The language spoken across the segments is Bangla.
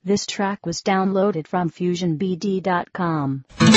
This track was downloaded from FusionBD.com.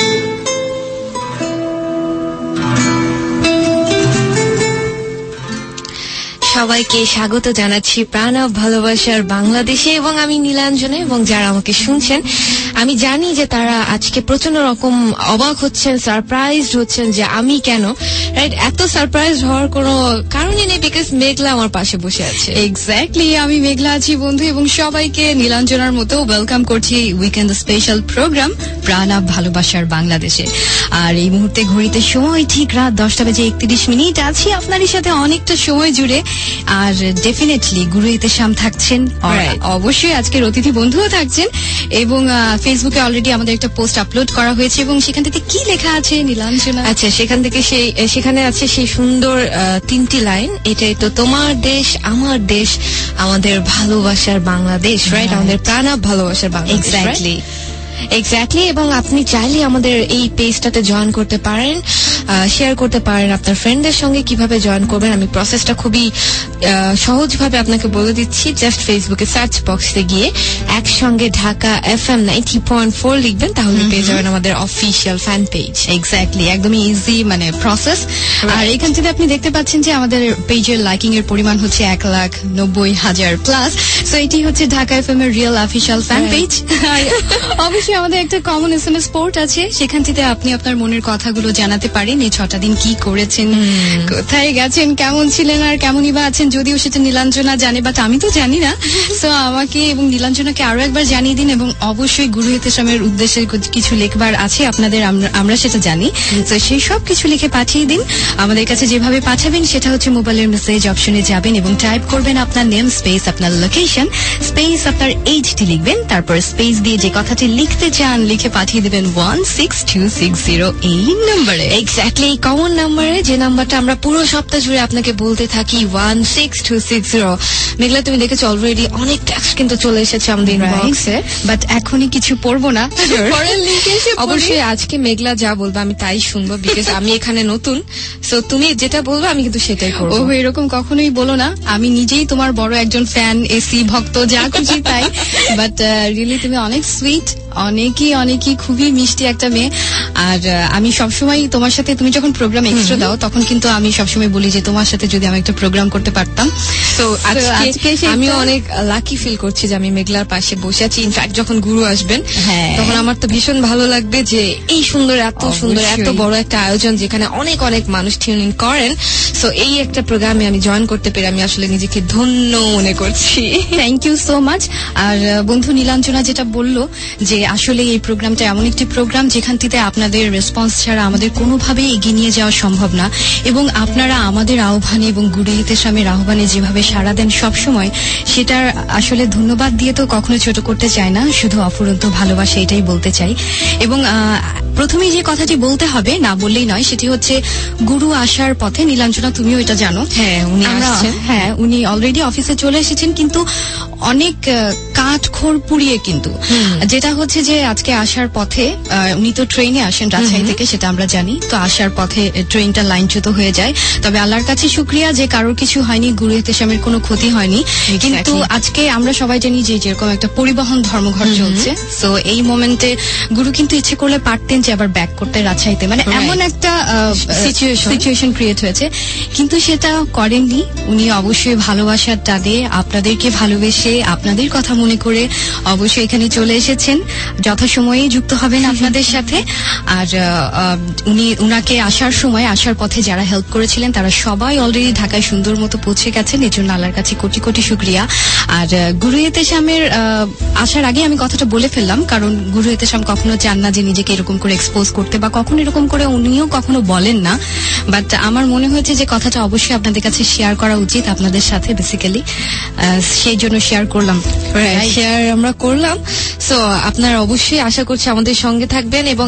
সবাইকে স্বাগত জানাচ্ছি প্রাণ অফ ভালোবাসার বাংলাদেশে এবং আমি নীলাঞ্জনা এবং যারা আমাকে শুনছেন আমি জানি যে তারা আজকে প্রচন্ড রকম অবাক হচ্ছেন, সারপ্রাইজড হচ্ছেন যে আমি কেন রাইট এত সারপ্রাইজ হওয়ার কোনো কারণই নেই, বিকজ মেঘলা আমার পাশে বসে আছে। এক্স্যাক্টলি, আমি মেঘলা আছি বন্ধু এবং সবাইকে নীলাঞ্জনার মতো ওয়েলকাম করছি weekend special program Pran of ভালোবাসার বাংলাদেশে। আর এই মুহূর্তে ঘড়িতে সময় ঠিক রাত 10:31 আছি আপনাদের সাথে অনেকটা সময় জুড়ে। আর ডেফিনেটলি গুরু ইতেশাম থাকছেন, অবশ্যই আজকের অতিথি বন্ধুও থাকছেন এবং ফেসবুকে অলরেডি আমাদের একটা পোস্ট আপলোড করা হয়েছে এবং সেখান থেকে কি লেখা আছে নীলাঞ্জনা? আচ্ছা, সেখানে আছে সেই সুন্দর 3টি লাইন, এটাই তো তোমার দেশ আমার দেশ আমাদের ভালোবাসার বাংলাদেশ, রাইট? আমাদের প্রাণ অফ ভালোবাসার বাংলাদেশ। এক্স্যাক্টলি। এবং আপনি চাইলে আমাদের এই পেজটাতে জয়েন করতে পারেন, শেয়ার করতে পারেন আপনার ফ্রেন্ডদের সঙ্গে। কিভাবে জয়েন করবেন আমি প্রসেসটা খুবই সহজভাবে আপনাকে বলে দিচ্ছি। জাস্ট ফেসবুকে সার্চ বক্সে গিয়ে একসঙ্গে ঢাকা FM 90.4 লিখবেন, তাহলে পেয়ে যাবেন আমাদের অফিসিয়াল ফ্যান পেজ। এক্স্যাক্টলি, একদমই ইজি প্রসেস। আর এখান থেকে আপনি দেখতে পাচ্ছেন যে আমাদের পেজের লাইকিং এর পরিমাণ হচ্ছে 1,90,000 প্লাস। সো এটি হচ্ছে ঢাকা FM এর রিয়েল অফিসিয়াল ফ্যান পেজ। অবশ্যই আমাদের একটা কমন SMS পোর্ট আছে, সেখান থেকে আপনি আপনার মনের কথাগুলো জানাতে পারেন। এই 6টা দিন কি করেছেন, কোথায় গেছেন, কেমন ছিলেন আর কেমনই বা আছেন, যদিও সেটা নীলাঞ্জনা জানে, বাট আমি তো জানি না। সো আমাকে এবং নীলাঞ্জনাকে আরো একবার জানিয়ে দিন এবং অবশ্যই গুরু ইতেশামের উদ্দেশ্যে কিছু লিখবার আছে আপনাদের, আমরা সেটা জানি। তো সেই সব কিছু লিখে পাঠিয়ে দিন আমাদের কাছে। যেভাবে পাঠাবেন সেটা হচ্ছে মোবাইলের মেসেজ অপশনে যাবেন এবং টাইপ করবেন আপনার নেম স্পেস আপনার লোকেশন স্পেস আপনার এইজটি লিখবেন, তারপর স্পেস দিয়ে যে কথাটি লিখতে চান লিখে পাঠিয়ে দেবেন 16260 এই নম্বরে। এক্স্যাক্টলি, কমন নাম্বারে, যে নাম্বারটা আমরা পুরো সপ্তাহ জুড়ে আপনাকে বলতে থাকি, 16260। মেঘলা, তুমি দেখেছো অলরেডি অনেক টেক্সট কিন্তু চলে এসেছে আমাদের ইনবক্সে, বাট এখনই কিছু পড়বো না। অবশ্যই আজকে মেঘলা যা বলবে আমি তাই শুনবো, বিকজ আমি এখানে নতুন। সো তুমি যেটা বলবে আমি কিন্তু সেটাই করবো। ও এরকম কখনোই বলো না, আমি নিজেই তোমার বড় একজন ফ্যান, এসি ভক্ত, যা খুশি তাই। বাট রিয়েলি তুমি অনেক সুইট, অনেকই খুবই মিষ্টি একটা মেয়ে। আর আমি সবসময় তোমার সাথে, তুমি যখন প্রোগ্রাম এক্সট্রা দাও তখন কিন্তু আমি সবসময় বলি যে তোমার সাথে যদি আমি একটা প্রোগ্রাম করতে পারতাম। তো আজকে আমিও অনেক লাকি ফিল করছি যে আমি মেঘলার পাশে বসে আছি। ইনফ্যাক্ট যখন গুরু আসবেন তখন আমার তো ভীষণ ভালো লাগবে যে এই সুন্দর এত বড় একটা আয়োজন যেখানে অনেক মানুষ টিউন ইন করেন। সো এই একটা প্রোগ্রামে আমি জয়েন করতে পেরে আমি আসলে নিজেকে ধন্য মনে করছি। Thank you so much. আর বন্ধু নীলাঞ্জনা যেটা বললো যে আসলে এই প্রোগ্রামটা এমন একটি প্রোগ্রাম যেখান থেকে আপনাদের রেসপন্স ছাড়া আমাদের কোনোভাবেই এগিয়ে নিয়ে যাওয়া সম্ভব না, এবং আপনারা আমাদের আহ্বানে এবং গুরু ইতেশামের আহ্বানে যেভাবে সাড়া দেন সবসময়, সেটার আসলে ধন্যবাদ দিয়ে তো কখনো ছোট করতে চাই না, শুধু অফুরন্ত ভালোবাসা এটাই বলতে চাই। এবং প্রথমেই যে কথাটি বলতে হবে, না বললেই নয়, সেটি হচ্ছে গুরু আসার পথে। নীলাঞ্জনা তুমিও এটা জানো, উনি অলরেডি অফিসে চলে এসেছেন, কিন্তু অনেক কাঠখড় পুড়িয়ে, কিন্তু যেটা হচ্ছে যে আজকে আসার পথে উনি তো ট্রেনে আসেন রাজশাহী থেকে, সেটা আমরা জানি। তো আসার পথে ট্রেনটা লাইনচ্যুত হয়ে যায়। তবে আল্লাহর কাছে শুকরিয়া যে কারোর কিছু হয়নি, গুরু ইতেশামের কোনো ক্ষতি হয়নি। কিন্তু আজকে আমরা সবাই জানি যে যেরকম একটা পরিবহন ধর্মঘট চলছে, সো এই মোমেন্টে গুরু কিন্তু ইচ্ছে করলে পারতেন যে আবার ব্যাক করতে রাজশাহীতে, এমন একটা সিচুয়েশন ক্রিয়েট হয়েছে, কিন্তু সেটা করেননি। উনি অবশ্যই ভালোবাসার টানে আপনাদেরকে ভালোবেসে আপনাদের কথা মনে করে অবশ্যই এখানে চলে এসেছেন, যথাসময়ে যুক্ত হবেন আপনাদের সাথে। আর উনাকে আসার পথে যারা হেল্প করেছিলেন তারা সবাই অলরেডি ঢাকায় সুন্দর মতো পৌঁছে গেছেন, এর জন্য আল্লাহর কাছে কোটি শুকরিয়া। আর গুরু ইতেশামের আসার আগে আমি কথাটা বলে ফেললাম, কারণ গুরু ইতেশাম কখনো চান না যে নিজেকে এরকম করে এক্সপোজ করতে, বা কখনো এরকম করে উনিও কখনো বলেন না। বাট আমার মনে হয়েছে যে কথাটা অবশ্যই আপনাদের কাছে শেয়ার করা উচিত আপনাদের সাথে, বেসিক্যালি সেই জন্য শেয়ার করলাম। আমরা করলাম। সো আপনারা অবশ্যই আশা করছি আমাদের সঙ্গে থাকবেন এবং আপনাকে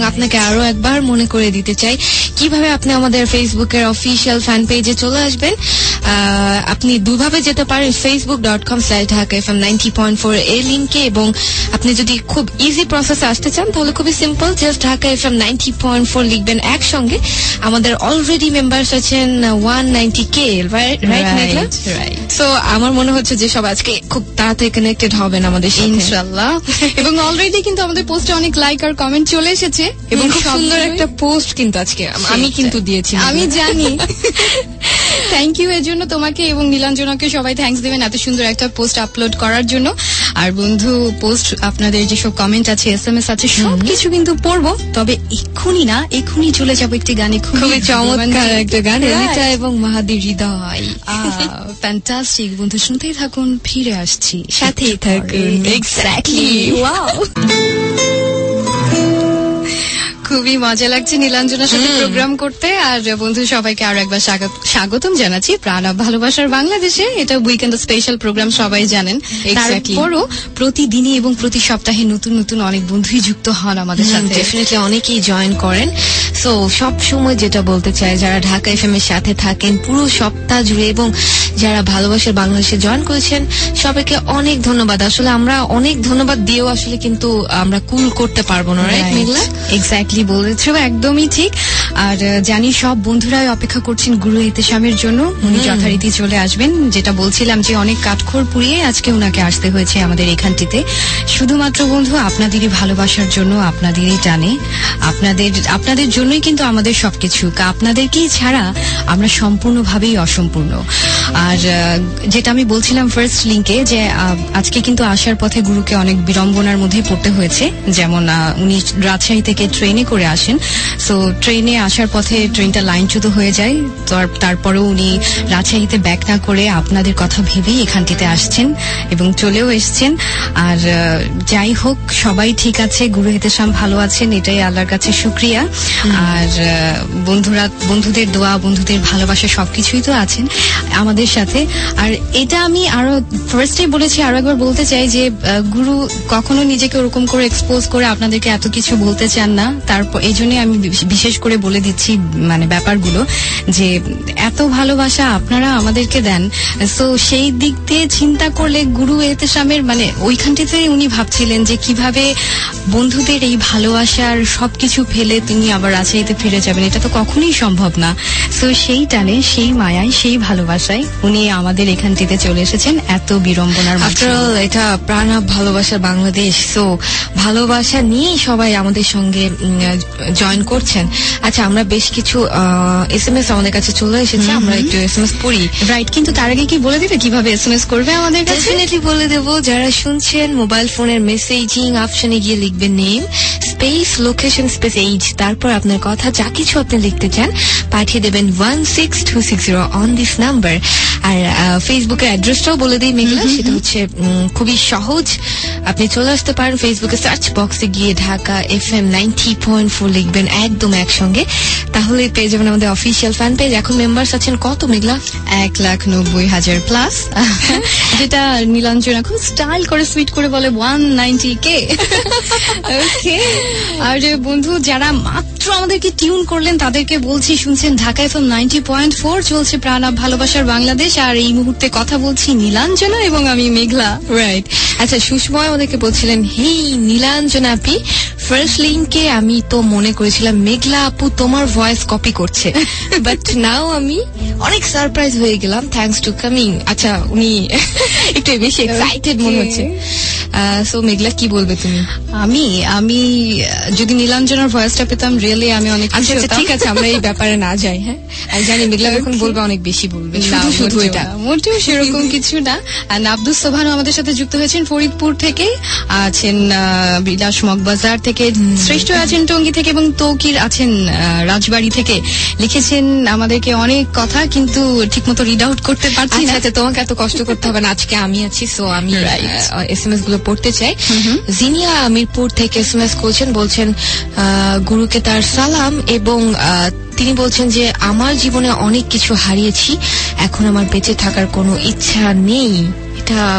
আরো একবার মনে করে দিতে চাই কিভাবে আপনি আমাদের ফেসবুকের অফিসিয়াল ফ্যান পেজে চলে আসবেন। আপনি দুভাবে যেতে পারেন, facebook.com/dhakafm90.4 এই লিংকে, এবং আপনি যদি খুব ইজি প্রসেসে আসতে চান তাহলে খুবই সিম্পল, জাস্ট ঢাকা এফএম 90.4 লিখবেন একসঙ্গে। আমাদের অলরেডি মেম্বার্স আছেন 190K, রাইট মেঘলা? সো আমার মনে হচ্ছে যে সব আজকে খুব তাড়াতাড়ি কানেক্টেড হবেন আমাদের সাথে ইনশাআল্লাহ। এবং অলরেডি কিন্তু আমাদের পোস্টে অনেক লাইক আর কমেন্ট চলে এসেছে, এবং খুব সুন্দর একটা পোস্ট কিন্তু আজকে আমি কিন্তু দিয়েছি, আমি জানি। থ্যাংক ইউ এর জন্য তোমাকে এবং নীলাঞ্জনাকে সবাই থ্যাঙ্কস দেবেন এত সুন্দর একটা পোস্ট আপলোড করার জন্য। আর বন্ধু, পোস্ট আপনাদের যেসব কমেন্ট আছে, SMS আছে, সবকিছু কিন্তু পড়বো, তবে এক্ষুনি চলে যাবো একটি গানে। খুবই চমৎকার একটা গান, রিতা এবং মাহাদির হৃদয়। ফ্যান্টাস্টিক বন্ধু, শুনতেই থাকুন, ফিরে আসছি, সাথেই থাকুন। Exactly, wow. খুবই মজা লাগছে নীলাঞ্জনার সাথে প্রোগ্রাম করতে। আর বন্ধু, সবাইকে আরো একবার স্বাগতম জানাচ্ছি প্রাণ ভালোবাসার বাংলাদেশে। এটা উইকেন্ড স্পেশাল প্রোগ্রাম, সবাই জানেন। তারপরও প্রতিদিনই এবং প্রতি সপ্তাহে নতুন নতুন অনেক বন্ধুই যুক্ত হন আমাদের সাথে, ডেফিনেটলি অনেকেই জয়েন করেন। সো সব সময় যেটা বলতে চাই, যারা ঢাকা এফএম এর সাথে থাকেন পুরো সপ্তাহ জুড়ে এবং যারা ভালোবাসার বাংলাদেশে জয়েন করেছেন, সবাইকে অনেক ধন্যবাদ। আসলে আমরা অনেক ধন্যবাদ দিয়েও আসলে কিন্তু আমরা কুল করতে পারবো না, রাইট মেঘলা? এক্স্যাক্টলি বলেছ, একদমই ঠিক। আর জানি সব বন্ধুরাই অপেক্ষা করছেন গুরু ইহতেশামের জন্য, উনি যথারীতি চলে আসবেন। যেটা বলছিলাম যে অনেক কাঠখড় পুড়িয়ে আজকে উনাকে আসতে হয়েছে আমাদের এখানটিতে, শুধুমাত্র বন্ধু আপনাদেরই ভালোবাসার জন্য, আপনাদেরই টানে, আপনাদের জন্যই কিন্তু আমাদের সবকিছু। আপনাদেরকেই ছাড়া আমরা সম্পূর্ণভাবেই অসম্পূর্ণ। আর যেটা আমি বলছিলাম ফার্স্ট লিংকে, যে আজকে কিন্তু আসার পথে গুরুকে অনেক বিড়ম্বনার মধ্যে পড়তে হয়েছে। যেমন উনি রাজশাহী থেকে ট্রেনে করে আসেন, সো ট্রেনে আসার পথে ট্রেনটা লাইনচ্যুত হয়ে যায়। তারপরেও উনি রাজশাহীতে ব্যাক না করে আপনাদের কথা ভেবেই এখানটিতে আসছেন এবং চলেও এসছেন। আর যাই হোক, সবাই ঠিক আছে, গুরু ইহতেশাম ভালো আছেন, এটাই আল্লাহর কাছে শুকরিয়া। আর বন্ধুদের দোয়া, বন্ধুদের ভালোবাসা সবকিছুই তো আছেন আমাদের সাথে। আর এটা আমি আরো ফার্স্টে বলেছি, আরো একবার বলতে চাই যে গুরু কখনো নিজেকে ওরকম করে এক্সপোজ করে আপনাদেরকে এত কিছু বলতে চান না। তারপর এই জন্য আমি বিশেষ করে বলে দিচ্ছি মানে ব্যাপারগুলো, যে এত ভালোবাসা আপনারা আমাদেরকে দেন। তো সেই দিক দিয়ে চিন্তা করলে গুরু ইহতেশামের মানে ওইখানটিতে উনি ভাবছিলেন যে কিভাবে বন্ধুদের এই ভালোবাসার সবকিছু ফেলে তিনি আবার রাজশাহীতে ফিরে যাবেন, এটা তো কখনোই সম্ভব না। তো সেই টানে, সেই মায়ায়, সেই ভালোবাসায় উনি আমাদের এখানটিতে চলে এসেছেন এত বিড়ম্বনার মাঝে। এটা প্রাণ ভালোবাসার বাংলাদেশ, সো ভালোবাসা নিয়ে সবাই আমাদের সঙ্গে জয়েন করছেন। আচ্ছা, আমরা বেশ কিছু SMS আমাদের কাছে চলে এসেছে, আমরা একটু SMS পড়ি। রাইট, কিন্তু তার আগে কি বলে দিবে কিভাবে SMS করবে আমাদের কাছে? ডেফিনেটলি বলে দেবো। যারা শুনছেন, মোবাইল ফোনের মেসেজিং অপশনে গিয়ে লিখবেন name space location space age, তারপর আপনার কথা যা কিছু আপনি লিখতে চান পাঠিয়ে দেবেন 16260 অন দিস নাম্বার। আর ফেসবুকের অ্যাড্রেসটাও বলে দিই মেঘলা, সেটা হচ্ছে খুবই সহজ। আপনি চলে আসতে পারেন ফেসবুকে সার্চ বক্সে গিয়ে ঢাকা FM 90.4 লিখবেন একদম একসঙ্গে, তাহলে পেয়ে যাবেন আমাদের অফিসিয়াল ফ্যান পেজ। এখন মেম্বার্স আছেন কত মেঘলা? 1,90,000 প্লাস, যেটা নীলাঞ্জনা খুব স্টাইল করে সুইট করে বলে 190K। ওকে। আর বন্ধু, যারা মাত্র আমাদেরকে টিউন করলেন তাদেরকে বলছি, শুনছেন ঢাকা FM 90.4, চলছে প্রাণ ভালোবাসার বাংলাদেশ। আর এই মুহূর্তে কথা বলছি নীলাঞ্জনা এবং আমি মেঘলা। রাইট। আচ্ছা, সুষময় আমাদেরকে বলছিলেন, হেই নীলাঞ্জনা আপি, ফার্স্ট লিংকে আমি তো মনে করেছিলাম মেঘলা আপু তোমার ভয়েস কপি করছে, বাট নাও আমি অনেক সারপ্রাইজ হয়ে গেলাম, থ্যাঙ্কস টু কামিং। আচ্ছা, উনি একটু বেশি এক্সাইটেড মনে হচ্ছে। সো মেঘলা, কি বলবে তুমি? আমি যদি নীলাঞ্জনার ভয়েসটা পেতাম, রিয়েলি আমি অনেক আচ্ছা ঠিক আছে, আমরা এই ব্যাপারে না যাই। হ্যাঁ, আমি জানি মেঘলা যখন বলবে অনেক বেশি বলবে, শুধু এটা মোটেও সেরকম কিছু না। আর আব্দুস সোবহানও আমাদের সাথে যুক্ত হয়েছেন ফরিদপুর থেকে, আছেন বিলাস মগবাজার থেকে, শ্রেষ্ঠ আছেন টঙ্গী থেকে এবং তৌকির আছেন রাজবাড়ী থেকে। লিখেছেন আমাদেরকে অনেক কথা, কিন্তু ঠিকমতো রিড আউট করতে পারছি না। আচ্ছা, তোমাকে এত কষ্ট করতে হবে না, আজকে আমি আছি, সো আমি SMS গুলো পড়তে চাই। জিনিয়া মিরপুর থেকে SMS করছেন, বলছেন গুরুকে তার সালাম, এবং তিনি বলছেন যে আমার জীবনে অনেক কিছু হারিয়েছি, এখন আমার বেঁচে থাকার কোনো ইচ্ছা নেই। এটা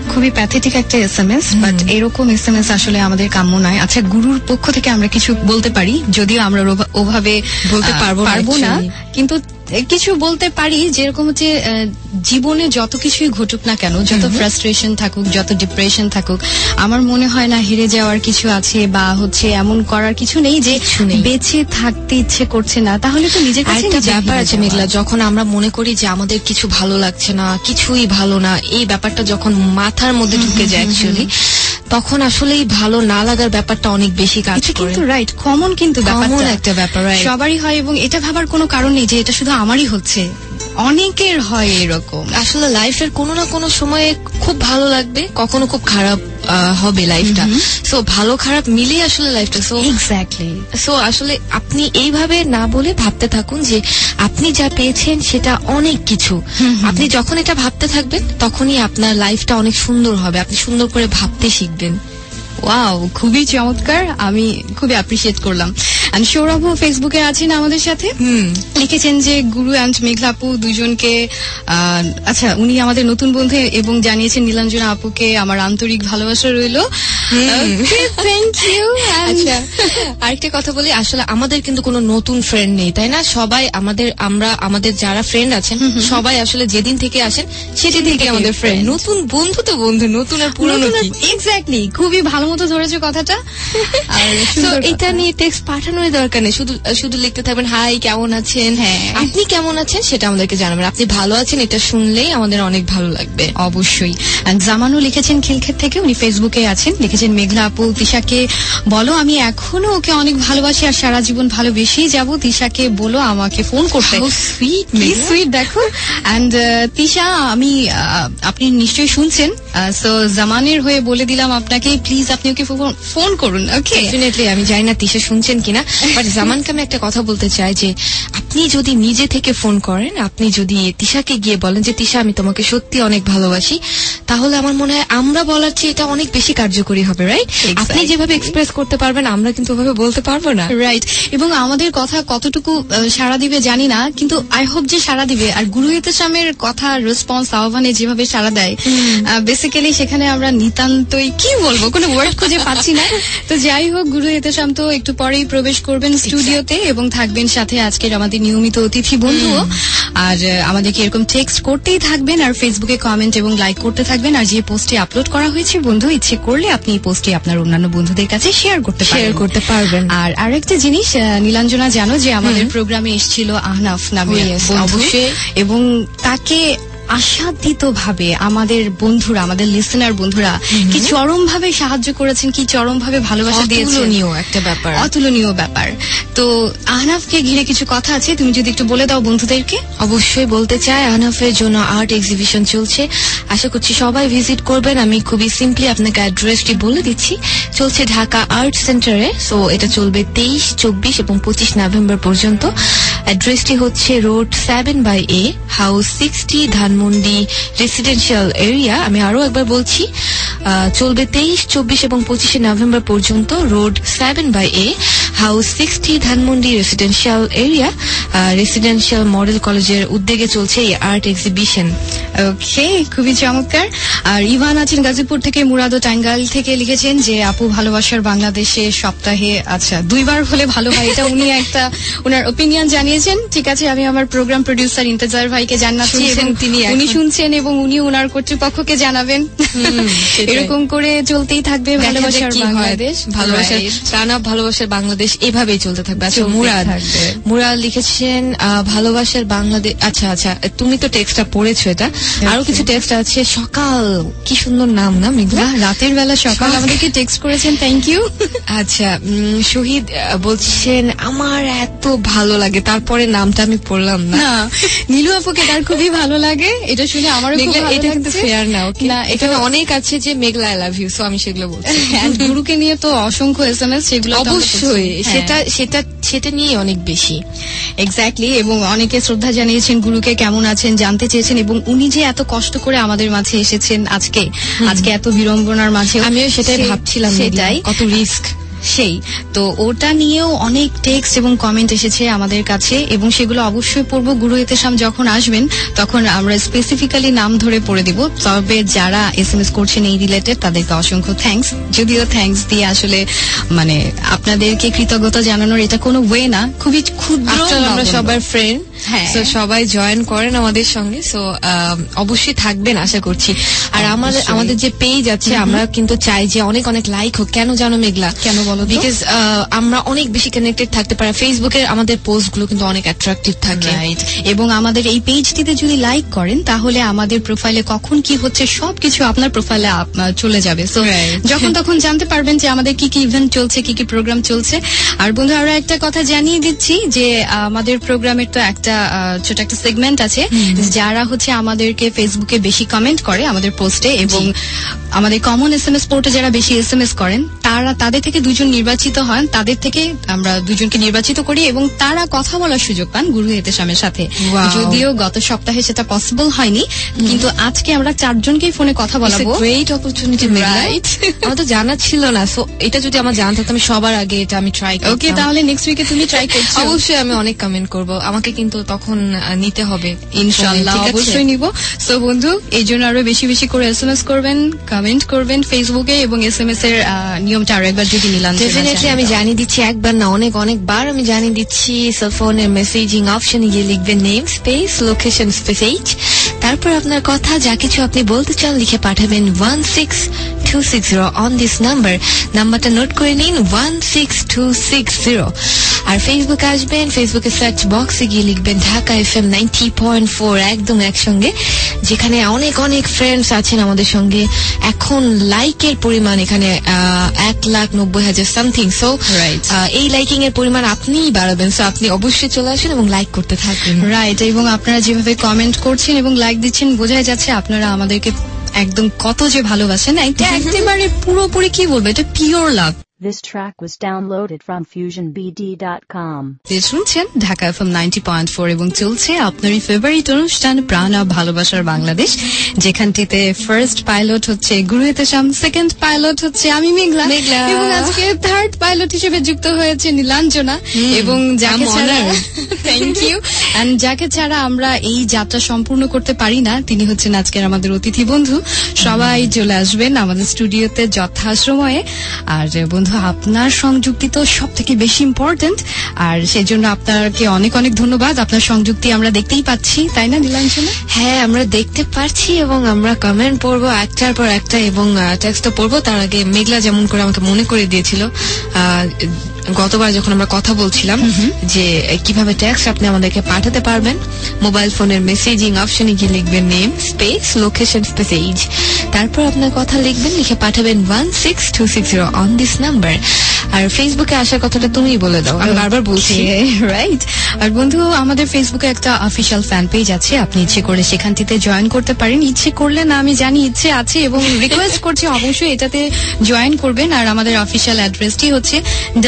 খুবই প্যাথেটিক একটা SMS, বাট এরকম SMS আসলে আমাদের কাম্য নয়। আচ্ছা, গুরুর পক্ষ থেকে আমরা কিছু বলতে পারি, যদিও আমরা ওভাবে বলতে পারবো না, কিন্তু কিছু বলতে পারি, যেরকম হচ্ছে জীবনে যত কিছুই ঘটুক না কেন, যত ফ্রাস্ট্রেশন থাকুক, যত ডিপ্রেশন থাকুক, আমার মনে হয় না হেরে যাওয়ার কিছু আছে বা হচ্ছে এমন করার কিছু নেই যে বেঁচে থাকতে ইচ্ছে করছে না। তাহলে তো নিজের কাছে একটা ব্যাপার আছে মেঘলা, যখন আমরা মনে করি যে আমাদের কিছু ভালো লাগছে না, কিছুই ভালো না, এই ব্যাপারটা যখন মাথার মধ্যে ঢুকে যায় অ্যাকচুয়ালি, তখন আসলেই ভালো না লাগার ব্যাপারটা অনেক বেশি কাজ করে। কিন্তু রাইট, কমন কিন্তু ব্যাপারটা একটা ব্যাপার সবারই হয়, এবং এটা ভাবার কোনো কারণ নেই যে এটা শুধু আমারই হচ্ছে, অনেকের হয় এরকম। আসলে লাইফের কোনো না কোনো সময়ে খুব ভালো লাগবে, কখনো খুব খারাপ হবে লাইফটা। সো ভালো খারাপ মিলিয়ে আসলে লাইফটা। সো এক্স্যাক্টলি, সো আসলে আপনি এইভাবে না বলে ভাবতে থাকুন যে আপনি যা পেয়েছেন সেটা অনেক কিছু। আপনি যখন এটা ভাবতে থাকবেন তখনই আপনার লাইফটা অনেক সুন্দর হবে, আপনি সুন্দর করে ভাবতে শিখবেন। ওয়াও, খুবই চমৎকার, আমি খুবই অ্যাপ্রিশিয়েট করলাম। এন্ড সৌরভ ফেসবুকে আছেন আমাদের সাথে, লিখেছেন যে গুরু অ্যান্ড মেঘলা আপু দুজনকে, আচ্ছা উনি আমাদের নতুন বন্ধু, এবং জানিয়েছেন নীলাঞ্জনা আপুকে আমার আন্তরিক ভালোবাসা রইল। Thank you. আচ্ছা, আরেকটা কথা বলি, আসলে আমাদের কিন্তু কোনো নতুন ফ্রেন্ড নেই, তাই না? সবাই আমাদের যারা ফ্রেন্ড আছেন সবাই আসলে যেদিন থেকে আসেন সেদিন থেকে আমাদের ফ্রেন্ড। নতুন বন্ধু তো বন্ধু, নতুন আর পুরনো কি। এক্স্যাক্টলি, খুবই ভালো মতো ধরেছো কথাটা। তো এটা নিয়ে টেক্সট পাঠানোর দরকার নেই, শুধু লিখতে থাকবেন হাই কেমন আছেন, আপনি কেমন আছেন সেটা আমাদেরকে জানাবেন। আপনি ভালো আছেন এটা শুনলেই আমাদের অনেক ভালো লাগবে। অবশ্যই। জামানও লিখেছেন খিলক্ষেত থেকে, উনি ফেসবুকে আছেন, লিখেছেন মেঘলা আপু তিশাকে বলো আমি এখনো ওকে অনেক ভালোবাসি আর সারা জীবন ভালোবেসেই যাব, তিশাকে বলো আমাকে ফোন করতে। সুইট দেখো। অ্যান্ড তিশা, আপনি নিশ্চয়ই শুনছেন, সো জামানের হয়ে বলে দিলাম আপনাকে, প্লিজ আপনি ওকে ফোন করুন। Okay, definitely. আমি জানি না তিশা শুনছেন কিনা, বাট জামানকে আমি একটা কথা বলতে চাই যে আপনি যদি নিজে থেকে ফোন করেন, আপনি যদি তিশাকে গিয়ে বলেন যে তিশা আমি তোমাকে সত্যি অনেক ভালোবাসি, তাহলে আমার মনে হয় আমরা বলার চেয়ে এটা অনেক বেশি কার্যকরী হবে, রাইট? আপনি যেভাবে এক্সপ্রেস করতে পারবেন আমরা কিন্তু ওভাবে বলতে পারবো না, রাইট? এবং আমাদের কথা কতটুকু সাড়া দিবে জানি না, কিন্তু আই হোপ যে সাড়া দিবে। আর গুরু ইহতেশামের কথা, রেসপন্স, আহ্বানে যেভাবে সাড়া দেয়, বেসিক্যালি সেখানে আমরা নিতান্তই কি বলবো, কোনো ওয়ার্ড খুঁজে পাচ্ছি না। তো যাই হোক, গুরু ইহতেশাম তো একটু পরেই প্রবেশ করবেন স্টুডিওতে এবং থাকবেন সাথে আজকের আমাদের নিয়মিত অতিথি বন্ধুও। আর আমাদেরকে এরকম টেক্সট করতেই থাকবেন আর ফেসবুকে কমেন্ট এবং লাইক করতে থাকবেন। আর যে পোস্টে আপলোড করা হয়েছে বন্ধু, ইচ্ছে করলে আপনি এই পোস্টে আপনার অন্যান্য বন্ধুদের কাছে শেয়ার করতে পারবেন। আর আরেকটা জিনিস, নীলাঞ্জনা জানো যে আমাদের প্রোগ্রামে এসেছিল আহনাফ নামে বন্ধু, এবং তাকে আশাতীত ভাবে আমাদের বন্ধুরা, আমাদের লিসেনার বন্ধুরা কি চরম ভাবে সাহায্য করেছেন, কি চরম ভাবে ভালোবাসা দিয়েছেন। অতুলনীয় ব্যাপার। তো আহনাফকে ঘিরে কিছু কথা আছে, তুমি যদি একটু বলে দাও বন্ধুদেরকে। অবশ্যই বলতে চাই, আহনাফের জন্য আর্ট এক্সিবিশন চলছে, আশা করছি সবাই ভিজিট করবেন। আমি খুবই সিম্পলি আপনাকে অ্যাড্রেসটি বলে দিচ্ছি। চলছে ঢাকা আর্ট সেন্টারে। সো এটা চলবে 23, 24 এবং 25 নভেম্বর পর্যন্ত। অ্যাড্রেসটি হচ্ছে road 7/A, house 60, Dhanmondi residential area. আমি আরো একবার বলছি, চলবে 23, 24 এবং 25 নভেম্বর পর্যন্ত। Road 7/A, house 60, Dhanmondi residential area. Residential model কলেজের উদ্যোগে চলছে এই আর্ট এক্সিবিশন। ওকে, খুবই চমৎকার। আর ইভান আছেন গাজীপুর থেকে, মুরাদো টাঙ্গাইল থেকে লিখেছেন যে আপু ভালোবাসার বাংলাদেশে সপ্তাহে 2 বার হলে ভালো হয়, এটা উনি একটা ওনার ওপিনিয়ন জানিয়েছেন। ঠিক আছে, আমি আমার প্রোগ্রাম প্রডিউসার ইন্তেজার ভাইকে জানাচ্ছি এবং উনি শুনছেন এবং উনি ওনার কর্তৃপক্ষকে জানাবেন। এরকম করে চলতেই থাকবে ভালোবাসার বাংলাদেশ, ভালোবাসার বাংলাদেশ এভাবেই চলতে থাকবে। আচ্ছা, মুরাদ লিখেছেন ভালোবাসার বাংলাদেশ। আচ্ছা, তুমি তো টেক্সটটা পড়েছো, এটা আরো কিছু টেক্সট আছে। সকাল, কি সুন্দর নাম না মেঘলা? রাতের বেলা সকাল আমাদেরকে টেক্সট করেছেন, থ্যাংক ইউ। আচ্ছা, শহীদ বলছেন আমার এত ভালো লাগে, তারপরে নামটা আমি পড়লাম না। নীলু আপুকে তার খুবই ভালো লাগে, এটা শুনে আমারও খুব ভালো লাগছে। এটা কিন্তু ফেয়ার না, এখানে অনেক আছে যে Meghla I love you, so আমি সেগুলো বলছি। গুরুকে নিয়ে তো অসংখ্য SMS, সেগুলো অবশ্যই সেটা নিয়ে অনেক বেশি। এক্স্যাক্টলি। এবং অনেকে শ্রদ্ধা জানিয়েছেন গুরুকে, কেমন আছেন জানতে চেয়েছেন, এবং উনি যে এত কষ্ট করে আমাদের মাঝে এসেছেন আজকে এত বিড়ম্বনার মাঝে, আমিও সেটাই ভাবছিলাম, সেটাই কত রিস্ক। সেই তো ওটা নিয়েও অনেক টেক্সট এবং কমেন্ট এসেছে আমাদের কাছে, এবং সেগুলো অবশ্যই পড়বো। গুরু এতেশাম যখন আসবেন তখন আমরা স্পেসিফিক্যালি নাম ধরে পড়ে দিব। তবে যারা SMS করছেন এই রিলেটেড তাদেরকে অসংখ্য থ্যাঙ্কস। যদিও থ্যাঙ্কস দিয়ে আসলে মানে আপনাদেরকে কৃতজ্ঞতা জানানোর এটা কোনো ওয়ে না, খুবই ক্ষুদ্র। আমরা সবার ফ্রেন্ড, হ্যাঁ, তো সবাই জয়েন করেন আমাদের সঙ্গে, সো অবশ্যই থাকবেন আশা করছি। আর আমাদের যে পেজ আছে আমরা কিন্তু চাই যে অনেক অনেক লাইক হোক। কেন জানো মেঘলা? কেন বলো? বিকজ আমরা অনেক বেশি কানেক্টেড থাকতে পারি। ফেসবুকে আমাদের পোস্ট গুলো কিন্তু অনেক অ্যাট্রাকটিভ থাকে, এবং আমাদের এই পেজটিতে যদি লাইক করেন তাহলে আমাদের প্রোফাইলে কখন কি হচ্ছে সবকিছু আপনার প্রোফাইলে চলে যাবে। সো যখন তখন জানতে পারবেন যে আমাদের কি কি ইভেন্ট চলছে, কি কি প্রোগ্রাম চলছে। আর বন্ধু আরো একটা কথা জানিয়ে দিচ্ছি যে আমাদের প্রোগ্রামের তো একটা ছোট একটা সেগমেন্ট আছে, যারা হচ্ছে আমাদেরকে ফেসবুকে বেশি কমেন্ট করে আমাদের পোস্টে, এবং আমাদের কমন SMS পোর্টে যারা বেশি SMS করেন তাদের থেকে দুজন নির্বাচিত হন। তাদের থেকে আমরা দুজনকে নির্বাচিত করি এবং তারা কথা বলার সুযোগ পান গুরু এতেশামের সাথে। যদিও গত সপ্তাহে সেটা পসিবল হয়নি, কিন্তু আজকে আমরা 4 জনকেই ফোনে কথা বলাবো। Great opportunity, right? আমার তো জানা ছিল না, সো এটা যদি আমার জানতে হতো আমি সবার আগে এটা আমি ট্রাই করতাম। ওকে, তাহলে নেক্সট উইকে তুমি ট্রাই করছো? অবশ্যই আমি অনেক কমেন্ট করব, আমাকে কিন্তু তখন নিতে হবে ইনশাআল্লাহ। অবশ্যই নিব। সো বন্ধু এই জন্য আরো বেশি বেশি করে SMS করবেন, কমেন্ট করবেন ফেসবুকে, এবং SMS এর নিয়মটা আরো একবার যদি নিলাম ডেফিনেটলি আমি জানিয়ে দিচ্ছি, একবার না অনেকবার আমি জানিয়ে দিচ্ছি। সেলফোনের মেসেজিং অপশনে গিয়ে লিখবেন name space location space age, তারপর আপনার কথা যা কিছু আপনি বলতে চান লিখে পাঠাবেন 16260 অন দিস নাম্বারটা নোট করে নিন 16260। আর ফেসবুকে আসবেন, ফেসবুকে সার্চ বক্সে গিয়ে লিখবেন ঢাকা FM 90.4 একদম একসঙ্গে, যেখানে অনেক অনেক ফ্রেন্ডস আছেন আমাদের সঙ্গে। এখন লাইকের পরিমাণ এখানে 1,90,000 সামথিং। সো এই লাইকিং এর পরিমাণ আপনিই বাড়াবেন, সো আপনি অবশ্যই চলে আসেন এবং লাইক করতে থাকুন। রাইট, এবং আপনারা যেভাবে কমেন্ট করছেন এবং লাইক দিচ্ছেন বোঝাই যাচ্ছে আপনারা আমাদেরকে একদম কত যে ভালোবাসেন। এটা একেবারে পুরোপুরি কি বলবো, এটা pure love. This track was downloaded from FusionBD.com. শুনছেন ঢাকা FM 90.4 এবং চলছে আপনারই ফেভারিট অনুষ্ঠান প্রাণ ভালোবাসার বাংলাদেশ, যেখানটিতে ফার্স্ট পাইলট হচ্ছে গুরু এতেশাম, সেকেন্ড পাইলট হচ্ছে আমি মেঘলা, এবং আজকে থার্ড পাইলট হিসেবে যুক্ত হয়েছে নীলাঞ্জনা, এবং যাকে ছাড়া থ্যাংক ইউ, এন্ড যাকে ছাড়া আমরা এই যাত্রা সম্পূর্ণ করতে পারি না, তিনি হচ্ছেন আজকের আমাদের অতিথি বন্ধু। সবাই চলে আসবেন আমাদের স্টুডিওতে যথাসময়ে। আর বন্ধু আপনার সংযুক্তি তো সব থেকে বেশি ইম্পর্টেন্ট, আর সেজন্য আপনাকে অনেক অনেক ধন্যবাদ। আপনার সংযুক্তি আমরা দেখতেই পাচ্ছি, তাই না নীলাঞ্জনা? হ্যাঁ, আমরা দেখতে পাচ্ছি এবং আমরা কমেন্ট পড়বো একটার পর একটা, এবং টেক্সটও পড়বো। তার আগে মেঘলা যেমন করে আমাকে মনে করে দিয়েছিল গতবার যখন আমরা কথা বলছিলাম যে কিভাবে টেক্সট আপনি আমাদেরকে পাঠাতে পারবেন, মোবাইল ফোনের মেসেজিং অপশনে গিয়ে লিখবেন name space location space age, তারপর আপনার কথা লিখবেন, লিখে পাঠাবেন 16260 অন দিস নাম্বার। আর ফেসবুকে আসার কথাটা তুমিই বলে দাও, আমি বারবার বলছি। রাইট, আর বন্ধু আমাদের ফেসবুকে একটা অফিসিয়াল ফ্যান পেজ আছে, আপনি ইচ্ছে করলে সেখানটিতে জয়েন করতে পারেন। ইচ্ছে করলে না, আমি জানি ইচ্ছে আছে, এবং রিকোয়েস্ট করছি অবশ্যই এটাতে জয়েন করবেন। আর আমাদের অফিসিয়াল অ্যাড্রেসটি হচ্ছে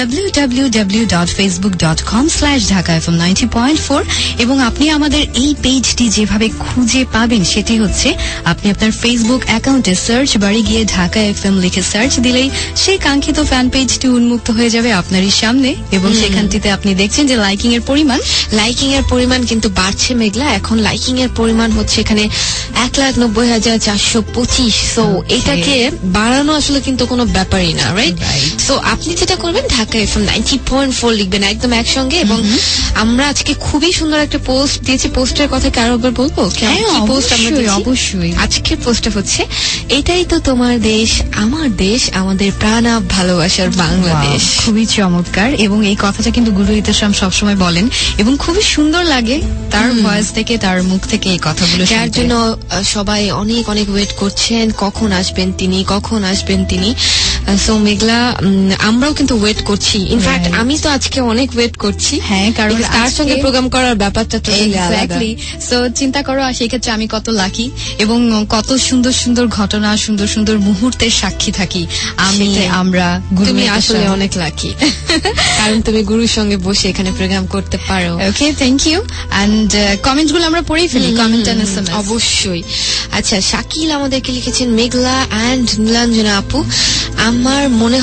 www.facebook.com/dhakafm90.4, এবং আপনি আমাদের এই পেজটি যেভাবে খুঁজে পাবেন সেটি হচ্ছে আপনি আপনার ফেসবুক অ্যাকাউন্টে সার্চ বারে গিয়ে ঢাকা FM লিখে সার্চ দিলেই সেই কাঙ্ক্ষিত ফ্যান পেজটি উন্মুক্ত হয়ে যাবে আপনারই সামনে, এবং সেখানটিতে আপনি দেখছেন যে লাইকিং এর পরিমাণ কিন্তু বাড়ছে মেঘলা। এখন লাইকিং এর পরিমাণ হচ্ছে এখানে 1,90,425। সো এটাকে বাড়ানো আসলে কিন্তু কোনো ব্যাপারই না, রাইট? সো আপনি যেটা করবেন ঢাকা FM 90.4 লিখবেন একদম একসঙ্গে, এবং আমরা আজকে খুবই সুন্দর একটা পোস্ট দিয়েছি। পোস্টের কথা কি আরো একবার বলবো? অবশ্যই। আজকের পোস্টটা হচ্ছে এটাই তো তোমার দেশ, আমার দেশ, আমাদের প্রাণ ভালোবাসার বাংলাদেশ। খুবই চমৎকার, এবং এই কথাটা কিন্তু গুরু এতেশাম সবসময় বলেন, এবং খুবই সুন্দর লাগে তার ভয়েস থেকে, তার মুখ থেকে এই কথাগুলো, যার জন্য সবাই অনেক অনেক ওয়েট করছেন কখন আসবেন তিনি। সো মেঘলা, আমরাও কিন্তু ওয়েট করছি, ইনফ্যাক্ট আমি তো আজকে অনেক ওয়েট করছি। হ্যাঁ, কারণ তার সঙ্গে প্রোগ্রাম করার ব্যাপারটা তো এক্স্যাক্টলি। সো চিন্তা করো সেক্ষেত্রে আমি কত লাকি, এবং কত সুন্দর সুন্দর ঘটনা, সুন্দর সুন্দর মুহূর্তের সাক্ষী থাকি আমরা। তুমি আসলে অনেক লাকি, কারণ তুমি গুরুর সঙ্গে বসে এখানে প্রোগ্রাম করতে পারো। Okay, thank you. And comments গুলো আমরা পড়েই ফেলি, কমেন্ট এন্ড এসএমএস অবশ্যই। আচ্ছা, শাকিল আমাদেরকে লিখেছেন মেঘলা এন্ড নীলাঞ্জনা আপু, আমার মনে হয় ভালো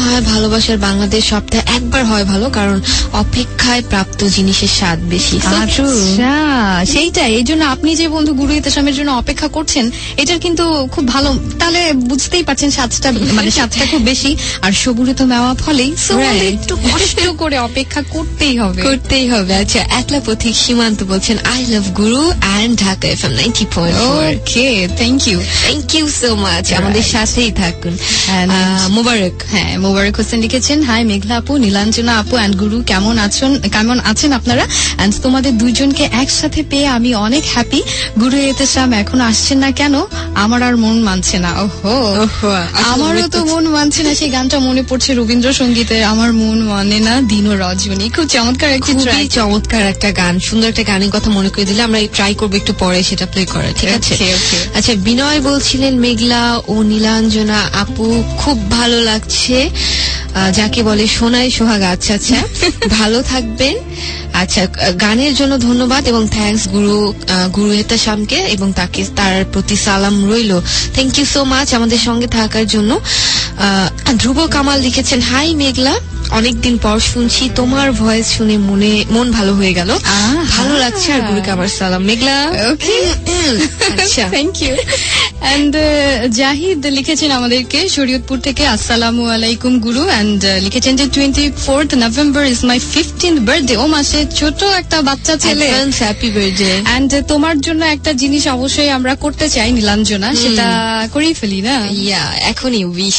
ভালোবাসার বাংলাদেশ সপ্তাহে একবার হয় ভালো, কারণ অপেক্ষায় প্রাপ্ত জিনিসের স্বাদ বেশি। আচ্ছা, সেইটাই। এই জন্য আপনি যে বন্ধু গুরু ইহতেশামের জন্য অপেক্ষা করছেন, এটার কিন্তু খুব ভালো, তাহলে বুঝতেই পারছেন স্বাদটা খুব বেশি। আর সবুরে তো মেওয়া ফলেই, একটু কষ্ট করে অপেক্ষা করতেই হবে। আচ্ছা, একলা পথিক সীমান্ত বলছেন I love Guru and Dhaka FM 90.4। Okay, thank you so much. আমাদের সাথেই থাকুন। মোবারক, মোবারক হোসেন লিখেছেন, হাই মেঘলা আপু, নীলাঞ্জনা আপু অ্যান্ড গুরু, কেমন আছেন আপনারা? অ্যান্ড তোমাদের দুইজনকে একসাথে পেয়ে আমি অনেক হ্যাপি। গুরু ইহতেশাম এখন আসছেন না কেন? আমার আর মন মানছে না। ওহো, আমারও তো মন মানছে না। সেই গানটা মনে পড়ছে রবীন্দ্রসঙ্গীতের, আমার মন মানে না দিন ও রজনী। খুব চমৎকার একটা গান, সুন্দর একটা গানের কথা মনে করে দিলে আমরা ট্রাই করবো একটু পরে সেটা প্লে করা, ঠিক আছে? আচ্ছা, বিনয় বলছিলেন মেঘলা ও নীলাঞ্জনা আপু খুব ভালো লাগছে, যাকে বলে সোনাই সোহাগ। আচ্ছা, ভালো থাকবেন। আচ্ছা, গানের জন্য ধন্যবাদ এবং থ্যাঙ্কস গুরু ইহতেশামকে, এবং তার প্রতি সালাম রইল। থ্যাংক ইউ সো মাচ আমাদের সঙ্গে থাকার জন্য। ধ্রুব কামাল লিখেছেন, হাই মেঘলা, অনেকদিন পর শুনছি তোমার ভয়েস, শুনে মন ভালো হয়ে গেল, ভালো লাগছে। আর গুরুকে আমার সালাম মেঘলা। ওকে, আচ্ছা, থ্যাংক ইউ। এন্ড জাহিদ লিখেছেন আমাদেরকে শরীয়তপুর থেকে, আসসালামু আলাইকুম গুরু, এন্ড লিখেছেন যে 24th November is my 15th birthday. ও মাসে ছোট একটা বাচ্চা ছেলে, হ্যাপি বার্থডে। এন্ড তোমার জন্য একটা জিনিস অবশ্যই আমরা করতে চাই নীলাঞ্জনা, সেটা করেই ফেলি না? এখনই wish.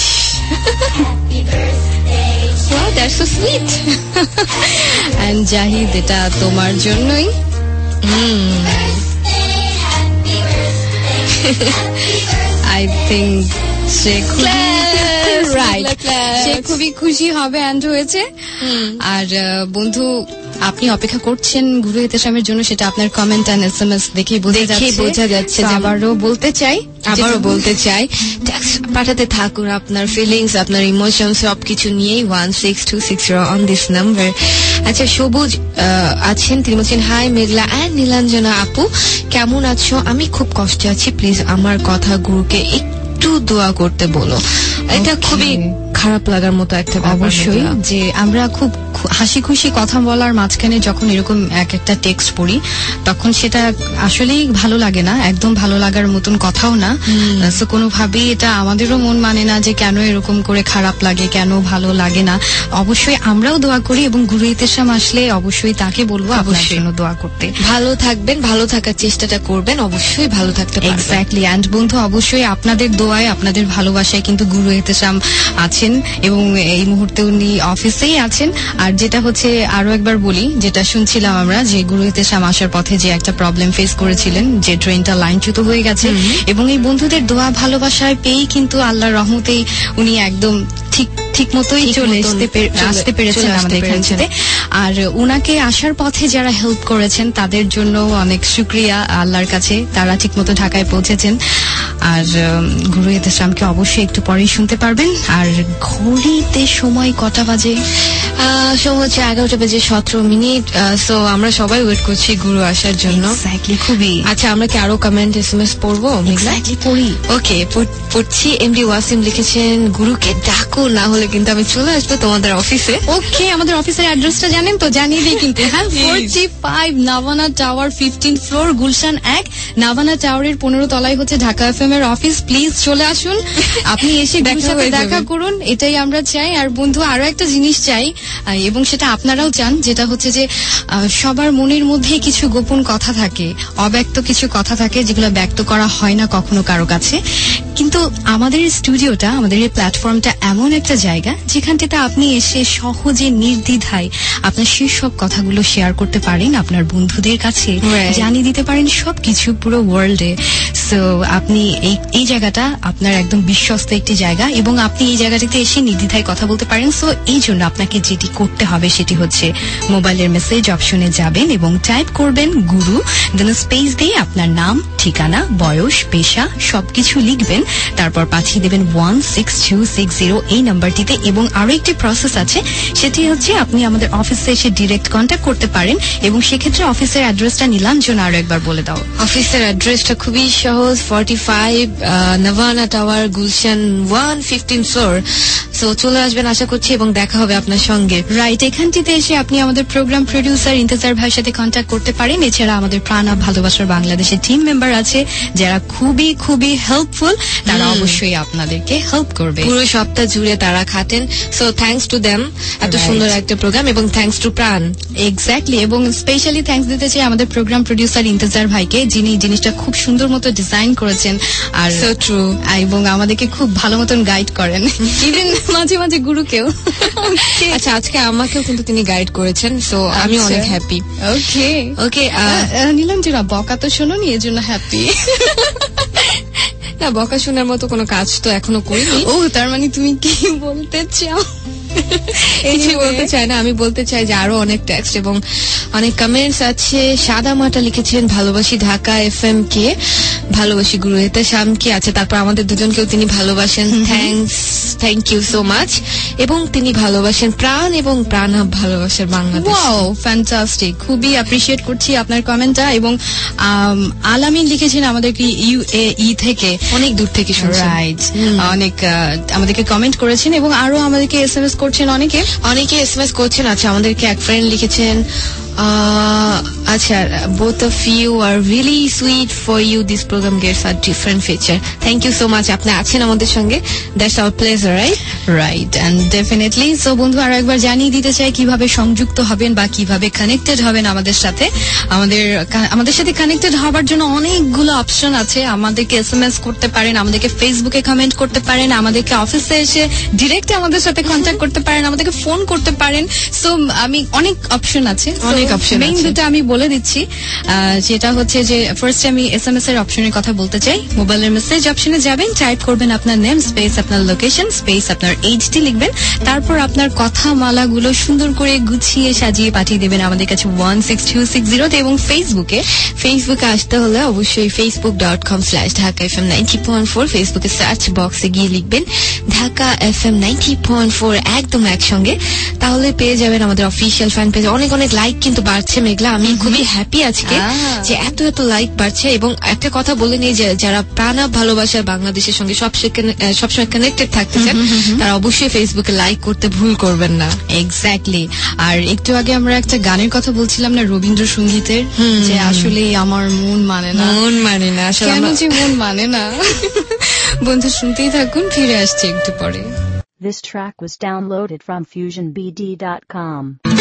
Wow, that's so sweet. And Zahid, এটা তোমার জন্যই। I think সে খুবই খুশি হবে অ্যান্ড হয়েছে। আর বন্ধু, আপনি অপেক্ষা করছেন গুরু ইহতেশামের জন্য, সেটা আপনার কমেন্ট এন্ড SMS দেখেই বোঝা যাচ্ছে। আবারও বলতে চাই টেক্সট পাঠাতে থাকুন আপনার ফিলিংস, আপনার ইমোশন, সবকিছু নিয়েই 16260 অন দিস নাম্বার। আচ্ছা, সবুজ আছেন, তিনি বলছেন, হাই মেঘলা অ্যান্ড নীলাঞ্জনা আপু, কেমন আছো? আমি খুব কষ্টে আছি, প্লিজ আমার কথা গুরুকে একটু দোয়া করতে বলো। এটা খুবই খারাপ লাগার মতো একটা ব্যাপার। অবশ্যই, যে আমরা খুব হাসি খুশি কথা বলার মাঝখানে যখন এরকম একটা টেক্সট পড়ি, তখন সেটা আসলেই ভালো লাগে না, একদম ভালো লাগার মতন কথাও না। সো কোনোভাবেই এটা আমাদেরও মন মানে না যে কেন এরকম করে খারাপ লাগে, কেন ভালো লাগে না। অবশ্যই আমরাও দোয়া করি, এবং গুরু ইহতেশাম আসলে অবশ্যই তাকে বলবো আপনার জন্য দোয়া করতে। ভালো থাকবেন, ভালো থাকার চেষ্টাটা করবেন, অবশ্যই ভালো থাকতে পারবেন। এক্স্যাক্টলি। অ্যান্ড বন্ধু, অবশ্যই আপনাদের দোয়ায়, আপনাদের ভালোবাসায় কিন্তু গুরু ইহতেশাম আছেন, এবং এই মুহূর্তে উনি অফিসেই আছেন। আর যেটা হচ্ছে, আরো একবার বলি, যেটা শুনছিলাম আমরা, যে গুরু ইহতেশাম আসার পথে যে একটা প্রবলেম ফেস করেছিলেন, যে ট্রেনটা লাইনচ্যুত হয়ে গেছে, এবং এই বন্ধুদের দোয়া ভালোবাসায় পেয়েই কিন্তু আল্লাহর রহমতেই উনি একদম ঠিক মতোই আসতে পেরেছেন আমাদের এখানে। আর উনাকে আসার পথে যারা হেল্প করেছেন তাদের জন্য অনেক শুকরিয়া আল্লাহর কাছে, তারা ঠিক মতো ঢাকায় পৌঁছেছেন। আর গুরু ইহতেশামকে অবশ্যই একটু পরেই শুনতে পারবেন। আর ঘড়িতে সময় কটা বাজে? সময় হচ্ছে 11:17। সো আমরা সবাই ওয়েট করছি গুরু আসার জন্য। খুবই। আচ্ছা, আমরা কি আরো কমেন্ট SMS পড়বো? পড়ি। ওকে, পড়ছি। MD ওয়াসিম লিখেছেন, গুরুকে ডাকো, না হলে কিন্তু আমি চলে আসবো তোমাদের অফিসে। ওকে, আমাদের অফিসের অ্যাড্রেসটা জানেন তো? জানিয়ে দিই কিন্তু। হ্যাঁ, 4G5 Navana tower, 15th floor, Gulshan 1। Navana টাওয়ারের 15 তলায় হচ্ছে ঢাকা FM এর অফিস। প্লিজ চলে আসুন, আপনি এসে দেখা করুন, এটাই আমরা চাই। আর বন্ধু, আরো একটা জিনিস চাই, এবং সেটা আপনারাও চান, যেটা হচ্ছে যে সবার মনের মধ্যে কিছু গোপন কথা থাকে, অব্যক্ত কিছু কথা থাকে, যেগুলো ব্যক্ত করা হয় না কখনো কারো কাছে। কিন্তু আমাদের স্টুডিওটা, আমাদের এই প্ল্যাটফর্মটা এমন একটা জায়গা যেখানটাতে আপনি এসে সহজে নির্দ্বিধায় আপনার সেই সব কথাগুলো শেয়ার করতে পারেন আপনার বন্ধুদের কাছে, জানিয়ে দিতে পারেন সবকিছু পুরো ওয়ার্ল্ডে। সো আপনি এই জায়গাটা আপনার একদম বিশ্বস্ত একটি জায়গা, এবং আপনি এই জায়গাটিতে এসে নির্দ্বিধায় কথা বলতে পারেন। সো এই জন্য আপনাকে যেটি করতে হবে সেটি হচ্ছে মোবাইলের মেসেজ অপশনে যাবেন এবং টাইপ করবেন গুরু, দেন স্পেস দিয়ে আপনার নাম, ঠিকানা, বয়স, পেশা সবকিছু লিখবেন, তারপর পাঠিয়ে দেবেন 16260 এই নাম্বারটিতে। এবং আরো একটি প্রসেস আছে, সেটি হচ্ছে আপনি আমাদের অফিসে এসে ডিরেক্ট কন্ট্যাক্ট করতে পারেন, এবং সেক্ষেত্রে অফিসের অ্যাড্রেসটা নীলাঞ্জনা আরো একবার বলে দাও। অফিসের অ্যাড্রেসটা খুবই সহজ, House 45 Nirvana Tower Gulshan 115 floor. So চলে আসবেন আশা করছি এবং দেখা হবে আপনার সঙ্গে। রাইট, এখানটিতে এসে আপনি আমাদের প্রোগ্রাম প্রডিউসার ইন্তেজার ভাইয়ের সাথে কন্ট্যাক্ট করতে পারেন। এছাড়া আমাদের প্রাণ ভালোবাসার বাংলাদেশের টিম মেম্বার আছে যারা খুবই খুবই হেল্পফুল, তারা অবশ্যই আপনাদেরকে হেল্প করবে। পুরো সপ্তাহ জুড়ে তারা খাটেন। সো থ্যাঙ্কস টু দেম, এত সুন্দর একটা প্রোগ্রাম, এবং থ্যাঙ্কস টু প্রাণ। এক্স্যাক্টলি, এবং স্পেশালি থ্যাঙ্কস দিতে চাই আমাদের প্রোগ্রাম প্রডিউসার ইন্তেজার ভাইকে, যিনি জিনিসটা খুব সুন্দর মতো ডিজাইন করেছেন আর সো ট্রু, এবং আমাদেরকে খুব ভালো মতন গাইড করেন, ইভেন মাঝে মাঝে গুরুকেও। আচ্ছা, আজকে আমাকেও কিন্তু তিনি গাইড করেছেন, সো আমি অনেক হ্যাপি। ওকে ওকে, নীলাঞ্জনা বকা তো শোনোনি, এর জন্য হ্যাপি। না, বকা শোনার মতো কোনো কাজ তো এখনো করিনি। ও, তার মানে তুমি কি বলতে চাও? কিছু বলতে চাই না, আমি বলতে চাই যে আরো অনেক টেক্সট এবং অনেক কমেন্টস আছে। সাদা মাটা লিখেছেন ভালোবাসি ঢাকা FM কে, ভালোবাসি গুরু এতে শ্যামকে আছে, তারপর আমাদের দুজনকেও তিনি ভালোবাসেন, থ্যাংক ইউ সো মাচ। এবং তিনি ভালোবাসেন প্রাণ এবং প্রাণ ভালোবাসার বাংলাদেশ। ওয়াও, ফ্যান্টাস্টিক, খুবই অ্যাপ্রিশিয়েট করছি আপনার কমেন্টটা। এবং আলামিন লিখেছেন আমাদেরকে UAE থেকে, অনেক দূর থেকে শুনছেন। রাইট, অনেক আমাদেরকে কমেন্ট করেছেন এবং আরো আমাদেরকে SMS করছেন অনেকে SMS করছেন। আচ্ছা, আমাদেরকে এক ফ্রেন্ড লিখেছেন, আচ্ছা, both of you are really sweet. For you this program gets a different feature. Thank you so much. আপনি আছেন আমাদের সঙ্গে, that's our pleasure, right and definitely. so বন্ধু, আরো একবার জানিয়ে দিতে চাই কিভাবে সংযুক্ত হবেন বা কিভাবে কানেক্টেড হবেন আমাদের সাথে। আমাদের সাথে কানেক্টেড হওয়ার জন্য অনেকগুলো অপশন আছে। আমাদেরকে SMS করতে পারেন, আমাদেরকে ফেসবুকে কমেন্ট করতে পারেন, আমাদেরকে অফিসে এসে ডিরেক্ট আমাদের সাথে কন্ট্যাক্ট করতে পারেন, আমাদেরকে ফোন করতে পারেন। সো আমি অনেক অপশন আছে, মেইন দুটো আমি বলে দিচ্ছি। যেটা হচ্ছে যে ফার্স্টে আমি SMS এর অপশনের কথা বলতে চাই। মোবাইলের মেসেজ অপশনে যাবেন, টাইপ করবেন আপনার নেম স্পেস আপনার লোকেশন স্পেস আপনার HD লিখবেন, তারপর আপনার কথা মালাগুলো সুন্দর করে গুছিয়ে সাজিয়ে পাঠিয়ে দেবেন আমাদের কাছে 16260 এবং ফেসবুকে আসতে হলে অবশ্যই facebook.com/dhaka.fm 90.4 ফেসবুকে সার্চ বক্সে গিয়ে লিখবেন ঢাকা FM 90.4 একদম একসঙ্গে, তাহলে পেয়ে যাবেন আমাদের অফিসিয়াল ফ্যান পেজ। অনেক অনেক লাইক কিন্তু বাড়ছে মেঘলা, আমি খুবই হ্যাপি আজকে যে এত লাইক বাড়ছে। এবং একটা কথা বলে নিই, যে যারা প্রাণ ভালোবাসার বাংলাদেশের সঙ্গে সবসময় কানেক্টেড থাকতে চান, তারা অবশ্যই ফেসবুকে লাইক করতে ভুল করবেন না। এক্স্যাক্টলি। আর একটু আগে আমরা একটা গানের কথা বলছিলাম না, রবীন্দ্রসঙ্গীতের, যে আসলে আমার মন মানে না আসলে কেন যে মন মানে না। বন্ধু, শুনতেই থাকুন, ফিরে আসছি একটু পরে। This track was downloaded from FusionBD.com.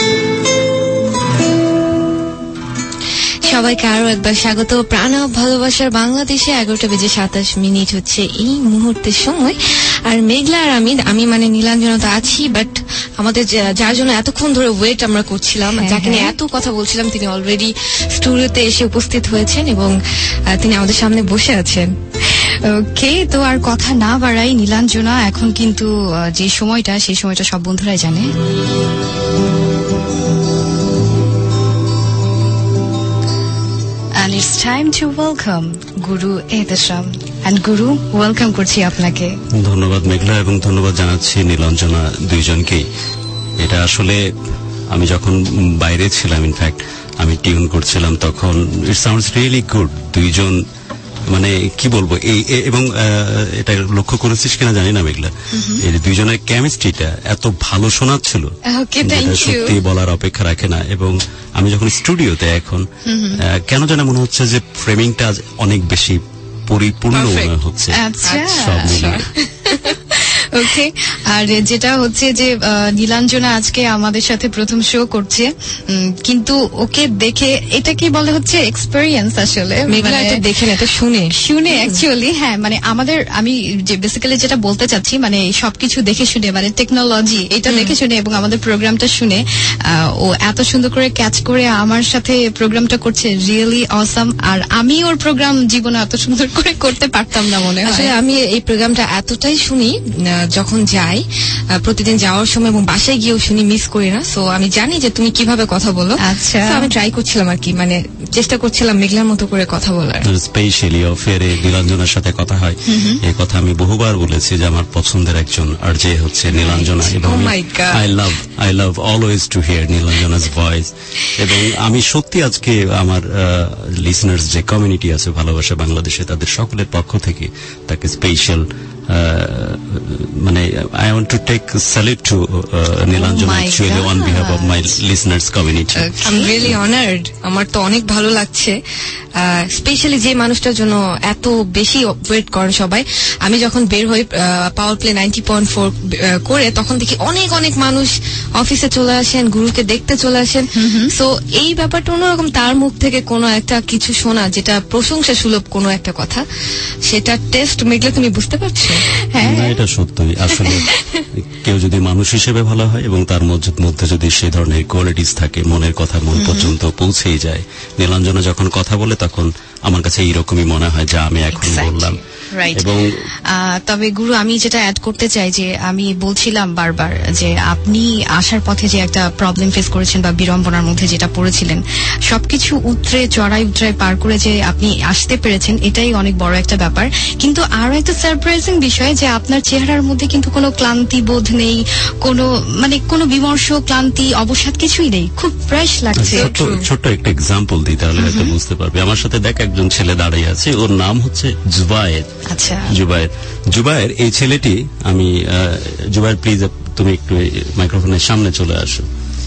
সবাইকে আরো একবার স্বাগত প্রাণ ভালোবাসার বাংলাদেশে। 11:27 হচ্ছে এই মুহূর্তের সময়। আর মেঘলা আর আমি মানে নীলাঞ্জনা তো আছি, বাট আমাদের যার জন্য এতক্ষণ ধরে ওয়েট আমরা করছিলাম, যাকে নিয়ে এত কথা বলছিলাম, তিনি অলরেডি স্টুডিওতে এসে উপস্থিত হয়েছেন এবং তিনি আমাদের সামনে বসে আছেন। ওকে, তো আর কথা না বাড়াই নীলাঞ্জনা, এখন কিন্তু যে সময়টা, সেই সময়টা সব বন্ধুরাই জানে। And it's time to welcome Guru Edesham. And Guru, welcome করছি আপনাকে। ধন্যবাদ মেঘলা, এবং ধন্যবাদ জানাচ্ছি নীলাঞ্জনা, দুইজনকেই। এটা আসলে আমি যখন বাইরে ছিলাম, ইনফ্যাক্ট আমি টিউন করছিলাম, তখন ইট সাউন্ডস রিয়েলি গুড। দুইজন মানে কি বলবো, এবং এটা লক্ষ্য করেছিস কিনা জানি না মেঘলা, এই দুইজনের কেমিস্ট্রিটা এত ভালো শোনাচ্ছিল, সত্যি বলার অপেক্ষা রাখে না। এবং আমি যখন স্টুডিওতে এখন কেন যেন মনে হচ্ছে যে ফ্রেমিংটা অনেক বেশি পরিপূর্ণ মনে হচ্ছে সব মিলিয়ে। ওকে, আর যেটা হচ্ছে যে নীলাঞ্জনা আজকে আমাদের সাথে প্রথম শো করছে, কিন্তু ওকে দেখে এটা কি বলে হচ্ছে এক্সপেরিয়েন্স আসলে, দেখে না, শুনে অ্যাকচুয়ালি। হ্যাঁ, মানে আমি যে বেসিক্যালি যেটা বলতে চাচ্ছি, মানে সবকিছু দেখে শুনে, মানে টেকনোলজি এটা দেখে শুনে এবং আমাদের প্রোগ্রামটা শুনে ও এত সুন্দর করে ক্যাচ করে আমার সাথে প্রোগ্রামটা করছে, রিয়েলি অসাম। আর আমি ওর প্রোগ্রাম জীবনে এত সুন্দর করে করতে পারতাম না মনে হয়। আমি এই প্রোগ্রামটা এতটাই শুনি যখন যাই প্রতিদিন যাওয়ার সময় এবং বাসায় গিয়েও শুনি, মিস করি না। সো আমি জানি যে তুমি কিভাবে কথা বলো। আচ্ছা, আমি ট্রাই করছিলাম আর কি, মানে চেষ্টা করছিলাম মেঘলার মতো করে কথা বলার। স্পেশালি অফেয়ারে নীলাঞ্জনার সাথে কথা হয়, এই কথা আমি বহুবার বলেছি যে আমার পছন্দের একজন আরজে হচ্ছে নীলাঞ্জনা, এবং I love always to hear Nilanjana's voice. এবং আমি সত্যি আজকে আমার লিসনার্স যে কমিউনিটি আছে ভালোবাসা বাংলাদেশে, তাদের সকলের পক্ষ থেকে তাকে স্পেশাল মানে I want to take salute to Nilanjana actually on behalf of my listeners community. I'm really honored. আমার তো অনেক ভালো লাগছে, স্পেশালি যে মানুষটার জন্য এত বেশি ওয়েট করে সবাই। আমি যখন বের হই পাওয়ার প্লে 90.4 করে, তখন দেখি অনেক অনেক মানুষ অফিসে চলে আসেন, গুরুকে দেখতে চলে আসেন। সো এই ব্যাপারটা অন্যরকম, তার মুখ থেকে কোনো একটা কিছু শোনা যেটা প্রশংসা সুলভ কোনো একটা কথা, সেটা টেস্ট মেঘলে তুমি বুঝতে পারছো? হ্যাঁ, এটা সত্যি। আসলে কেউ যদি মানুষ হিসেবে ভালো হয় এবং তার মধ্যে যদি সেই ধরনের কোয়ালিটিস থাকে, মনের কথা মন পর্যন্ত পৌঁছেই যায়। নীলাঞ্জনা যখন কথা বলে তখন আমার কাছে এইরকমই মনে হয় যা আমি এখন বললাম। এবং তবে গুরু, আমি যেটা অ্যাড করতে চাই যে আমি বলছিলাম বারবার যে আপনি আসার পথে যে একটা প্রবলেম ফেস করেছেন বা বিড়ম্বনার মধ্যে যেটা পড়েছিলেন, সবকিছু উতরাই পার করে যে আপনি আসতে পেরেছেন, এটাই অনেক বড় একটা ব্যাপার। কিন্তু আরো একটা সারপ্রাইজিং বিষয় যে আপনার চেহারার মধ্যে কিন্তু কোনো ক্লান্তি বোধ নেই, কোনো বিমর্ষ, ক্লান্তি, অবসাদ কিছুই নেই, খুব ফ্রেশ লাগছে। ছোট্ট একটা এক্সাম্পল দিই, তাহলে হয়তো বুঝতে পারবে। আমার সাথে দেখ একজন ছেলে দাঁড়িয়ে আছে, ওর নাম হচ্ছে জুবায়ের। আচ্ছা, জুবায়ের এই ছেলেটি, আমি জুবায়ের প্লিজ তুমি একটু মাইক্রোফোনের সামনে চলে আসো।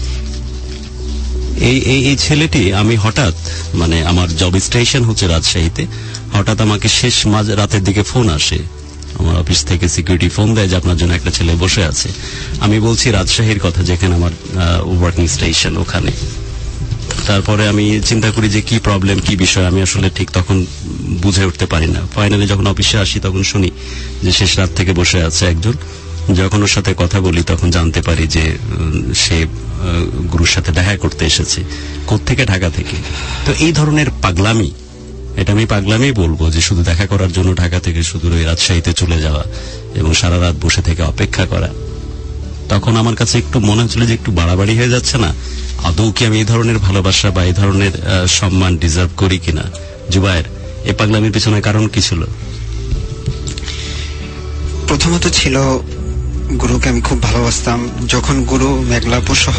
এই ছেলেটি, আমি হঠাৎ মানে আমার জব স্টেশন হচ্ছে রাজশাহীতে, হঠাৎ আমাকে শেষ মাঝ রাতের দিকে ফোন আসে, আমার অফিস থেকে সিকিউরিটি ফোন দেয় যে আপনার জন্য একটা ছেলে বসে আছে। আমি বলছি রাজশাহীর কথা, যেখানে আমার ওয়ার্কিং স্টেশন, ওখানে। তারপরে আমি চিন্তা করি যে কি প্রবলেম, কি বিষয়, আমি আসলে ঠিক তখন বুঝে উঠতে পারি না। ফাইনালি যখন অফিসে আসি তখন শুনি যে শেষ রাত থেকে বসে আছে একজন। যখন ওর সাথে কথা বলি তখন জানতে পারি যে সে গুরুর সাথে দেখা করতে এসেছে। কোত্থেকে? ঢাকা থেকে। তো এই ধরনের পাগলামি, এটা আমি পাগলামি বলবো যে শুধু দেখা করার জন্য ঢাকা থেকে শুধু ওই রাজশাহীতে চলে যাওয়া এবং সারা রাত বসে থেকে অপেক্ষা করা, তখন আমার কাছে একটু মনে হচ্ছিল যে একটু বাড়াবাড়ি হয়ে যাচ্ছে না? আদৌ কি আমি এই ধরনের ভালোবাসা বা এই ধরনের সম্মান ডিজার্ভ করি কিনা? জুবায়ের, এই পাগলামির পিছনে কারণ কি ছিল? প্রথমত ছিল গুরুকে আমি খুব ভালোবাসতাম। যখন গুরু মেঘলাপুর সহ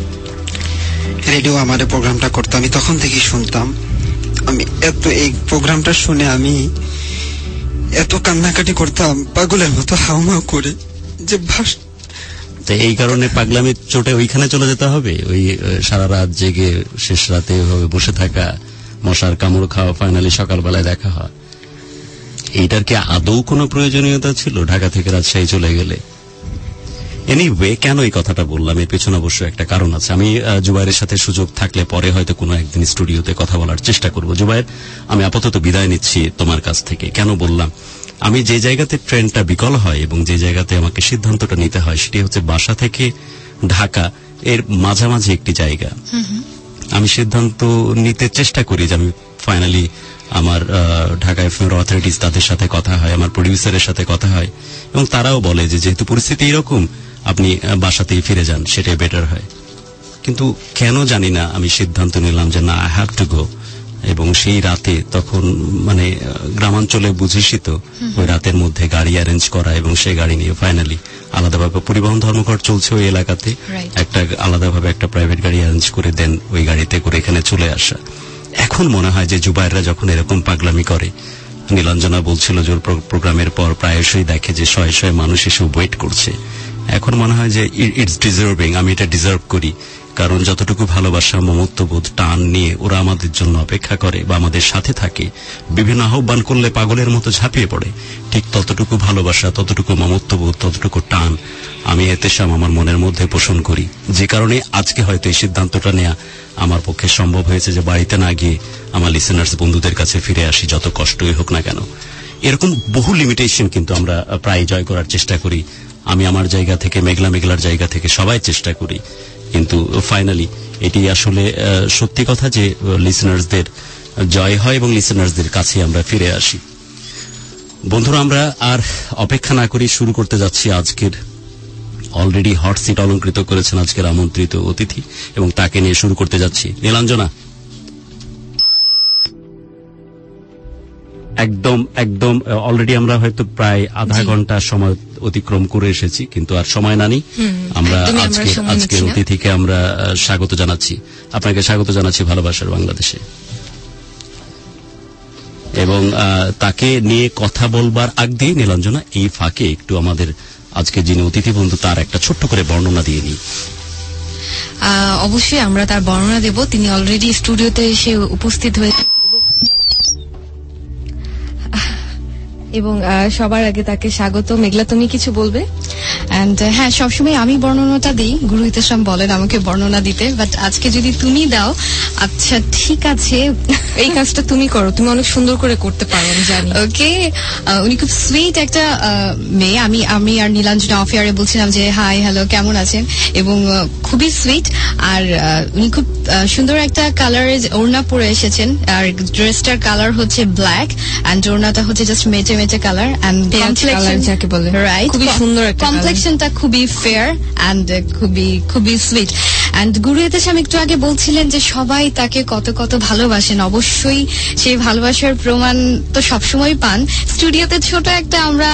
রেডিও আমাদের প্রোগ্রামটা করতো, আমি তখন থেকেই শুনতাম। আমি এই প্রোগ্রামটা শুনে আমি এত কান্নাকাটি করতাম, পাগলের মতো হাউমাউ করে, যে এই কারণে পাগলামির চোটে ওইখানে চলে যেতে হবে? ওই সারা রাত জেগে শেষ রাতে বসে থাকা, মশার কামড় খাওয়া, ফাইনালি সকালবেলায় দেখা হয়, এইটার কি আদৌ কোনো প্রয়োজনীয়তা ছিল ঢাকা থেকে রাজশাহী চলে গেলে? এনিওয়ে, কেন এই কথাটা বললাম, এর পেছনে অবশ্যই একটা কারণ আছে। আমি জুবায়ের সাথে সুযোগ থাকলে পরে হয়তো কোনো একদিন স্টুডিওতে কথা বলার চেষ্টা করব। জুবায়ের, আমি আপাতত বিদায় নিচ্ছি তোমার কাছ থেকে। কেন বললাম, আমি যে জায়গাতে ট্রেনটা বিকল হয় এবং যে জায়গাতে আমাকে সিদ্ধান্তটা নিতে হয়, সেটি হচ্ছে বাসা থেকে ঢাকা এর মাঝামাঝি একটি জায়গা। আমি সিদ্ধান্ত নিতে চেষ্টা করি যে আমি ফাইনালি আমার ঢাকা এফএম অথরিটিজ, তাদের সাথে কথা হয়, আমার প্রডিউসারের সাথে কথা হয়, এবং তারাও বলে যে যেহেতু পরিস্থিতি এরকম, আপনি বাসাতেই ফিরে যান, সেটাই বেটার হয়। কিন্তু কেন জানি না আমি সিদ্ধান্ত নিলাম যে না, আই হ্যাভ টু গো। এবং সেই রাতে তখন মানে গ্রামাঞ্চলে বুঝিসই তো, ওই রাতের মধ্যে গাড়ি অ্যারেঞ্জ করা এবং সেই গাড়ি নিয়ে ফাইনালি আলাদাভাবে পরিবহন ধর্মঘট চলছে ওই এলাকাতে, একটা আলাদাভাবে একটা প্রাইভেট গাড়ি অ্যারেঞ্জ করে দেন, ওই গাড়িতে করে এখানে চলে আসা। এখন মনে হয় যে জুবায়েররা যখন এরকম পাগলামি করে, নীলাঞ্জনা বলছিল যে প্রোগ্রামের পর প্রায়শই দেখে যে শয়ে শয়ে মানুষ এসে ওয়েট করছে। এখন মনে হয় যে ইটস ডিজার্ভিং, আমি এটা ডিজার্ভ করি। কারণ যতটুকু ভালোবাসা, মমত্ববোধ, টান নিয়ে ওরা আমাদের জন্য অপেক্ষা করে বা আমাদের সাথে থাকে, বিভিন্ন আহ্বান করলে পাগলের মতো ঝাঁপিয়ে পড়ে, ঠিক ততটুকু ভালোবাসা, ততটুকু মমত্ববোধ, ততটুকু টান আমি এতেশাম আমার মনের মধ্যে পোষণ করি। যে কারণে আজকে হয়তো এই সিদ্ধান্তটা নেওয়া আমার পক্ষে সম্ভব হয়েছে যে বাড়িতে না গিয়ে আমার লিসেনার্স বন্ধুদের কাছে ফিরে আসি, যত কষ্টই হোক না কেন। এরকম বহু লিমিটেশন কিন্তু আমরা প্রায় জয় করার চেষ্টা করি। আমি আমার জায়গা থেকে, মেঘলার জায়গা থেকে সবাই চেষ্টা করি, কিন্তু ফাইনালি এটি আসলে সত্যি কথা যে লিসেনার্সদের জয় হয় এবং লিসেনার্সদের কাছে আমরা ফিরে আসি। বন্ধুরা, আমরা আর অপেক্ষা না করি শুরু করতে যাচ্ছি আজকের অলরেডি হট সিট অলঙ্কৃত করেছেন আজকের আমন্ত্রিত অতিথি এবং তাকে নিয়ে শুরু করতে যাচ্ছি। নীলাঞ্জনা, একদম অলরেডি আমরা হয়তো প্রায় আধা ঘন্টা সময় অতিক্রম করে এসেছি, কিন্তু আর সময় নানি। আমরা আজকের অতিথিকে আমরা স্বাগত জানাচ্ছি। আপনাকে স্বাগত জানাচ্ছি ভালোবাসার বাংলাদেশে। এবং তাকে নিয়ে কথা বলবার আগ দিয়ে নীলাঞ্জনা এই ফাঁকে একটু আমাদের আজকে যিনি অতিথি বন্ধু তার একটা ছোট্ট করে বর্ণনা দিয়ে নিই। অবশ্যই আমরা তার বর্ণনা দেব। তিনি অলরেডি স্টুডিওতে এসে উপস্থিত হয়ে এবং সবার আগে তাকে স্বাগত। মেঘলা, তুমি কিছু বলবে? এন্ড হ্যাঁ, সবসময় আমি বর্ণনাটা দিই, গুরু ইতিশ্রাম বলেন আমাকে বর্ণনা দিতে, বাট আজকে যদি তুমি দাও। আচ্ছা ঠিক আছে, এই কাজটা তুমি করো, তুমি অনেক সুন্দর করে করতে পারো আমি জানি। ওকে, উনি খুব সুইট একটা মেয়ে। আমি আর নীলাঞ্জনা অফ এয়ারে বলছিলাম যে হাই হ্যালো কেমন আছেন, এবং খুবই সুইট। আর উনি খুব সুন্দর একটা কালারের ওড়না পরে এসেছেন, আর ড্রেসটার কালার হচ্ছে ব্ল্যাক এন্ড ওড়নাটা হচ্ছে জাস্ট মেটে মেটে কালার এন্ড কমপ্লেক্সন যাকে বলে, রাইট? খুবই সুন্দর একটা কমপ্লেক্সনটা খুবই ফেয়ার এন্ড খুবই সুইট। এন্ড গুরু ইতিশ্রাম একটু আগে বলছিলেন যে সবাই তাকে কত কত ভালোবাসেন। অবশ্যই সেই ভালোবাসার প্রমাণ তো সবসময় পান। স্টুডিওতে ছোট একটা আমরা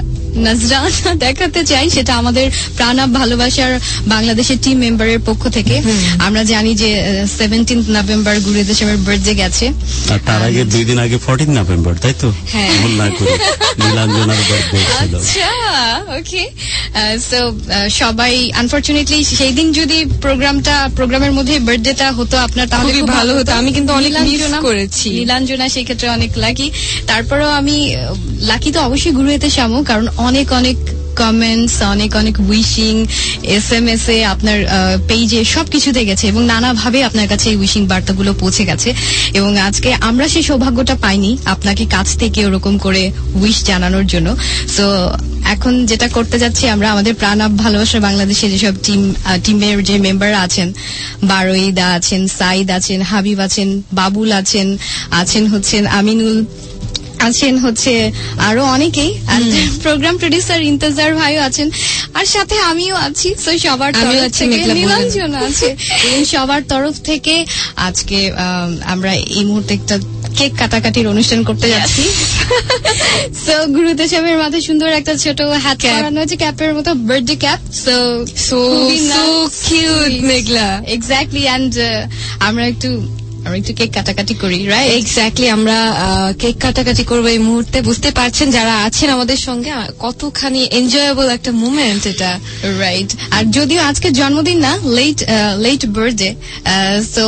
নজরানা দেখাতে চাই, সেটা আমাদের প্রাণাব ভালোবাসার বাংলাদেশের টিম মেম্বারের পক্ষ থেকে। আমরা জানি যে 17 নভেম্বর গুরু ইতিশ্রামের বার্থডে গেছে, আর তার আগে 2 দিন আগে 14 নভেম্বর, তাই তো? হ্যাঁ, ভুল না করি নীলাঞ্জনার বার্থডে ছিল। আচ্ছা ওকে, সো সবাই আনফরচুনেটলি সেই দিন যদি প্রোগ্রামের মধ্যে বার্থডেটা হতো আপনার, তাহলে খুব ভালো হতো। আমি কিন্তু অনেক মিস করেছি। নীলাঞ্জনা সেই ক্ষেত্রে অনেক লাকি। তারপরেও আমি লাকি তো অবশ্যই গুরু ইতিশ্রামও, কারণ অনেক কমেন্টস, অনেক উইশিং SMS এ আপনার পেজে সবকিছুতে গেছে, এবং নানাভাবে আপনার কাছে এই উইশিং বার্তাগুলো পৌঁছে গেছে। এবং আজকে আমরা সেই সৌভাগ্যটা পাইনি আপনাকে কাছ থেকে ওরকম করে উইশ জানানোর জন্য। সো এখন যেটা করতে যাচ্ছি, আমরা আমাদের প্রাণাব ভালোবাসা বাংলাদেশের যেসব টিমের যে মেম্বার আছেন, বারোইদা আছেন, সাইদ আছেন, হাবিব আছেন, বাবুল আছেন হচ্ছেন আমিনুল, আছেন হচ্ছে আরো অনেকেই, প্রোগ্রাম প্রডিউসার ইন্তেজার ভাইও আছেন, আর সাথে আমিও আছি। তো সবার তরফ থেকে নীলাঞ্জনা আছে, এবং সবার তরফ থেকে আজকে আমরা এই মুহূর্তে একটা কেক কাটাকাটির অনুষ্ঠান করতে যাচ্ছি। সো গুরু ইতিশ্রামের মাথায় সুন্দর একটা ছোট হ্যাট পরানো হয়েছে, ক্যাপের মতো, birthday cap. So cute Meghla, exactly. And আমরা একটু কেক কাটাকাটি করি, রাইট? এক্স্যাক্টলি, আমরা কেক কাটাকাটি করবো এই মুহূর্তে। বুঝতে পারছেন যারা আছেন আমাদের সঙ্গে কতখানি এনজয়েবল একটা মোমেন্ট এটা, রাইট? আর যদিও আজকে জন্মদিন না, লেট বার্থডে, সো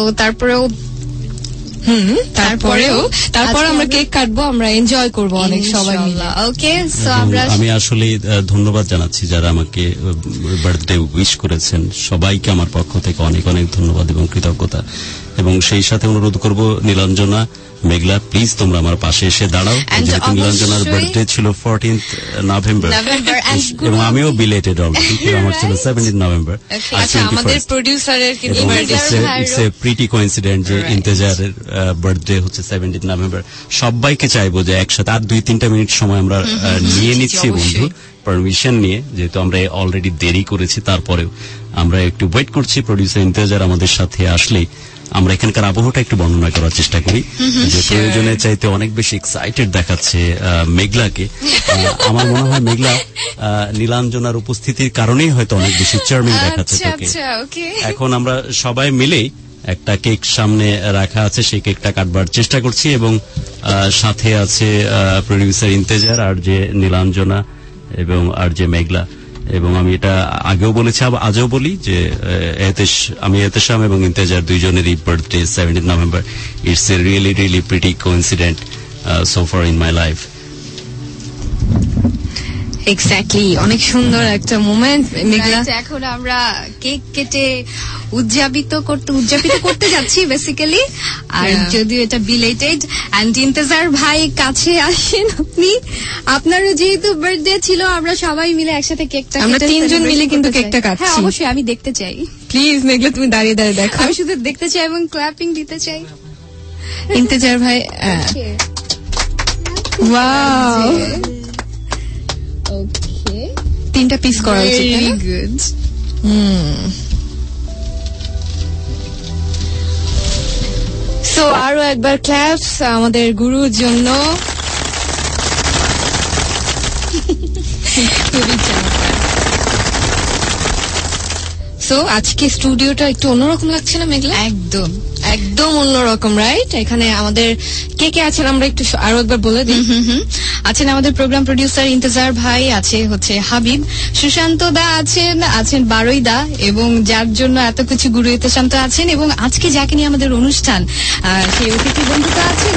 তারপর আমরা কেক কাটবো, আমরা এনজয় করবো অনেক সবাই মিলে। ওকে, সো আমি আসলে ধন্যবাদ জানাচ্ছি যারা আমাকে বার্থডে উইশ করেছেন। সবাইকে আমার পক্ষ থেকে অনেক ধন্যবাদ এবং কৃতজ্ঞতা। এবং সেই সাথে অনুরোধ করব নীলাঞ্জনা, মেঘলা, প্লিজ তোমরা আমার পাশে এসে দাঁড়াও। যেহেতু নীলাঞ্জনার বার্থডে ছিল 14 নভেম্বর এবং আমিও বিলেটেড অলরেডি, আমার ছিল 17 নভেম্বর। আচ্ছা, আমাদের প্রোডিউসারের কিন্তু ইটস এ প্রিটি কোইন্সিডেন্ট যে ইন্তেজারের বার্থডে হচ্ছে 17 নভেম্বর। সবাইকে চাইবো যে একসাথে আর 2-3 মিনিট সময় আমরা নিয়ে নিচ্ছি বন্ধু, পারমিশন নিয়ে, যেহেতু আমরা অলরেডি দেরি করেছি। তারপরেও আমরা একটু ওয়েট করছি, প্রোডিউসার ইন্তেজার আমাদের সাথে আসলেই আমরা এখানকার আবহাওয়াটা একটু বর্ণনা করার চেষ্টা করি। যে প্রয়োজনের চাইতে অনেক বেশি এক্সাইটেড দেখাচ্ছে মেঘলাকে। আমার মনে হয় মেঘলা নীলাঞ্জনার উপস্থিতির কারণেই হয়তো অনেক বেশি চার্মিং দেখাচ্ছে তাকে। এখন আমরা সবাই মিলেই একটা কেক সামনে রাখা আছে, সেই কেকটা কাটবার চেষ্টা করছি, এবং সাথে আছে প্রোডিউসার ইন্তেজার, আর যে নীলাঞ্জনা এবং আর যে মেঘলা। এবং আমি এটা আগেও বলেছি, আজও বলি যে আমি এতেশাম এবং ইন্তেজার দুইজনেরই birthday 17 November. It's a really pretty coincident so far in my life. Exactly, অনেক সুন্দর একটা মোমেন্ট মেঘলা। এখন আমরা কেক কেটে উদযাপিত করতে যাচ্ছি বেসিক্যালি। আর যদিও এটা বিলেটেড, এন্ড ইন্তেজার ভাই কাছে আসেন আপনি। আপনারও যেহেতু বার্থডে ছিল, আমরা সবাই মিলে একসাথে কেকটা, আমরা 3 জন মিলে কিন্তু কেকটা কাটছি। হ্যাঁ অবশ্যই, আমি দেখতে চাই। প্লিজ মেঘলা, তুমি দাঁড়িয়ে দেখো। আমি শুধু দেখতে চাই এবং ক্ল্যাপিং দিতে চাই। ইন্তেজার ভাই ওয়াও, ওকে, 3টা পিস করা উচিত, তাই না? গুড। সো আরো একবার ক্ল্যাপস আমাদের গুরুর জন্য। খুবই চমৎকার। সো আজকে স্টুডিওটা একটু অন্যরকম লাগছে না মেঘলা? একদম একদম অন্যরকম, রাইট? এখানে আমাদের কে কে আছেন আমরা একটু আরো একবার বলে দিই। আছেন আমাদের প্রোগ্রাম প্রডিউসার ইন্তজার ভাই, আছে হচ্ছে হাবিব, সুশান্ত দা আছেন বারোই দা, এবং যার জন্য এত কিছু গুরু ইতিশান্ত আছেন, এবং আজকে যাকে নিয়ে আমাদের অনুষ্ঠান সেই অতিথি বন্ধুটা আছেন।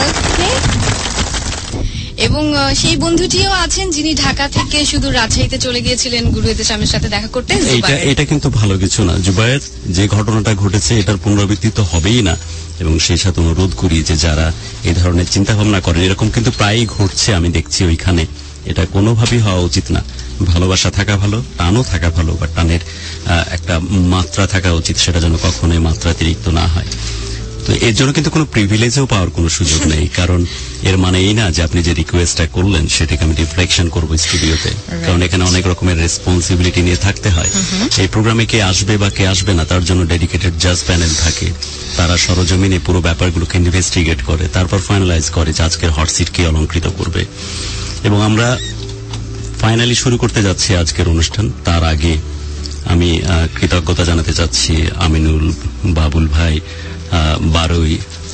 এবং সেই বন্ধুটিও আছেন যিনি ঢাকা থেকে শুধু রাজশাহীতে চলে গিয়েছিলেন গুরু ইতিশামের সাথে দেখা করতে। এটা কিন্তু ভালো কিছু না জুবায়ের, যে ঘটনাটা ঘটেছে এটার পুনরাবৃত্তি তো হবেই না। এবং সেই সাথে অনুরোধ করি যে যারা এই ধরনের চিন্তা ভাবনা করেন, এরকম কিন্তু প্রায়ই ঘটছে, আমি দেখছি ওইখানে। এটা কোনোভাবেই হওয়া উচিত না। ভালোবাসা থাকা ভালো, টানও থাকা ভালো, বা টানের একটা মাত্রা থাকা উচিত, সেটা যেন কখনোই মাত্রাতিরিক্ত না হয়। তো এর জন্য কিন্তু কোনো প্রিভিলেজও পাওয়ার কোনো সুযোগ নেই, কারণ এর মানে এই না যে আপনি যে রিকোয়েস্টটা করলেন সেটাকে আমি রিফ্লেকশন করবো স্টুডিওতে, কারণ এখানে অনেক রকমের রেসপন্সিবিলিটি নিয়ে থাকতে হয়। এই প্রোগ্রামে কে আসবে বা কে আসবে না তার জন্য ডেডিকেটেড জাজ প্যানেল থাকে, তারা সরজমিনে পুরো ব্যাপারগুলোকে ইনভেস্টিগেট করে, তারপর ফাইনালাইজ করে যে আজকের হট সিট কে অলংকৃত করবে। এবং আমরা ফাইনালি শুরু করতে যাচ্ছি আজকের অনুষ্ঠান। তার আগে আমি কৃতজ্ঞতা জানাতে চাচ্ছি আমিনুল, বাবুল ভাই, বারোই,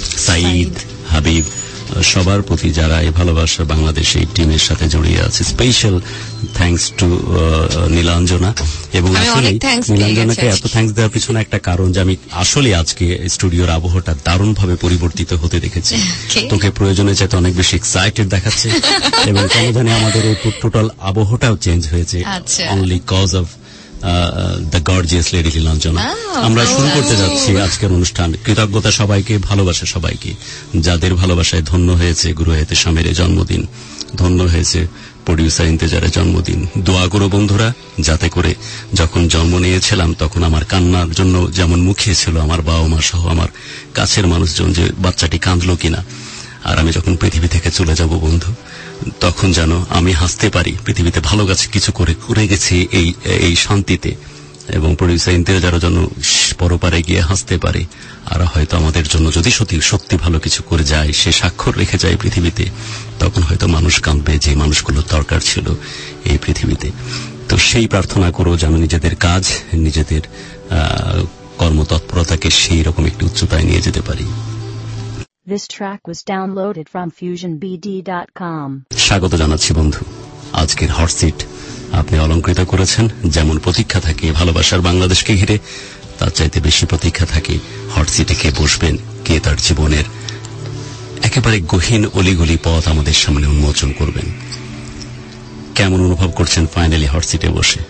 সাইদ, হাবিব, সবার প্রতি যারা এই ভালোবাসা বাংলাদেশ এই টিমের সাথে জড়িয়ে আছে। Special thanks to Nilanjana. এবং আসলে নীলাঞ্জনাকে এত থ্যাঙ্কস দেওয়ার পিছনে একটা কারণ যে আমি আসলে আজকে স্টুডিওর আবহাওয়াটা দারুণভাবে পরিবর্তিত হতে দেখেছি। তোকে প্রয়োজনে চাইতে অনেক বেশি এক্সাইটেড দেখাচ্ছে, এবং কেন জানি আমাদের এই টোটাল আবহাওয়াটাও চেঞ্জ হয়েছে only cause of the gorgeous lady Nilanjana. আমরা শুরু করতে যাচ্ছি আজকের অনুষ্ঠান। কৃতজ্ঞতা সবাইকে, ভালোবাসা সবাইকে, যাদের ভালোবাসায় ধন্য হয়েছে গুরু ইতিশামের জন্মদিন, ধন্য হয়েছে প্রডিউসার ইন্তজারের জন্মদিন। দোয়া করো বন্ধুরা, যাতে করে যখন জন্ম নিয়েছিলাম তখন আমার কান্নার জন্য যেমন মুখিয়ে ছিল আমার বাবা মা সহ আমার কাছের মানুষজন, যে বাচ্চাটি কাঁদলো কিনা। আর আমি যখন পৃথিবী থেকে চলে যাব বন্ধু, তখন যেন আমি হাসতে পারি, পৃথিবীতে ভালো কিছু করে গেছি এই শান্তিতে, এবং প্রডিউসার ইন্তজারও যেন পরপারে গিয়ে হাসতে পারে। আর হয়তো আমাদের জন্য যদি সত্যি ভালো কিছু করে যায়, সে স্বাক্ষর রেখে যায় পৃথিবীতে, তখন হয়তো মানুষ কাঁদবে যে মানুষগুলোর দরকার ছিল এই পৃথিবীতে। তো সেই প্রার্থনা করো যেন নিজেদের কাজ, নিজেদের কর্মতৎপরতাকে সেই রকম একটি উচ্চতায় নিয়ে যেতে পারি। This track was downloaded from FusionBD.com. স্বাগত জানাচ্ছি বন্ধু। আজকের হট সিট আপনি অলংকৃত করেছেন। যেমন প্রতীক্ষা থাকে ভালোবাসার বাংলাদেশকে ঘিরে, তার চাইতে বেশি প্রতীক্ষা থাকে হট সিটে কে বসবেন, কে তার জীবনের একেবারে গহীন অলিগলি পথ আমাদের সামনে উন্মোচন করবেন। কেমন অনুভব করছেন ফাইনালি হট সিটে বসে?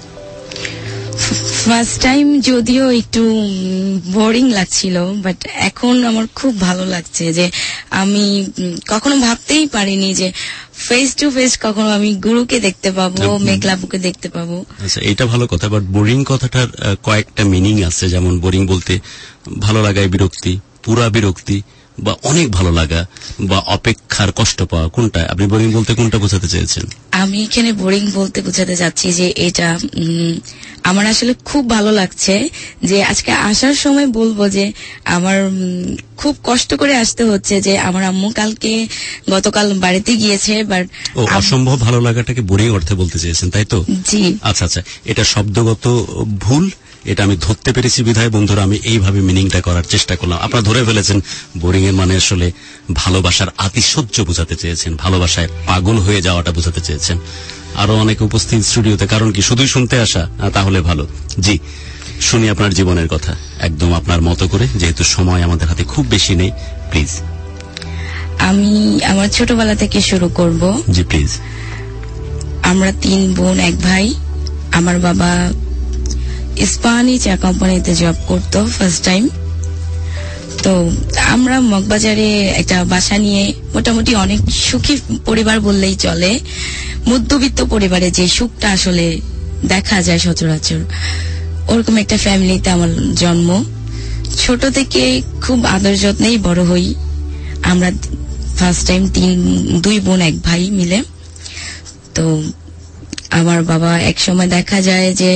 ফার্স্ট টাইম যদিও একটু বোরিং লাগছিল, বাট এখন আমার খুব ভালো লাগছে যে আমি কখনো ভাবতেই পারিনি যে ফেস টু ফেস কখনো আমি গুরুকে দেখতে পাবো, মেঘলাপুকে দেখতে পাবো। আচ্ছা, এটা ভালো কথা, বাট বোরিং কথাটার কয়েকটা মিনিং আছে। যেমন বোরিং বলতে ভালো লাগায় বিরক্তি, পুরা বিরক্তি, বা অনেক ভালো লাগা, বা অপেক্ষার কষ্ট পাওয়া। কোনটা আপনি বোরিং বলতে কোনটা বোঝাতে চেয়েছেন? আমি এখানে বোরিং বলতে বোঝাতে চাচ্ছি যে এটা আমার আসলে খুব ভালো লাগছে যে আজকে আসার সময় বলবো যে আমার খুব কষ্ট করে আসতে হচ্ছে, যে আমার আম্মু গতকাল বাড়িতে গিয়েছে। বাট অসম্ভব ভালো লাগাটাকে বোরিং অর্থে বলতে চেয়েছেন, তাই তো? জি। আচ্ছা, এটা শব্দগত ভুল, এটা আমি ধরতে পেরেছি বিধায় বন্ধুরা আমি এইভাবে মিনিংটা করার চেষ্টা করলাম। আপনারা ধরে ফেলেছেন বোরিং এর মানে আসলে ভালোবাসার আতিশয্য বোঝাতে চেয়েছেন, ভালোবাসায় পাগল হয়ে যাওয়াটা বোঝাতে চেয়েছেন। আরো অনেকে উপস্থিত স্টুডিওতে, কারণ কি শুধুই শুনতে আসা? তাহলে ভালো। জি, শুনি আপনার জীবনের কথা একদম আপনার মতো করে, যেহেতু সময় আমাদের হাতে খুব বেশি নেই। প্লিজ। আমি আমার ছোটবেলা থেকে শুরু করব। জি প্লিজ। আমরা 3 বোন 1 ভাই। আমার বাবা ইস্পাহানি চা কোম্পানিতে জব করতো ফার্স্ট টাইম। তো আমরা মগবাজারে একটা বাসা নিয়ে মোটামুটি অনেক সুখী পরিবার বললেই চলে। মধ্যবিত্ত পরিবারে যে সুখটা আসলে দেখা যায় সচরাচর, ওরকম একটা ফ্যামিলিতে আমার জন্ম। ছোট থেকে খুব আদর যত্নেই বড় হই। আমরা ফার্স্ট টাইম 2 বোন 1 ভাই মিলে। তো আমার বাবা এক সময় দেখা যায় যে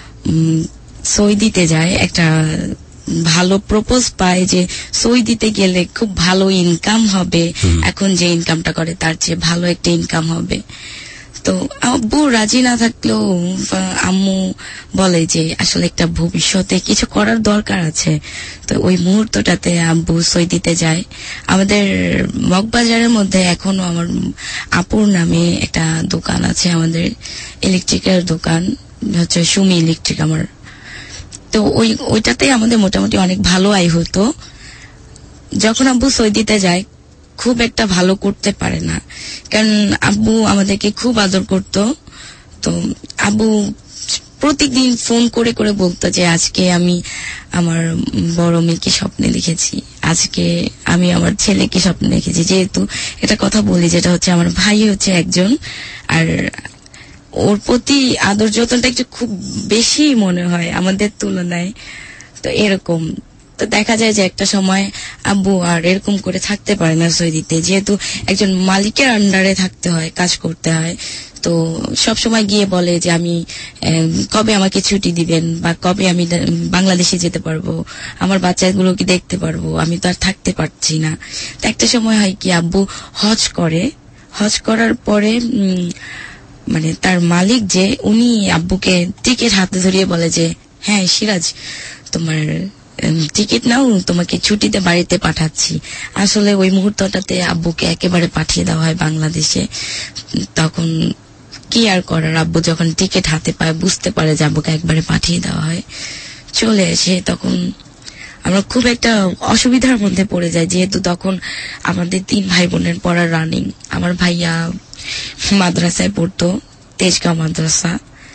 সই দিতে যায়, একটা ভালো প্রপোজ পায় যে সই দিতে গেলে খুব ভালো ইনকাম হবে, এখন যে ইনকামটা করে তার চেয়ে ভালো একটা ইনকাম হবে। তো আব্বু রাজি না থাকলেও আম্মু বলে যে আসলে একটা ভবিষ্যতে কিছু করার দরকার আছে। তো ওই মুহূর্তটাতে আব্বু সই দিতে যায়। আমাদের মগবাজারের মধ্যে এখনো আমার আপুর নামে একটা দোকান আছে, আমাদের ইলেকট্রিকের দোকান হচ্ছে সুমি ইলেকট্রিক আমার। তো ওইটাতে আমাদের মোটামুটি অনেক ভালো আয় হতো। যখন আব্বু সই দিতে যায় খুব একটা ভালো করতে পারে না, কারণ আব্বু আমাদেরকে খুব আদর করত। তো আব্বু প্রতিদিন ফোন করে করে বলতো যে আজকে আমি আমার বড় মেয়েকে স্বপ্নে দেখেছি, আজকে আমি আমার ছেলেকে স্বপ্নে দেখেছি। যেহেতু এটা কথা বলি, যেটা হচ্ছে আমার ভাই হচ্ছে একজন, আর ওর প্রতি আদর যতনটা একটু খুব বেশি মনে হয় আমাদের তুলনায়। তো এরকম তো দেখা যায় যে একটা সময় আব্বু আর এরকম করে থাকতে পারে না সই দিতে, যেহেতু একজন মালিকের আন্ডারে থাকতে হয়, কাজ করতে হয়। তো সব সময় গিয়ে বলে যে আমি কবে আমাকে ছুটি দিবেন, বা কবে আমি বাংলাদেশে যেতে পারবো, আমার বাচ্চাগুলোকে দেখতে পারবো, আমি তো আর থাকতে পারছি না। তো একটা সময় হয় কি আব্বু হজ করে, হজ করার পরে মানে তার মালিক যে উনি আব্বুকে টিকিট হাতে ধরিয়ে বলে যে হ্যাঁ সিরাজ তোমার টিকিট নাও, তোমাকে ছুটিতে বাড়িতে পাঠাচ্ছি। আসলে ওই মুহূর্তটাতে আব্বুকে একেবারে পাঠিয়ে দেওয়া হয় বাংলাদেশে। তখন কি আর করার, আব্বু যখন টিকিট হাতে পায় বুঝতে পারে যে আব্বুকে একবারে পাঠিয়ে দেওয়া হয়, চলে এসে তখন আমরা খুব একটা অসুবিধার মধ্যে পড়ে যাই, যেহেতু তখন আমাদের 3 ভাই বোনের পড়া রানিং। আমার ভাইয়া মাদ্রাসায় পড়তো, তেজগাঁও মাদ্রাসা,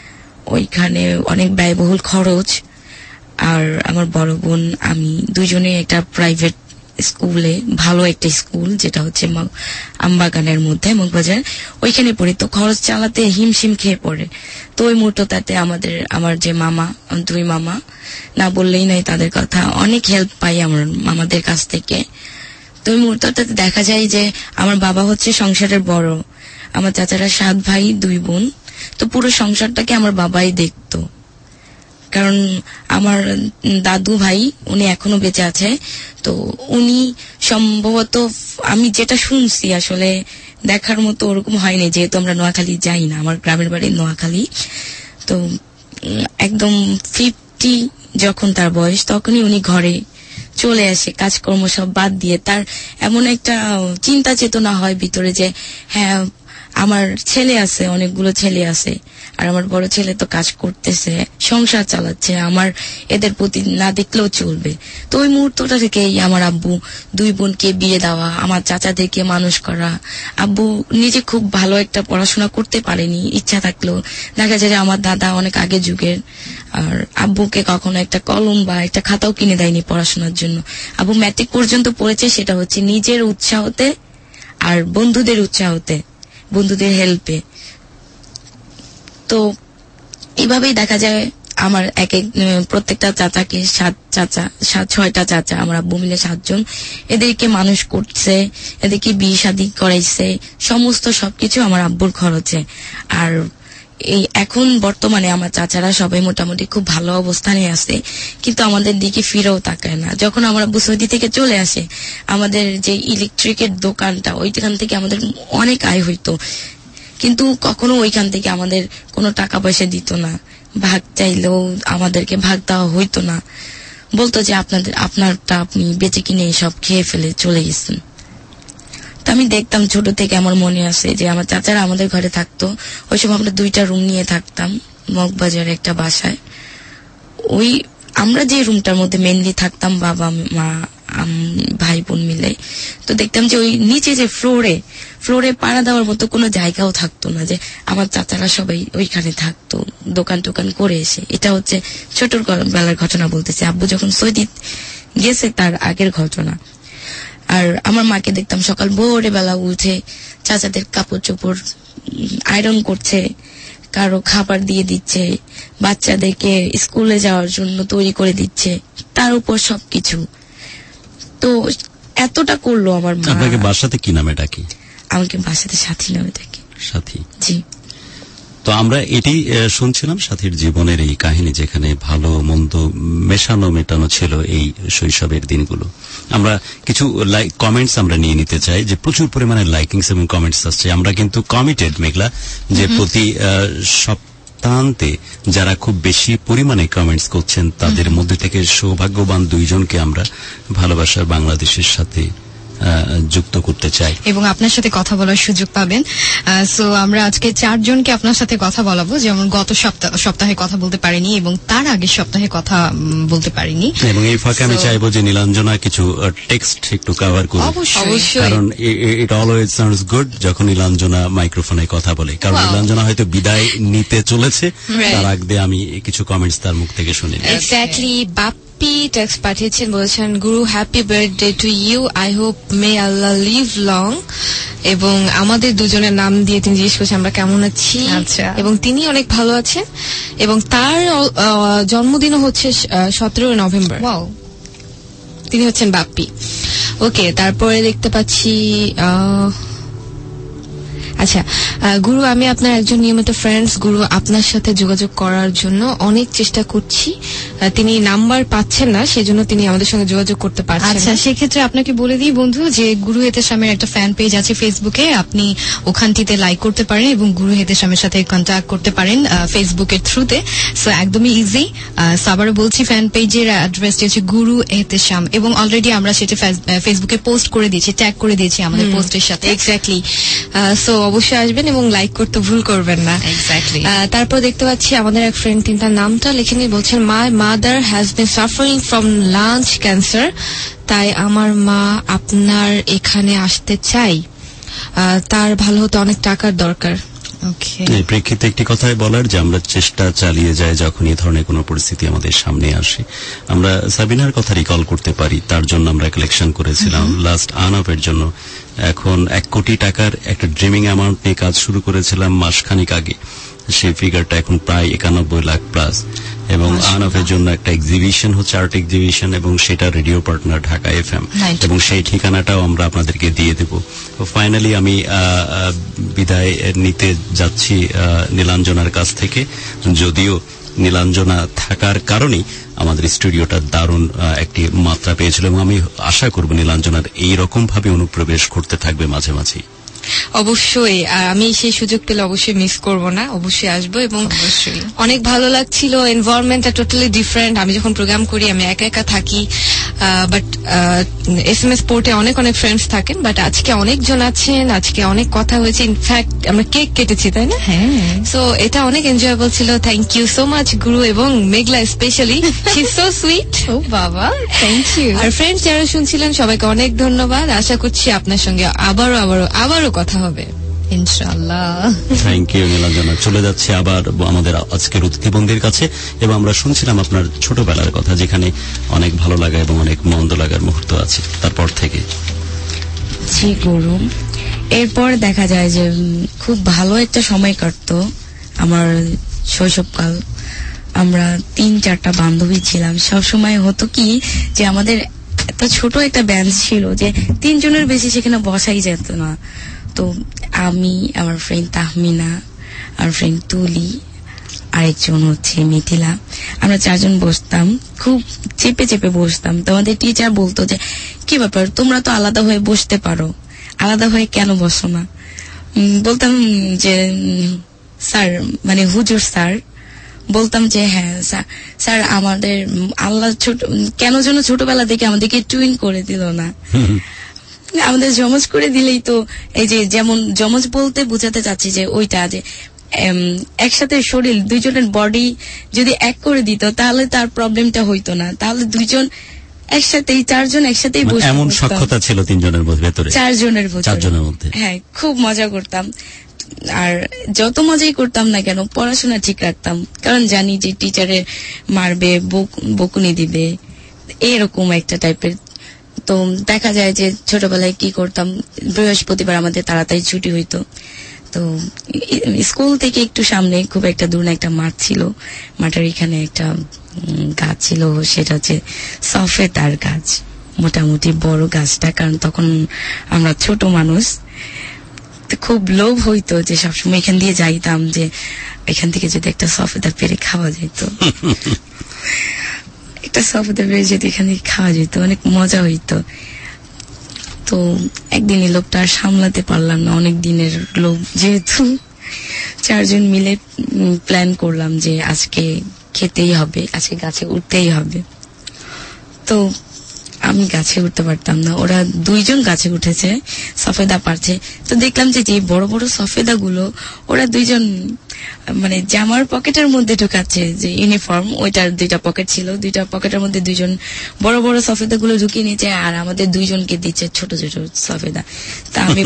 ওইখানে অনেক ব্যয়বহুল খরচ। আর আমার বড় বোন আমি দুজনে একটা প্রাইভেট স্কুলে, ভালো একটা স্কুল যেটা হচ্ছে আমবাগানের মধ্যে মগবাজার, ওইখানে পড়ি। তো খরচ চালাতে হিমশিম খেয়ে পড়ে। তো ওই মুহূর্তটাতে আমার যে মামা, 2 মামা, না বললেই নয় তাদের কথা, অনেক হেল্প পাই আমার মামাদের কাছ থেকে। তো ওই মুহূর্তটাতে দেখা যায় যে আমার বাবা হচ্ছে সংসারের বড়, আমার চাচারা 7 ভাই 2 বোন। তো পুরো সংসারটাকে আমার বাবাই দেখতো, কারণ আমার দাদু ভাই উনি এখনো বেঁচে আছে। তো উনি সম্ভবত, আমি যেটা শুনছি আসলে দেখার মতো ওরকম হয়নি, যেহেতু আমরা নোয়াখালী যাই না, আমার গ্রামের বাড়ি নোয়াখালী। তো একদম 50 যখন তার বয়স, তখনই উনি ঘরে চলে আসে, কাজকর্ম সব বাদ দিয়ে। তার এমন একটা চিন্তা চেতনা হয় ভিতরে যে হ্যাঁ আমার ছেলে আছে, অনেকগুলো ছেলে আছে, আর আমার বড় ছেলে তো কাজ করতেছে, সংসার চালাচ্ছে, আমার এদের প্রতি না দেখলেও চলবে। তো ওই মুহূর্তটা থেকেই আমার আব্বু 2 বোনকে বিয়ে দেওয়া, আমার চাচাদেরকে মানুষ করা। আব্বু নিজে খুব ভালো একটা পড়াশোনা করতে পারেনি, ইচ্ছা থাকলেও। দেখা যায় যে আমার দাদা অনেক আগে যুগের, আর আব্বুকে কখনো একটা কলম বা একটা খাতাও কিনে দেয়নি পড়াশোনার জন্য। আব্বু ম্যাট্রিক পর্যন্ত পড়েছে, সেটা হচ্ছে নিজের উৎসাহতে আর বন্ধুদের উৎসাহতে, বন্ধুদের হেল্পে। তো এইভাবেই দেখা যায় আমার প্রত্যেকটা চাচাকে 6টা চাচা, আমার আব্বু মিলে 7 জন, এদেরকে মানুষ করছে, এদেরকে বিয়ে শাদী করাইছে, সমস্ত সবকিছু আমার আব্বুর খরচে। আর এই এখন বর্তমানে আমার চাচারা সবাই মোটামুটি খুব ভালো অবস্থানে আছে, কিন্তু আমাদের দিকে ফিরেও তাকায় না। যখন আমার আব্বু সৌদি থেকে চলে আসে, আমাদের যে ইলেকট্রিকের দোকানটা, ওইখান থেকে আমাদের অনেক আয় হইতো, কিন্তু কখনো ওইখান থেকে আমাদের কোনো টাকা পয়সা দিত না। ভাগ চাইলেও আমাদেরকে ভাগ দেওয়া হইতো না, বলতো যে আপনারটা আপনি বেঁচে কিনে সব খেয়ে ফেলে চলে গেছেন। তো আমি দেখতাম ছোট থেকে, আমার মনে আছে যে আমার চাচারা আমাদের ঘরে থাকতো। ওই সময় আমরা 2টা রুম নিয়ে থাকতাম মগবাজারে একটা বাসায়। ওই আমরা যে রুমটার মধ্যে মেনলি থাকতাম বাবা মা ভাই বোন মিলে, তো দেখতাম যে ওই নিচে যে ফ্লোরে পাড়া দেওয়ার মতো কোনো জায়গাও থাকতো না, যে আমার চাচারা সবাই ওইখানে থাকতো দোকান টোকান করে এসে। এটা হচ্ছে ছোটর বেলার ঘটনা বলতেছে, আব্বু যখন সৌদি গেছে তার আগের ঘটনা। আর আমার মাকে দেখতাম সকাল ভোরে বেলা উঠে চাচাদের কাপড় চোপড় আয়রন করছে, কারো খাবার দিয়ে দিচ্ছে, বাচ্চাদেরকে স্কুলে যাওয়ার জন্য তৈরি করে দিচ্ছে, তার উপর সবকিছু। তো এতটা করলো আমার মা। আপনাকে বাসাতে কি নামে ডাকি? আমাকে বাসাতে সাথী নামে ডাকে। সাথী, জি। তো আমরা এটি শুনছিলাম সাথীর জীবনের এই কাহিনী, যেখানে ভালো মন্দ মেটানো ছিল এই শৈশবের দিনগুলো। আমরা কিছু কমেন্টস আমরা নিয়ে নিতে চাই, যে প্রচুর পরিমাণে লাইকিংস এবং কমেন্টস আসছে। আমরা কিন্তু কমিটেড মেঘলা যে প্রতি সপ্তাহান্তে যারা খুব বেশি পরিমাণে কমেন্টস করছেন তাদের মধ্যে থেকে সৌভাগ্যবান 2 জনকে আমরা ভালোবাসার বাংলাদেশের সাথে যুক্ত করতে চাই এবং আপনার সাথে কথা বলার সুযোগ পাবেন। সো আমরা আজকে 4 জনকে আপনার সাথে কথা বলাবো, যেমন গত সপ্তাহে কথা বলতে পারিনি এবং তার আগের সপ্তাহে কথা বলতে পারিনি। এবং এই ফাঁকে আমি চাইবো যে নীলাঞ্জনা কিছু টেক্সট একটু কভার করুন, কারণ ইট অলওয়েজ সাউন্ডস গুড যখন নীলাঞ্জনা মাইক্রোফোনে কথা বলে, কারণ নীলাঞ্জনা হয়তো বিদায় নিতে চলেছে, তার আগে আমি কিছু কমেন্টস তার মুখ থেকে শুনি। এক্স্যাক্টলি। টেক্সট পাঠিয়েছেন, বলছেন Guru happy birthday to you, I hope may আল্লাহ লিভ লং। এবং আমাদের দুজনের নাম দিয়ে তিনি জিজ্ঞেস করছেন আমরা কেমন আছি, এবং তিনি অনেক ভালো আছেন এবং তার জন্মদিনও হচ্ছে 17 নভেম্বর। তিনি হচ্ছেন বাপ্পি। ওকে, তারপরে দেখতে পাচ্ছি আচ্ছা, গুরু আমি আপনার একজন নিয়মিত ফ্রেন্ডস। গুরু আপনার সাথে যোগাযোগ করার জন্য অনেক চেষ্টা করছি, তিনি নাম্বার পাচ্ছেন না, সেজন্য তিনি আমাদের সঙ্গে যোগাযোগ করতে পারছেন। আচ্ছা, সেক্ষেত্রে আপনাকে বলে দিই বন্ধু যে গুরু হেতেশামের একটা ফ্যান পেজ আছে ফেসবুকে, আপনি ওখানটিতে লাইক করতে পারেন এবং গুরু হেতেশামের সাথে কন্ট্যাক্ট করতে পারেন ফেসবুকের থ্রুতে। সো একদমই ইজি। আবারও বলছি, ফ্যান পেজের অ্যাড্রেসটি হচ্ছে গুরু হেতেশাম এবং অলরেডি আমরা সেটা ফেসবুকে পোস্ট করে দিয়েছি, ট্যাগ করে দিয়েছি আমাদের পোস্টের সাথে। এক্স্যাক্টলি। সো অবশ্যই আসবেন এবং লাইক করতে ভুল করবেন না। এক্স্যাক্টলি। তারপর দেখতে পাচ্ছি আমাদের এক ফ্রেন্ড, তিনি তার নামটা লিখেনি, বলছেন my mother has been suffering from lunch cancer, তাই আমার মা আপনার এখানে আসতে চাই, তার ভালো হতে অনেক টাকার দরকার। এই প্রেক্ষিতে একটি কথাই বলার যে আমরা চেষ্টা চালিয়ে যাই যখন এই ধরনের কোনো পরিস্থিতি আমাদের সামনে আসে। আমরা সাবিনার কথা রিকল করতে পারি, তার জন্য আমরা কালেকশন করেছিলাম লাস্ট আনঅফের জন্য। এখন 1 কোটি টাকার একটা ড্রিমিং অ্যামাউন্ট নিয়ে কাজ শুরু করেছিলাম মাসখানিক আগে, সেই ফিগারটা এখন প্রায় 91 লাখ প্লাস। এবং আনঅফের জন্য একটা এক্সিবিশন হচ্ছে, আর্ট এক্সিবিশন, এবং সেটা রেডিও পার্টনার ঢাকা FM, এবং সেই ঠিকানাটাও আমরা আপনাদেরকে দিয়ে দেব। ফাইনালি আমি বিদায় নিতে যাচ্ছি নীলাঞ্জনার কাছ থেকে, যদিও নীলাঞ্জনা থাকার কারণেই আমাদের স্টুডিওটা দারুণ একটি মাত্রা পেয়েছিল, এবং আমি আশা করব নীলাঞ্জনার এইরকম ভাবে অনুপ্রবেশ করতে থাকবে মাঝে মাঝে। অবশ্যই, আমি সেই সুযোগ পেলে অবশ্যই মিস করব না, অবশ্যই আসবো। এবং অনেক ভালো লাগছিল, এনভায়রনমেন্টটা টোটালি ডিফারেন্ট। আমি যখন প্রোগ্রাম করি আমি একা একা থাকি, বাট SMS পোর্টে অনেক অনেক ফ্রেন্ডস থাকেন, বাট আজকে অনেকজন আছেন, আজকে অনেক কথা হয়েছে, ইনফ্যাক্ট আমরা কেক কেটেছি, তাই না? সো এটা অনেক এনজয়েবল ছিল। Thank you so much Guru এবং Meghla specially, she is so sweet. ও বাবা, থ্যাংক ইউ। আর ফ্রেন্ডস যারা শুনছিলেন সবাইকে অনেক ধন্যবাদ। আশা করছি আপনার সঙ্গে আবারও কথা হবে ইনশাআল্লাহ। Thank you Nilanjana. চলে যাচ্ছে আবার আমাদের আজকের অতিথিবৃন্দের কাছে, এবং আমরা শুনছিলাম আপনার ছোটবেলার কথা, যেখানে অনেক ভালো লাগা এবং অনেক মন্দ লাগার মুহূর্ত আছে তারপর থেকে। জি গুরু, এরপর দেখা যায় যে খুব ভালো একটা সময় কাটতো আমার শৈশবকাল। আমরা 3-4টা বান্ধবী ছিলাম। সবসময় হতো কি যে আমাদের এত ছোট একটা বেঞ্চ ছিল যে 3 জনের বেশি সেখানে বসাই যেত না। তো আমি, আমার ফ্রেন্ড তাহমিনা, আমার ফ্রেন্ড তুলি, আরেকজন হচ্ছে মিথিলা, আমরা 4 জন বসতাম, খুব চেপে চেপে বসতাম। তো আমাদের টিচার বলতো যে কি ব্যাপার, তোমরা তো আলাদা হয়ে বসতে পারো, আলাদা হয়ে কেন বসো না? বলতাম যে স্যার, মানে হুজুর স্যার, বলতাম যে হ্যাঁ স্যার, আমাদের আল্লাহ কেন যেন ছোটবেলা থেকে আমাদেরকে টুইন করে দিল না, আমাদের জমজ করে দিলেই তো। এই যে যেমন জমজ বলতে বোঝাতে চাচ্ছি যে ওইটা যে একসাথে শরীর 2 জনের বডি যদি এক করে দিত তাহলে তার প্রবলেমটা হইতো না, তাহলে 2 জন একসাথেই, 4 জন একসাথেই বসে, এমন সক্ষতা ছিল 3 জনের ভেতরে, 4 জনের মধ্যে। হ্যাঁ, খুব মজা করতাম। আর যত মজাই করতাম না কেন পড়াশোনা ঠিক রাখতাম, কারণ জানি যে টিচারে মারবে, বকুনি দিবে, এরকম একটা টাইপের। তো দেখা যায় যে ছোটবেলায় কি করতাম, বৃহস্পতিবার আমাদের তাড়াতাড়ি ছুটি হইতো। তো স্কুল থেকে একটু সামনে, খুব একটা দূর না, একটা মাঠ ছিল, মাঠের এখানে একটা গাছ ছিল, সেটা হচ্ছে সফেদার গাছ। মোটামুটি বড় গাছটা, কারণ তখন আমরা ছোট মানুষ, খুব লোভ হইতো যে সবসময় এখান দিয়ে যাইতাম যে এখান থেকে যদি একটা সফেদা পেরে খাওয়া যেত, একটা সফেদা পেরে যদি এখান থেকে খাওয়া যেত, অনেক মজা হইতো। তো একদিন এই লোভটা আর সামলাতে পারলাম না, অনেক দিনের লোভ যেহেতু, 4 জন মিলে প্ল্যান করলাম যে আজকে খেতেই হবে, আজকে গাছে উঠতেই হবে। তো আমি গাছে উঠতে পারতাম না, ওরা 2 জন গাছে উঠেছে, সফেদা পারছে। তো দেখলাম যে বড় বড় সফেদা গুলো ওরা 2 জন মানে জামার পকেটের মধ্যে ঢুকাচ্ছে, যে ইউনিফর্ম ওইটার 2টা পকেট ছিল, 2টা পকেটের মধ্যে 2 জন বড় বড় সফেদা গুলো ঢুকিয়ে নিয়েছে, আর আমাদের 2 জনকে দিচ্ছে ছোট ছোট সফেদা। তা আমি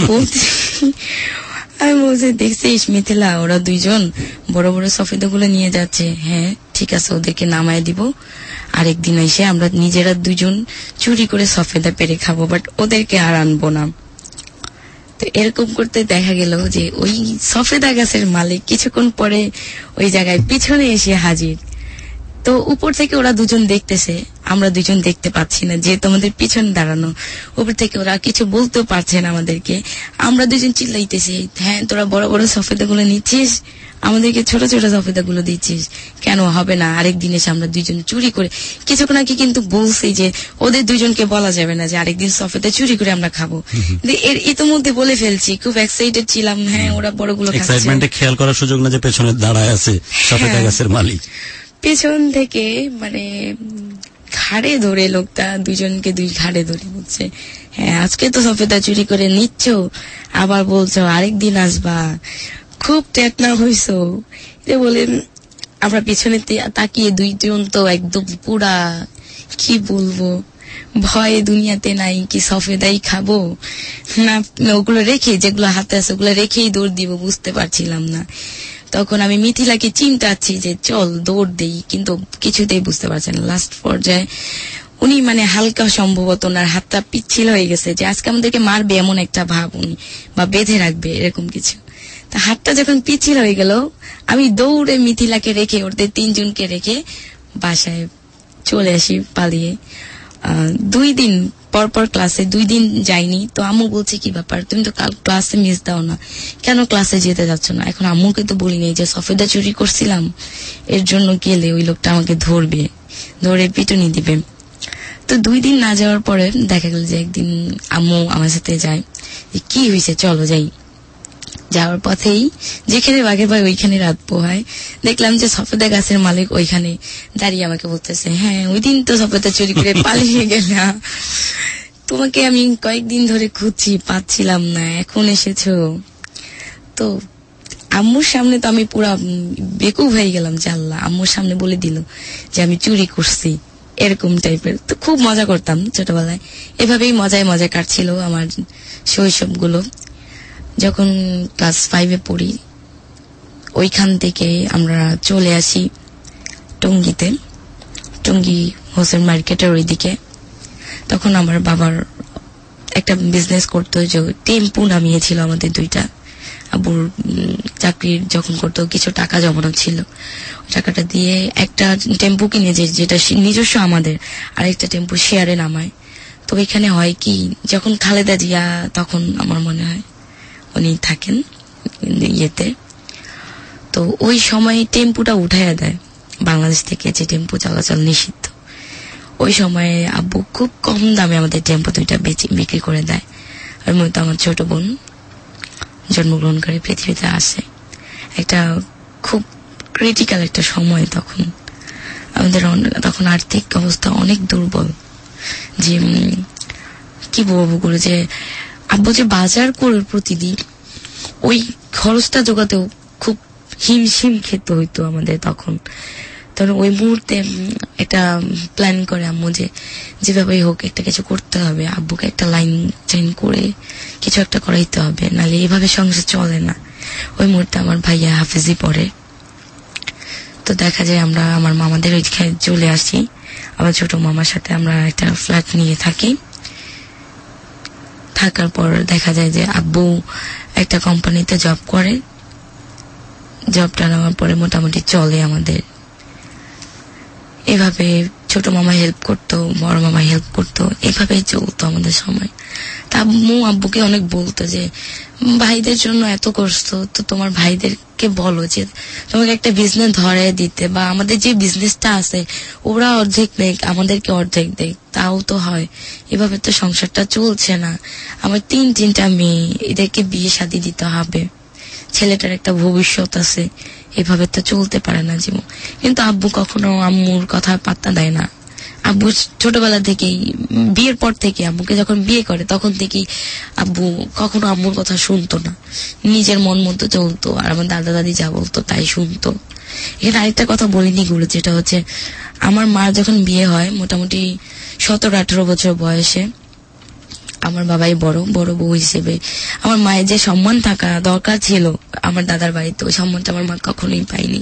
বলছি দেখছিস মিথিলা, ওরা 2 জন বড় বড় সফেদা গুলো নিয়ে যাচ্ছে। হ্যাঁ ঠিক আছে, ওদেরকে নামায় দিব, আরেকদিন এসে আমরা নিজেরা 2 জন চুরি করে সফেদা পেরে খাবো, বাট ওদেরকে আর আনবো না। তো এরকম করতে দেখা গেল যে ওই সফেদা গাছের মালিক কিছুক্ষণ পরে ওই জায়গায় পিছনে এসে হাজির। তো উপর থেকে ওরা 2 জন দেখতেছে, আমরা 2 জন দেখতে পাচ্ছি না, যেহেতু আমাদের পিছনে দাঁড়ানো। উপর থেকে ওরা কিছু বলতেও পারছে না আমাদেরকে, আমরা 2 জন চিল্লাইতেছি, হ্যাঁ তোরা বড় বড় সফেদা গুলো নিচ্ছিস, আমাদেরকে ছোট ছোট সফেদা গুলো দিচ্ছিস, কেন হবে না, আরেকদিন এসে আমরা 2 জন চুরি করে। কিছুক্ষণ আগে কিন্তু বলছি যে ওদের 2 জনকে বলা যাবে না যে আরেকদিন সফেদা চুরি করে আমরা খাবো, এর ইতিমধ্যে বলে ফেলছি, খুব এক্সাইটেড ছিলাম। হ্যাঁ ওরা বড়গুলো খাচ্ছে, এক্সাইটমেন্টে খেয়াল করার সুযোগ না যে পেছনে দাঁড়ায় আছে সফেদা গাছের মালিক, পেছন থেকে মানে ঘাড়ে ধরে লোকটা 2 জনকে 2 ঘাড়ে ধরে বলছে, হ্যাঁ আজকে তো সফেদা চুরি করে নিচ্ছ, আবার বলছো আরেকদিন আসবা, খুব টেকনা হইছো। এটা বলে আমরা পিছনে তাকিয়ে 2 জন তো একদম পুরা কি বলবো, ভয়ে দুনিয়াতে নাই, কি সফেদাই খাবো না ওগুলো রেখে, যেগুলো হাতে আছে ওগুলো রেখেই দৌড় দিব, বুঝতে পারছিলাম না। তখন আমি মিথিলাকে চিন্তাচ্ছি যে চল দৌড় দেই, কিন্তু কিছুতেই বুঝতে পারছে না। লাস্ট পর্যায়ে উনি মানে হালকা সম্ভবত ওনার হাতটা পিচ্ছিল হয়ে গেছে, যে আজকে আমাদেরকে মারবে এমন একটা ভাব উনি, বা বেঁধে রাখবে এরকম কিছু। তা হাতটা যখন পিচ্ছিল হয়ে গেল, আমি দৌড়ে মিথিলাকে রেখে, ওদের 3 জনকে রেখে বাসায় চলে আসি পালিয়ে। 2 দিন পরপর ক্লাসে 2 দিন যাইনি। তো আম্মু বলছে কি ব্যাপার, তুমি তো কাল ক্লাসে মিস দাও না, কেন ক্লাসে যেতে যাচ্ছ না? এখন আম্মুকে তো বলিনি যে সফেদা চুরি করছিলাম, এর জন্য গেলে ওই লোকটা আমাকে ধরে পিটুনি দিবে। তো 2 দিন না যাওয়ার পরে দেখা গেল যে একদিন আম্মু আমার সাথে যায়, কি হয়েছে চলো যাই। যাওয়ার পথেই যেখানে বাঘের ভাই ওইখানে রাত পোহায়, দেখলাম যে সফেদা গাছের মালিক ওইখানে দাঁড়িয়ে আমাকে বলতেছে, হ্যাঁ ওই দিন তো সফেদা চুরি করে পালিয়ে গেলা, তোমাকে আমি কয়েকদিন ধরে খুঁজছি, পাচ্ছিলাম না, এখন এসেছো। তো আম্মুর সামনে তো আমি পুরা বেকুব হয়ে গেলাম, যে আল্লাহ, আম্মুর সামনে বলে দিল যে আমি চুরি করছি, এরকম টাইপের। তো খুব মজা করতাম ছোটবেলায়, এভাবেই মজায় মজা কাটছিল আমার শৈশব গুলো। যখন ক্লাস 5-এ পড়ি, ওইখান থেকে আমরা চলে আসি টঙ্গীতে, টঙ্গী হোসেন মার্কেটের ওইদিকে। তখন আমার বাবার একটা বিজনেস করতো, যে টেম্পু নামিয়েছিল আমাদের 2টা। আবুর চাকরির যখন করতো কিছু টাকা জমানো ছিল, ওই টাকাটা দিয়ে একটা টেম্পু কিনে, যেটা নিজস্ব আমাদের, আর একটা টেম্পু শেয়ারে নামায়। তো এখানে হয় কি, যখন খালেদা জিয়া, তখন আমার মনে হয় উনি থাকেন ইয়েতে, তো ওই সময় টেম্পুটা উঠাইয়া দেয় বাংলাদেশ থেকে, যে টেম্পু চলাচল নিষিদ্ধ। ওই সময় আব্বু খুব কম দামে আমাদের টেম্পু 2টা বিক্রি করে দেয়। আর মতো আমার ছোট বোন জন্মগ্রহণ করে পৃথিবীতে আসে। একটা খুব ক্রিটিক্যাল একটা সময় তখন আমাদের, তখন আর্থিক অবস্থা অনেক দুর্বল, যে কি বলবো করে, যে আব্বু যে বাজার করে প্রতিদিন, ওই খরচটা জোগাতেও খুব হিমশিম খেতে হইতো আমাদের তখন। তখন ওই মুহূর্তে একটা প্ল্যান করে আম্মু যে যেভাবে হোক একটা কিছু করতে হবে, আব্বুকে একটা লাইন চেঞ্জ করে কিছু একটা করাইতে হবে, নাহলে এভাবে সংসার চলে না। ওই মুহূর্তে আমার ভাইয়া হাফেজি পড়ে। তো দেখা যায় আমরা আমার মামাদের ওইখানে চলে আসি, আমার ছোট মামার সাথে আমরা একটা ফ্ল্যাট নিয়ে থাকি। থাকার পর দেখা যায় যে আব্বু একটা কোম্পানিতে জব করে, জবটা নেওয়ার পরে মোটামুটি চলে আমাদের। এভাবে ছোট মামা হেল্প করতো, বড় মামা হেল্প করতো, এভাবেই চলতো আমাদের সময়। তা আম্মু আব্বুকে অনেক বলতো যে ভাইদের জন্য এত করছো, তো তোমার ভাইদেরকে বলো যে তোমাকে একটা বিজনেস ধরে দিতে, বা আমাদের যে বিজনেসটা আছে ওরা অর্ধেক দেখ, আমাদেরকে অর্ধেক দেখ, তাও তো হয়। এভাবে তো সংসারটা চলছে না। আমার তিনটা মেয়ে, এদেরকে বিয়ে শাদী দিতে হবে, ছেলেটার একটা ভবিষ্যৎ আছে, এভাবে তো চলতে পারে না জীবন। কিন্তু আব্বু কখনো আম্মুর কথা পাত্তা দেয় না। আব্বু ছোটবেলা থেকেই, বিয়ের পর থেকে, আব্বুকে যখন বিয়ে করে তখন থেকেই আব্বু কখনো আম্মুর কথা শুনতো না, নিজের মন মতো চলতো, আর আমার দাদা দাদি যা বলতো তাই শুনতো। এখানে আরেকটা কথা বলিনি গুলো, যেটা হচ্ছে আমার মা যখন বিয়ে হয় মোটামুটি 17-18 বছর বয়সে, আমার বাবাই বড় বউ হিসেবে আমার মায়ের যে সম্মান থাকা দরকার ছিল আমার দাদার বাড়িতে, ওই সম্মানটা আমার মা কখনোই পায়নি।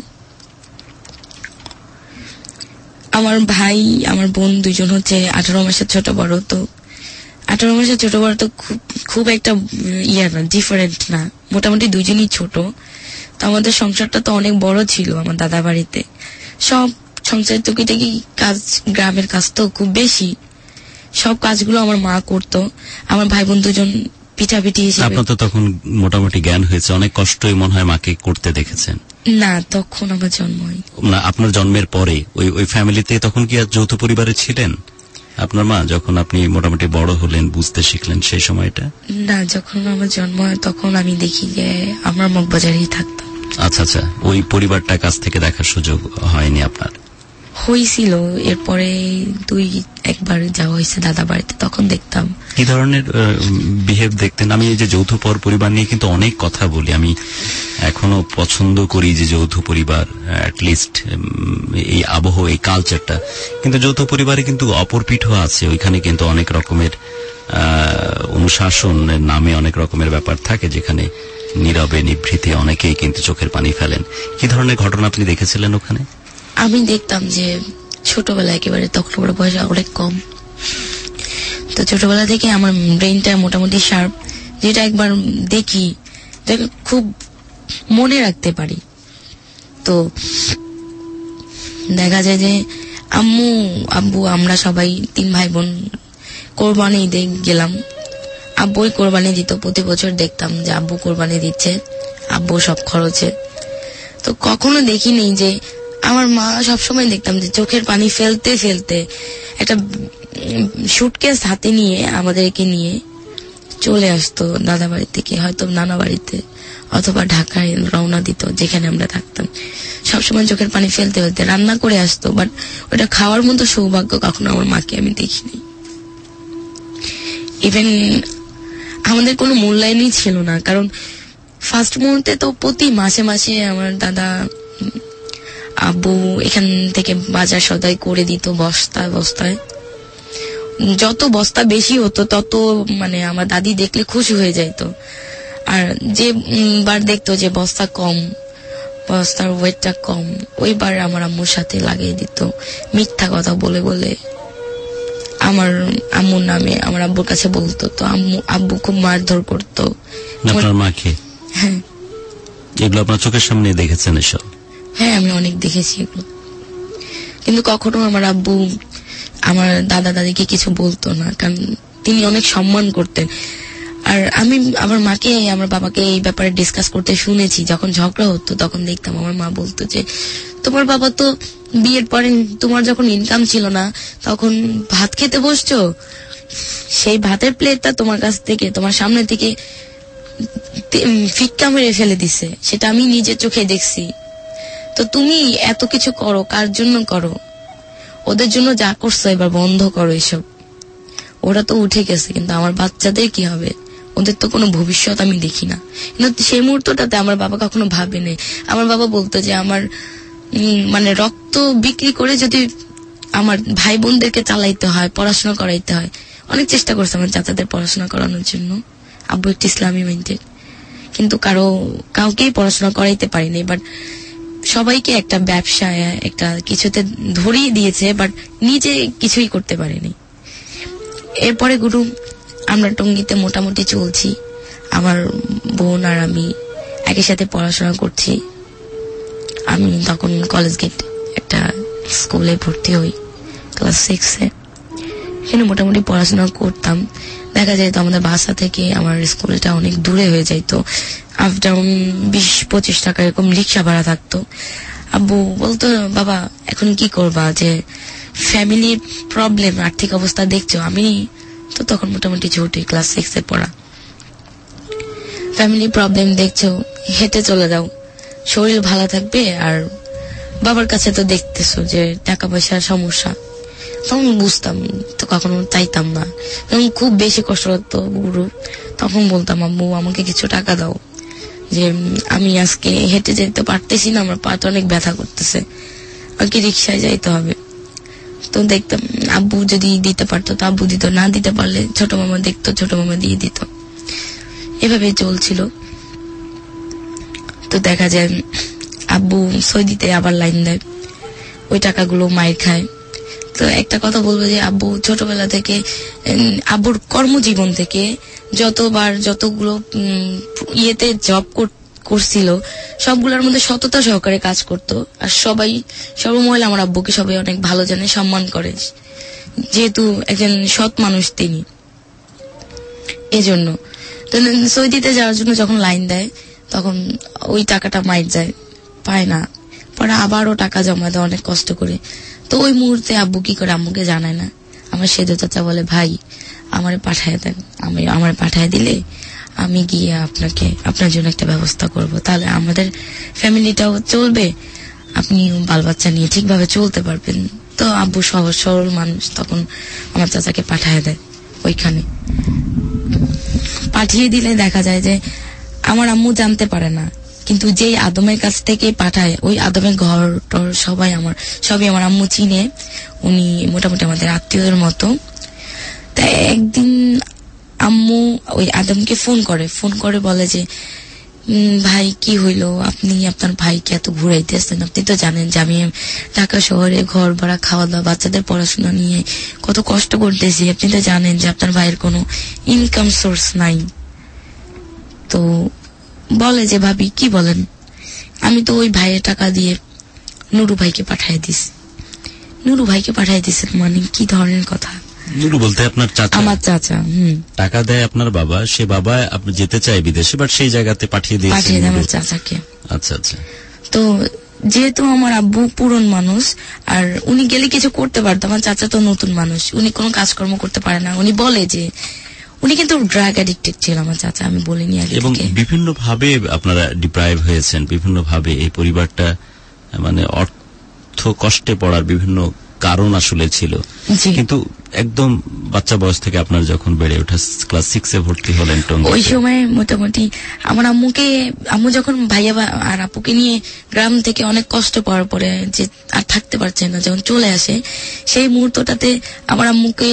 আমার ভাই, আমার বোন দুইজন হচ্ছে 18 মাসের ছোট বড়। তো 18 মাসের ছোট বড় তো খুব একটা না, ডিফারেন্ট না, মোটামুটি দুইজনই ছোট। তো আমাদের সংসারটা তো অনেক বড় ছিল আমার দাদা বাড়িতে। সব সংসারের টুকিটাকি কাজ, গ্রামের কাজ তো খুব বেশি, সব কাজগুলো আমার মা করতো। আমার ভাই বোন দুজন পিঠাপিঠি হিসেবে। আপনার তো তখন মোটামুটি জ্ঞান হয়েছে, অনেক কষ্টই মনে হয় মাকে করতে দেখেছেন। না, তখন আমার জন্ম হয় না, আপনার জন্মের পরে ওই ফ্যামিলিতে তখন কি আর যৌথ পরিবারে ছিলেন আপনার মা, যখন আপনি মোটামুটি বড় হলেন, বুঝতে শিখলেন সেই সময়টা? না, যখন আমার জন্ম হয় তখন আমি দেখি যে আমরা মগবাজারেই থাকতাম। আচ্ছা আচ্ছা, ওই পরিবারটা কাছ থেকে দেখার সুযোগ হয়নি আপনার? হয়েছিল, এরপরে 2-1বার যাওয়া হয়েছে দাদা বাড়িতে, তখন দেখতাম। কি ধরনের বিহেভ দেখতেন? আমি এই যে যৌথ পরিবার নিয়ে কিন্তু অনেক কথা বলি, আমি এখনো পছন্দ করি যে যৌথ পরিবার, অ্যাটলিস্ট এই আবহ, এই কালচারটা। কিন্তু যৌথ পরিবারে কিন্তু অপর পিঠও আছে, ওইখানে কিন্তু অনেক রকমের অনুশাসনের নামে অনেক রকমের ব্যাপার থাকে, যেখানে নীরবে নিভৃতে অনেকেই কিন্তু চোখের পানি ফেলেন। কি ধরনের ঘটনা আপনি দেখেছিলেন ওখানে? আমি দেখতাম যে ছোটবেলা, একেবারে তখন আমার বয়স অনেক কম, তো ছোটবেলা থেকে আমার ব্রেইনটা মোটামুটি শার্প, যেটা একবার দেখি খুব মনে রাখতে পারি। তো দেখা যায় যে আব্বু আমরা সবাই 3 ভাই বোন কোরবানি ঈদে গেলাম, আব্বুই কোরবানি দিত। প্রতি বছর দেখতাম যে আব্বু কোরবানি দিচ্ছে, আব্বু সব খরচে। তো কখনো দেখিনি যে আমার মা, সবসময় দেখতাম যে চোখের পানি ফেলতে ফেলতে একটা সুটকেস হাতে নিয়ে আমাদেরকে নিয়ে চলে আসতো দাদা বাড়ি থেকে, হয়তো নানা বাড়িতে অথবা ঢাকায় রওনা দিত, যেখানে আমরা থাকতাম। সবসময় চোখের পানি ফেলতে ফেলতে রান্না করে আসতো, বাট ওটা খাওয়ার মতো সৌভাগ্য কখনো আমার মাকে আমি দেখিনি। ইভেন আমাদের কোনো মূল্যায়নই ছিল না, কারণ ফার্স্ট মুহূর্তে তো প্রতি মাসে মাসে আমার দাদা আব্বু এখান থেকে বাজার সদাই করে দিত বস্তায় বস্তায়। যত বস্তা বেশি হতো তত মানে আমার দাদি দেখলে খুশি হয়ে যাইতো, আর যে বার দেখতো যে বস্তা কম, বস্তার ওয়েটটা কম, ওইবার আমার আম্মুর সাথে লাগিয়ে দিত মিথ্যা কথা বলে বলে। আমার আম্মুর নামে আমার আব্বুর কাছে বলতো, তো আব্বু খুব মারধর করতো। আপনার মাকে? হ্যাঁ। এগুলো আপনার চোখের সামনে দেখেছেন এসব? হ্যাঁ, আমি অনেক দেখেছি এগুলো, কিন্তু কখনো আমার আব্বু আমার দাদা দাদিকে কিছু বলতো না, কারণ তিনি অনেক সম্মান করতেন। আর আমি আমার মাকে, আমার বাবাকে এই ব্যাপারে ডিসকাস করতে শুনেছি। যখন ঝগড়া হতো তখন দেখতাম আমার মা বলতো যে তোমার বাবা তো বিয়ের পরে, তোমার যখন ইনকাম ছিল না তখন ভাত খেতে বসছো, সেই ভাতের প্লেটটা তোমার কাছ থেকে, তোমার সামনে থেকে ফিক্কা মেরে ফেলে দিছে, সেটা আমি নিজের চোখে দেখছি। তো তুমি এত কিছু করো, কার জন্য করো? ওদের জন্য যা করছো এবার বন্ধ করো এসব। ওরা তো উঠে গেছে, কিন্তু আমার বাচ্চাদের কি হবে? ওদের তো কোনো ভবিষ্যৎ আমি দেখি না। কিন্তু সেই মুহূর্তটাতে আমার বাবা কখনো ভাবেনি। আমার বাবা বলতো যে আমার মানে রক্ত বিক্রি করে যদি আমার ভাই বোনদেরকে চালাইতে হয়, পড়াশোনা করাইতে হয়। অনেক চেষ্টা করছে আমার চাচাদের পড়াশোনা করানোর জন্য। আব্বু একটি ইসলামী মাইন্ডেড, কিন্তু কাউকেই পড়াশোনা করাইতে পারিনি। বাট সবাইকে একটা ব্যবসায়, একটা কিছুতে ধরিয়ে দিয়েছে, বাট নিজে কিছুই করতে পারেনি। এরপরে গুরু আমরা টঙ্গীতে মোটামুটি চলছি, আমার বোন আর আমি একই সাথে পড়াশোনা করছি। আমি তখন কলেজ গেট একটা স্কুলে ভর্তি হই, ক্লাস 6-এ। এখানে মোটামুটি পড়াশোনা করতাম। দেখা যায় তো আমাদের বাসা থেকে আমার স্কুলটা অনেক দূরে হয়ে যাইতো, আপ ডাউন 20-25 টাকা এরকম রিক্সা ভাড়া থাকতো। আব্বু বলতো, বাবা এখন কি করবা, যে ফ্যামিলির প্রবলেম, আর্থিক অবস্থা দেখছো। আমি তো তখন মোটামুটি ছোট, ক্লাস 6-এ পড়া। ফ্যামিলি প্রবলেম দেখছো, হেঁটে চলে যাও, শরীর ভালো থাকবে। আর বাবার কাছে তো দেখতেছো যে টাকা পয়সার সমস্যা। তখন বুঝতাম তো, কখনো চাইতাম না। তখন খুব বেশি কষ্ট লাগতো গুরু, তখন বলতাম আম্মু আমাকে কিছু টাকা দাও, যে আমি আজকে হেঁটে যেতে পারতেছি না, আমার পাটা অনেক ব্যথা করতেছে, আমাকে রিক্সায় যাইতে হবে। তো দেখতাম আব্বু যদি দিতে পারতো তো আব্বু দিত, না দিতে পারলে ছোট মামা দেখতো, ছোট মামা দিয়ে দিত। এভাবে চলছিল। তো দেখা যায় আব্বু সই দিতে আবার লাইন দেয়, ওই টাকাগুলো মায়ের খায়। তো একটা কথা বলবো যে আব্বু ছোটবেলা থেকে, আব্বুর কর্মজীবন থেকে যতগুলো ইয়েতে জব করছিল সবগুলোর মধ্যে সততা সহকারে কাজ করতো। আর সর্বমহিলা আমার আব্বুকে সবাই অনেক ভালো জানে, সম্মান করে, যেহেতু একজন সৎ মানুষ তিনি। এজন্য তো সই দিতে যাওয়ার জন্য যখন লাইন দেয় তখন ওই টাকাটা মাইর যায়, পায় না, পরে আবারও টাকা জমা দেয় অনেক কষ্ট করে। তো ওই মুহূর্তে আব্বু কি করে, আম্মুকে জানায় না। আমার সেজো চাচা বলে, ভাই আমারে পাঠায় দেন, আমার পাঠায় দিলে আমি গিয়ে আপনার জন্য একটা ব্যবস্থা করব, তাহলে আমাদের ফ্যামিলিটাও চলবে, আপনি বাল বাচ্চা নিয়ে ঠিকভাবে চলতে পারবেন। তো আব্বু সহজ সরল মানুষ, তখন আমার চাচাকে পাঠায় দেয়। ওইখানে পাঠিয়ে দিলে দেখা যায় যে আমার আম্মু জানতে পারে না, কিন্তু যেই আদমের কাছ থেকে পাঠায়, ওই আদমের ঘর টর সবই আমার আম্মু চিনে। উনি মোটামুটি আমাদের আত্মীয়দের মতো। তাই একদিন আম্মু ওই আদমকে ফোন করে বলে যে, ভাই কি হইলো, আপনি আপনার ভাইকে এত ঘুরাইতেছেন, আপনি তো জানেন যে আমি ঢাকা শহরে ঘর ভাড়া, খাওয়া দাওয়া, বাচ্চাদের পড়াশোনা নিয়ে কত কষ্ট করতেছি, আপনি তো জানেন যে আপনার ভাইয়ের কোনো ইনকাম সোর্স নাই। তো বলে যে, ভাবি কি বলেন, আমি তো ওই ভাইয়ের টাকা দিয়ে নুরু ভাইকে পাঠিয়ে দিছি। নুরু ভাইকে পাঠিয়ে দিছেন মানে কি ধরনের কথা? নুরু বলতে আপনার চাচা? আমার চাচা। টাকা দেয় আপনার বাবা, সে বাবা আপনি যেতে চায় বিদেশে, বাট সেই জায়গাতে পাঠিয়ে দিয়েছে আমার চাচাকে। আচ্ছা আচ্ছা। তো যেহেতু আমার আব্বু পুরন মানুষ, আর উনি গেলে কিছু করতে পারতো, আমার চাচা তো নতুন মানুষ, উনি কোনো কাজকর্ম করতে পারে না। উনি বলে যে উনি কিন্তু ড্রাগ অ্যাডিক্টেড ছিল আমার চাচা, আমি বলিনি আগে। এবং বিভিন্ন ভাবে আপনারা ডিপ্রাইভ হয়েছেন, বিভিন্ন ভাবে এই পরিবারটা মানে অর্থ কষ্টে পড়ার বিভিন্ন কারণ আসলে ছিল। কিন্তু একদম বাচ্চা বয়স থেকে আপনার যখন বেড়ে ওঠা, ক্লাস 6-এ ভর্তি হলেন, ওই সময় মোটামুটি আমার আম্মু যখন ভাইয়া আর আপুকে নিয়ে গ্রাম থেকে অনেক কষ্ট পাওয়ার পরে যে আর থাকতে পারছে না, যখন চলে আসে, সেই মুহূর্তটাতে আমার আম্মুকে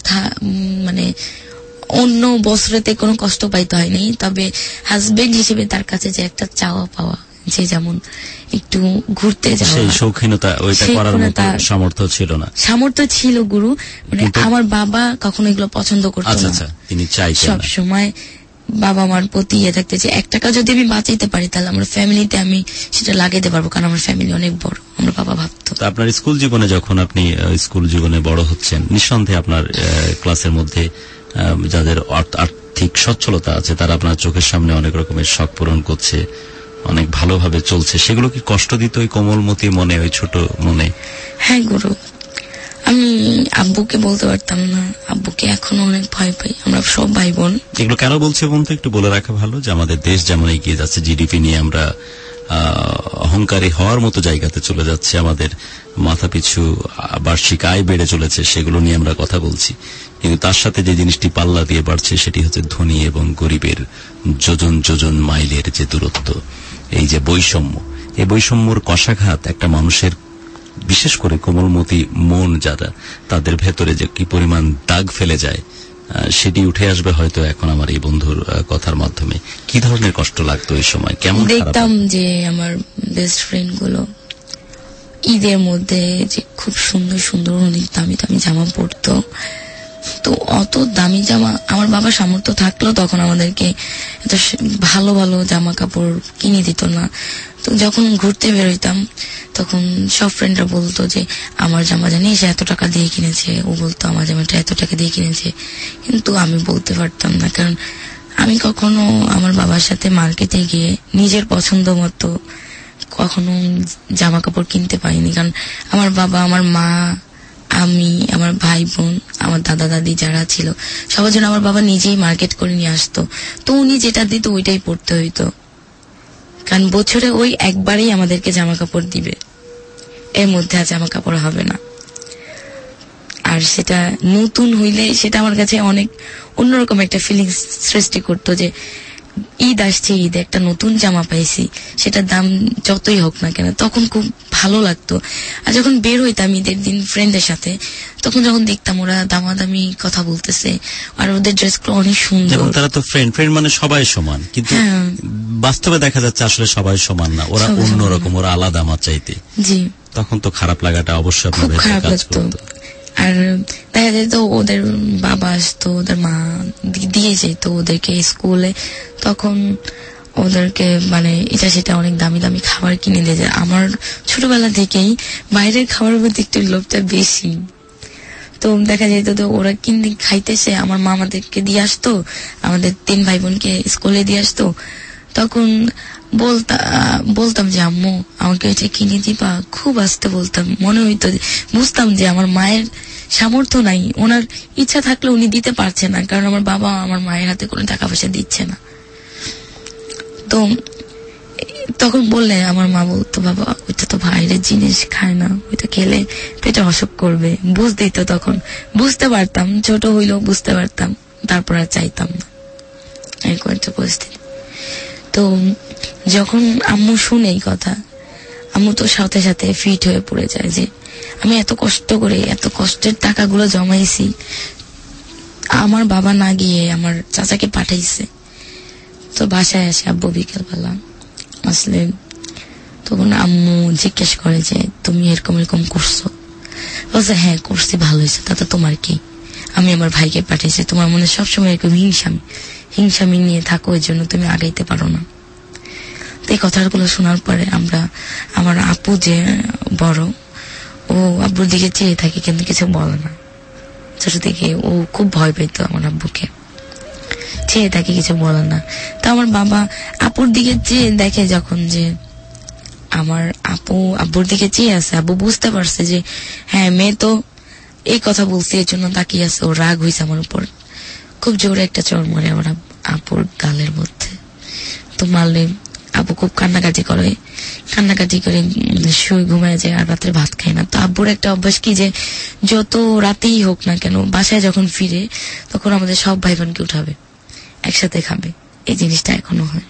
মানে অন্য বছরেতে কোনো কষ্ট পাইতে হয়নি। তবে হাজবেন্ড হিসেবে তার কাছে যে একটা চাওয়া পাওয়া, যে যেমন একটু ঘুরতে যাওয়া, সেই শৌখিনতা, ওইটা করার মতো সামর্থ্য ছিল না। সামর্থ্য ছিল গুরু, মানে আমার বাবা কখনো এগুলো পছন্দ করতো না। তিনি চাইতেন সব সময় বাবা মার প্রতি থাকতে যে 1 টাকা যদি আমি বাঁচাইতে পারি তাহলে আমার ফ্যামিলিতে আমি সেটা লাগাইতে পারবো, কারণ আমার ফ্যামিলি অনেক বড়, আমার বাবা ভাবতো। আপনার স্কুল জীবনে, যখন আপনি স্কুল জীবনে বড় হচ্ছেন, নিঃসন্দেহে আপনার ক্লাসের মধ্যে যাদের আর্থিক সচ্ছলতা আছে তারা আপনার চোখের সামনে অনেক রকমের শখ পূরণ করছে, অনেক ভালোভাবে চলছে। সেগুলো কি কষ্ট দিত ওই কোমলমতি মনে, ওই ছোট মনে? হ্যাঁ গুরু, আমি আব্বুকে বলতে পারতাম না, আব্বুকে এখন অনেক ভয় পাই। আমরা সব ভাই বোন। এগুলো কেন বলছে বন্ধু, একটু বলে রাখা ভালো যে আমাদের দেশ যেমন এগিয়ে যাচ্ছে, জিডিপি নিয়ে আমরা অহংকারী হওয়ার মতো জায়গাতে চলে যাচ্ছে, আমাদের মাথাপিছু বার্ষিক আয় বেড়ে চলেছে, সেগুলো নিয়ে আমরা কথা বলছি। কিন্তু তার সাথে যে জিনিসটি পাল্লা দিয়ে বাড়ছে সেটি হচ্ছে ধনী এবং গরিবের যোজন যোজন মাইলের যে দূরত্ব, এই যে বৈষম্য, এই বৈষম্যর কষাঘাত একটা মানুষের, বিশেষ করে কোমলমতি মন যারা, তাদের ভেতরে যে কি পরিমাণ দাগ ফেলে যায়, সেটি উঠে আসবে হয়তো এখন আমার এই বন্ধুর কথার মাধ্যমে। কি ধরনের কষ্ট লাগতো এই সময়? কেমন দেখতাম যে আমার বেস্ট ফ্রেন্ড গুলো ঈদের মধ্যে যে খুব সুন্দর সুন্দর অনেক দামি দামি জামা পরতো, তো অত দামি জামা আমার বাবার সামর্থ্য থাকলেও তখন আমাদেরকে এত ভালো ভালো জামা কাপড় কিনে দিত না। তো যখন ঘুরতে বেরোইতাম তখন সব ফ্রেন্ডরা বলতো যে আমার জামা জানিস এত টাকা দিয়ে কিনেছে, ও বলতো আমার জামাটা এত টাকা দিয়ে কিনেছে, কিন্তু আমি বলতে পারতাম না, কারণ আমি কখনো আমার বাবার সাথে মার্কেটে গিয়ে নিজের পছন্দ মতো কখনো জামা কাপড় কিনতে পারিনি। কারণ আমার বাবা, আমার মা, আমি, আমার ভাই বোন, আমার দাদা দাদি যারা ছিল সবার জন্য আমার বাবা নিজেই মার্কেট করে নিয়ে আসতো। তো উনি যেটা দিত ওইটাই পড়তে হইতো, কারণ বছরে ওই একবারেই আমাদেরকে জামা কাপড় দিবে, এর মধ্যে আর জামা কাপড় হবে না। আর সেটা নতুন হইলে সেটা আমার কাছে অনেক অন্যরকম একটা ফিলিংস সৃষ্টি করতো, যে ঈদ আসছে, ঈদে একটা নতুন জামা পাইছি, সেটার দাম যতই হোক না কেন তখন খুব ভালো লাগতো। আর যখন বের হইতাম ঈদের দিন ফ্রেন্ডদের সাথে, তখন যখন দেখতাম ওরা দামাদামি কথা বলতেছে আর ওদের ড্রেসগুলো অনেক সুন্দর, তারা তো ফ্রেন্ড মানে সবাই সমান, কিন্তু বাস্তবে দেখা যাচ্ছে আসলে সবাই সমান না, ওরা অন্যরকম, ওরা আলাদা আমার চাইতে। জি, তখন তো খারাপ লাগাটা অবশ্যই আপনার খুব খারাপ লাগতো। আর দেখা যেত ওদের বাবা আসতো, ওদের মা দিয়ে যেত ওদেরকে স্কুলে, তখন ওদেরকে মানে এটা সেটা অনেক দামি দামি খাবার কিনে দিয়ে যায়। আমার ছোটবেলা থেকেই বাইরের খাবারের প্রতি একটু লোভটা বেশি, তো দেখা যেত তো ওরা কিনে খাইতেছে, আমার মা আমাদেরকে দিয়ে আসতো, আমাদের 3 ভাই বোনকে স্কুলে দিয়ে আসতো, তখন বলতাম যে আম্মু আমাকে এটা কিনে দিবা, খুব আসতে বলতাম। মনে হইতো, বুঝতাম যে আমার মায়ের সামর্থ্য নাই, ওনার ইচ্ছা থাকলে উনি দিতে পারছে না, কারণ আমার বাবা আমার মায়ের হাতে কোনো টাকা পয়সা দিচ্ছে না। তো তখন বললে আমার মা বলতো, বাবা ওইটা তো বাইরের জিনিস, খায় না, ওইটা খেলে পেটে অসুখ করবে। বুঝতেই তো, তখন বুঝতে পারতাম, ছোট হইলেও বুঝতে পারতাম, তারপর আর চাইতাম না, এরকম একটা পরিস্থিতি। তো যখন আম্মু শুনে এই কথা, আম্মু তো সাথে সাথে ফিট হয়ে পড়ে যায় যে আমি এত কষ্ট করে এত কষ্টের টাকাগুলো জমাইছি, আমার বাবা না গিয়ে আমার চাচাকে পাঠাইছে। তো বাসায় আসে আব্বু বিকেলবেলা আসলে, তখন আম্মু জিজ্ঞেস করে যে তুমি এরকম এরকম করছো? বলছে হ্যাঁ করছি, ভালো হয়েছে, তাতে তোমার কি, আমি আমার ভাইকে পাঠিয়েছি, তোমার মনে সবসময় এরকম হিংসামি নিয়ে থাকো, ওই জন্য তুমি আগাইতে পারো না। তো এই কথাগুলো শোনার পরে আমার আপু যে বড়, ও আব্বুর দিকে চেয়ে থাকে কিন্তু কিছু বলে না। ছোট থেকে ও খুব ভয় পেত আমার আব্বুকে, চেয়ে থাকে কিছু বলে না। তো আমার বাবা আপুর দিকে চেয়ে দেখে যখন যে আমার আপু আব্বুর দিকে চেয়ে আছে, আব্বু বুঝতে পারছে যে হ্যাঁ মেয়ে তো এই কথা বলছে, এর জন্য তাকিয়ে আছে, ও রাগ হয়েছে আমার উপর, খুব জোরে একটা চড় মারে আমার আপুর গালের মধ্যে। তো মারলে আব্বু খুব কান্নাকাটি করে শুয়ে ঘুমায় যায়, আর রাত্রে ভাত খায় না। তো আব্বুর একটা অভ্যাস কি, যে যত রাতেই হোক না কেন বাসায় যখন ফিরে তখন আমাদের সব ভাই বোনকে উঠাবে, একসাথে খাবে। এই জিনিসটা এখনো হয়,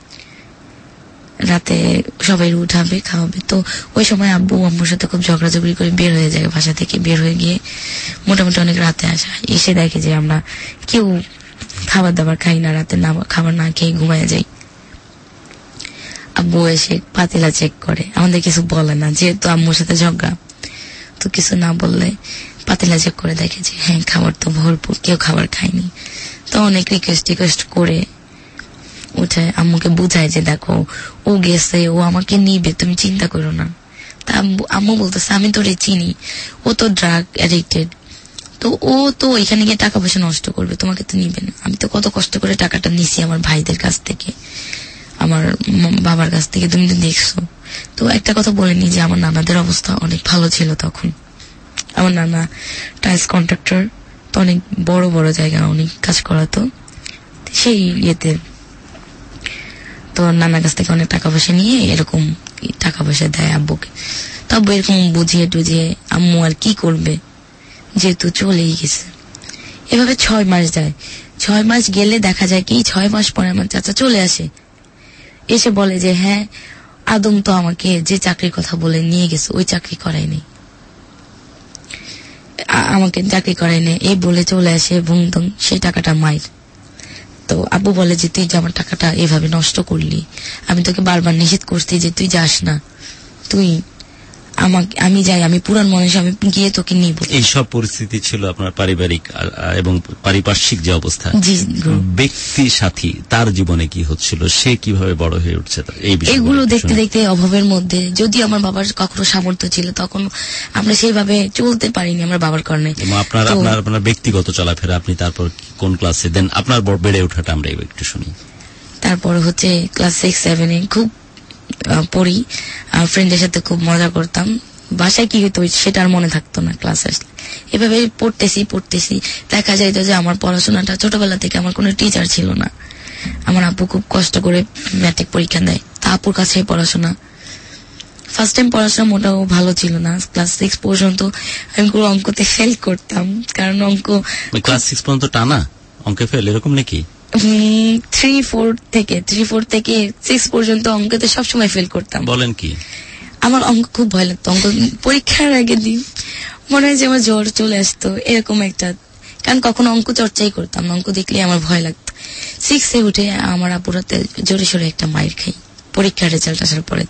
রাতে সবাই উঠাবে, খাওয়াবে। তো ওই সময় আব্বু আম্মুর সাথে খুব ঝগড়াঝগড়ি করে বের হয়ে যায়, বাসা থেকে বের হয়ে গিয়ে মোটামুটি অনেক রাতে আসা, এসে দেখে যে আমরা কেউ খাবার দাবার খাই না, রাতে না খাবার না খেয়ে ঘুমায় যাই। আব্বু এসে পাতিলা চেক করে, আমাদের কিছু বলে না, যেহেতু আম্মুর সাথে ঝগড়া, তো কিছু না বললে পাতিলা চেক করে দেখে যে হ্যাঁ খাবার তো ভরপুর, কেউ খাবার খায়নি। তো অনেক রিকোয়েস্ট করে উঠে আম্মুকে বুঝায় যে দেখো ও গেছে, ও আমাকে নিবে, তুমি চিন্তা করো না। তা আম্মু বলতেছে আমি তোরে চিনি, ও তো ড্রাগ অ্যাডিক্টেড, তো ও তো এখানে গিয়ে টাকা পয়সা নষ্ট করবে, তোমাকে তো নিবে না। আমি তো কত কষ্ট করে টাকাটা নিছি আমার ভাইদের কাছ থেকে, আমার বাবার কাছ থেকে, তুমি তো দেখছো। তো একটা কথা বলেনি যে আমার নানাদের অবস্থা অনেক ভালো ছিল তখন। আমার নানা টাইলস কন্ট্রাক্টর, তো অনেক বড় বড় জায়গা অনেক কাজ করাতো, সেই ইয়েতে তো নানার কাছ থেকে অনেক টাকা পয়সা নিয়ে এরকম টাকা পয়সা দেয় আব্বুকে। তো আব্বু এরকম বুঝিয়ে টুঝিয়ে, আম্মু আর কি করবে যেহেতু চলেই গেছে। এভাবে 6 মাস যায়। 6 মাস গেলে দেখা যায় কি 6 মাস পরে আমার চাচা চলে আসে, এসে বলে যে হ্যাঁ আদম তো আমাকে যে চাকরির কথা বলে নিয়ে গেছে ওই চাকরি করাই নেই, আমাকে চাকরি করাই নেই, এই বলে চলে আসে ভুংতং, সেই টাকাটা মায়ের। তো আব্বু বলে যে তুই যে আমার টাকাটা এভাবে নষ্ট করলি, আমি তোকে বারবার নিষেধ করছি যে তুই যাস না, তুই আমি যাই, আমি পুরান মানুষ, আমি গিয়ে তোকে নিব। এই সব পরিস্থিতি ছিল আপনার পারিবারিক এবং পারিপার্শ্বিক যে অবস্থা। ব্যক্তি সাথী তার জীবনে কি হচ্ছিল, সে কিভাবে বড় হয়ে উঠছে, এই এগুলো দেখতে দেখতে অভাবের মধ্যে, যদি আমার বাবার কখনো সামর্থ্য ছিল তখন আমরা সেইভাবে চলতে পারিনি আমার বাবার কারণে। আপনার ব্যক্তিগত চলাফেরা, আপনি তারপর কোন ক্লাসে দেন, আপনার বেড়ে ওঠাটা আমরা একটু শুনি। তারপর হচ্ছে ক্লাস 6-7 খুব পড়ি, ফ্রেন্ডের সাথে খুব মজা করতাম। বাসায় কি হতো সেটা আর মনে থাকতো না ক্লাস আসলে। এভাবে পড়তেছি দেখা যাইত যে আমার পড়াশোনাটা, ছোটবেলা থেকে আমার কোনো টিচার ছিল না। আমার আপু খুব কষ্ট করে ম্যাট্রিক পরীক্ষা দেয়, তা আপুর কাছে পড়াশোনা। ফার্স্ট টাইম পড়াশোনা মোটাও ভালো ছিল না। ক্লাস 6 পর্যন্ত আমি পুরো অঙ্কতে ফেল করতাম, কারণ অঙ্ক ক্লাস 6 পর্যন্ত টানা অঙ্কে ফেল, এরকম নাকি? 3-4 থেকে 6 পর্যন্ত অঙ্কতে সবসময় ফেল করতাম। বলেন কি? আমার অঙ্ক খুব ভয় লাগতো। অঙ্ক পরীক্ষার আগের দিন মনে হয় যে আমার জ্বর চলে আসতো, এরকম একটা, কারণ কখনো অঙ্ক চর্চাই করতাম না, অঙ্ক দেখলে আমার ভয় লাগতো। 6-এ উঠে আমার আপুরাতে জোরে সোরে একটা মাইর খাই পরীক্ষার রেজাল্ট আসার পরে।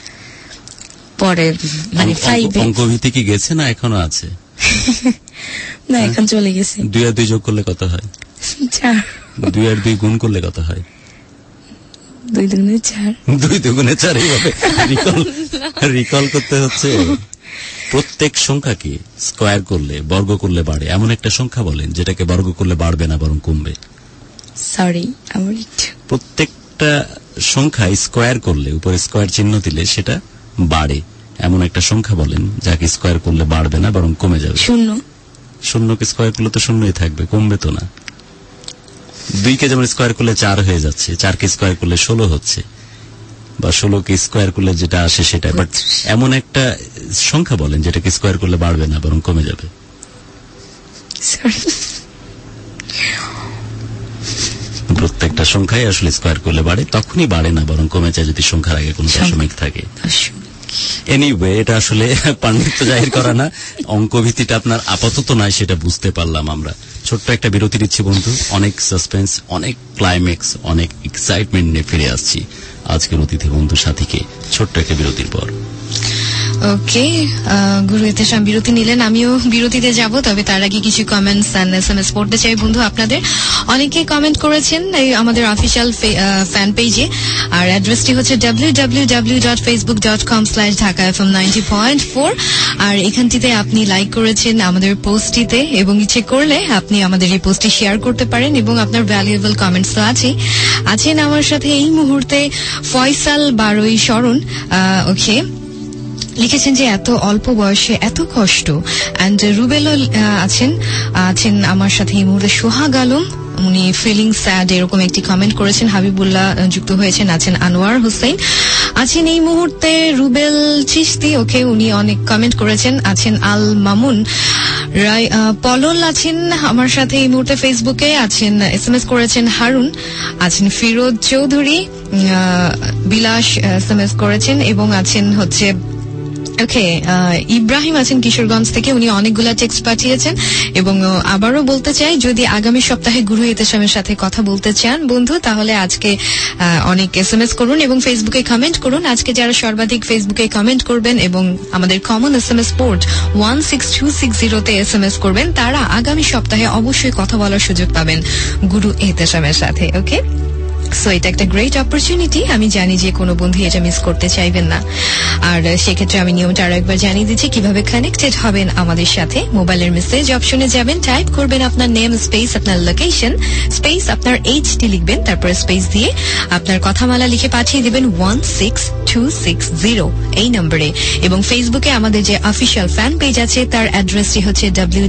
মানে 5-এ অঙ্কভীতি কি গেছে না এখনো আছে? না, এখন চলে গেছে। 2 আর 2 যোগ করলে কত হয়? 4। 2 আর 2 গুণ করলে কত হয়? 2 দুগুণে 4। 2 দুগুণে 4। এইভাবে রিকল করতে হচ্ছে। প্রত্যেক সংখ্যাকে স্কয়ার করলে, বর্গ করলে বাড়ে, এমন একটা সংখ্যা বলেন যেটাকে বর্গ করলে বাড়বে না বরং কমবে। সরি, প্রত্যেকটা সংখ্যা স্কয়ার করলে, উপরে স্কয়ার চিহ্ন দিলে সেটা বাড়ে, এমন একটা সংখ্যা বলেন যাকে স্কয়ার করলে বাড়বে না বরং কমে যাবে। শূন্যকে স্কয়ার করলে তো শূন্যই থাকবে, কমবে তো না। 2কে যেমন স্কয়ার করলে 4 হয়ে যাচ্ছে, 4কে স্কয়ার করলে 16 হচ্ছে, বা 16কে স্কয়ার করলে যেটা আসে সেটা। বাট এমন একটা সংখ্যা বলেন যেটাকে স্কয়ার করলে বাড়বে না বরং কমে যাবে। প্রত্যেকটা সংখ্যাই আসলে স্কয়ার করলে বাড়ে, তখনই বাড়ে না বরং কমে যায় যদি সংখ্যার আগে কোনো দশমিক থাকে। এনিওয়ে, এটা আসলে পাণ্ডিত্য জাহির করা না, অঙ্কভীতিটা আপনার আপাতত নাই সেটা বুঝতে পারলাম আমরা। ছোট্ট একটা বিরতি দিচ্ছি বন্ধু, অনেক সাসপেন্স, অনেক ক্লাইম্যাক্স, অনেক এক্সাইটমেন্ট নিয়ে ফিরে আসছি আজকের অতিথি বন্ধু সাথীকে ছোট্ট একটা বিরতির পর। ওকে, গুরু এতেশাম বিরতি নিলেন, আমিও বিরতিতে যাব। তবে তার আগে কিছু কমেন্টস এন্ড SMS পড়তে চাই বন্ধু আপনাদের। অনেকে কমেন্ট করেছেন এই আমাদের অফিসিয়াল ফ্যান পেজে, আর অ্যাড্রেসটি হচ্ছে www.facebook.com/dhakafm90.4। আর এখানটিতে আপনি লাইক করেছেন আমাদের পোস্টটিতে, এবং ইচ্ছে করলে আপনি আমাদের এই পোস্টটি শেয়ার করতে পারেন, এবং আপনার ভ্যালুয়েবল কমেন্টস তো আছেন আমার সাথে এই মুহূর্তে। ফয়সাল বারোই শরণ ওকে লিখেছেন যে এত অল্প বয়সে এত কষ্ট। অ্যান্ড রুবেলও আছেন আমার সাথে এই মুহূর্তে। সোহাগ আলম, উনি ফিলিং স্যাড এরকম একটি কমেন্ট করেছেন। হাবিবুল্লাহ যুক্ত হয়েছেন, আছেন আনোয়ার হোসেন, আছেন এই মুহূর্তে রুবেল চিশতি, ওকে উনি অনেক কমেন্ট করেছেন, আছেন আল মামুন রায়, পলল আছেন আমার সাথে এই মুহূর্তে ফেসবুকে, আছেন SMS করেছেন হারুন, আছেন ফিরোজ চৌধুরী, বিলাস SMS করেছেন, এবং আছেন হচ্ছে ওকে ইব্রাহিম আছেন কিশোরগঞ্জ থেকে, উনি অনেকগুলা টেক্সট পাঠিয়েছেন। এবং আবারও বলতে চাই, যদি আগামী সপ্তাহে গুরু এতেশামের সাথে কথা বলতে চান বন্ধু, তাহলে আজকে অনেক SMS করুন এবং ফেসবুকে কমেন্ট করুন। আজকে যারা সর্বাধিক ফেসবুকে কমেন্ট করবেন এবং আমাদের কমন SMS পোর্ট 16260-তে SMS করবেন, তারা আগামী সপ্তাহে অবশ্যই কথা বলার সুযোগ পাবেন গুরু এতেশামের সাথে। ওকে, সো এটা একটা গ্রেট অপরচুনিটি। আমি জানি যে কোনো বন্ধু এটা মিস করতে চাইবেন না। আর সেক্ষেত্রে আমি নিয়মটা আরো একবার জানিয়ে দিচ্ছি কিভাবে কানেক্টেড হবেন আমাদের সাথে। মোবাইলের মেসেজ অপশনে যাবেন, টাইপ করবেন আপনার নেম স্পেস আপনার লোকেশন স্পেস আপনার HT লিখবেন, তারপরে স্পেস দিয়ে আপনার কথামালা লিখে পাঠিয়ে দিবেন 16260 এই নম্বরে। এবং ফেসবুকে আমাদের যে অফিসিয়াল ফ্যান পেজ আছে তার অ্যাড্রেসটি হচ্ছে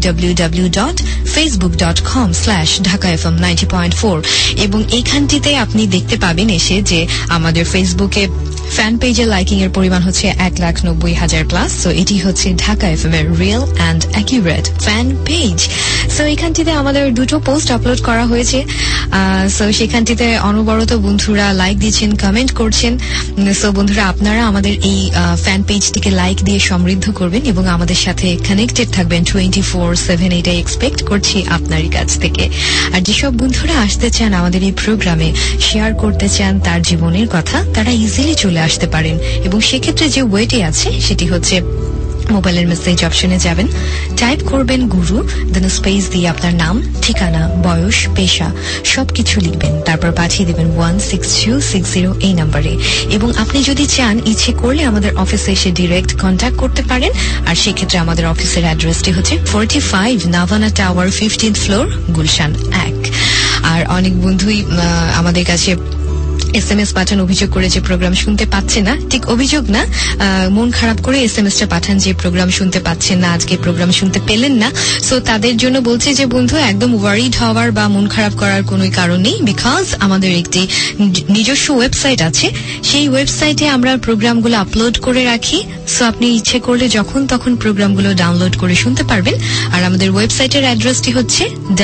www.facebook.com/dhakafm90.4। এবং এইখানটিতে আপনি দেখতে পাবেন এসে যে আমাদের ফেসবুকে ফ্যান পেজে লাইকিং এর পরিমাণ হচ্ছে 1,90,000+। সো এটি হচ্ছে ঢাকা FM এর real and accurate fan page. So এখানটিতে আমাদের 2টো পোস্ট আপলোড করা হয়েছে। সো সেখানটিতে অনবরত বন্ধুরা লাইক দিচ্ছেন, কমেন্ট করছেন। সো বন্ধুরা, আপনারা আমাদের এই ফ্যান পেজটিকে লাইক দিয়ে সমৃদ্ধ করবেন এবং আমাদের সাথে কানেক্টেড থাকবেন 24/7। এটাই এক্সপেক্ট করছি আপনারই কাছ থেকে। আর যেসব বন্ধুরা আসতে চান আমাদের এই প্রোগ্রামে, শেয়ার করতে চান তার জীবনের কথা, তারা ইজিলি চলে চলে আসতে পারেন। এবং সেক্ষেত্রে যে ওয়েটে আছে সেটি হচ্ছে মোবাইলের মেসেজ অপশনে যাবেন, টাইপ করবেন গুরু, দেন স্পেস দিয়ে আপনার নাম, ঠিকানা, বয়স, পেশা সবকিছু লিখবেন, তারপর পাঠিয়ে দেবেন 16260 এই নাম্বারে। এবং আপনি যদি চান ইচ্ছে করলে আমাদের অফিসে এসে ডিরেক্ট কন্ট্যাক্ট করতে পারেন। আর সেক্ষেত্রে আমাদের অফিসের অ্যাড্রেসটি হচ্ছে 45 Navana tower, 15th floor, Gulshan 1। আর অনেক বন্ধুই আমাদের কাছে SMS পাঠান, অভিযোগ করে যে প্রোগ্রাম শুনতে পাচ্ছে না। ঠিক অভিযোগ না, মন খারাপ করে SMS-টা পাঠান যে প্রোগ্রাম শুনতে পাচ্ছেন না, আজকে প্রোগ্রাম শুনতে পেলেন না। সো তাদের জন্য বলছে যে বন্ধু, একদম ওয়ারিড হওয়ার বা মন খারাপ করার কোনো কারণ নেই, বিকজ আমাদের একটি নিজস্ব ওয়েবসাইট আছে। সেই ওয়েবসাইটে আমরা প্রোগ্রামগুলো আপলোড করে রাখি। সো আপনি ইচ্ছে করলে যখন তখন প্রোগ্রামগুলো ডাউনলোড করে শুনতে পারবেন। আর আমাদের ওয়েবসাইটের অ্যাড্রেসটি হচ্ছে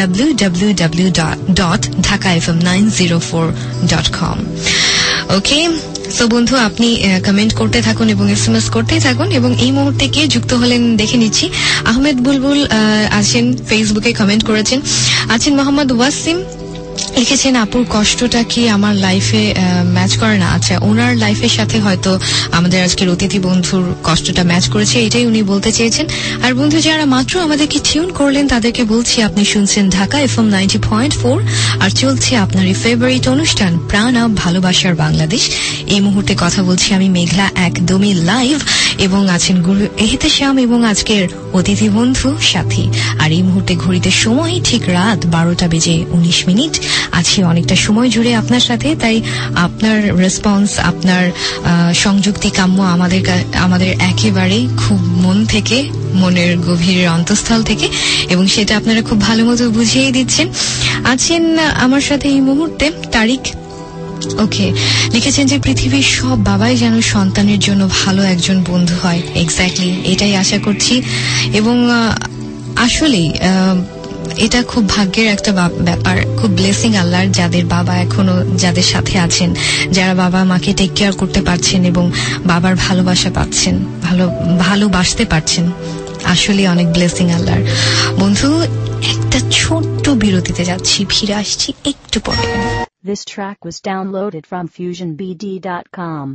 www.dhakafm904.com। ওকে, সো বন্ধু আপনি কমেন্ট করতে থাকুন এবং SMS করতেই থাকুন। এবং এই মুহূর্তে কে যুক্ত হলেন দেখে নিচ্ছি। আহমেদ বুলবুল আছেন, ফেসবুকে কমেন্ট করেছেন। আছেন মোহাম্মদ ওয়াসিম, লিখেছেন আপুর কষ্টটা কি আমার লাইফে ম্যাচ করে না। আচ্ছা, ওনার লাইফের সাথে হয়তো আমাদের আজকের অতিথি বন্ধুর কষ্টটা ম্যাচ করেছে, এটাই উনি বলতে চেয়েছেন। আর বন্ধু যারা মাত্র আমাদেরকে টিউন করলেন তাদেরকে বলছি আপনি শুনছেন ঢাকা FM 90.4 আর চলছে আপনার এই ফেভারিট অনুষ্ঠান প্রাণ আপ ভালোবাসার বাংলাদেশ। এই মুহূর্তে কথা বলছি আমি মেঘলা, একদমই লাইভ, এবং আছেন গুরু এহতেশাম এবং আজকের অতিথি বন্ধু সাথী। আর এই মুহূর্তে ঘড়িতে সময় ঠিক রাত 12:19। আছি অনেকটা সময় জুড়ে আপনার সাথে, তাই আপনার রেসপন্স, আপনার সংযুক্তি কাম্য আমাদের একেবারেই খুব মন থেকে, মনের গভীর অন্তঃস্থল থেকে, এবং সেটা আপনারা খুব ভালো মতো বুঝিয়ে দিচ্ছেন। আছেন আমার সাথে এই মুহূর্তে তারিক। ওকে, লিখেছেন যে পৃথিবীর সব বাবাই যেন সন্তানের জন্য ভালো একজন বন্ধু হয়। এক্স্যাক্টলি এটাই আশা করছি। এবং আসলেই এটা খুব ভাগ্যের একটা ব্যাপার, খুব ব্লেসিং আল্লাহর, যাদের বাবা এখনো যাদের সাথে আছেন, যারা বাবা মাকে টেক কেয়ার করতে পারছেন এবং বাবার ভালোবাসা পাচ্ছেন, ভালোবাসতে পারছেন। আসলে অনেক ব্লেসিং আল্লাহর। বন্ধু একটা ছোট্ট বিরতিতে যাচ্ছি, ফিরে আসছি একটু পরে। This track was downloaded from FusionBD.com.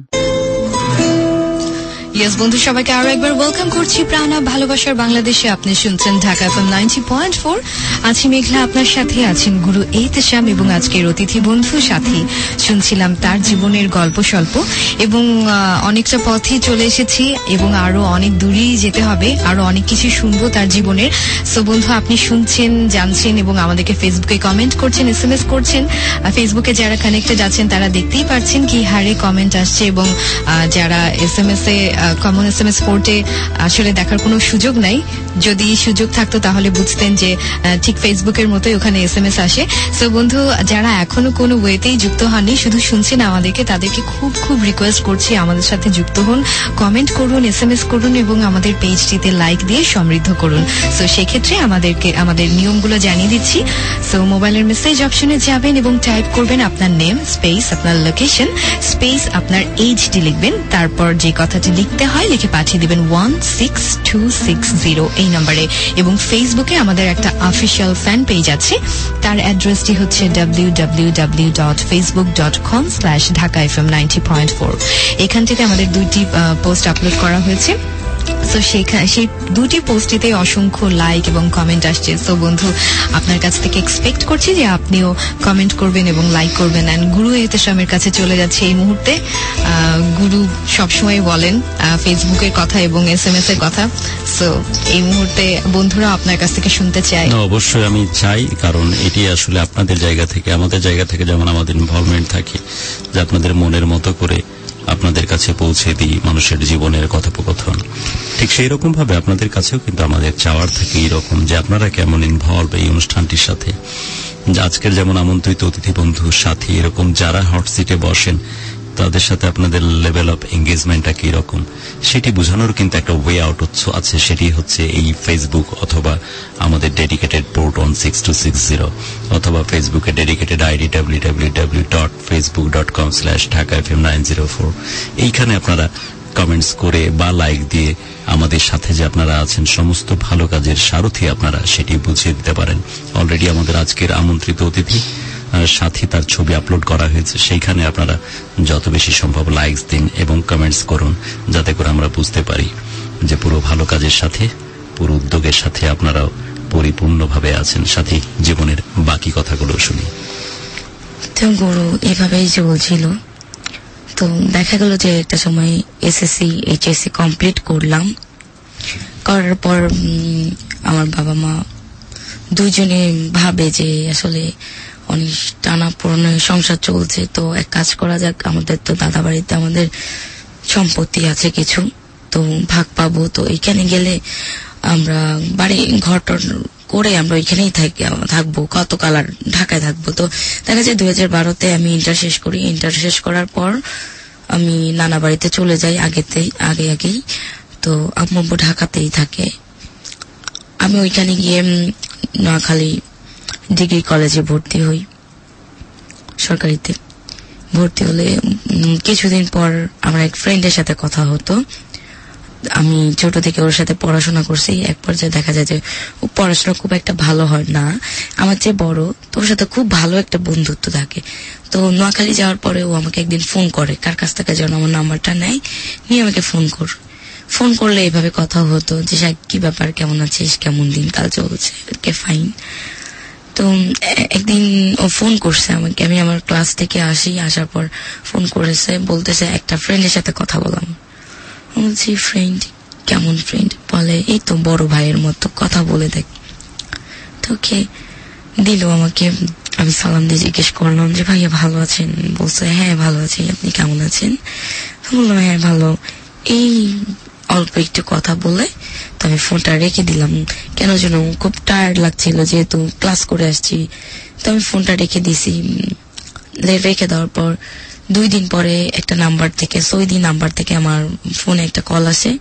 Yes বন্ধু, সবাইকে আরো একবার ওয়েলকাম করছি প্রাণ ভালোবাসার বাংলাদেশে। আপনি শুনছেন ঢাকা FM 90.4। আছি মেঘলা, আপনার সাথে আছেন গুরু এহতেশাম এবং আজকের অতিথি বন্ধু সাথী। শুনছিলাম তার জীবনের গল্প স্বল্প, এবং অনেকটা পথই চলে এসেছি এবং আরো অনেক দূরেই যেতে হবে, আরো অনেক কিছু শুনবো তার জীবনের। সো বন্ধু আপনি শুনছেন, জানছেন এবং আমাদেরকে ফেসবুকে কমেন্ট করছেন, SMS করছেন। ফেসবুকে যারা কানেক্টেড আছেন তারা দেখতেই পাচ্ছেন কি হারে কমেন্ট আসছে, এবং যারা SMS এ কমন SMS পোর্টে আসলে দেখার কোনো সুযোগ নাই। যদি সুযোগ থাকতো তাহলে বুঝতেন যে ঠিক ফেসবুকের মতোই ওখানে SMS আসে। সো বন্ধু যারা এখনো কোনো ওয়েতেই যুক্ত হননি, শুধু শুনছেন আমাদেরকে, তাদেরকে খুব খুব রিকোয়েস্ট করছি আমাদের সাথে যুক্ত হন, কমেন্ট করুন, SMS করুন এবং আমাদের পেজটিতে লাইক দিয়ে সমৃদ্ধ করুন। সো সেক্ষেত্রে আমাদের নিয়মগুলো জানিয়ে দিচ্ছি। সো মোবাইলের মেসেজ অপশনে যাবেন এবং টাইপ করবেন আপনার নেম, স্পেস আপনার লোকেশন, স্পেস আপনার এইজটি লিখবেন, তারপর যে কথাটি লিখতে হয় লিখে পাঠিয়ে দিবেন 16260 এই নম্বরে। এবং ফেসবুকে আমাদের একটা অফিসিয়াল ফ্যান পেজ আছে, তার অ্যাড্রেসটি হচ্ছে www.facebook.com/dhakafm90.4। এখান থেকে আমাদের 2টি পোস্ট আপলোড করা হয়েছে। সো সেই 2টি পোস্টিতে অসংখ্য লাইক এবং কমেন্ট আসছে। সো বন্ধু আপনার কাছ থেকে এক্সপেক্ট করছি যে আপনিও কমেন্ট করবেন এবং লাইক করবেন। এন্ড গুরু এহতেশামের কাছে চলে যাচ্ছে এই মুহূর্তে। গুরু সবসময় বলেন ফেসবুকের কথা এবং SMS এর কথা। সো এই মুহূর্তে বন্ধুরা আপনার কাছ থেকে শুনতে চাই। অবশ্যই আমি চাই, কারণ এটি আসলে আপনাদের জায়গা থেকে, আমাদের জায়গা থেকে যেমন আমাদের ইনভলভমেন্ট থাকে, যে আপনাদের মনের মতো করে আপনাদের কাছে পৌঁছে দিই মানুষের জীবনের কথোপকথন, ঠিক সেই রকম ভাবে আপনাদের কাছেও কিন্তু আমাদের চাওয়ার থাকে এইরকম যে আপনারা কেমন ইনভলভ এই অনুষ্ঠানটির সাথে। আজকের যেমন আমন্ত্রিত অতিথি বন্ধুর সাথে এরকম যারা হট সিটে বসেন তাদের সাথে আপনাদের লেভেল অফ এঙ্গেজমেন্টটা কি রকম সেটি বোঝানোর কিন্তু একটা ওয়ে আউট আছে। সেটি হচ্ছে এই ফেসবুক অথবা আমাদের ডেডিকেটেড পোর্ট 16260 অথবা ফেসবুকে ডেডিকেটেড আইডি www.facebook.com/dhakafm904। এইখানে আপনারা কমেন্টস করে বা লাইক দিয়ে আমাদের সাথে যে আপনারা আছেন, সমস্ত ভালো কাজের সারথি আপনারা, সেটি বুঝিয়ে দিতে পারেন। অলরেডি আমাদের আজকের আমন্ত্রিত অতিথি সাথী তার ছবি আপলোড করা হয়েছে, সেইখানে আপনারা যত বেশি সম্ভব লাইকস দিন এবং কমেন্টস করুন, যাতে করে আমরা বুঝতে পারি যে পুরো ভালো কাজের সাথে, পুরো উদ্যোগের সাথে আপনারাও পরিপূর্ণভাবে আছেন। সাথী, জীবনের বাকি কথাগুলো শুনি। তো গুরু এভাবেই চলছিল। তো দেখা গেল যে একটা সময় এসএসসি এইচএসসি কমপ্লিট করলাম। করার পর আমার বাবা মা দুইজনে ভাবে যে আসলে অনেক টানা পুরনো সংসার চলছে, তো এক কাজ করা যাক, আমাদের তো দাদা বাড়িতে আমাদের সম্পত্তি আছে কিছু, তো ভাগ পাবো, তো এখানে গেলে আমরা বাড়ি ঘর করে আমরা ওইখানেই থাকবো, কতকাল আর ঢাকায় থাকবো। তো দেখা যায় 2012-তে আমি ইন্টার শেষ করি। ইন্টার শেষ করার পর আমি নানা বাড়িতে চলে যাই আগেই। তো আম্মু ঢাকাতেই থাকে। আমি ওইখানে গিয়ে নোয়াখালী ডিগ্রি কলেজে ভর্তি হই, সরকারিতে ভর্তি হলে কিছুদিন পর আমার এক ফ্রেন্ডের সাথে কথা হতো। আমি ছোট থেকে ওর সাথে পড়াশোনা করছি। এক পর্যায়ে দেখা যায় যে ও পড়াশোনা খুব একটা ভালো হয় না, আমার চেয়ে বড়, তো ওর সাথে খুব ভালো একটা বন্ধুত্ব থাকে। তো নোয়াখালী যাওয়ার পরে ও আমাকে একদিন ফোন করে, কার কাছ থেকে যেন আমার নাম্বারটা নেয়, নিয়ে আমাকে ফোন করলে এভাবে কথা হতো যে কি ব্যাপার, কেমন আছিস, কেমন দিনকাল চলছে, ফাইন। তো একদিন ও ফোন করছে আমাকে, আমি আমার ক্লাস থেকে আসার পর ফোন করেছে, বলতেছে একটা ফ্রেন্ডের সাথে কথা বললাম। বলছি ফ্রেন্ড? কেমন ফ্রেন্ড? বলে এই তো বড় ভাইয়ের মতো, কথা বলে দেখ। তো কে দিল আমাকে, আমি সালাম দিয়ে জিজ্ঞেস করলাম যে ভাইয়া ভালো আছেন? বলছে হ্যাঁ ভালো আছি, আপনি কেমন আছেন? বললাম হ্যাঁ ভালো। এই অল্প একটু কথা বলে তো আমি ফোনটা রেখে দিলাম। কেন যেন খুব টায়ার্ড লাগছিল, যেহেতু ক্লাস করে আসছি, তো আমি ফোনটা রেখে দিছি। রেখে দেওয়ার পর 2 দিন পরে একটা নাম্বার থেকে, সৌদি নাম্বার থেকে আমার ফোনে একটা কল আসে।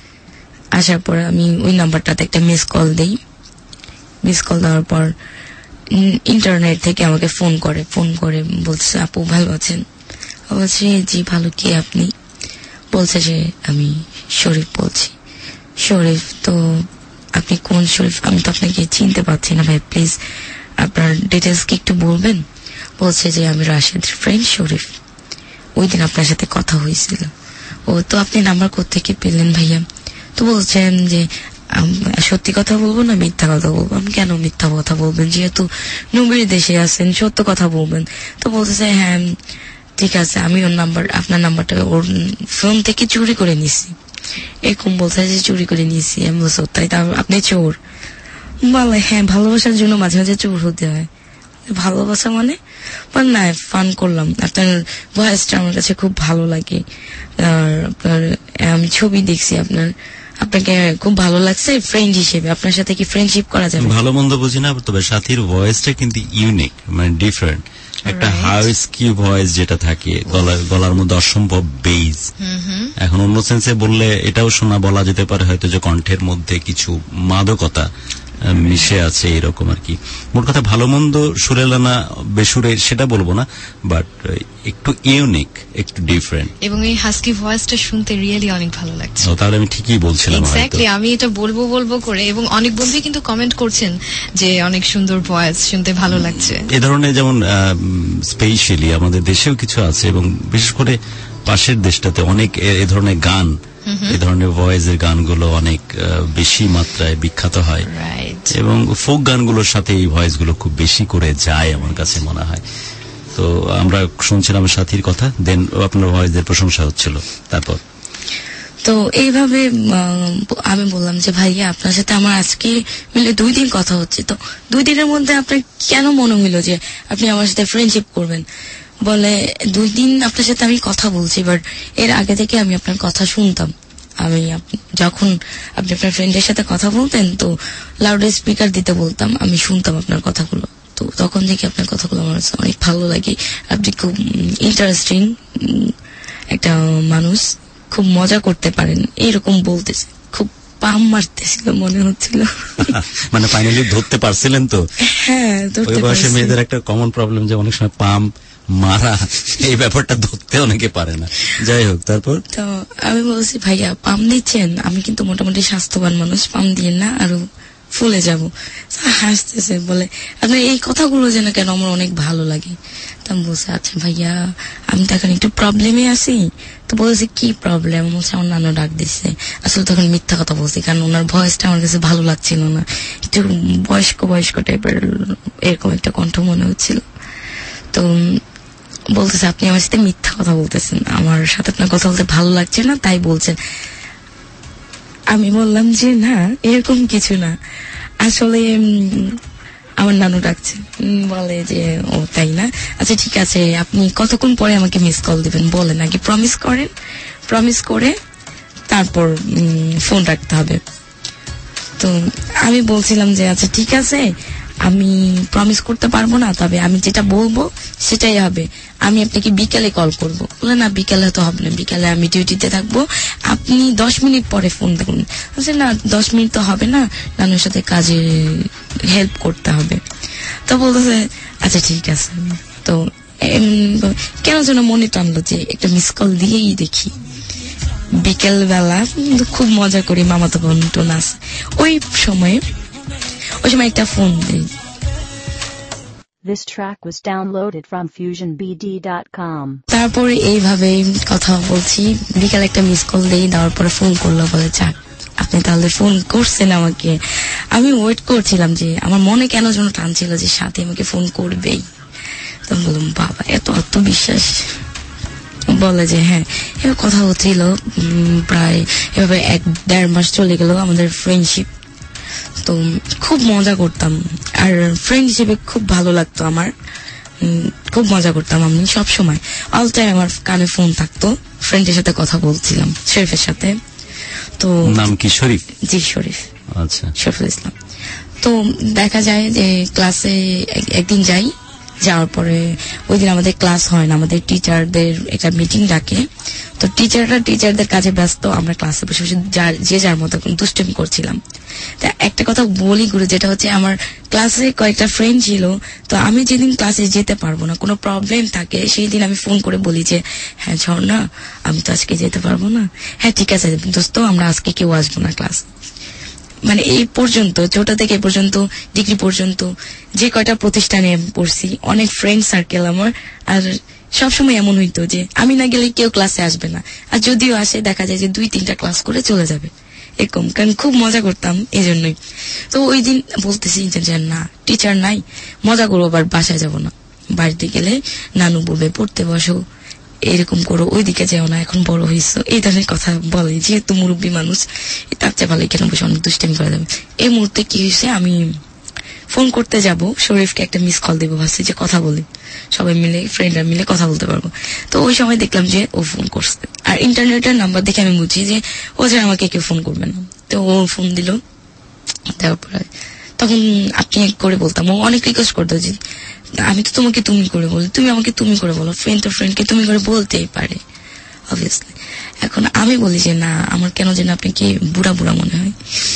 আসার পর আমি ওই নাম্বারটাতে একটা মিস কল দিই। মিস কল দেওয়ার পর ইন্টারনেট থেকে আমাকে ফোন করে বলছে আপু ভালো আছেন? বলছি জি ভালো, কে আপনি? বলছে যে আমি শরীফ বলছি। শরীফ? তো আপনি কোন শরীফ? আমি তো আপনাকে চিনতে পারছি না ভাই, প্লিজ আপনার ডিটেলস কি একটু বলবেন? বলছে যে আমি রাশেদের ফ্রেন্ড শরীফ, ওই দিন আপনার সাথে কথা হয়েছিল। ও তো আপনি নাম্বার কোত্থেকে পেলেন ভাইয়া? তো বলছেন যে সত্যি কথা বলবো না মিথ্যা কথা বলবো? আমি কেন মিথ্যা কথা বলবেন, যেহেতু নবীর দেশে আছেন, সত্য কথা বলবেন। তো বলতেছে হ্যাঁ ঠিক আছে, আমি আপনার নাম্বারটা ওর ফোন থেকে চুরি করে নিছি। এরকম বলতে যে চুরি করে নিয়েছি। আমি বলছি তাই তা আপনি চোর? বলে হ্যাঁ, ভালোবাসার জন্য মাঝে মাঝে চোর হতে হয়। ভালোবাসা মানে না, ফান করলাম, আপনার ভয়েসটা আমার কাছে খুব ভালো লাগে, আর আপনার আমি ছবি দেখছি আপনাকে খুব ভালো লাগছে, ফ্রেন্ড হিসেবে আপনার সাথে কি ফ্রেন্ডশিপ করা যাবে? ভালো মন্দ বুঝি না, তবে সাথীর ভয়েসটা কিন্তু ইউনিক, মানে ডিফারেন্ট, একটা হাউস্কি ভয়েস যেটা থাকে, গলার মধ্যে অসম্ভব বেজ। এখন অন্য সেন্সে বললে এটাও শোনা বলা যেতে পারে হয়তো যে কণ্ঠের মধ্যে কিছু মাদকতা মিশে আছে, এরকম আর কি। মোট কথা ভালো মন্দ সুরেলানা বেসুরে সেটা বলবো না, বাট একটু ইউনিক, একটু ডিফারেন্ট, এবং এই হাস্কি ভয়েসটা শুনতে রিয়েলি অনেক ভালো লাগছে। তাহলে আমি ঠিকই বলছিলাম। এক্স্যাক্টলি, আমি এটা বলবো করে, এবং অনেক বন্ধু কিন্তু কমেন্ট করছেন যে অনেক সুন্দর ভয়েস, শুনতে ভালো লাগছে। এ ধরনের যেমন স্পেশালি আমাদের দেশেও কিছু আছে, এবং বিশেষ করে পাশের দেশটাতে অনেক এ ধরনের গান, এ ধরনের ভয়েসের গানগুলো অনেক বেশি মাত্রায় বিখ্যাত হয়, এবং ফোক গানগুলোর সাথে এই ভয়েসগুলো খুব বেশি করে যায় আমার কাছে মনে হয়। তো আমরা শুনছিলাম সাথীর কথা, দেন আপনার ভয়েসের প্রশংসা হচ্ছিল, তারপর তো এইভাবে আমি বললাম যে ভাইয়া আপনার সাথে আমার আজকে মিলে 2 দিন কথা হচ্ছে, তো 2 দিনের মধ্যে আপনার কেন মনে হইলো যে আপনি আমার সাথে ফ্রেন্ডশিপ করবেন? বলে 2 দিন আপনার সাথে আমি কথা বলছি, বাট এর আগে থেকে আমি আপনার কথা শুনতাম। আমি যখন আপনি আপনার ফ্রেন্ডের সাথে কথা বলতেন, তো লাউড স্পিকার দিতে বলতাম, আমি শুনতাম আপনার কথাগুলো। তো তখন থেকে আপনার কথাগুলো আমার অনেক ভালো লাগে। আপনি খুব ইন্টারেস্টিং একটা মানুষ, খুব মজা করতে পারেন, এরকম বলতেছে। খুব পাম মারতেছিল মনে হচ্ছিল। মানে ফাইনালি ধরতে পারছিলেন তো? হ্যাঁ, ওই বয়সে মেয়েদের একটা কমন প্রবলেম যে অনেক সময় পাম মারা, এই ব্যাপারটা ধরতে অনেকে পারে না। যাই হোক, তারপর তো আমি বলছি ভাইয়া পাম দিচ্ছেন, আমি কিন্তু মোটামুটি স্বাস্থ্যবান মানুষ, পাম দিয়ে না, আরো ফুলে যাব। হাসতেছে, বলে আপনার এই কথাগুলো যেন কেন আমার অনেক ভালো লাগে। তো আমি বলছি আচ্ছা ভাইয়া, আমি তো এখন একটু প্রবলেমে আছি। তো বলছে কি প্রবলেম? বলছে আমার নানু ডাক দিচ্ছে। আসলে তখন মিথ্যা কথা বলছি, কারণ ওনার ভয়েসটা আমার কাছে ভালো লাগছিল না, একটু বয়স্ক টাইপের এরকম একটা কণ্ঠ মনে হচ্ছিল। তো বলতেছে আপনি আমার সাথে মিথ্যা কথা বলতেছেন, আমার সাথে আপনার কথা বলতে ভালো লাগছে না তাই বলছেন। আমি বললাম যে না, এরকম কিছু না, আসলে আমার নানু ডাকছে। বলে যে ও তাই না, আচ্ছা ঠিক আছে, আপনি কতক্ষণ পরে আমাকে মিস কল দিবেন বলেন, আগে প্রমিস করেন, প্রমিস করে তারপর ফোন রাখতে হবে। তো আমি বলছিলাম যে আচ্ছা ঠিক আছে, আমি প্রমিস করতে পারবো না, তবে আমি যেটা বলবো সেটাই হবে, আমি আপনাকে বিকালে কল করবো। বলে না বিকালে তো হবে না, বিকালে আমি ডিউটিতে থাকবো, আপনি 10 মিনিট পরে ফোন দেখুন। বলছে না 10 মিনিট তো হবে না, নানুর সাথে কাজে হেল্প করতে হবে। তো বলতেছে আচ্ছা ঠিক আছে। তো কেন যেন মনে টানলো যে একটা মিস কল দিয়েই দেখি। বিকেল বেলা খুব মজা করি, মামাতো বোন টোন আছে, ওই সময় একটা ফোন দিই। This track was downloaded from FusionBD.com. তারপরে এইভাবে কথা বলছি, বিকালে একটা মিস কল দিই, দেওয়ার পরে ফোন করলো, বলে যাক আপনি তাহলে ফোন করছেন আমাকে। আমি ওয়েট করছিলাম যে আমার মনে কেন যেন টানছিল যে সাথে আমাকে ফোন করবেই। তো বললাম বাবা এত আত্মবিশ্বাস। বলে যে হ্যাঁ, এবার কথা হচ্ছিল প্রায় এভাবে 1-1.5 মাস চলে গেল আমাদের ফ্রেন্ডশিপ। তো খুব মজা করতাম, আর ফ্রেন্ডশিপে খুব ভালো লাগতো আমার, খুব মজা করতাম আমি সব সময়। অল টাইম আমার কানে ফোন থাকতো, ফ্রেন্ডের সাথে কথা বলছিলাম, শরীফের সাথে। তো নাম কি শরীফ? জি শরীফ, আচ্ছা শরীফুল ইসলাম। তো দেখা যায় যে ক্লাসে একদিন যাই, যাওয়ার পরে ওই দিন আমাদের ক্লাস হয় না, আমাদের টিচারদের একটা মিটিং ডাকে। তো টিচারদের কাজে ব্যস্ত, আমরা ক্লাসে বসে বসে যে যার মতো দুষ্টুমি করছিলাম। তা একটা কথা বলি গুরু, যেটা হচ্ছে আমার ক্লাসে কয়েকটা ফ্রেন্ড ছিল, তো আমি যেদিন ক্লাসে যেতে পারবো না, কোনো প্রবলেম থাকে, সেই দিন আমি ফোন করে বলি যে হ্যাঁ ঝর্ণা আমি তো আজকে যেতে পারবো না, হ্যাঁ ঠিক আছে দোস্ত আমরা আজকে কেউ আসবো না ক্লাস। মানে এই পর্যন্ত, ছোট থেকে এই পর্যন্ত ডিগ্রি পর্যন্ত যে কয়টা প্রতিষ্ঠানে পড়ছি, অনেক ফ্রেন্ড সার্কেল আমার, আর সবসময় এমন হইতো যে আমি না গেলে কেউ ক্লাসে আসবে না, আর যদিও আসে দেখা যায় যে 2-3টা ক্লাস করে চলে যাবে এরকম, কারণ খুব মজা করতাম এই জন্যই। তো ওই দিন বলতেছি যে না টিচার নাই, মজা করবো, আবার বাসায় যাব না, বাড়িতে গেলে নানু বলবে পড়তে বসো, এরকম করো, ওইদিকে যাও না, এখন বড় হয়েছো, এই ধরনের কথা বলে, যেহেতু মুরব্বী মানুষ তার চেয়ে ভালো এখানে বসে অনেক দুষ্টামি করা যাবে। এই মুহূর্তে কি হয়েছে, আমি ফোন করতে যাব, শরীফকে একটা মিস কল দেবো, ভাবছি যে কথা বলি, সবাই মিলে ফ্রেন্ডরা মিলে কথা বলতে পারবো। তো ওই সময় দেখলাম যে ও ফোন করছে, আর ইন্টারনেটের নাম্বার দেখে আমি বুঝি যে ও যে আমাকে কেউ ফোন করবে না। তো ও ফোন দিল, তারপরে তখন আপনি করে বলতাম, ও অনেক রিকোয়েস্ট করতো যে আমি তো তোমাকে তুমি করে বলি, তুমি আমাকে তুমি করে বলো, ফ্রেন্ড তো ফ্রেন্ডকে তুমি করে বলতেই পারে অবভিয়াসলি। এখন আমি বলি যে না, আমার কেন যেন আপনাকে বুড়া বুড়া মনে হয়,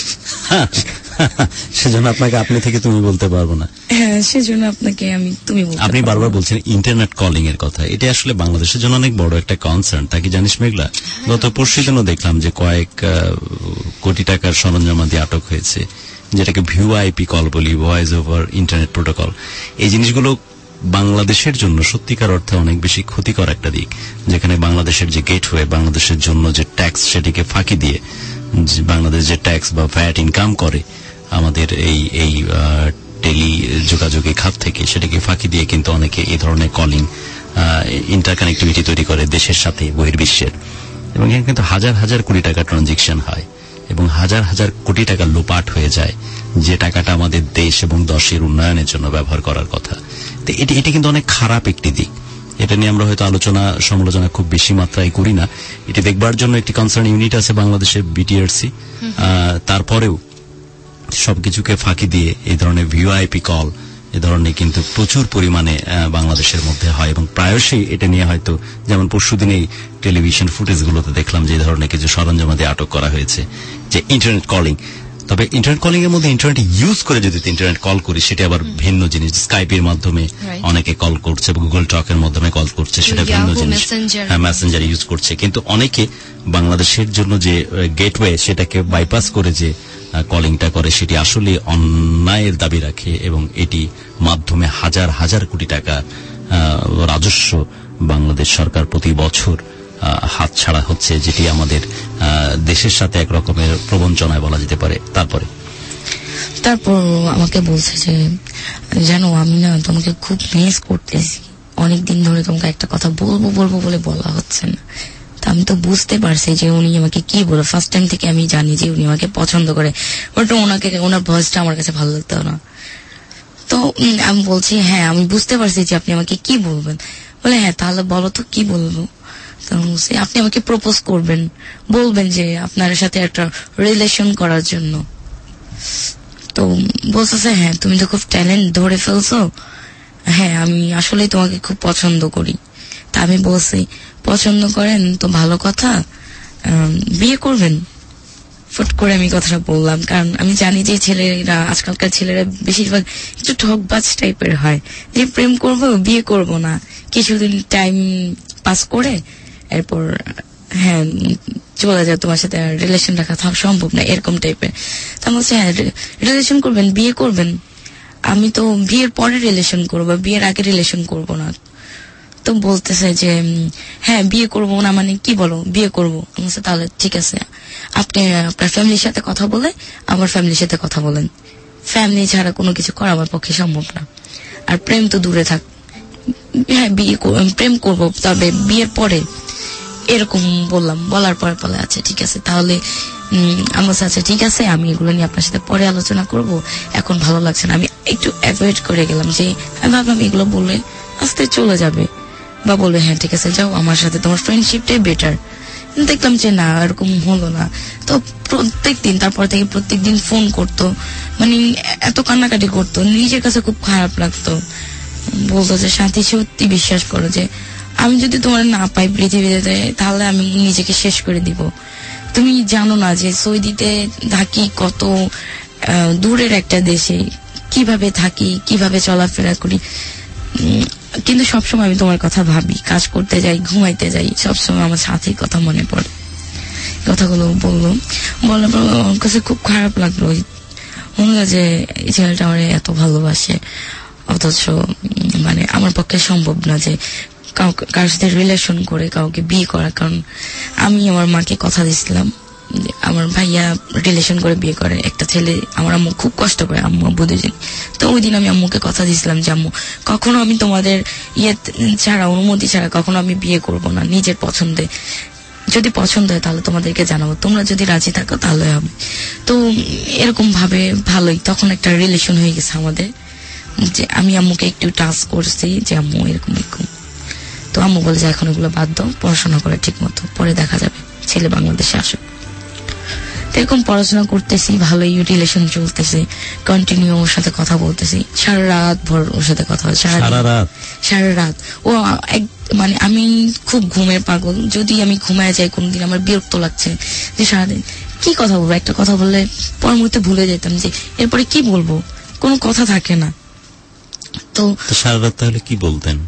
সেজন্য আপনাকে আপনি থেকে তুমি বলতে পারবো না। হ্যাঁ সেজন্য আপনাকে আমি তুমি বলতে। আপনি বারবার বলছেন ইন্টারনেট কলিং এর কথা, এটা আসলে বাংলাদেশের জন্য অনেক বড় একটা কনসার্ন, তা কি জানিস মেঘলা? গত পরশুদিনও দেখলাম যে কয়েক কোটি টাকার সরঞ্জামাদি আটক হয়েছে, যেটাকে ভিওআইপি কল বলি, ভয়েস ওভার ইন্টারনেট প্রোটোকল। এই জিনিসগুলো বাংলাদেশের জন্য সত্যিকার অর্থে অনেক বেশি ক্ষতিকর একটা দিক, যেখানে বাংলাদেশের যে গেটওয়ে, বাংলাদেশের জন্য যে ট্যাক্স, সেটিকে ফাঁকি দিয়ে বাংলাদেশ যে ট্যাক্স বা ভ্যাট ইনকাম করে আমাদের এই টেলি যোগাযোগের খাত থেকে, সেটাকে ফাঁকি দিয়ে কিন্তু অনেকে এই ধরনের কলিং ইন্টারকানেক্টিভিটি তৈরি করে দেশের সাথে বহির্বিশ্বের, এবং এখানে কিন্তু হাজার হাজার কোটি টাকা ট্রানজেকশন হয় এবং হাজার হাজার কোটি টাকা লোপাট হয়ে যায়, যে টাকাটা আমাদের দেশ এবং দেশের উন্নয়নের জন্য ব্যবহার করার কথা। তো এটি কিন্তু অনেক খারাপ একটি দিক, এটা নিয়ে আমরা হয়তো আলোচনা সমালোচনা খুব বেশি মাত্রায় করি না। এটি দেখবার জন্য একটি কনসার্ন ইউনিট আছে বাংলাদেশের, বিটিআরসি। তারপরেও সবকিছুকে ফাঁকি দিয়ে এই ধরনের ভিওআইপি কল, এ ধরনের কিন্তু প্রচুর পরিমাণে বাংলাদেশের মধ্যে হয়, এবং প্রায়শই এটা নিয়ে হয়তো, যেমন পরশুদিন এই টেলিভিশন ফুটেজগুলোতে দেখলাম যে এই ধরনের কিছু সরঞ্জামাদি আটক করা হয়েছে, যে ইন্টারনেট কলিং। তবে ইন্টারনেট কলিং এর মধ্যে ইন্টারনেট ইউজ করে যদি ইন্টারনেট কল করি, সেটা আবার ভিন্ন জিনিস। স্কাইপের মাধ্যমে অনেকে কল করছে, গুগল টকের মাধ্যমে কল করছে, সেটা ভিন্ন জিনিস। হ্যাঁ, মেসেঞ্জার ইউজ করছে, কিন্তু অনেকে বাংলাদেশের জন্য যে গেটওয়ে, সেটাকে বাইপাস করে যে কলিংটা করে সেটি আসলে অন্যায়ের দাবি রাখে এবং এটি মাধ্যমে হাজার হাজার কোটি টাকা রাজস্ব বাংলাদেশ সরকার প্রতি বছর হাতছাড়া হচ্ছে, যেটি আমাদের দেশের সাথে এক রকমের প্রবঞ্চনায় বলা যেতে পারে। তারপর আমাকে বলছে যে জানো আমি না তোমাকে খুব মিস করতেছি, অনেকদিন ধরে তোমাকে একটা কথা বলবো বলবো বলে বলা হচ্ছে না। তা আমি তো বুঝতে পারছি যে উনি আমাকে কি বলে, ফার্স্ট টাইম থেকে আমি জানি যে উনি আমাকে পছন্দ করে, ওটা ওনার ভয়েসটা আমার কাছে ভালো লাগতো না। তো আমি বলছি হ্যাঁ আমি বুঝতে পারছি যে আপনি আমাকে কি বলবেন। বলে হ্যাঁ তাহলে বলো তো কি বলবো। আপনি আমাকে প্রপোজ করবেন, বলবেন যে আপনার সাথে একটা রিলেশন করার জন্য। তো বলতেছে হ্যাঁ তুমি তো খুব ট্যালেন্ট ধরে ফেলছো, হ্যাঁ আমি আসলে তোমাকে খুব পছন্দ করি। তা আমি বলছি পছন্দ করেন তো ভালো কথা, বিয়ে করবেন। ফট করে আমি কথাটা বললাম, কারণ আমি জানি যে ছেলেরা, আজকালকার ছেলেরা বেশিরভাগ একটু ঠকবাজ টাইপের হয়, যে প্রেম করব বিয়ে করব না, কিছুদিন টাইম পাস করে এরপর হ্যাঁ চলে যায়, তোমার সাথে রিলেশন রাখা সম্ভব না, এরকম টাইপের। তা বলছে হ্যাঁ রিলেশন করবেন, বিয়ে করবেন। আমি তো বিয়ের পরে রিলেশন করবো, বিয়ের আগে রিলেশন করব না। তো বলতেছে যে হ্যাঁ বিয়ে করবো না মানে কি বলো, বিয়ে করবো। তাহলে ঠিক আছে, আপনি আপনার ফ্যামিলির সাথে কথা বলে আমার ফ্যামিলির সাথে কথা বলেন, ফ্যামিলি ছাড়া কোনো কিছু করা আমার পক্ষে সম্ভব না। আর প্রেম তো দূরে থাক, হ্যাঁ প্রেম করব তবে বিয়ের পরে, এরকম বললাম। বলার পরে বলে আচ্ছা ঠিক আছে, তাহলে আমার আচ্ছা ঠিক আছে আমি এগুলো নিয়ে আপনার সাথে পরে আলোচনা করব, এখন ভালো লাগছে না। আমি একটু অ্যাভয়েড করে গেলাম, যে আমি ভাবলাম এগুলো বললে আস্তে চলে যাবে, বা বলবে হ্যাঁ ঠিক আছে যাও আমার সাথে, তোমার ফ্রেন্ডশিপটাই বেটার। দেখলাম যে না এরকম হলো না। তো তারপর থেকে প্রত্যেকদিন ফোন করতো, মানে এত কান্নাকাটি করতো, নিজের কাছে খুব খারাপ লাগতো। বলতো যে সাথী সত্যি বিশ্বাস করো যে আমি যদি তোমার না পাই পৃথিবীতে তাহলে আমি নিজেকে শেষ করে দিব। তুমি জানো না যে সৌদিতে থাকি কত দূরের একটা দেশে, কিভাবে থাকি, কিভাবে চলাফেরা করি, কিন্তু সবসময় আমি তোমার কথা ভাবি, কাজ করতে যাই, ঘুমাইতে যাই, সবসময় আমার সাথীর কথা মনে পড়ে। কথাগুলো বললো, বলার পর আমার কাছে খুব খারাপ লাগলো, মনে হয় যে এই ছেলেটা আমার এত ভালোবাসে, অথচ মানে আমার পক্ষে সম্ভব না যে কারোর সাথে রিলেশন করে কাউকে বিয়ে করা। কারণ আমি আমার মাকে কথা দিয়েছিলাম, আমার ভাইয়া রিলেশন করে বিয়ে করে একটা ছেলে, আমার আম্মু খুব কষ্ট করে, আম্মু আব্বু দুজন। তো ওই দিন আমি আম্মুকে কথা দিয়েছিলাম যে আম্মু কখনো আমি তোমাদের ছাড়া, অনুমতি ছাড়া কখনো আমি বিয়ে করব না, নিজের পছন্দে, যদি পছন্দ হয় তাহলে তোমাদেরকে জানাবো, তোমরা যদি রাজি থাকো তাহলে হবে। তো এরকম ভাবে ভালোই তখন একটা রিলেশন হয়ে গেছে আমাদের, যে আমি আম্মুকে একটু টাচ করছি যে আম্মু এরকম এরকম। তো আম্মু বলে যে এখন এগুলো বাদ দাও, পড়াশোনা করে ঠিক মতো, পরে দেখা যাবে, ছেলে বাংলাদেশে আসুক। এরকম পড়াশোনা করতেছি, ভালোই রিলেশন চলতেছে, কন্টিনিউ ওর সাথে কথা বলতেছি, সারা রাত ভর ওর সাথে কথা হয়, সারা রাত। ও মানে আমি খুব ঘুমের পাগল, যদি আমি ঘুমায় যাই কোনদিন আমার বিরক্ত লাগছে যে সারাদিন কি কথা বলবো, একটা কথা বললে পর মুহূর্তে ভুলে যেতাম যে এরপরে কি বলবো, কোনো কথা থাকে না। তো সারা রাত তাহলে কি বলতেন?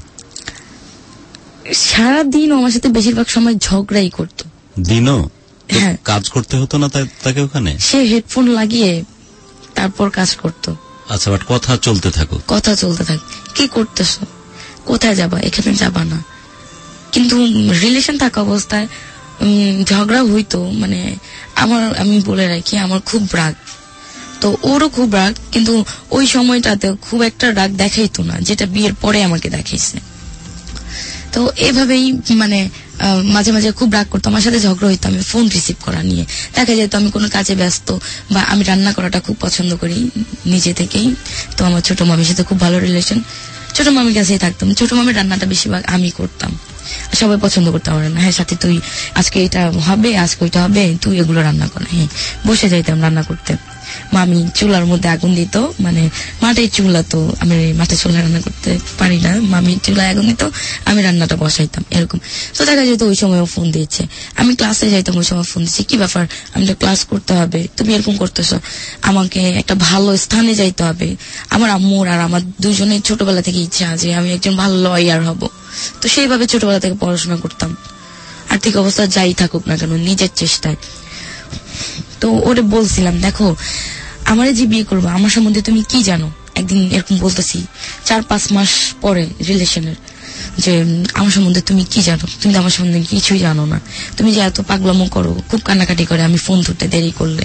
সারাদিন আমার সাথে বেশিরভাগ সময় ঝগড়াই করতো। দিনও? হ্যাঁ, কাজ করতে হতো না তাকে ওখানে? সে হেডফোন লাগিয়ে তারপর কাজ করতো। আচ্ছা, বাট কথা চলতে থাকো, কথা চলতে থাকে, কি করতেছো, কোথায় যাবা, এখানে যাবা না। কিন্তু রিলেশন থাকা অবস্থায় ঝগড়া হইতো। মানে আমি বলে রাখি আমার খুব রাগ, তো ওরও খুব রাগ, কিন্তু ওই সময়টাতে খুব একটা রাগ দেখাইতো না, যেটা বিয়ের পরে আমাকে দেখাইছে। তো এভাবেই মানে মাঝে মাঝে খুব রাগ করতো, আমার সাথে ঝগড়া হইতো আমি ফোন রিসিভ করা নিয়ে। দেখা যেত আমি কোনো কাজে ব্যস্ত, বা আমি রান্না করাটা খুব পছন্দ করি নিজে থেকেই। তো আমার ছোট মামির সাথে খুব ভালো রিলেশন, ছোট মামির কাছেই থাকতাম। ছোট মামির রান্নাটা বেশিরভাগ আমি করতাম, সবাই পছন্দ করতাম আমার রান্না। হ্যাঁ সাথে তুই আজকে এটা হবে, আজকে ওইটা হবে, তুই এগুলো রান্না কর। হ্যাঁ বসে যাইতাম রান্না করতে। মামি চুলার মধ্যে আগুন দিত, মানে মাটির চুলা, তো আমি মাটির চুলা রান্না করতে পারি না, মামি চুলায় আগুন দিত, আমি রান্নাটা বসাইতাম এরকম। তো দেখা যেত ওই সময় ফোন দিয়েছে, আমি ক্লাসে যাইতাম, ওই সময় ফোন দিচ্ছি, কি ব্যাপার আমি তো ক্লাস করতে হবে, তুমি এরকম করতেছো, আমাকে একটা ভালো স্থানে যাইতে হবে। আমার আম্মুর আর আমার দুজনের ছোটবেলা থেকে ইচ্ছা যে আমি একজন ভালো লয়ার হব, তো সেইভাবে ছোটবেলা থেকে পড়াশোনা করতাম। আর্থিক অবস্থা যাই থাকুক না কেন নিজের চেষ্টায়। তো ওরে বলছিলাম, দেখো আমারে যে বিয়ে করবো আমার সম্বন্ধে তুমি কি জানো। একদিন এরকম বলতেছি 4-5 মাস পরে রিলেশনের, যে আমার সম্বন্ধে তুমি কি জানো, তুমি আমার সম্বন্ধে কিছুই জানো না, তুমি যে এত পাগলামো করো, খুব কান্নাকাটি করে আমি ফোন ধরতে দেরি করলে।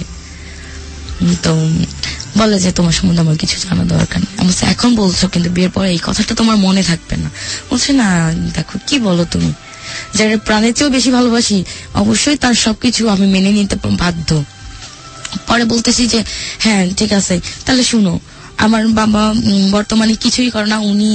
তো বলে যে তোমার সম্বন্ধে আমার কিছু জানা দরকার নেই। আমি এখন বলছো কিন্তু বিয়ের পরে এই কথাটা তোমার মনে থাকবে না। বলছে না দেখো কি বলো তুমি, যারা প্রাণের চেয়েও বেশি ভালোবাসি অবশ্যই তার সবকিছু আমি মেনে নিতে বাধ্য। পরে বলতেছি যে হ্যাঁ ঠিক আছে, তাহলে শুনো, আমার বাবা বর্তমানে কিছুই করে না, উনি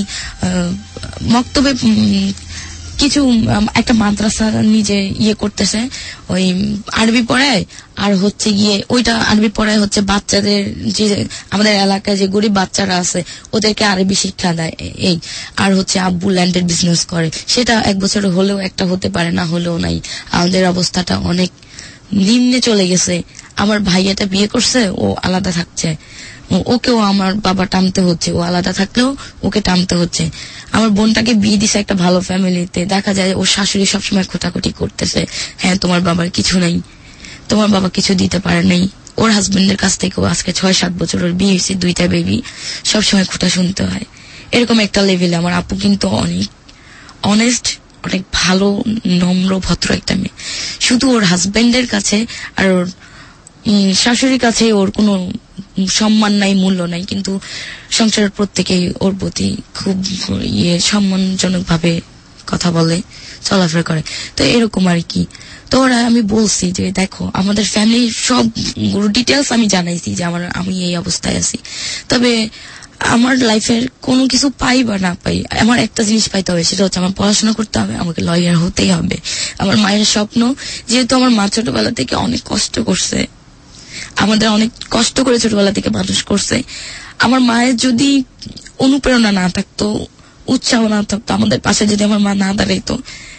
মক্তবে কিছু একটা মাদ্রাসা নিজে ইয়ে করতেছে, ওই আরবি পড়ায়, আর হচ্ছে গিয়ে ওইটা আরবি পড়ায় হচ্ছে বাচ্চাদের, যে আমাদের এলাকায় যে গরিব বাচ্চারা আছে ওদেরকে আরবি শিক্ষা দেয় এই। আর হচ্ছে আব্বু ল্যান্ডের বিজনেস করে, সেটা 1 বছর হলেও একটা হতে পারে, না হলেও নাই। আমাদের অবস্থাটা অনেক নিম্নে চলে গেছে। আমার ভাইয়াটা বিয়ে করছে, ও আলাদা থাকছে, ওকেও আমার বাবা টানতে হচ্ছে, ও আলাদা থাকলেও ওকে টানতে হচ্ছে। আমার বোনটাকে বিয়ে দিছে একটা ভালো ফ্যামিলিতে, দেখা যায় ওর শাশুড়ি সবসময় খোটাখুটি করতেছে, হ্যাঁ তোমার বাবার কিছু নাই, তোমার বাবা কিছু দিতে পারে নাই। ওর হাজবেন্ডের কাছ থেকেও আজকে 6-7 বছর ওর বিয়ে হয়েছে, 2টা বেবি, সবসময় খোটা শুনতে হয়। এরকম একটা লেভেলে আমার আপু কিন্তু অনেক অনেস্ট, অনেক ভালো, নম্র, ভদ্র একটা মেয়ে। শুধু ওর হাজবেন্ডের কাছে আর ওর শাশুড়ির কাছে ওর কোনো সম্মান নাই, মূল্য নাই, কিন্তু সংসারের প্রত্যেকেই ওর প্রতি খুব সম্মানজনক ভাবে কথা বলে, চলাফেরা করে। তো এরকম আর কি। তো ওরা আমি বলছি যে দেখো আমাদের ফ্যামিলির সব ডিটেলস আমি জানাইছি যে আমি এই অবস্থায় আছি, তবে আমার লাইফের কোনো কিছু পাই বা না পাই, আমার একটা জিনিস পাইতে হবে, সেটা হচ্ছে আমার পড়াশোনা করতে হবে, আমাকে লয়ার হতেই হবে। আমার মায়ের স্বপ্ন, যেহেতু আমার মা ছোটবেলা থেকে অনেক কষ্ট করছে, আমাদের অনেক কষ্ট করে ছোটবেলা থেকে মানুষ করছে, আমার মায়ের যদি অনুপ্রেরণা না থাকতো, উৎসাহ না থাকতো, আমাদের পাশে যদি আমার মা না দাঁড়াইতো,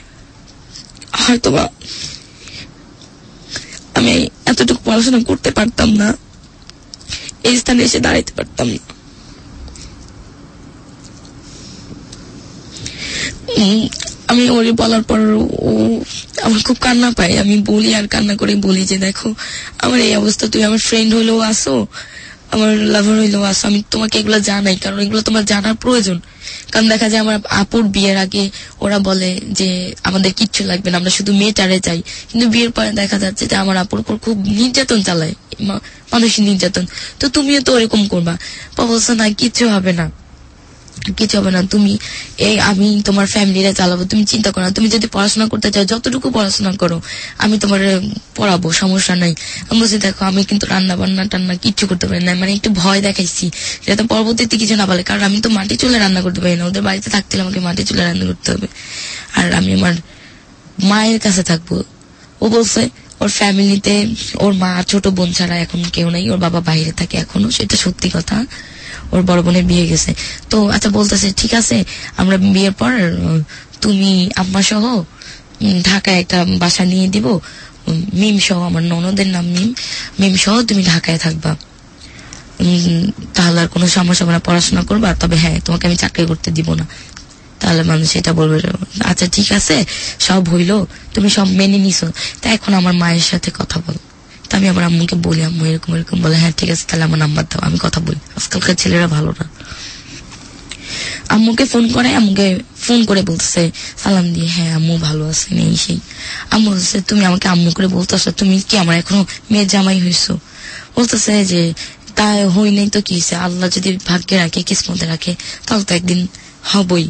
হয়তোবা আমি এতটুকু পড়াশোনা করতে পারতাম না, এই স্থানে এসে দাঁড়াইতে পারতাম না। আমি ওরে বলার পর ও আমার খুব কান্না পায়। আমি বলি আর কান্না করে বলি যে দেখো আমার এই অবস্থা, তুমি আমার ফ্রেন্ড হইলেও আসো, আমার লাভার হইলেও আসো, আমি তোমাকে এগুলো জানাই, কারণ এগুলো তোমার জানার প্রয়োজন। কারণ দেখা যায় আমার আপুর বিয়ের আগে ওরা বলে যে আমাদের কিচ্ছু লাগবে না, আমরা শুধু মেয়েটারে চাই, কিন্তু বিয়ের পরে দেখা যাচ্ছে যে আমার আপুর উপর খুব নির্যাতন চালায়, মানসিক নির্যাতন। তো তুমিও তো ওরকম করবা। বলছো না কিচ্ছু হবে না, কিছু হবে না, তুমি আমি তোমার ফ্যামিলিরা চালাবো, তুমি চিন্তা করো না, তুমি যদি পড়াশোনা করতে চাও যতটুকু পড়াশোনা করো, আমি তোমার পড়াবো, সমস্যা নাই। আমি বলছি দেখো আমি কিন্তু রান্না বান্না টান্না কিচ্ছু করতে পারি না, মানে একটু ভয় দেখাইছি যাতে পরবর্তীতে কিছু না বলে, কারণ আমি তো মাটি চুলে রান্না করতে পারি না, ওদের বাড়িতে থাকতে হলে আমাকে মাটি চুলে রান্না করতে হবে, আর আমি আমার মায়ের কাছে থাকবো। ও বলছে ওর ফ্যামিলিতে ওর মা ছোট বোন ছাড়া এখন কেউ নাই, ওর বাবা বাইরে থাকে এখনো, সেটা সত্যি কথা, ওর বড় বোনের বিয়ে গেছে। তো আচ্ছা বলতেছে ঠিক আছে আমরা বিয়ের পর তুমি আম্মা সহ ঢাকায় একটা বাসা নিয়ে দিব, মিম সহ, আমার ননদের নাম মিম সহ তুমি ঢাকায় থাকবা, তাহলে আর কোনো সমস্যা হবে না, পড়াশোনা করবা, তবে হ্যাঁ তোমাকে আমি চাকরি করতে দিব না। তাহলে মানুষ এটা বলবে আচ্ছা ঠিক আছে সব হইলো, তুমি সব মেনে নিছো, তা এখন আমার মায়ের সাথে কথা বলো। তা আমি আমার আম্মুকে বলি, আম্মু এরকম এরকম, বলে হ্যাঁ ঠিক আছে তাহলে আমার নাম্বার দাও, আমি কথা বলি। আজকালকার ছেলেরা ভালো না। আম্মুকে ফোন করে, আম্মুকে ফোন করে বলতেছে সালাম দিয়ে, হ্যাঁ আম্মু ভালো আছে নেই সেই। আম্মু বলতেছে তুমি আমাকে আম্মু করে বলতেছো, তুমি কি আমার এখনো মেয়ের জামাই হইছো? বলতেছে যে তা হই নাই তো কি হয়েছে, আল্লাহ যদি ভাগ্যে রাখে, কিসমতে রাখে, তাহলে তো একদিন হবই,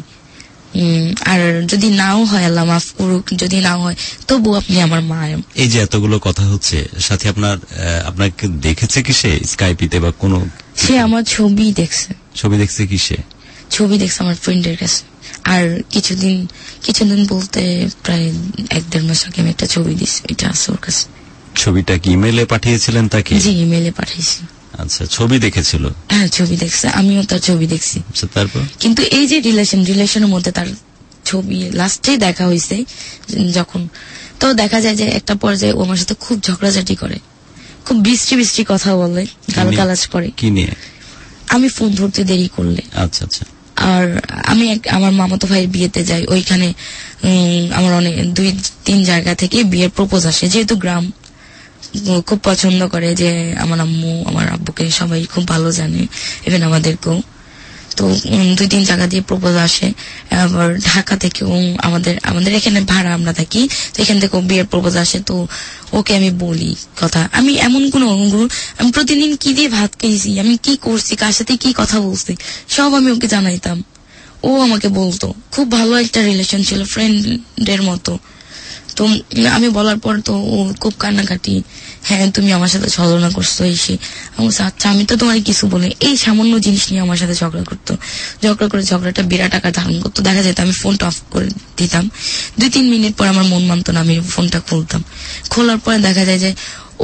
আর যদি নাও হয় আল্লাহ মাফ করুক, যদি নাও হয় তবু আপনি আমার মা। এই যে এতগুলো কথা হচ্ছে, সাথে আপনাকে দেখেছে কি সে স্কাইপিতে বা কোনো? সে আমার ছবি দেখছে। ছবি দেখছে কি সে? ছবি দেখছে আমার ফ্রেন্ডের কাছে। আর কিছুদিন বলতে প্রায় 1-1.5 মাস আগে আমি একটা ছবি দিচ্ছি, এটা আছে ওর কাছে। ছবিটা কি ইমেলে পাঠিয়েছিলেন তাকে? জি ইমেলে পাঠিয়েছি। আচ্ছা ছবি দেখেছিল? হ্যাঁ ছবি দেখছে, আমিও তার ছবি দেখছি। তারপর কিন্তু এই যে রিলেশনের মধ্যে তার ছবি লাস্টে দেখা হয়েছে যখন, তো দেখা যায় যে একটা পর্যায়ে ও আমার সাথে খুব ঝগড়াঝাটি করে, খুব বৃষ্টি কথা বলে, গালাগালাজ করে। কি নিয়ে? আমি ফোন ধরতে দেরি করলে। আচ্ছা আচ্ছা। আর আমি আমার মামাতো ভাইয়ের বিয়েতে যাই, ওইখানে আমার অনেক 2-3 জায়গা থেকে বিয়ের প্রপোজ আসে, যেহেতু গ্রাম, খুব পছন্দ করে, যে আমার আম্মু আমার আব্বুকে সবাই খুব ভালো জানে, ইভেন আমাদেরকেও। তো 2-3 জায়গা দিয়ে প্রপোজ আসে। আবার ঢাকা থেকেও আমাদের এখানে ভাড়া আমরা থাকি, তো এখান থেকেও বিয়ের প্রপোজ আসে। তো ওকে আমি বলি কথা, আমি এমন কোন আমি প্রতিদিন কি দিয়ে ভাত খেয়েছি, আমি কি করছি, কার সাথে কি কথা বলছি, সব আমি ওকে জানাইতাম। ও আমাকে বলতো, খুব ভালো একটা রিলেশন ছিল, ফ্রেন্ডের মতো। তো আমি বলার পর তো ও খুব কান্নাকাটি, হ্যাঁ তুমি আমার সাথে ছলনা করছো এসে। আমি বলছি আচ্ছা, আমি তো তোমার কিছু বলি। এই সামান্য জিনিস নিয়ে আমার সাথে ঝগড়া করতো, ঝগড়াটা বিরাট আকার ধারণ করতো। দেখা যেত আমি ফোনটা অফ করে দিতাম, 2-3 মিনিট পর আমার মন মানতো না, আমি ফোনটা খুলতাম। খোলার পরে দেখা যায় যে ও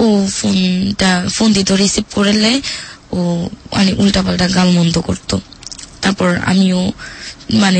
ফোন দিত, রিসিভ করলে ও মানে উল্টাপাল্টা গালমন্দ করতো। তারপর আমিও মানে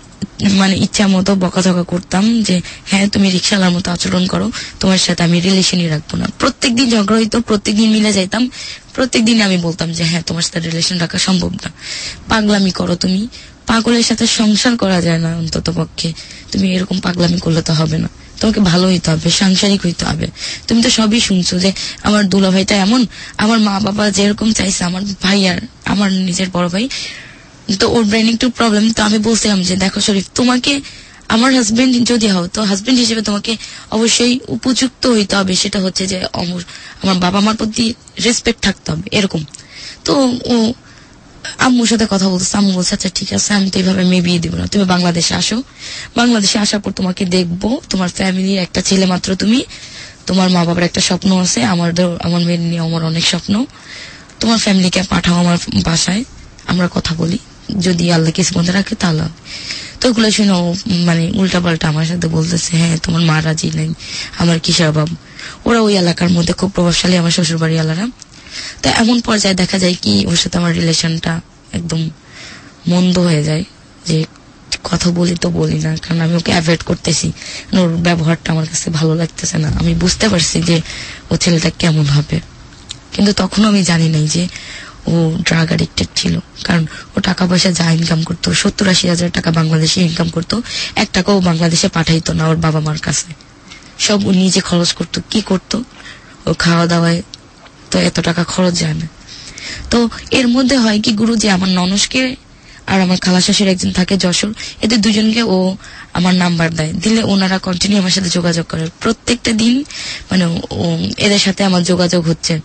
ইচ্ছা মতো বকাঝকা করতাম যে হ্যাঁ তুমি রিক্সাওয়ালার মতো আচরণ করো, তোমার সাথে আমি রিলেশনই রাখবো না। প্রত্যেকদিন ঝগড়া হইতো, প্রত্যেকদিন মিলে যাইতাম, প্রত্যেকদিন আমি বলতাম যে হ্যাঁ তোমার সাথে রিলেশন রাখা সম্ভব না, পাগলামি করো তুমি, পাগলের সাথে সংসার করা যায় না, অন্তত পক্ষে তুমি এরকম পাগলামি করলে তো হবে না, তোমাকে ভালো হইতে হবে, সাংসারিক হইতে হবে। তুমি তো সবই শুনছো যে আমার দুলা ভাইটা এমন, আমার মা বাবা যেরকম চাইছে, আমার ভাই আর আমার নিজের বড় ভাই তো ওর ব্রেন একটু প্রবলেম। তো আমি বলছিলাম যে দেখো শরীফ, তোমাকে আমার হাজবেন্ড যদি হও, তো হাজবেন্ড হিসেবে তোমাকে অবশ্যই উপযুক্ত হইতে হবে, সেটা হচ্ছে যে আমার বাবা মার প্রতি রেসপেক্ট থাকতে হবে, এরকম। তো ও আম্মুর সাথে কথা বলতেছে, আম্মু বলছে আচ্ছা ঠিক আছে, আমি তো এইভাবে মেয়ে বিয়ে দিব না, তুমি বাংলাদেশে আসো, বাংলাদেশে আসার পর তোমাকে দেখবো, তোমার ফ্যামিলির একটা ছেলে মাত্র তুমি, তোমার মা বাবার একটা স্বপ্ন আছে, আমার মেয়ের নিয়ে আমার অনেক স্বপ্ন, তোমার ফ্যামিলিকে পাঠাও আমার বাসায়, আমরা কথা বলি, যদি আল্লাহ কিছু বন্ধে রাখে তাহলে। তো ওগুলো শুনে মানে উল্টা পাল্টা আমার সাথে বলতেছে হ্যাঁ তোমার মা রাজি নাই, আমার কিসের অভাব। ওরা ওই এলাকার মধ্যে খুব প্রভাবশালী, আমার শ্বশুর বাড়ি এলাকা। তো এমন পর্যায়ে দেখা যায় কি ওর সাথে আমার রিলেশনটা একদম মন্দ হয়ে যায়, যে কথা বলি তো বলি না, কারণ আমি ওকে অ্যাভয়েড করতেছি, ওর ব্যবহারটা আমার কাছে ভালো লাগতেছে না। আমি বুঝতে পারছি যে ও ছেলেটা কেমন হবে, কিন্তু তখনও আমি জানি নাই যে ও ড্রাগ অ্যাডিক্টেড ছিল। কারণ ও টাকা পয়সা যা ইনকাম করতো, 70-80 হাজার টাকা বাংলাদেশে ইনকাম করতো, 1 টাকাও বাংলাদেশে পাঠাইতো না ওর বাবা মার কাছে, সব ও নিজে খরচ করতো। কি করতো, ও খাওয়া দাওয়ায় তো এত টাকা খরচ যায় না। তো এর মধ্যে হয় কি, গুরু যে আমার ননসকে আর আমার খালা শাশুড়ি একজন থাকে যশোর, এদের দুজনকে ও আমার নাম্বার দেয়, দিলে ওনারা কন্টিনিউ আমার সাথে যোগাযোগ করে প্রত্যেকটা দিন, মানে এদের সাথে আমার যোগাযোগ হচ্ছে।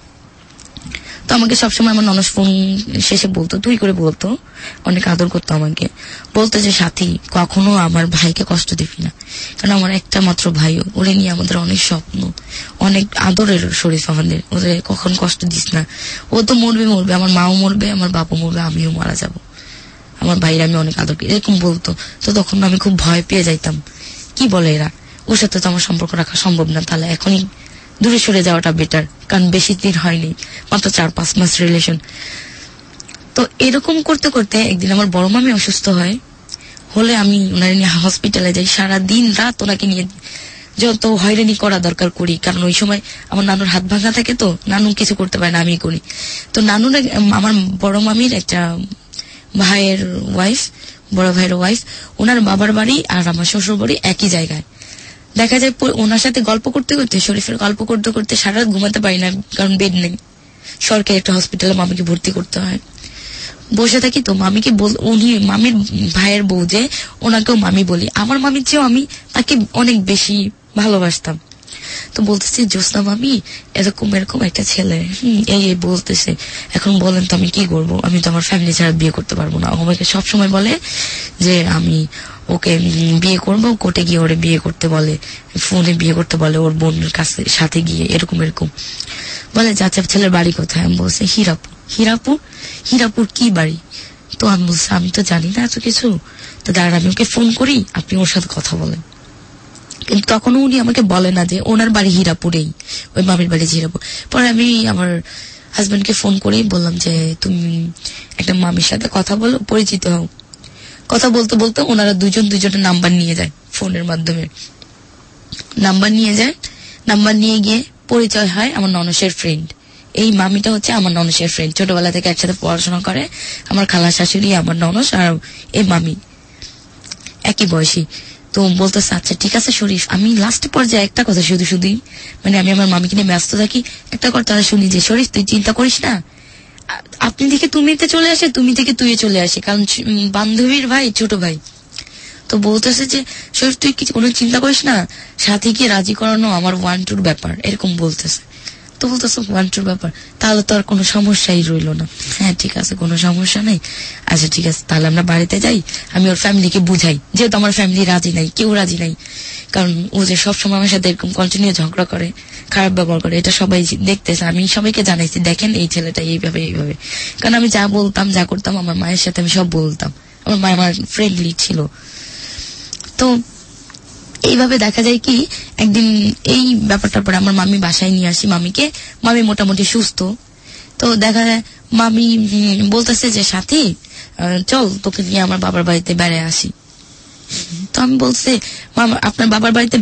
তো আমাকে সবসময় আমার ননস ফোন শেষে বলতো, তুই করে বলতো, অনেক আদর করতো আমাকে, বলতো যে সাথী কখনো আমার ভাইকে কষ্ট দিবি না, কারণ আমার একটা মাত্র ভাই, ওরে নিয়ে আমাদের অনেক স্বপ্ন, অনেক আদরের শরীফ আমাদের, ওরে কখন কষ্ট দিস না, ও তো মরবে, আমার মাও মরবে, আমার বাপও মরবে, আমিও মারা যাব, আমার ভাইরা আমি অনেক আদর করি, এরকম বলতো। তো তখন আমি খুব ভয় পেয়ে যাইতাম, কি বলে এরা, ওর সাথে তো আমার সম্পর্ক রাখা সম্ভব না, তাহলে এখনই দূরে সরে যাওয়াটা বেটার, কারণ বেশি দিন হয়নি, মাত্র 4-5 মাস রিলেশন। তো এরকম করতে করতে একদিন আমার বড় মামি অসুস্থ হয়, হলে আমি ওনার নিয়ে হসপিটালে যাই, সারা দিন রাত ওনাকে নিয়ে যত হয়রানি করা দরকার করি, কারণ ওই সময় আমার নানুর হাত ভাঙা থাকে, তো নানু কিছু করতে পারে না, আমি করি। তো নানুর আমার বড় মামির একটা ভাইয়ের ওয়াইফ, বড় ভাইয়ের ওয়াইফ, ওনার বাবার বাড়ি আর আমার শ্বশুর বাড়ি একই জায়গায়। দেখা যায় ওনার সাথে গল্প করতে করতে, শরীফের গল্প করতে করতে সারা রাত ঘুমাতে পারি না, কারণ বেড নেই, সরকারি একটা হসপিটালে মামিকে ভর্তি করতে হয়। বসে থাকি, তো মামিকে উনি মামির ভাইয়ের বউ যে, ওনাকেও মামি বলি, আমার মামির চেয়েও আমি তাকে অনেক বেশি ভালোবাসতাম। তো বলতেছি জ্যোৎস্না মামি এরকম একটা ছেলে এই বলতেছে, এখন বলেন তো আমি কি করবো, আমি তো আমার ফ্যামিলি ছাড়া বিয়ে করতে পারবো না। আমাকে সবসময় বলে যে আমি ওকে বিয়ে করবো, কোর্টে গিয়ে ওরে বিয়ে করতে বলে, ফোনে বিয়ে করতে বলে, ওর বোনের কাছে সাথে গিয়ে এরকম বলে। যাচ্ছে ছেলের বাড়ি কোথায়, আমি বলছি হীরাপুর কি বাড়ি? তো আমি বলছি আমি তো জানি না এত কিছু, তো দাঁড়ান আমি ওকে ফোন করি, আপনি ওর সাথে কথা বলেন। কিন্তু তখনও উনি আমাকে বলে না যে ওনার বাড়ি হীরাপুরেই, ওই মামির বাড়ি হীরাপুর। পরে আমি আমার হাজবেন্ডকে ফোন করেই বললাম যে তুমি একটা মামির সাথে কথা বলো, পরিচিত হও। কথা বলতে বলতে ওনারা দুজনের নাম্বার নিয়ে যায়, ফোনের মাধ্যমে নাম্বার নিয়ে গিয়ে পরিচয় হয় আমার ননসের ফ্রেন্ড। এই মামিটা হচ্ছে আমার ননসের ফ্রেন্ড, ছোটবেলা থেকে একসাথে পড়াশোনা করে, আমার খালা শাশুড়ি, আমার ননস আর এই মামি একই বয়সী। তো বলতেছে আচ্ছা ঠিক আছে শরীফ, আমি লাস্ট পর্যায়ে একটা কথা শুধুই মানে আমি আমার মামিকে নিয়ে ব্যস্ত থাকি, একটা কথা শুনি যে শরীফ তুই চিন্তা করিস না, আপনি থেকে তুমিতে চলে আসে, তুমি থেকে তুই চলে আসে, কারণ বান্ধবীর ভাই ছোট ভাই। তো বলতেছে যে শরীফ তুই কিছু কোনো চিন্তা করিস না, সাথীকে রাজি করানো আমার 1-2 ব্যাপার, এরকম বলতেছে। তো বলতেছে 1-2 ব্যাপার, তাহলে তো আর কোনো সমস্যাই রইলো না। হ্যাঁ ঠিক আছে, কোনো সমস্যা নেই, আচ্ছা ঠিক আছে তাহলে আমরা বাড়িতে যাই, আমি ওর ফ্যামিলিকে বুঝাই, যেহেতু আমার ফ্যামিলি রাজি নাই, কেউ রাজি নাই, কারণ ও যে সবসময় আমার সাথে এরকম কন্টিনিউ ঝগড়া করে, খারাপ ব্যবহার করে, এটা সবাই দেখতেছে। আমি সবাইকে জানাইছি দেখেন এই ছেলেটা এইভাবে, কারণ আমি যা বলতাম যা করতাম আমার মায়ের সাথে আমি সব বলতাম, আমার মা আমার ফ্রেন্ডলি ছিল। তো এইভাবে দেখা যায় কি একদিন এই ব্যাপারটার পরে আমার মামি বাসায় নিয়ে আসি মামিকে, মামি মোটামুটি সুস্থ। তো দেখা যায় মামি বলতেছে যে সাথী চল তোকে নিয়ে আমার বাবার বাড়িতে বেড়ায় আসি। তো আমি বলছি মামা আপনার বাবার বাড়িতে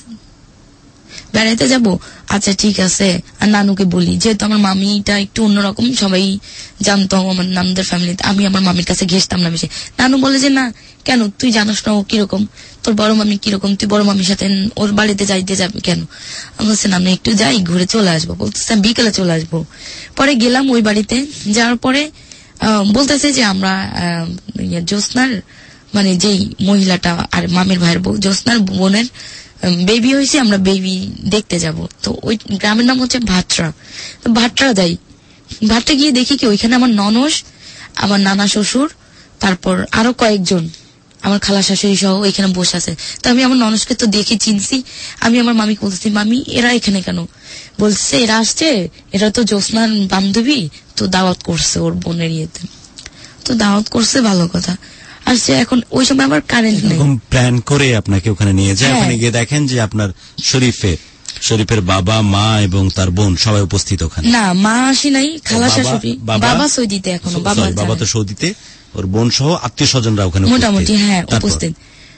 বেড়াইতে যাব, আচ্ছা ঠিক আছে। আর নানুকে বলি, যেহেতু আমার মামিটা একটু অন্যরকম, সবাই জানতো আমার নানুদের ফ্যামিলিতে, আমি আমার মামির কাছে ঘেসতাম না বেশি। নানু বলে যে না কেন তুই জানোস না ও কিরকম, তোর বড় মামি কিরকম, তুই বড় মামির সাথে ওর বাড়িতে যাইতে যাবি কেন? আমি বলছি না একটু যাই ঘুরে চলে আসবো, বলতেছে বিকেলে চলে আসবো। পরে গেলাম ওই বাড়িতে, যাওয়ার পরে বলতেছে যে আমরা জ্যোৎস্নার মানে যেই মহিলাটা আর মামির ভাইয়ের বউ জ্যোৎস্নার বোনের বেবি হয়েছে, আমরা বেবি দেখতে যাব। তো ওই গ্রামের নাম হচ্ছে ভাটরা। তো ভাটরা যাই, ভাটরা গিয়ে দেখি কি ওইখানে আমার ননস, আমার নানা শ্বশুর, তারপর আরো কয়েকজন আমার খালা শাশুড়ি সহ এখানে বসে আছে। তো আমি আমার ননসকে তো দেখে চিনছি, আমি আমার মামিকে বলতেছি মামি এরা এখানে কেন? বলছে এরা আসছে, এরা তো জ্যোৎস্নার বান্ধবী, তো দাওয়াত করছে ওর বোনের ইয়েতে। তো দাওয়াত করছে ভালো কথা, আসছে। এখন ওই সময় আবার কারেন্ট নেই, প্ল্যান করে আপনাকে ওখানে নিয়ে যায়। ওখানে গিয়ে দেখেন যে আপনার শরীফের বাবা মা এবং তার বোন সবাই উপস্থিত ওখানে। না মা আসি নাই, খালা শাশুড়ি, বাবা সৌদিতে, এখনো বাবা তো সৌদিতে, ওর বোন সহ আত্মীয় স্বজনরা ওখানে মোটামুটি হ্যাঁ উপস্থিত।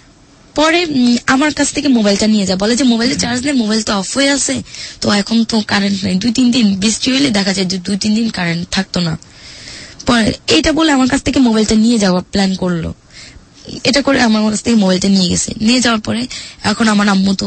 পরে আমার কাছ থেকে মোবাইলটা নিয়ে যায়, বলে যে মোবাইলে চার্জ নেই, মোবাইল তো অফ হয়ে আছে, তো এখন তো কারেন্ট নেই, 2-3 দিন বৃষ্টি হইলে দেখা যায় 2-3 দিন কারেন্ট থাকতো না। পরে এইটা বলে আমার কাছ থেকে মোবাইলটা নিয়ে যাওয়ার প্ল্যান করলো। এটা করে আমার কাছ থেকে মোবাইলটা নিয়ে গেছে। নিয়ে যাওয়ার পরে এখন আমার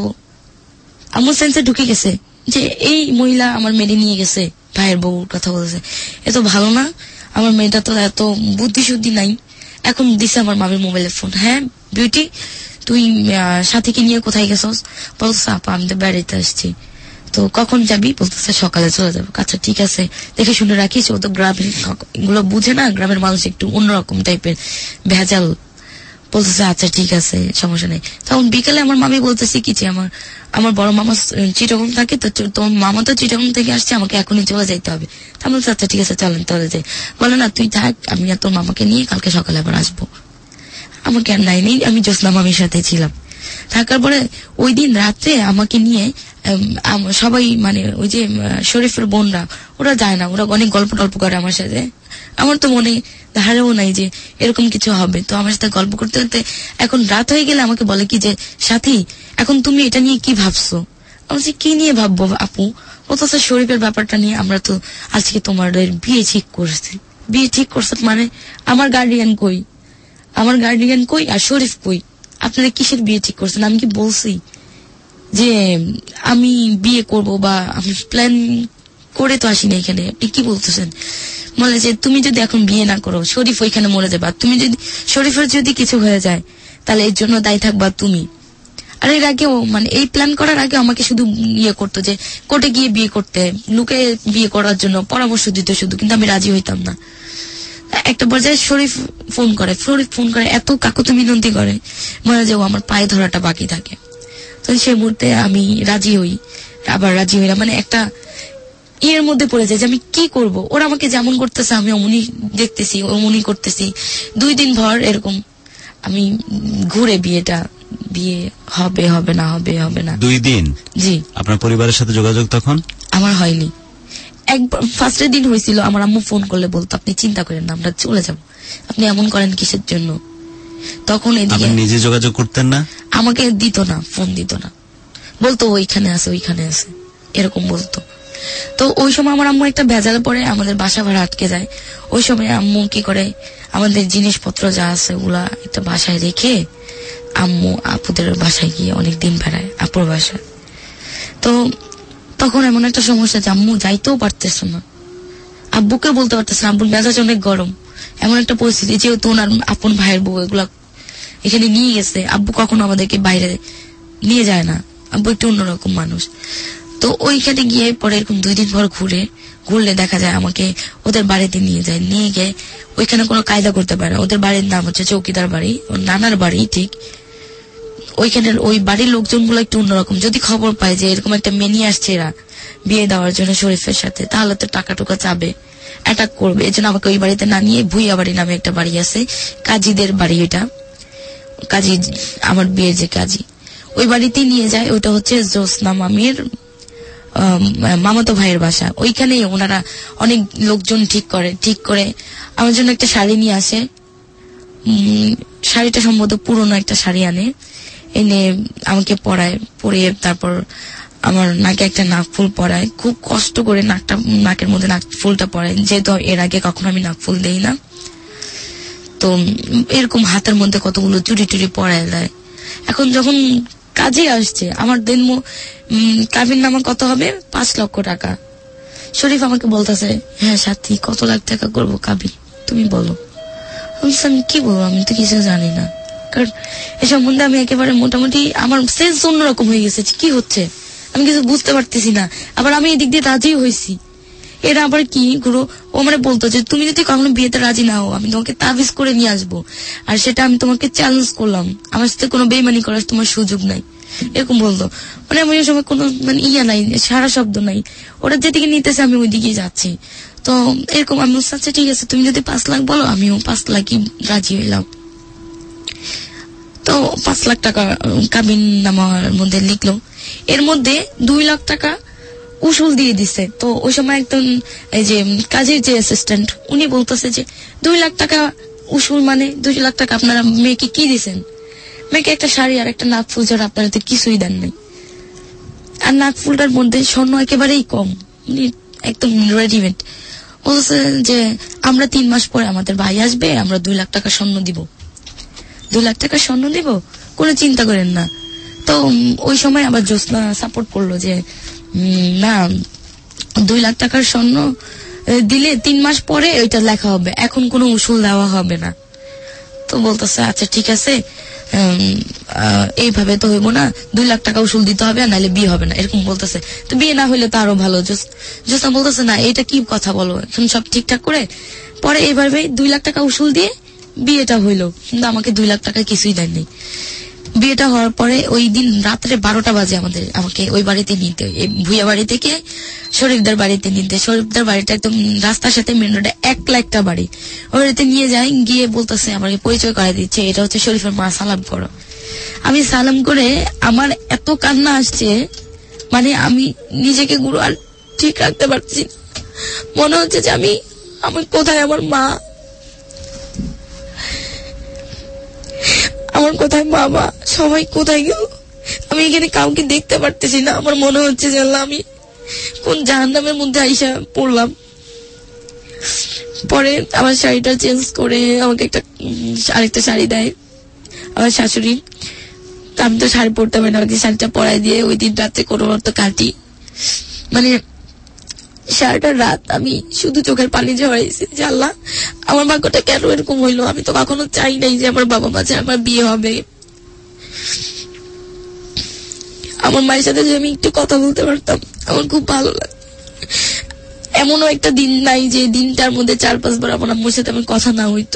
আম্মু সেন্সে ঢুকে গেছে যে এই মহিলা আমার মেয়ে নিয়ে গেছে, ভাইয়ের বউর কথা বলছে, এত ভালো না, আমার মেয়েটা তো এত বুদ্ধি শুদ্ধি নাই। এখন দিছে আমার মামির মোবাইলের ফোন, হ্যাঁ বিউটি তুই সাথীকে নিয়ে কোথায় গেছস? বলছে আপা আমি তো বেড়াইতে আসছি। তো কখন যাবি? বলতেছে সকালে চলে যাবো। আচ্ছা ঠিক আছে দেখে শুনে রাখিস, ও তো গ্রামের এগুলো বুঝে না, গ্রামের মানুষ একটু অন্যরকম টাইপের ভেজাল। বলতেছে আচ্ছা ঠিক আছে সমস্যা নেই। তখন বিকেলে আমার মামি বলতেছে কি যে আমার বড় মামা চিটাগং থাকে, তো তোমার মামা তো চিটাগং থেকে আসছে, আমাকে এখনই চলে যাইতে হবে। তা বলছে আচ্ছা ঠিক আছে চলেন তাহলে যাই। বলে না তুই থাক, আমি আর তোর মামাকে নিয়ে কালকে সকালে আবার আসবো। আমাকে আর নেই, আমি জ্যোৎস্না মামির সাথে ছিলাম। থাকার পরে ওই দিন রাত্রে আমাকে নিয়ে সবাই মানে ওই যে শরীফের বোনরা ওরা যায় না, ওরা অনেক গল্প টল্প করে আমার সাথে। আমার তো মনে ধারেও নাই যে এরকম কিছু হবে। তো আমার সাথে গল্প করতে করতে এখন রাত হয়ে গেলে আমাকে বলে কি যে সাথী এখন তুমি এটা নিয়ে কি ভাবছো? আমি বলছি কি নিয়ে ভাববো আপু? ও তো শরীফের ব্যাপারটা নিয়ে, আমরা তো আজকে তোমাদের বিয়ে ঠিক করছি। বিয়ে ঠিক করছে মানে আমার গার্ডিয়ান কই আর শরীফ কই? আপনারা কিসের বিয়ে ঠিক করছেন? আমি কি বলছি যে আমি বিয়ে করব বা আমি প্ল্যান করে তো আসিনি এখানে? আপনি কি বলতেছেন? বলে যে তুমি যদি এখন বিয়ে না করো শরীফ ওইখানে মরে যাবে, আর তুমি যদি শরীফের যদি কিছু হয়ে যায় তাহলে এর জন্য দায়ী থাকবা তুমি। আর এর আগেও মানে এই প্ল্যান করার আগে আমাকে শুধু ইয়ে করতো যে কোর্টে গিয়ে বিয়ে করতে, লুকে বিয়ে করার জন্য পরামর্শ দিত শুধু, কিন্তু আমি রাজি হইতাম না। একটা পর্যায়ে শরীফ ফোন করে এত কাকুতি মিনতি করে মনে যে ও আমার পায়ে ধরাটা বাকি থাকে। তো সেই মুহূর্তে আমি রাজি হই, আবার রাজি হই না, মানে একটা ইয়ের মধ্যে পড়ে যায় যে আমি কি করব। ওরা আমাকে যেমন করতেছে আমি অমনি দেখতেছি, অমনি করতেছি। 2 দিন ভর এরকম আমি ঘুরে বিয়ে হবে না 2 দিন। জি। আপনার পরিবারের সাথে যোগাযোগ তখন আমার হয়নি। একবার ফার্স্টের দিন হয়েছিল, আমার আম্মু ফোন করলে বলতো আপনি চিন্তা করেন না আমরা চলে যাব, আপনি এমন করেন কিসের জন্য? তখন এদিকে নিজে যোগাযোগ করতেন না, আমাকে দিত না, ফোন দিত না, বলতো ওইখানে আছে এরকম বলতো। তো ওই সময় আমার আম্মু একটা ভেজালে পড়ে, আমাদের বাসা ভাড়া আটকে যায়। ওই সময় আম্মু কি করে আমাদের জিনিসপত্র যা আছে ওগুলা একটা বাসায় রেখে আম্মু আপুদের বাসায় গিয়ে অনেকদিন বেড়ায়, আপুর বাসায়। তো তখন এমন একটা সমস্যা যে আম্মু যাইতেও পারতেছ না, আব্বুকে বলতে পারতেছে না, আব্বুর মেজাজ অনেক গরম। এমন একটা পরিস্থিতি, যেহেতু ওনার আপন ভাইয়ের বউ এগুলা এখানে নিয়ে গেছে, আব্বু কখনো আমাদেরকে বাইরে নিয়ে যায় না, আব্বু একটু অন্যরকম মানুষ। তো ওইখানে গিয়ে পরে এরকম 2 দিন পর ঘুরলে দেখা যায় আমাকে ওদের বাড়িতে নিয়ে যায়। নিয়ে গিয়ে ওইখানে কোনো কায়দা করতে পারে না। ওদের বাড়ির নাম হচ্ছে চৌকিদার বাড়ি, ওর নানার বাড়ি ঠিক। ওইখানের ওই বাড়ির লোকজন গুলো একটু অন্যরকম। যদি খবর পায় যে এরকম একটা মেয়ে নিয়ে আসছে এরা বিয়ে দেওয়ার জন্য শরীফের সাথে, তাহলে তো টাকা টুকা চাবে, অ্যাটাক করবে। এই জন্য আমাকে ওই বাড়িতে না নিয়ে ভুইয়া বাড়ি নামে একটা বাড়ি আছে, কাজীদের বাড়ি, ওইটা কাজী, আমার বিয়ের যে কাজী, ওই বাড়িতে নিয়ে যায়। ওইটা হচ্ছে জোসনা মামির মামাতো ভাইয়ের বাসা। ওইখানেই ওনারা অনেক লোকজন ঠিক করে আমার জন্য একটা শাড়ি নিয়ে আসে। শাড়িটা সম্ভবত পুরনো একটা শাড়ি এনে আমাকে পরিয়ে তারপর আমার নাকে একটা নাক ফুল পরায়। খুব কষ্ট করে নাকের মধ্যে নাক ফুলটা পরায়, যেহেতু এর আগে কখনো আমি নাক ফুল দেই না। তো এরকম হাতের মধ্যে কতগুলো চুরি টুরি পরায় দেয়। এখন যখন কাজে আসছে, আমার দিন কাবিন নামা কত হবে? 5 লক্ষ টাকা। শরীফ আমাকে বলতেছে, হ্যাঁ সাথী, কত লাখ টাকা করবো কাবিন, তুমি বলো। আমি কি বলবো, আমি তো কিছু জানি না, কারণ এ সম্বন্ধে আমি একেবারে মোটামুটি আমার সেন্স অন্যরকম হয়ে গেছে। কি হচ্ছে আমি কিছু বুঝতে পারতেছি না। আবার আমি এদিক দিয়ে রাজি হয়েছি। এরা আবার কি গুরু, ও মানে বলতো যে তুমি যদি কখনো বিয়েতে রাজি না হও, আমি তোমাকে তাবিজ করে নিয়ে আসবো, আর সেটা আমি তোমাকে চ্যালেঞ্জ করলাম, আমার সাথে কোনো বেইমানি করার তোমার সুযোগ নাই, এরকম বলতো। মানে আমি ওই সময় কোনো মানে নাই, সারা শব্দ নাই, ওরা যেদিকে নিতেছে আমি ওইদিকে যাচ্ছি। তো এরকম আমি আচ্ছা ঠিক আছে, তুমি যদি 5 লাখ বলো, আমিও 5 লাখই রাজি হইলাম। তো 5 লাখ টাকা কাবিন নামার মধ্যে লিখলো। এর মধ্যে 2 লাখ টাকা উসুল দিয়ে দিছে। তো ওই সময় একদম এই যে কাজের যে অ্যাসিস্ট্যান্ট, উনি বলতেছে যে 2 লাখ টাকা উসুল মানে 2 লাখ টাকা আপনারা মেয়েকে কি দিছেন? মেয়েকে একটা শাড়ি আর একটা নাক ফুল ছাড়া আপনারা তো কিছুই দেন নাই। আর নাক ফুলটার মধ্যে স্বর্ণ একেবারেই কম, একদম রেডিমেড। বলছে যে আমরা 3 মাস পরে আমাদের ভাই আসবে, আমরা 2 লাখ টাকা স্বর্ণ দিব, 2 লাখ টাকা স্বর্ণ দিব, কোনো চিন্তা করেন না। তো ওই সময় আবার জোসনা সাপোর্ট করলো যে না, 2 লাখ টাকার স্বর্ণ দিলে 3 মাস পরে ওইটা লেখা হবে, এখন কোনো উসুল দেওয়া হবে না। তো বলতেছে আচ্ছা ঠিক আছে, এইভাবে তো হইব না, 2 লাখ টাকা উসুল দিতে হবে, নাহলে বিয়ে হবে না, এরকম বলতেছে। তো বিয়ে না হইলে তো আরো ভালো। জোসনা বলতেছে না, এটা কি কথা বলো, এখন সব ঠিকঠাক করে পরে এইভাবে 2 লাখ টাকা উসুল দিয়ে বিয়েটা হইলো, কিন্তু আমাকে 2 লাখ টাকা কিছুই দেননি। বিয়েটা হওয়ার পরে ওই দিন রাত্রে 12টা বাজে আমাকে ওই বাড়িতে নিতে, ভুইয়া বাড়ি থেকে শরীফদার বাড়িতে নিতে। শরীফদার বাড়িটা একদম রাস্তার সাথে মেন রোডে, 1 বাড়ি। ওই বাড়িতে নিয়ে যাই, গিয়ে বলতেছে, আমাকে পরিচয় করে দিচ্ছে, এটা হচ্ছে শরীফের মা, সালাম করো। আমি সালাম করে আমার এত কান্না আসছে, মানে আমি নিজেকে গুরু আর ঠিক রাখতে পারছি। মনে হচ্ছে যে আমি কোথায় আমার মা, আমার কোথায় বাবা, সবাই কোথায় গেল, আমি এখানে কাউকে দেখতে পারতেছি না। আমার মনে হচ্ছে যে আমি কোন জাহান্নামের মধ্যে আইসা পড়লাম। পরে আমার শাড়িটা চেঞ্জ করে আমাকে আরেকটা শাড়ি দেয় আমার শাশুড়ি। আমি তো শাড়ি পরতে পারি না, আমাকে শাড়িটা পরাই দিয়ে ওই দিন রাত্রে কোনো মতো কাটি। মানে সারাটা রাত আমি শুধু চোখের পানি ঝরাইছি যে আল্লাহ, আমার ভাগ্যটা কেন এরকম হইলো। আমি তো কখনো চাই নাই যে আমার বাবা মাঝে আমার বিয়ে হবে। আমার মায়ের সাথে যে আমি একটু কথা বলতে পারতাম, আমার খুব ভালো লাগে। এমনও একটা দিন নাই যে দিনটার মধ্যে 4-5 বার আমার আম্মুর সাথে আমার কথা না হইতো।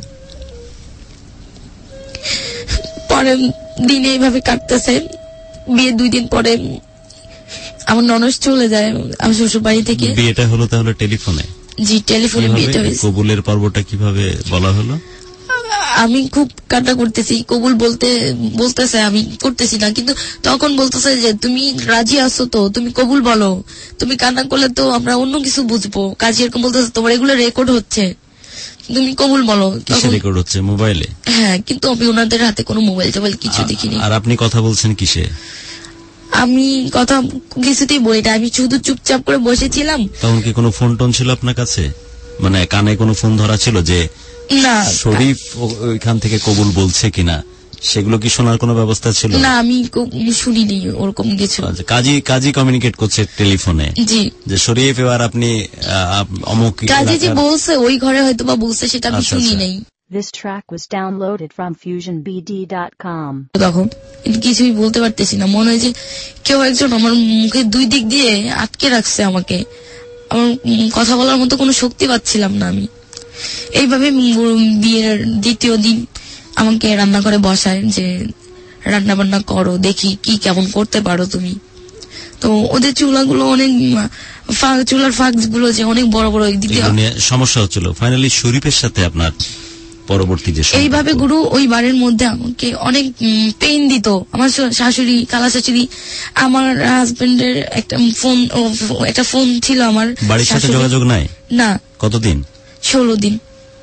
পরের দিনে এইভাবে কাটতেছে। বিয়ে 2 দিন পরে আমার ননদ চলে যায় আমার শ্বশুর বাড়ি থেকে। বিয়েটা হলো তাহলে টেলিফোনে? জি, টেলিফোনে বিয়েটা হয়েছে। কবুলের পর্বটা কিভাবে বলা হলো? আমি খুব কান্না করতেছি, কবুল বলতেছে, আমি করতেছি না, কিন্তু তখন বলতেছে যে তুমি রাজি আছো তো, তুমি কবুল বলো, তুমি কান্না করলে তো আমরা অন্য কিছু বুঝবো। কাজী এরকম বলতেছে, তোমার এগুলো রেকর্ড হচ্ছে, তুমি কবুল বলো। কিসে রেকর্ড হচ্ছে? মোবাইলে? হ্যাঁ, কিন্তু আমি ওনাদের হাতে কোনো মোবাইল টোবাইল কিছু দেখিনি। আর আপনি কথা বলছেন কিসে? আমি কথা কিছুতেই বলি না, আমি শুধু চুপচাপ করে বসেছিলাম। তখন কি কোনো ফোন টোন ছিল আপনার কাছে? মানে কানে কোনো ফোন ধরা ছিল যে না, শরীফ ওইখান থেকে কবুল বলছে কিনা সেগুলো কি শোনার কোনো ব্যবস্থা ছিল? না, আমি শুনিনি ওরকম কিছু। কাজী কমিউনিকেট করছে টেলিফোনে জি, যে শরীফ এবার আপনি অমুক কাজী যে বলছে ওই ঘরে হয়তো বা বলছে, সেটা আমি শুনি নাই। This track was downloaded from FusionBD.com. তখন কিছুই বলতে পারতেছি না, মনে হয় যে কেউ একজন আমার মুখে দুই দিক দিয়ে আটকে রাখছে আমাকে, আমার কথা বলার মতো কোনো শক্তি পাচ্ছিলাম না আমি। এইভাবে বিয়ের দ্বিতীয় দিন আমাকে রান্না করে বসায় যে রান্না বান্না করো, দেখি কি কেমন করতে পারো তুমি। তো ওদের চুলাগুলো অনেক চুলার ফাঁক গুলো যে অনেক বড় বড়, একদিক দিয়ে সমস্যা হচ্ছিল। ফাইনালি শরীফের সাথে আপনার পরবর্তী যে এইভাবে গুরু ওই বাড়ির মধ্যে আমাকে অনেক পেইন দিত। আমার শাশুড়ি, কালা শাশুড়ি, আমার হাজবেন্ডের একটা ফোন ছিল আমার। বাড়ির সাথে যোগাযোগ নাই? না। কতদিন? 16 দিন।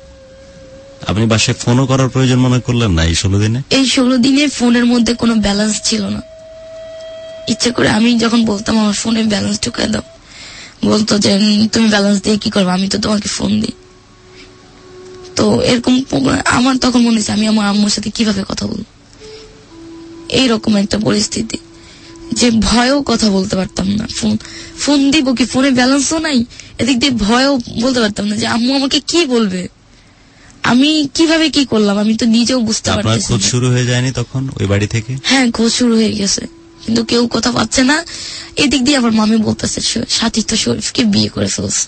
আপনি বাসায় ফোনও করার প্রয়োজন মনে করলেন না এই 16 দিনে? এই 16 দিনে ফোনের মধ্যে কোনো ব্যালেন্স ছিল না। ইচ্ছে করে আমি যখন বলতাম আমার ফোনে ব্যালেন্স ঢুকায় দাও, বলতো যে তুমি ব্যালেন্স দিয়ে কি করবে, আমি তো তোমাকে ফোন দিই। তো এরকম আমার তখন মনে হচ্ছে আমি আমার আম্মুর সাথে কিভাবে কথা বলবো, এইরকম একটা পরিস্থিতি যে ভয়েও কথা বলতে পারতাম না। ফোন দিব কি, ফোনে ব্যালেন্সও নাই, এদিক দিয়ে ভয়েও বলতে পারতাম না যে আম্মু আমাকে কি বলবে, আমি কিভাবে কি করলাম আমি তো নিজেও বুঝতে পারতেছি। খোঁজ শুরু হয়ে যায়নি তখন ওই বাড়ি থেকে? হ্যাঁ, খোঁজ শুরু হয়ে গেছে, কিন্তু কেউ কথা পাচ্ছে না। এদিক দিয়ে আমার মামি বলতেছে সাথী তো শরীফকে বিয়ে করে ফেলছে।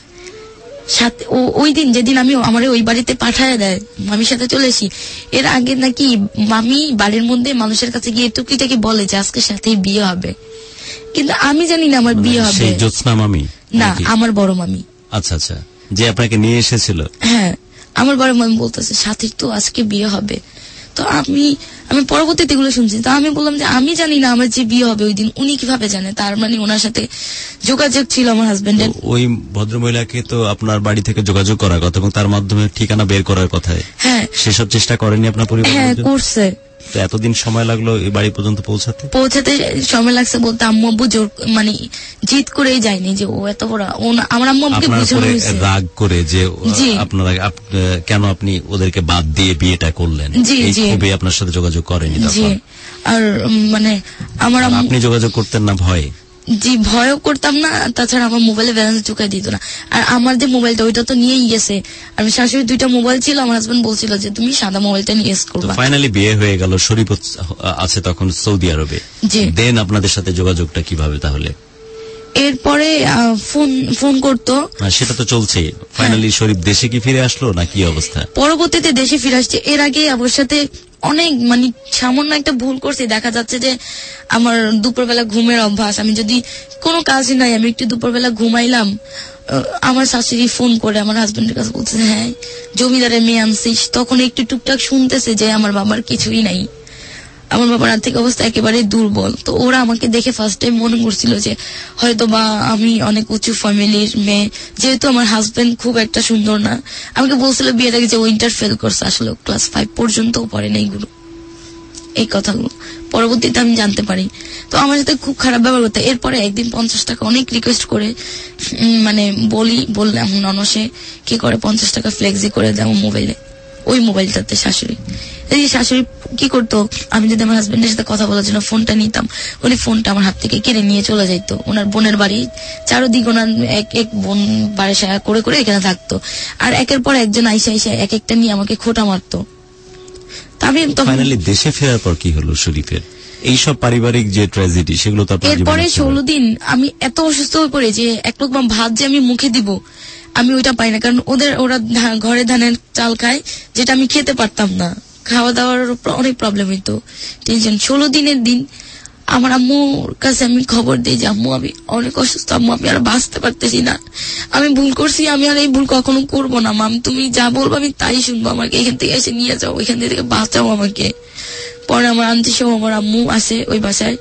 ওই দিন যেদিন আমি আমার ওই বাড়িতে পাঠায় দেয়, মামির সাথে চলে আসি, এর আগে নাকি মামি বাড়ির মধ্যে মানুষের কাছে গিয়ে টুকিটাকি বলে যে আজকে সাথেই বিয়ে হবে, কিন্তু আমি জানি না আমার বিয়ে হবে। জ্যোৎস্না মামি? না, আমার বড় মামি। আচ্ছা আচ্ছা, যে আপনাকে নিয়ে এসেছিল। হ্যাঁ, আমার বড় মামি বলতেছে সাথীর তো আজকে বিয়ে হবে। তো আমি পরবর্তীতে এগুলো শুনছি, তো আমি বললাম যে আমি জানি না আমার যে বিয়ে হবে ওই দিন, উনি কিভাবে জানে? তার মানে ওনার সাথে যোগাযোগ ছিল আমার হাজবেন্ডের। ওই ভদ্রমহিলাকে তো আপনার বাড়ি থেকে যোগাযোগ করার কথা এবং তার মাধ্যমে ঠিকানা বের করার কথা। হ্যাঁ, সেসব চেষ্টা করেনি আপনার পরিবার? হ্যাঁ, করছে। তো এতদিন সময় লাগলো এই বাড়ি পর্যন্ত পৌঁছাতে সময় লাগছে বলতে আম্মু আব্বু জোর মানে জিদ করেই যায়নি যে ও এত বড়। আমার আম্মু আব্বুকে বোঝানো হয়েছে রাগ করে যে আপনারা কেন আপনি ওদেরকে বাদ দিয়ে বিয়েটা করলেন, এই খুবই আপনার সাথে যোগাযোগ করেনি তখন। আর মানে আপনি যোগাযোগ করতেন না ভয়ে? জি, ভয়ও করতাম না, তাছাড়া আমার মোবাইলে ব্যালেন্স ঢুকাই দিত না। আর আমার যে মোবাইলটা ওইটা তো নিয়েই গেছে, আর শাশুড়ি 2টা মোবাইল ছিল, আমার হাজবেন্ড বলছিল যে তুমি সাদা মোবাইলটা নিয়ে ইউজ করবা। ফাইনালি বিয়ে হয়ে গেল, শরীফ আছে তখন সৌদি আরবে। দেন আপনাদের সাথে যোগাযোগটা কিভাবে তাহলে? এরপরে ফোন করতো, সেটা তো চলছেই। ফাইনালি শরীফ দেশে কি ফিরে আসলো না কি অবস্থা? পরবর্তীতে দেশে ফিরে আসছে। এর আগে আমার সাথে অনেক মানে সামান্য একটা ভুল করছি। দেখা যাচ্ছে যে আমার দুপুরবেলা ঘুমের অভ্যাস, আমি যদি কোনো কাজ নাই আমি একটু দুপুরবেলা ঘুমাইলাম, আমার শাশুড়ি ফোন করে আমার হাজবেন্ডের কাছে বলছে হ্যাঁ জমিদারের মেয়ে আনছিস, তখন একটু টুকটাক শুনতেছে যে আমার বাবার কিছুই নাই, আমার বাবার আর্থিক অবস্থা একেবারে দুর্বল। তো ওরা আমাকে দেখে ফার্স্ট টাইম মনে করছিল যে হয়তো বা আমি অনেক উঁচু ফ্যামিলির মেয়ে, যেহেতু আমার হাজবেন্ড খুব একটা সুন্দর না। আমাকে বলছিল বিয়ের আগে যে ও ইন্টার ফেল করছে, আসলে ক্লাস 5 পর্যন্ত পড়ে নাই গুরু। এই কথাগুলো পরবর্তীতে আমি জানতে পারি। তো আমার সাথে খুব খারাপ ব্যবহার করতে। এরপরে একদিন 50 টাকা অনেক রিকোয়েস্ট করে মানে বললাম ননসে কি করে 50 টাকা ফ্লেক্সি করে দেয় মোবাইলে, ওই মোবাইলটাতে শাশুড়ি। এই শাশুড়ি কি করতো, আমি যদি আমার হাজবেন্ডের সাথে কথা বলার জন্য ফোনটা নিতাম, উনি ফোনটা আমার হাত থেকে কেড়ে নিয়ে চলে যাইতো। ওনার বোনের বাড়ি চারদিক, ওনার এক বোন বাড়ি করে করে এখানে থাকতো, আর একের পর একজন আইসা এক একটা নিয়ে আমাকে খোঁটা মারতো। আমি ফাইনালি দেশে ফেরার পর কি হলো শরীফের? এইসব পারিবারিক যে ট্র্যাজেডি সেগুলো তো এরপরে 16 দিন আমি এত অসুস্থ হয়ে পড়ি যে এক লোকমা ভাত যে আমি মুখে দিব আমি ওইটা পাই না, কারণ ওরা ঘরে ধানের চাল খায়, যেটা আমি খেতে পারতাম না। খাওয়া দাওয়ার অনেক প্রবলেম হইতো, টেনশন। 16 দিনের দিন আমার আম্মুর কাছে আমি খবর দিই যে আম্মু আমি অনেক অসুস্থ, আম্মু আমি আর বাঁচতে পারতেছি না, আমি ভুল করছি, আমি আর এই ভুল কখনো করবো না, মাম তুমি যা বলবো আমি তাই শুনবো, আমাকে এখান থেকে এসে নিয়ে যাও, এখান থেকে বাঁচাও আমাকে। পরে আমার আন্টি সহ আমার আম্মু আসে ওই বাসায়,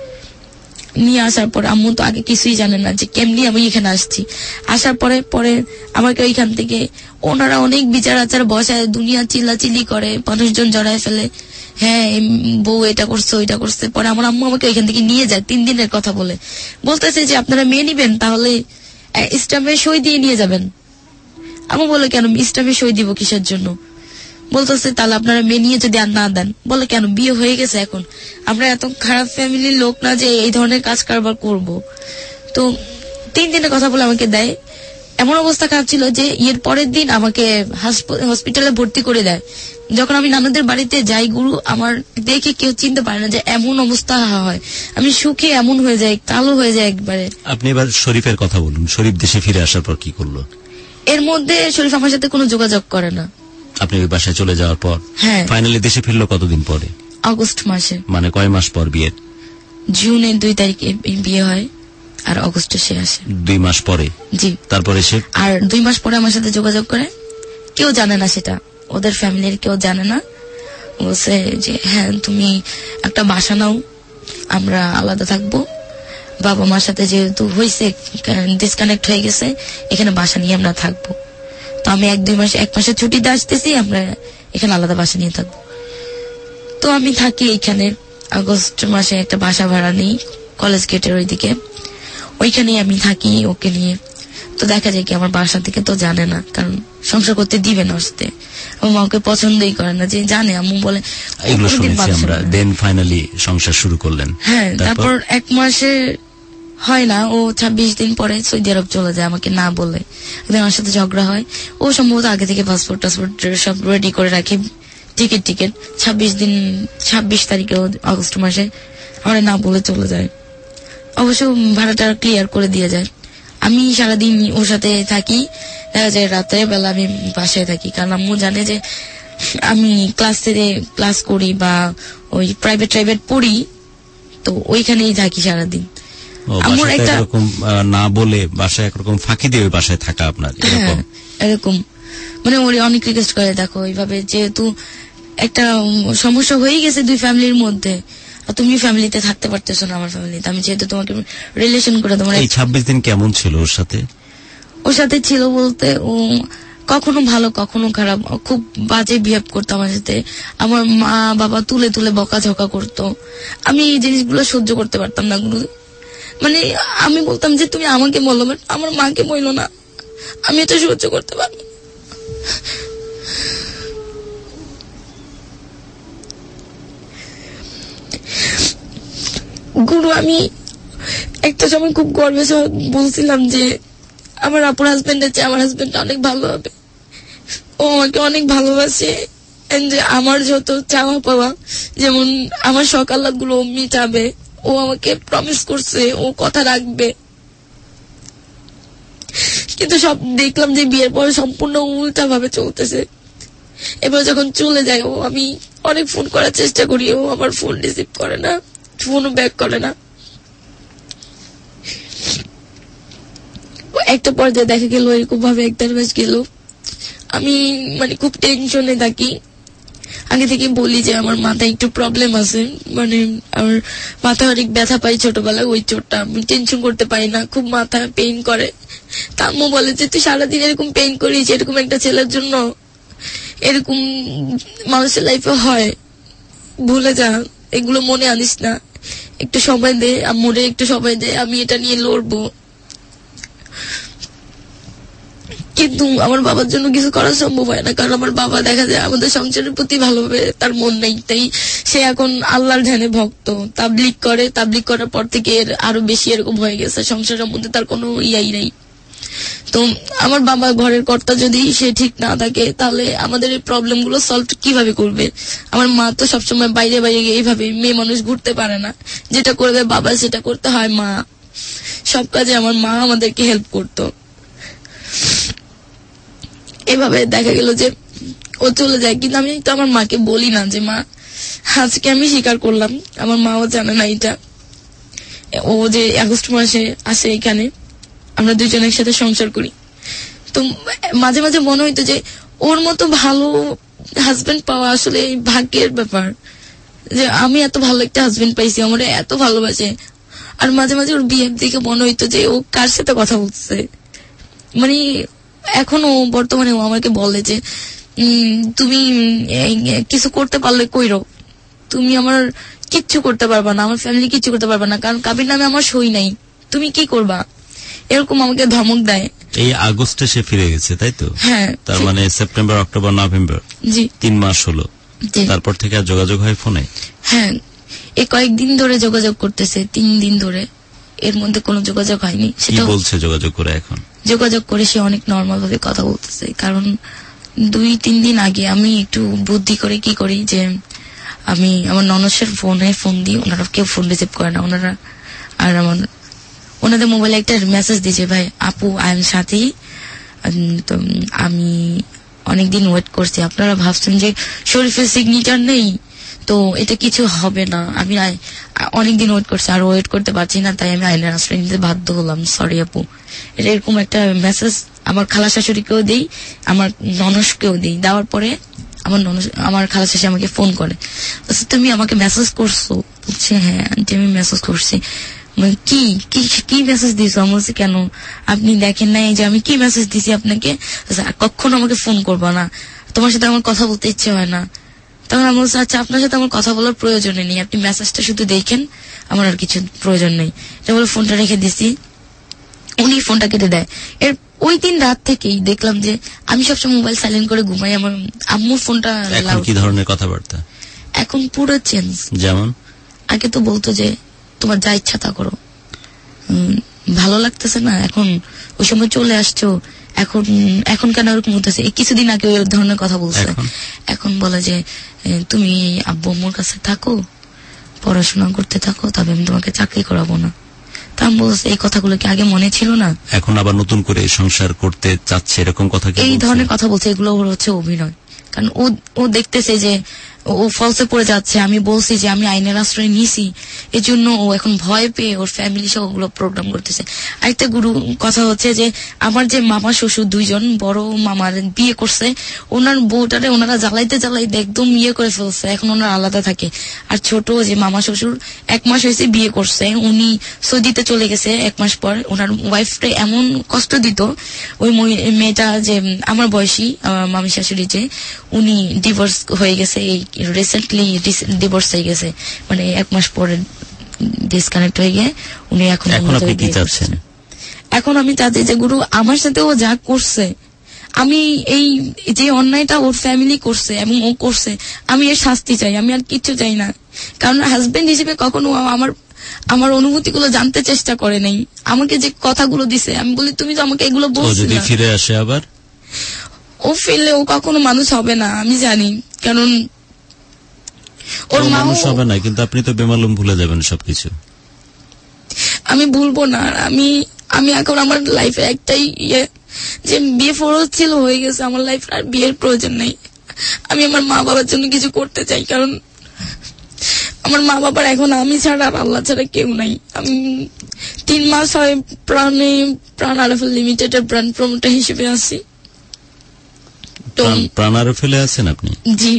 নিয়ে আসার পর আম্মু তো আগে কিছুই জানে না যে কেমনি আমি এখানে আসছি। আসার পরে আমাকে ওইখান থেকে ওনারা অনেক বিচার আচার বসায়, দুনিয়া চিল্লাচিল্লি করে, মানুষজন জড়ায় ফেলে, হ্যাঁ বউ এটা করছে ওইটা করছে। পরে আমার আম্মু আমাকে ওইখান থেকে নিয়ে যায় 3 দিনের কথা বলে, বলতেছে যে আপনারা মেয়ে নিবেন তাহলে স্টাম্পে সই দিয়ে নিয়ে যাবেন। আম্মু বলে কেন স্টাম্পে সই দিব কিসের জন্য? বলতেছে তাহলে আপনারা মেয়ে নিয়ে যদি আর না দেন, বলে কেন বিয়ে হয়ে গেছে, এখন আমরা এত খারাপ ফ্যামিলির লোক না যে এই ধরনের কাজ কারবার করব। তো 3 দিনের কথা বলে আমাকে দেয়। এমন অবস্থা খারাপ ছিল যে এর পরের দিন আমাকে হসপিটালে ভর্তি করে দেয়। যখন আমি নানুদের বাড়িতে যাই, গুরু আমার দেখে কেউ চিনতে পারে না যে এমন অবস্থা হয়। আমি সুখে এমন হয়ে যাই, কালো হয়ে যায় একবারে। আপনি এবার শরীফের কথা বলুন। শরীফ দেশে ফিরে আসার পর কি করলো? এর মধ্যে শরীফ আমার সাথে কোনো যোগাযোগ করে না। আপনি ওই বাসায় চলে যাওয়ার পর হ্যাঁ, ফাইনালি দেশে ফিরলো কতদিন পরে? আগস্ট মাসে। মানে কয় মাস পর বিয়ের? জুনের 2 তারিখে বিয়ে হয় আর অগস্টে সে আসে। 2 মাস পরে? জি। তারপরে সে আর 2 মাস পরে আমার সাথে যোগাযোগ করে। কেউ জানে না সেটা, ওদের ফ্যামিলির কেউ জানে না। বলছে যে হ্যাঁ তুমি একটা বাসা নাও, আমরা আলাদা থাকবো, বাবা মার সাথে যেহেতু হয়েছে ডিসকানেক্ট হয়ে গেছে, এখানে বাসা নিয়ে আমরা থাকবো। তো আমি 1 মাসের ছুটিতে আসতেছি, আমরা এখানে আলাদা বাসা নিয়ে থাকবো। তো আমি থাকি এখানে। আগস্ট মাসে একটা বাসা ভাড়া নিই কলেজ গেটের ওইদিকে, ওইখানেই আমি থাকি ওকে নিয়ে। তো দেখা যায় কি আমার বাসা থেকে তো জানে না, কারণ সংসার করতে দিবে না আসতে। আমার মা ওকে পছন্দই করে না, যে জানে আম্মু বলে এগুলো শুনেছি আমরা। দেন ফাইনালি সংসার শুরু করলেন? হ্যাঁ, তারপর 1 মাসে হয় না, ও 26 দিন পরে সৌদি আরব চলে যায় আমাকে না বলে। একদিন আমার সাথে ঝগড়া হয়। ও সম্ভবত আগে থেকে পাসপোর্ট টাসপোর্ট সব রেডি করে রাখে, টিকিট 26 তারিখে আগস্ট মাসে আমার না বলে চলে যায়। অবশ্য ভাড়াটা ক্লিয়ার করে দিয়ে যায়। আমি সারাদিন ওর সাথে থাকি, দেখা যায় রাতের বেলা আমি বাসায় থাকি, কারণ আম্মু জানে যে আমি ক্লাস করি বা ওই প্রাইভেট পড়ি, তো ওইখানেই থাকি সারাদিন। আমার একটা এরকম না বলে বাসায় একরকম ফাঁকি দিয়ে ওই বাসায় থাকা আপনার এরকম মানে ওর অনেক রিকোয়েস্ট করে, দেখো এইভাবে যেহেতু একটা সমস্যা হয়ে গেছে 2 ফ্যামিলির মধ্যে, তুমি ফ্যামিলিতে থাকতে পারতেছো না আমার ফ্যামিলিতে, আমি যেহেতু তোমাকে রিলেশন করে তোমার। এই 26 দিন কেমন ছিল ওর সাথে? ওর সাথে ছিল বলতে, ও কখনো ভালো কখনো খারাপ, খুব বাজে বিহেভ করতো আমার সাথে। আমার মা বাবা তুলে বকাঝকা করতো। আমি এই জিনিসগুলো সহ্য করতে পারতাম না। মানে আমি বলতাম যে তুমি আমাকে বলো, আমার মাকে বললো না, আমি এটা সহ্য করতে পারবো। গুরু, আমি একটা সময় খুব গর্বে বলছিলাম যে আমার আপুর হাজবেন্ডের চেয়ে আমার হাজবেন্ড অনেক ভালো হবে, ও আমাকে অনেক ভালোবাসে, যে আমার যত চাওয়া পাওয়া, যেমন আমার সকাল গুলো মিটাবে, ও আমাকে প্রমিস করছে ও কথা রাখবে। কিন্তু সব দেখলাম যে বিয়ের পরে সম্পূর্ণ উল্টা ভাবে চলতেছে। এবার যখন চলে যায়, ও আমি অনেক ফোন করার চেষ্টা করি, ও আমার ফোন রিসিভ করে না, ফোনও ব্যাক করে না। একটা পর্যায়ে দেখা গেল এরকম ভাবে 1-1.5 মাস গেল, আমি মানে খুব টেনশনে থাকি। আগে থেকে বলি যে আমার মাথায় একটু প্রবলেম আছে, মানে আমার মাথা অনেক ব্যথা পাই ছোটবেলায়, ওই চোটটা আমি টেনশন করতে পারি না, খুব মাথা পেইন করে। আম্মু বলে যে তুই সারাদিন এরকম পেইন করিস, এরকম একটা ছেলের জন্য এরকম মানুষের লাইফে হয়, ভুলে যা, এগুলো মনে আনিস না, একটু সময় দে আম্মুরে, একটু সময় দে, আমি এটা নিয়ে লড়বো। কিন্তু আমার বাবার জন্য কিছু করা সম্ভব হয় না, কারণ আমার বাবা দেখা যায় আমাদের সংসারের প্রতি ভালোভাবে তার মন নেই। তাই সে এখন আল্লাহর ধ্যানে ভক্ত, তাবলিগ করে, তাবলিগ করার পর থেকে আরো বেশি এরকম হয়ে গেছে, সংসারের মধ্যে তার কোনো ইয়াই নেই। তো আমার বাবা ঘরের কর্তা যদি সে ঠিক না থাকে, তাহলে আমাদের এই প্রবলেম গুলো সলভ কিভাবে করবে? আমার মা তো সবসময় বাইরে গিয়ে এইভাবে, মেয়ে মানুষ ঘুরতে পারে না, যেটা করে দেয় বাবা সেটা করতে হয় মা। সব কাজে আমার মা আমাদেরকে হেল্প করতো। এভাবে দেখা গেল যে ও চলে যায়, কিন্তু আমি তো আমার মাকে বলি না যে মা আজকে আমি স্বীকার করলাম, আমার মাও জানে না এটা। ও যে আগস্ট মাসে আসে এখানে, আমরা 2 জন একসাথে সংসার করি। তো মাঝে মাঝে মনে হইতো যে ওর মতো ভালো হাজবেন্ড পাওয়া আসলে ভাগ্যের ব্যাপার, যে আমি এত ভালো একটা হাজবেন্ড পাইছি, আমার এত ভালোবাসে। আর মাঝে মাঝে ওর বিহেভ দেখে মনে হইতো যে ও কার সাথে কথা বলছে। মানে এখনো বর্তমানে ও আমাকে বলে যে তুমি কিছু করতে পারলে কইরো, তুমি আমার কিচ্ছু করতে পারবা না, আমার ফ্যামিলি কিচ্ছু করতে পারবা না, কারণ কাবির নামে আমার সই নাই, তুমি কি করবা, এরকম আমাকে ধমক দেয়। এই আগস্টে সে ফিরে গেছে, তাই তো? হ্যাঁ। তার মানে সেপ্টেম্বর, অক্টোবর, নভেম্বর, জি 3 মাস হলো। তারপর থেকে আর যোগাযোগ হয় ফোনে? হ্যাঁ, এই কয়েকদিন ধরে যোগাযোগ করতেছে, 3 দিন ধরে। এর মধ্যে কোনো যোগাযোগ হয়নি। সেটা বলছে যোগাযোগ করে? এখন যোগাযোগ করে সে অনেক নর্মাল ভাবে কথা বলতেছে। কারণ 2-3 দিন আগে আমি একটু বুদ্ধি করে কি করি যে আমি আমার ননসের ফোনে ফোন দিই, ওনারা কেউ ফোন রিসিভ করে না ওনারা। আর ওনাদের মোবাইলে একটা মেসেজ দিয়েছে, ভাই আপু আই এম সাথী, তো আমি অনেকদিন ওয়েট করছি, আপনারা ভাবছেন যে শরীফের সিগনেচার নেই তো এটা কিছু হবে না, আমি অনেকদিন ওয়েট করছি আর ওয়েট করতে পারছি না, তাই আমি আইনের আশ্রয় নিতে বাধ্য হলাম, সরি আপু। এটা এরকম একটা মেসেজ আমার খালা শাশুড়িকেও দেই, আমার ননসকেও দেই। দেওয়ার পরে আমার খালা শাশুড়ি আমাকে ফোন করে, তুমি আমাকে মেসেজ করছো? বলছে হ্যাঁ আন্টি আমি মেসেজ করছি। কি কি মেসেজ দিছো? আমি বলছি কেন আপনি দেখেন নাই যে আমি কি মেসেজ দিছি আপনাকে? কখনো আমাকে ফোন করবো না, তোমার সাথে আমার কথা বলতে ইচ্ছে হয় না। তখন আমি বলছি আচ্ছা আপনার সাথে আমার কথা বলার প্রয়োজন নেই, আপনি মেসেজটা শুধু দেখেন, আমার আর কিছু প্রয়োজন নেই। এটা বলে ফোনটা রেখে দিছি, উনি ফোনটা কেটে দেয়। এর ওই দিন রাত থেকেই দেখলাম যে আমি সবসময় মোবাইল সাইলেন্ট করে ঘুমাই, আমার আম্মুর ফোনটা। এখন কি ধরনের কথাবার্তা? এখন পুরো চেঞ্জ। যেমন আগে তো বলতো যে তোমার যা ইচ্ছা তা করো, ভালো লাগতেছে না এখন, ওই সময় চলে আসছো, এখন কেন এরকম হতেছে? কিছুদিন আগে ওই ধরনের কথা বলছে। এখন বলে যে তুমি আব্বু আম্মুর কাছে থাকো, পড়াশোনা করতে থাকো, তবে আমি তোমাকে চাকরি করাবো না। তা আমি বলছি এই কথাগুলো কি আগে মনে ছিল না? এখন আবার নতুন করে সংসার করতে চাচ্ছে এরকম কথা? এই ধরনের কথা বলছে, এগুলো ওর হচ্ছে অভিনয়। কারণ ও দেখতেছে যে ও ফলসে পড়ে যাচ্ছে। আমি বলছি যে আমি আইনের আশ্রয় নিছি, এজন্য ও এখন ভয় পেয়ে ওর ফ্যামিলি সহ ওগুলো প্রোগ্রাম করতেছে। আরেকটা গুরু কথা হচ্ছে যে আমার যে মামা শ্বশুর 2জন, বড় মামার বিয়ে করছে, ওনার বউটারে ওনারা জ্বালাইতে একদম ইয়ে করে ফেলছে, এখন ওনারা আলাদা থাকে। আর ছোট যে মামা শ্বশুর 1 মাস হয়েছে বিয়ে করছে, উনি সৌদিতে চলে গেছে 1 মাস পর। ওনার ওয়াইফটা এমন কষ্ট দিত, ওই মেয়েটা যে আমার বয়সী মামি শাশুড়ি, যে উনি ডিভোর্স হয়ে গেছে, এই রিসেন্টলি ডিভোর্স হয়ে গেছে, মানে 1 মাস পরে ডিসকানেক্ট হয়ে গিয়ে উনি এখন আপনি কি চাচ্ছেন? এখন আমি চাচ্ছি যে গুরু আমার সাথে ও যা করছে, আমি এই যে অন্যায়টা ওর ফ্যামিলি করছে এবং ও করছে, আমি এর শাস্তি চাই, আমি আর কিছু চাই না। কারণ হাজবেন্ড হিসেবে কখনো আমার অনুভূতিগুলো জানতে চেষ্টা করে নাই। আমাকে যে কথাগুলো দিছে, আমি বলি তুমি তো আমাকে এগুলো বলছো। যদি ফিরে আসে আবার? ও ফিরলে ও কখনো মানুষ হবে না, আমি জানি। কারণ ওর মানুষ হবে না, কিন্তু আপনি তো বেমালুম ভুলে যাবেন সবকিছু। আমি ভুলবো না। আমি এখন আমার লাইফে একটাই যে বিয়ে ফরজ ছিল, হয়ে গেছে আমার লাইফে, আর বিয়ের প্রয়োজন নেই। আমি আমার মা বাবার জন্য কিছু করতে চাই, কারণ আমার মা বাবার এখন আমি ছাড়া আর আল্লাহ ছাড়া কেউ নাই। আমি 3 মাস হয় প্রাণ আরফেল লিমিটেডের ব্র্যান্ড প্রমোটার হিসেবে আছি। প্রাণ আরফেলে আছেন আপনি? জি।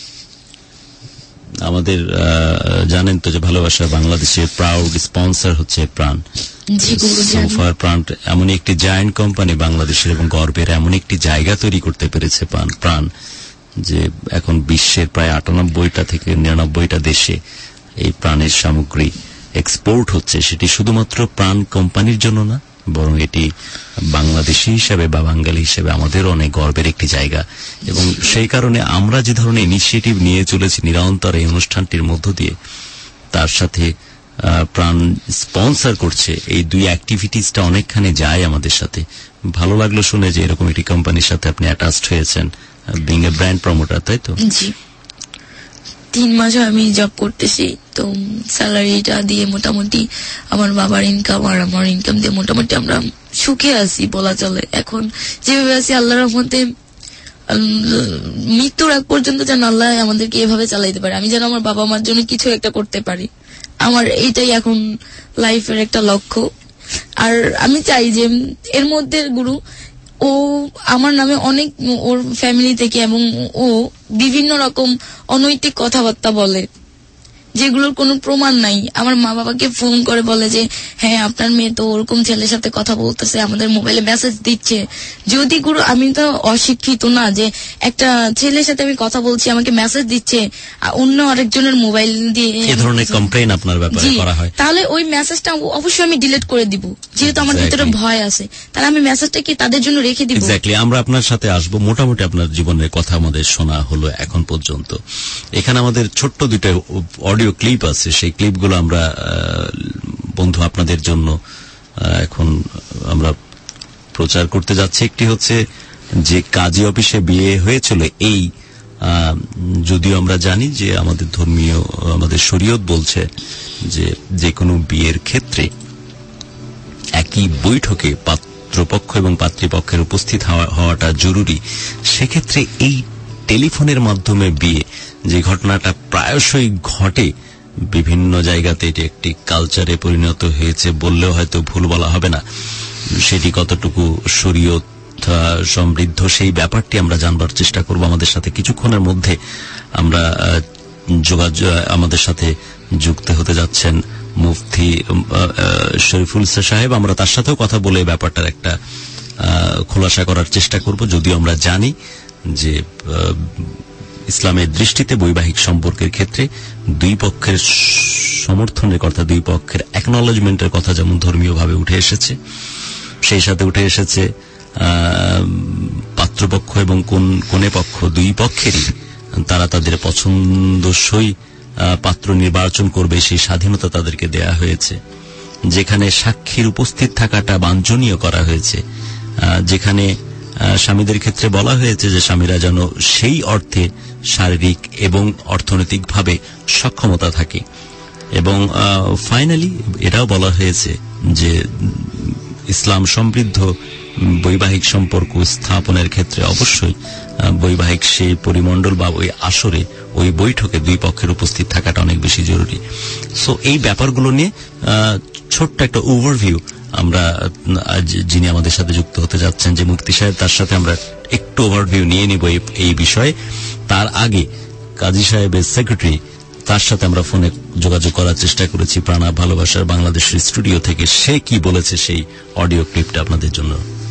আমাদের জানেন তো যে ভালোবাসা বাংলাদেশের প্রাউড স্পন্সর হচ্ছে প্রাণ। প্রাণ এমন একটি জায়ান্ট কোম্পানি বাংলাদেশের, এবং গর্বের এমন একটি জায়গা তৈরি করতে পেরেছে প্রাণ, যে এখন বিশ্বের প্রায় 98টা থেকে 99টা দেশে এই প্রাণের সামগ্রী এক্সপোর্ট হচ্ছে। সেটি শুধুমাত্র প্রাণ কোম্পানির জন্য না, বরং এটি বাংলাদেশি হিসেবে বা বাঙালি হিসেবে আমাদের অনেক গর্বের একটি জায়গা। এবং সেই কারণে আমরা যে ধরনের ইনিশিয়েটিভ নিয়ে চলেছি নিরন্তর এই অনুষ্ঠানটির মধ্য দিয়ে, তার সাথে প্রাণ স্পন্সর করছে, এই 2 অ্যাক্টিভিটিসটা অনেকখানি যায় আমাদের সাথে। ভালো লাগলো শুনে যে এরকম একটি কোম্পানির সাথে আপনি অ্যাটাচড হয়েছেন, বিং এ ব্র্যান্ড প্রমোটার, তাই তো? জি। 3 মাস আমি জব করতেছি, তো স্যালারিটা দিয়ে মোটামুটি আমার বাবার ইনকাম আর আমার ইনকাম দিয়ে মোটামুটি আমরা সুখে আছি বলা চলে। এখন যেভাবে আছি আল্লাহর রহমতে, মৃত্যুর আগ পর্যন্ত যেন আল্লাহ আমাদেরকে এভাবে চালাইতে পারে, আমি যেন আমার বাবা মার জন্য কিছু একটা করতে পারি, আমার এইটাই এখন লাইফের একটা লক্ষ্য। আর আমি চাই যে এর মধ্যে গুরু ও আমার নামে অনেক ওর ফ্যামিলি থেকে এবং ও বিভিন্ন রকম অনৈতিক কথাবার্তা বলে, যেগুলোর কোনো প্রমাণ নাই। আমার মা বাবাকে ফোন করে বলে যে হ্যাঁ আপনার মেয়ে তো ওরকম ছেলের সাথে কথা বলতেছে, আমাদের মোবাইলে মেসেজ দিচ্ছে। যদি গুরু, আমি তো অশিক্ষিত না যে একটা ছেলের সাথে আমি কথা বলছি, আমাকে মেসেজ দিচ্ছে অন্য আরেকজনের মোবাইল দিয়ে, এই ধরনের কমপ্লেইন আপনার ব্যাপারে করা হয়, তাহলে ওই মেসেজটা অবশ্যই আমি ডিলিট করে দিব, যেহেতু আমার ভিতরে ভয় আছে। তাহলে আমি মেসেজটা কি তাদের জন্য রেখে দিব? এক্স্যাক্টলি। আমরা আপনার সাথে আসবো। মোটামুটি আপনার জীবনের কথা আমাদের শোনা হলো এখন পর্যন্ত। এখানে আমাদের ছোট্ট দুটো অডিও ক্লিপ আছে, সেই ক্লিপগুলো আমরা বন্ধু আপনাদের জন্য এখন আমরা প্রচার করতে যাচ্ছি। একটি হচ্ছে যে কাজী অফিসে বিয়ে হয়েছিল, এই যদিও আমরা জানি যে আমাদের ধর্মীয়, আমাদের শরীয়ত বলছে যে যে কোনো বিয়ের ক্ষেত্রে একই বৈঠকে পাত্রপক্ষ এবং পাত্রীপক্ষের উপস্থিত হওয়াটা জরুরি। সেক্ষেত্রে এই টেলিফোনের মাধ্যমে বিয়ে, যে ঘটনাটা প্রায়শই ঘটে বিভিন্ন জায়গাতে, এটি একটি কালচারে পরিণত হয়েছে বললেও হয়তো ভুল বলা হবে না। সেটি কতটুকু শরীয়ত সমৃদ্ধ সেই ব্যাপারটি আমরা জানবার চেষ্টা করব। আমাদের সাথে কিছুক্ষণের মধ্যে আমরা আমাদের সাথে যুক্ত হতে যাচ্ছেন মুফতি শরীফুল সাহেব। আমরা তার সাথেও কথা বলে ব্যাপারটার একটা খোলাসা করার চেষ্টা করব। যদিও আমরা জানি যে ইসলামের দৃষ্টিতে বৈবাহিক সম্পর্কের ক্ষেত্রে দুই পক্ষের সমর্থনের কথা, দুই পক্ষের অ্যাকনলেজমেন্টের কথা যেমন ধর্মীয়ভাবে উঠে এসেছে, সেই সাথে উঠে এসেছে পাত্রপক্ষ এবং কনে পক্ষ দুই পক্ষেরই তারা তাদের পছন্দসই পাত্র নির্বাচন করবে সেই স্বাধীনতা তাদেরকে দেয়া হয়েছে। যেখানে সাক্ষীর উপস্থিত থাকাটা বাঞ্ছনীয় করা হয়েছে, যেখানে স্বামীদের ক্ষেত্রে বলা হয়েছে যে স্বামীরা যেন সেই অর্থে শারীরিক এবং অর্থনৈতিকভাবে সক্ষমতা থাকে। এবং ফাইনালি এটাও বলা হয়েছে যে ইসলাম সমৃদ্ধ বৈবাহিক সম্পর্ক স্থাপনের ক্ষেত্রে অবশ্যই বৈবাহিক সেই পরিমণ্ডল বা ওই আসরে, ওই বৈঠকে দুই পক্ষের উপস্থিত থাকাটা অনেক বেশি জরুরি। সো এই ব্যাপারগুলো নিয়ে ছোট্ট একটা ওভারভিউ আমরা, যিনি আমাদের সাথে যুক্ত হতে যাচ্ছেন যে মুফতি সাহেব, তার সাথে আমরা একটু ওভারভিউ নিয়ে নিব এই বিষয়ে। তার আগে কাজী সাহেবের সেক্রেটারি, তার সাথে আমরা ফোনে যোগাযোগ করার চেষ্টা করেছি প্রাণা ভালোবাসার বাংলাদেশের স্টুডিও থেকে। সে কি বলেছে সেই অডিও ক্লিপটা আপনাদের জন্য।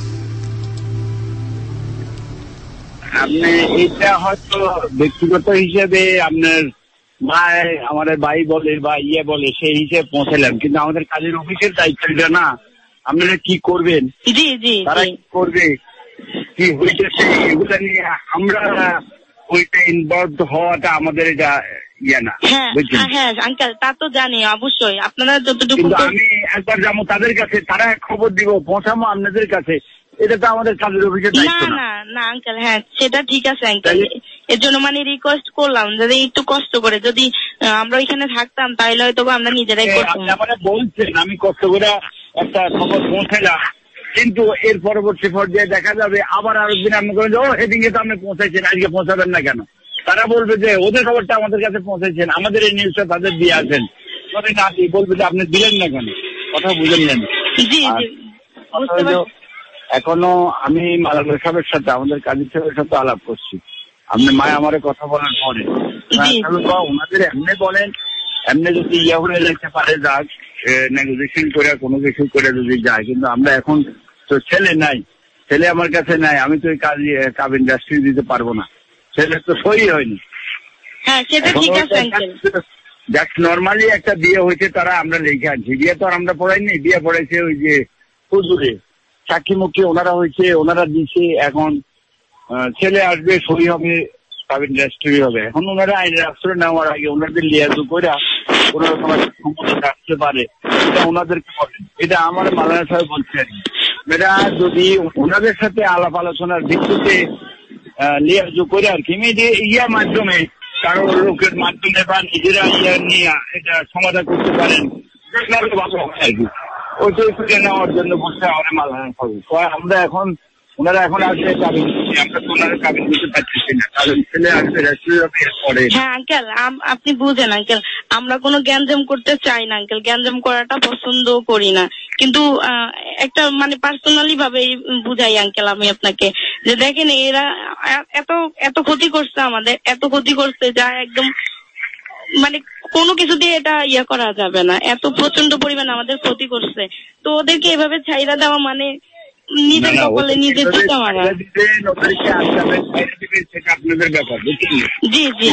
আপনি এটা হয়তো ব্যক্তিগত হিসেবে আপনার ভাই, আমাদের ভাই বলে বা ইয়ে বলে সেই হিসেবে পৌঁছালাম, কিন্তু আমাদের কাজের অফিসের দায়িত্বটা না, আপনারা কি করবেন, তারা কি করবে, কি হইতেছে, এগুলা নিয়ে আমরা ওইটা ইনভলভ হওয়াটা আমাদের এটা ইয়ে না। হ্যাঁ আঙ্কেল, তা তো জানি অবশ্যই আপনারা যতটুকু। আমি একবার যাবো তাদের কাছে, তারা খবর দিব, পৌঁছাবো আপনাদের কাছে, এটা তো আমাদের কাজের অফিসের দায়িত্ব না। না আঙ্কেল, হ্যাঁ সেটা ঠিক আছে আঙ্কেল, এর জন্য মানে রিকোয়েস্ট করলাম যদি একটু কষ্ট করে যদি আমরা ওইখানে থাকতাম তাহলে হয়তো আমরা নিজেরাই করতাম। মানে বলছেন আমি কষ্ট করে একটা খবর পৌঁছালাম, কিন্তু এর পরবর্তী পর্যায়ে দেখা যাবে আবার আরেকদিন আপনি করেন ও সেদিকে তো আপনি পৌঁছাইছেন, আজকে পৌঁছাবেন না কেন? তারা বলবে যে ওদের খবরটা আমাদের কাছে পৌঁছাইছেন, আমাদের এই নিউজটা তাদের দিয়ে আসেন, না বলবে যে আপনি দিলেন না কেন, কথা বুঝেন নেন। এখনো আমি মালাকুর সাহেবের সাথে, আমাদের কাজী সাহেবের সাথে আলাপ করছি, আপনি মায় আমার কথা বলার পরে ওনাদের এমনি বলেন, এমনি যদি ইয়ে হয়ে যেতে পারে যাক, নেগোসিয়েশন করে কোনো কিছু করে যদি যায়, কিন্তু আমরা এখন তো ছেলে নাই, ছেলে আমার কাছে নাই, আমি তো কাব ইন্ডাস্ট্রি দিতে পারবো না, ছেলে তো সই হয়নি। নর্মালি একটা বিয়ে হয়েছে, তারা আমরা লিখে আনছি, বিয়ে তো আর আমরা পড়াইনি, বিয়ে পড়াইছে ওই যে হুজুরে সাক্ষী মুখে ওনারা হয়েছে, ওনারা দিচ্ছে, এখন ছেলে আসবে, সই হবে, কাব ইন্ডাস্ট্রি হবে। এখন ওনারা আইনের আশ্রয় নেওয়ার আগে ওনাদের লিয়াজু করে ওনারা তোমার সম্পর্কে রাখতে পারে, এটা ওনাদেরকে বলেন। এটা আমার মালানা সাহেব বলছেন, এরা যদি ওনাদের সাথে আলাপ আলোচনার ভিত্তিতে লিয়াজু করে আর কি ইয়ার মাধ্যমে, কারো লোকের মাধ্যমে বা নিজেরা ইয়া নিয়ে এটা সমাধান করতে পারেন, ভালো হয় আর কি। ওইটাই ফিরে নেওয়ার জন্য বলছে আমার মালানা সাহেব। আমরা এখন ওনারা এখন আসবে কাবিন, আমরা তো ওনারা কাবিন দিতে পারতেছি না, কারণ ছেলে আসবে পরে। হ্যাঁ আঙ্কেল, আপনি বুঝেন আঙ্কেল, আমরা কোনো গ্যাঞ্জাম করতে চাই না আঙ্কেল, গ্যাঞ্জাম করাটা পছন্দ করি না, কিন্তু একটা মানে পার্সোনালি ভাবে বুঝাই আঙ্কেল আমি আপনাকে, যে দেখেন এরা এত ক্ষতি করছে আমাদের, এত ক্ষতি করছে যা একদম মানে কোনো কিছু দিয়ে এটা করা যাবে না, এত প্রচন্ড পরিমাণ আমাদের ক্ষতি করছে। তো ওদেরকে এভাবে ছাইরা দেওয়া মানে নিজের কপালে নিজে টিকা মারা। সেটা আপনাদের ব্যাপার, বুঝছেন? জি জি।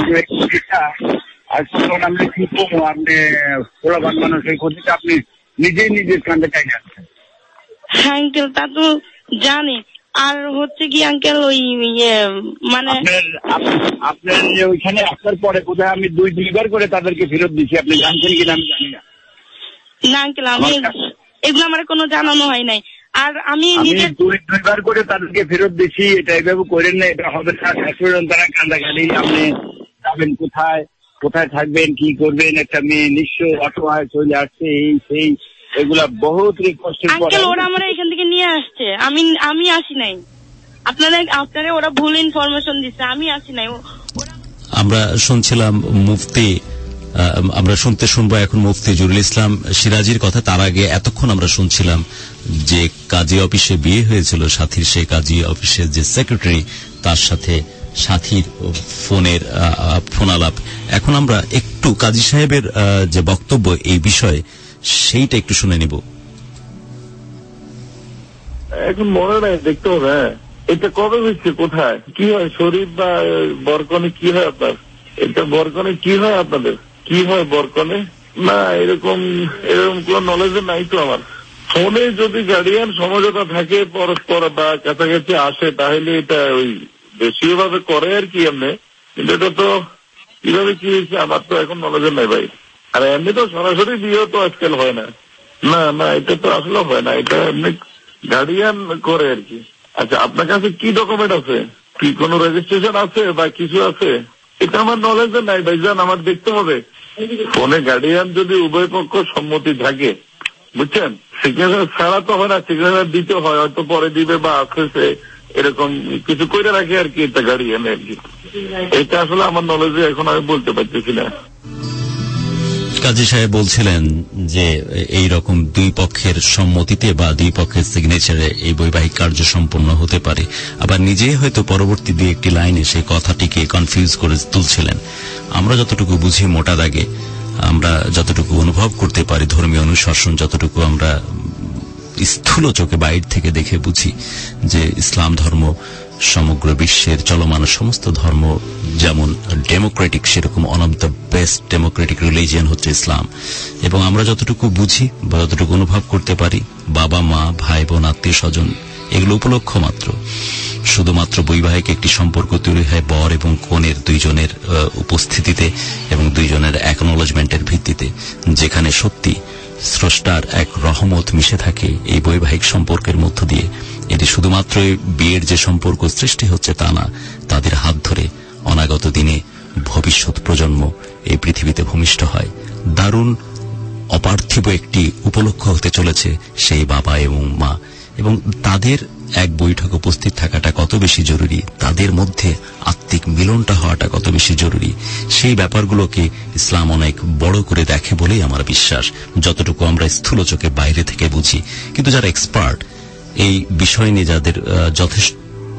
আর আপনি কি করবো, আপনি পোলাবান মানুষ, এই ক্ষতিটা আপনি নিজেই নিজের কান্দে টাইনে আসছেন। হ্যাঁ আঙ্কেল, তা তো জানি। আর হচ্ছে কি আঙ্কেল, ওই মানে আপনার ওইখানে আসার পরে কোথায় আমি দুইবার করে তাদেরকে ফেরত দিচ্ছি, আপনি জানছেন কিনা আমি জানি না। না আঙ্কেল, আমি এগুলো আমার কোনো জানানো হয় নাই। আর আমি দুইবার করে তাদেরকে ফেরত দিচ্ছি, এটা এভাবে করেন না, এটা হবে না। তারা কান্দাকাটি, আপনি যাবেন কোথায়, কোথায় থাকবেন, কি করবেন, একটা মেয়ে নিঃস্ব অসহায় চলে আসছে, এই সেই এগুলা বহুত রিকোয়েস্টের পরে আঙ্কেল ওরা আমরা এখান থেকে নিয়ে আসছে, আমি আসি নাই। আপনারা ওরা ভুল ইনফরমেশন দিচ্ছে, আমি আসি নাই। আমরা শুনছিলাম মুফতি, আমরা শুনবো এখন মুফতি জহুরুল ইসলাম সিরাজির কথা। তার আগে এতক্ষণ আমরা শুনছিলাম যে কাজী অফিসে বিয়ে হয়েছিল সাথীর, সেই কাজী অফিসের যে সেক্রেটারি তার সাথে সাথীর ফোন আলাপ। এখন আমরা একটু কাজী সাহেবের যে বক্তব্য এই বিষয়ে সেইটা একটু শুনে নিব। এখন মনে নাই, দেখতে হবে এটা কবে হচ্ছে, কোথায় কি হয়, শরীফ বা বরকনে কি হয় আপনার, এটা বরকনে কি হয় আপনাদের, কি হয় বরকনে? না এরকম কোন নলেজ নাই তো আমার। ফোনে যদি গার্ডিয়ান সমঝোতা থাকে পরস্পর বা কাছাকাছি আসে তাহলে এটা ওই বেশিও ভাবে করে আর কি এমনি, কিন্তু এটা তো কিভাবে কি হয়েছে আমার তো এখন নলেজ নাই ভাই। আর এমনি তো সরাসরি বিয়ে তো আজকাল হয় না, না এটা তো আসলে হয় না, এটা এমনি গার্ডিয়ান করে আর কি। আচ্ছা আপনার কাছে কি ডকুমেন্ট আছে, কি কোনো রেজিস্ট্রেশন আছে বা কিছু আছে? এটা আমার নলেজ নাই ভাইজান, আমার দেখতে হবে। ফোনে গার্ডিয়ান যদি উভয় পক্ষ সম্মতি থাকে, বুঝছেন, সিগনেচার ছাড়া তো হয় না, সিগনেচার দিতে হয়, হয়তো পরে দিবে বা আসছে এরকম কিছু করে রাখে আর কি, এটা গার্ডিয়ান আর কি। এটা আসলে আমার নলেজে এখন আমি বলতে পারতেছি না। কাজী সাহেব বলছিলেন যে এই রকম দুই পক্ষের সম্মতিতে বা দুই পক্ষের সিগনেচারে এই বৈবাহিক কার্য সম্পন্ন হতে পারে। আবার নিজেই হয়তো পরবর্তী দুই একটি লাইনে সেই কথাটিকে কনফিউজ করে তুলছিলেন। আমরা যতটুকু বুঝি মোটা দাগে, আমরা যতটুকু অনুভব করতে পারি, ধর্মীয় অনুশাসন যতটুকু আমরা স্থূল চোখে বাইরে থেকে দেখে বুঝি, যে ইসলাম ধর্ম সমগ্র বিশ্বের চলমান সমস্ত ধর্ম যেমন ডেমোক্রেটিক, সেরকম one of the best democratic religion হচ্ছে ইসলাম। এবং আমরা যতটুকু বুঝি বা যতটুকু অনুভব করতে পারি, বাবা মা ভাই বোন আত্মীয় স্বজন এগুলো উপলক্ষ মাত্র। শুধুমাত্র বৈবাহিক একটি সম্পর্ক তৈরি হয় বর এবং কনের দুইজনের উপস্থিতিতে এবং দুইজনের অ্যাকনোলেজমেন্টের ভিত্তিতে, যেখানে সত্যি স্রষ্টার এক রহমত মিশে থাকে এই বৈবাহিক সম্পর্কের মধ্য দিয়ে। এটি শুধুমাত্র বিয়ের যে সম্পর্ক সৃষ্টি হচ্ছে তা না, তাদের হাত ধরে অনাগত দিনে ভবিষ্যৎ প্রজন্ম এই পৃথিবীতে ভূমিষ্ঠ হয়। দারুণ অপার্থিব একটি উপলক্ষ হতে চলেছে সেই বাবা এবং মা, এবং তাদের এক বৈঠক উপস্থিত থাকাটা কত বেশি জরুরি, তাদের মধ্যে আত্মিক মিলনটা হওয়াটা কত বেশি জরুরি, সেই ব্যাপারগুলোকে ইসলাম অনেক বড় করে দেখে বলেই আমার বিশ্বাস, যতটুকু আমরা স্থূল চোখে বাইরে থেকে বুঝি। কিন্তু যারা এক্সপার্ট এই বিষয় নিয়ে, যাদের যথেষ্ট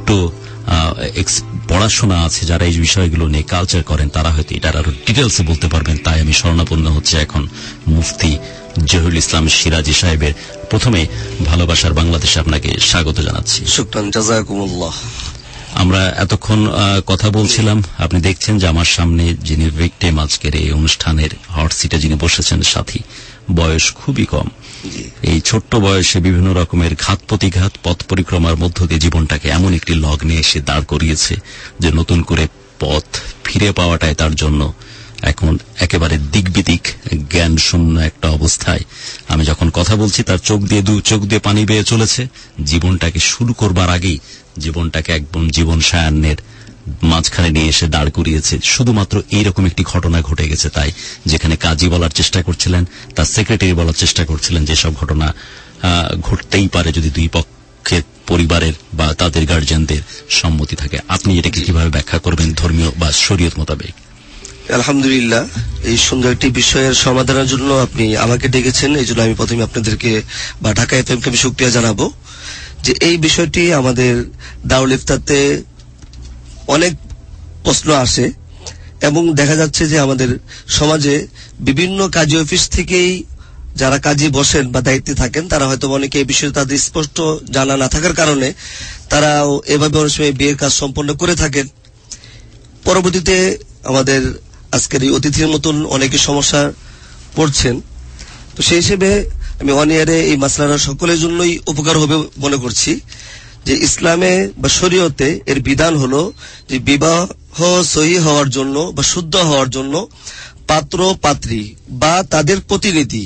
পড়াশোনা আছে, যারা এই বিষয়গুলো নিয়ে কালচার করেন, তারা হয়তো এটার আরো ডিটেলসে বলতে পারবেন। তাই আমি শরণাপন্ন হচ্ছে এখন মুফতি জহুরুল ইসলাম সিরাজি সাহেবের। প্রথমে ভালোবাসার বাংলাদেশে আপনাকে স্বাগত জানাচ্ছি। শুকরান, জাযাকুমুল্লাহ। আমরা এতক্ষণ কথা বলছিলাম, আপনি দেখছেন যে আমার সামনে যিনি ভিকটিম আজকের এই অনুষ্ঠানের হট সিটে যিনি বসেছেন, সাথী, বয়স খুবই কম। এই ছোট্ট বয়সে বিভিন্ন রকমের ঘাত প্রতিঘাত পথ পরিক্রমার মধ্য দিয়ে জীবনটাকে এমন একটি লগ্নে এসে দাঁড় করিয়েছে যে নতুন করে পথ ফিরে পাওয়াটাই তার জন্য এখন একেবারে দিকবিদিক জ্ঞান শূন্য একটা অবস্থায়। আমি যখন কথা বলছি তার চোখ দিয়ে পানি বেয়ে চলেছে। জীবনটাকে শুরু করবার আগেই জীবনটাকে একদম জীবন সায়ান্নের মাঝখানে নিয়ে এসে দাঁড় করিয়েছে। শুধুমাত্র এইরকম একটি ঘটনা ঘটে গেছে তাই, যেখানে কাজী বলার চেষ্টা করছিলেন, তার সেক্রেটারি বলার চেষ্টা করছিলেন যেসব ঘটনা ঘটতেই পারে যদি দুই পক্ষের পরিবারের বা তাদের গার্জিয়ানদের সম্মতি থাকে। আপনি এটাকে কিভাবে ব্যাখ্যা করবেন ধর্মীয় বা শরীয়ত মোতাবেক? আলহামদুলিল্লাহ, এই সুন্দর একটি বিষয়ের সমাধানের জন্য আপনি আমাকে ডেকেছেন। এই জন্য আমি প্রথমে আপনাদেরকে বা ঢাকা এফএমকে আমি শুকরিয়া জানাবো যে এই বিষয়টি আমাদের দারুল ইফতাতে অনেক প্রশ্ন আসে এবং দেখা যাচ্ছে যে আমাদের সমাজে বিভিন্ন কাজী অফিস থেকেই যারা কাজে বসেন বা দায়িত্বে থাকেন তারা হয়তো অনেকে এই বিষয়ে তাদের স্পষ্ট জানা না থাকার কারণে তারা এভাবে অনেক সময় বিয়ের কাজ সম্পন্ন করে থাকেন। পরবর্তীতে আমাদের আজকের এই অতিথির মতন অনেকে সমস্যা পড়ছেন। তো সেই হিসেবে আমি ওয়ান ইয়ারে এই মাসলাটা সকলের জন্যই উপকার হবে মনে করছি যে ইসলামে বা শরীয়তে এর বিধান হলো যে বিবাহ সহি হওয়ার জন্য বা শুদ্ধ হওয়ার জন্য পাত্র পাত্রী বা তাদের প্রতিনিধি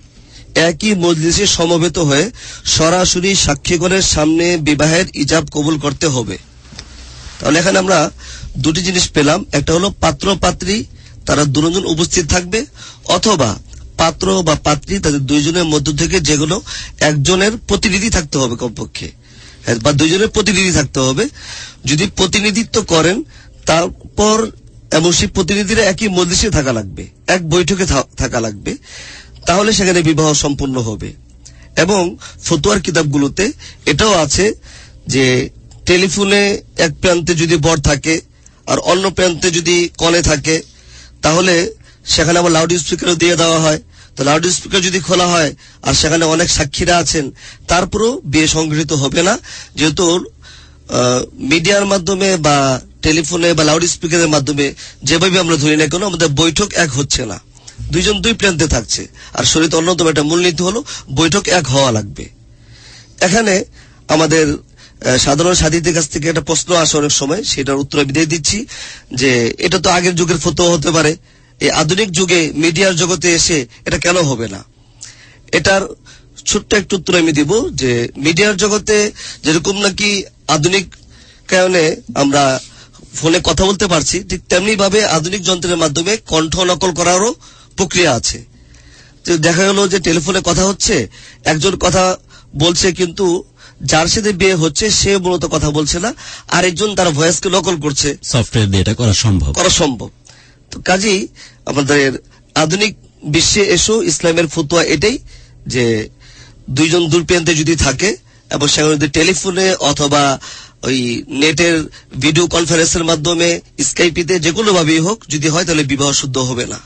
একই মজলিসে সমবেত হয়ে সরাসরি সাক্ষীগণের সামনে বিবাহের ইজাব কবুল করতে হবে। তাহলে এখানে আমরা দুটি জিনিস পেলাম, একটা হলো পাত্র পাত্রী তারা দুজন উপস্থিত থাকবে, অথবা পাত্র বা পাত্রী তাদের দুইজনের মধ্য থেকে যেগুলো একজনের প্রতিনিধি থাকতে হবে কমপক্ষে, বা দুইজনের প্রতিনিধি থাকতে হবে। যদি প্রতিনিধিত্ব করেন তারপর এবং সেই প্রতিনিধিরা একই মজলিসে থাকা লাগবে, এক বৈঠকে থাকা লাগবে, তাহলে সেখানে বিবাহ সম্পূর্ণ হবে। এবং ফতোয়ার কিতাবগুলোতে এটাও আছে যে টেলিফোনে এক প্রান্তে যদি বর থাকে আর অন্য প্রান্তে যদি কনে থাকে তাহলে সেখানে আবার লাউড স্পিকারও দিয়ে দেওয়া হয়। তো লাউড স্পিকার যদি খোলা হয় আর সেখানে অনেক সাক্ষীরা আছেন তারপরও বিয়ে সংগৃহীত হবে না, যেহেতু মিডিয়ার মাধ্যমে বা টেলিফোনে বা লাউড স্পিকারের মাধ্যমে যেভাবে আমরা ধরি না কেন আমাদের বৈঠক এক হচ্ছে না, দুইজন দুই প্রান্তে থাকছে। আর শরীয়ত অন্যতম একটা মূলনীতি হলো বৈঠক এক হওয়া লাগবে। এখানে আমাদের সাধারণ সাথীদের কাছ থেকে একটা প্রশ্ন আসে অনেক সময়, সেটার উত্তর আমি দিয়ে দিচ্ছি যে এটা তো আগের যুগের ফতোয়া হতে পারে, এই আধুনিক যুগে মিডিয়ার জগতে এসে এটা কেন হবে না? এটার ছোট্ট একটু উত্তর আমি দিব যে মিডিয়ার জগতে যেরকম নাকি আধুনিক কারণে আমরা ফোনে কথা বলতে পারছি, ঠিক তেমনি ভাবে আধুনিক যন্ত্রের মাধ্যমে কণ্ঠ নকল করারও প্রক্রিয়া আছে। দেখা গেল যে টেলিফোনে কথা হচ্ছে, একজন কথা বলছে কিন্তু যার সাথে বিয়ে হচ্ছে সে মূলত কথা বলছে না, আরেকজন তার ভয়েসকে নকল করছে। সফটওয়্যার দিয়ে এটা করা সম্ভব। তো কাজেই আমাদের আধুনিক বিশ্বে এসেও ইসলামের ফতোয়া এটাই যে দুইজন দূর প্রান্তে যদি থাকে এবং সেখানে যদি টেলিফোনে অথবা ওই নেটের ভিডিও কনফারেন্সের মাধ্যমে স্কাইপিতে যেগুলো ভাবেই হোক যদি হয় তাহলে বিবাহ শুদ্ধ হবে না।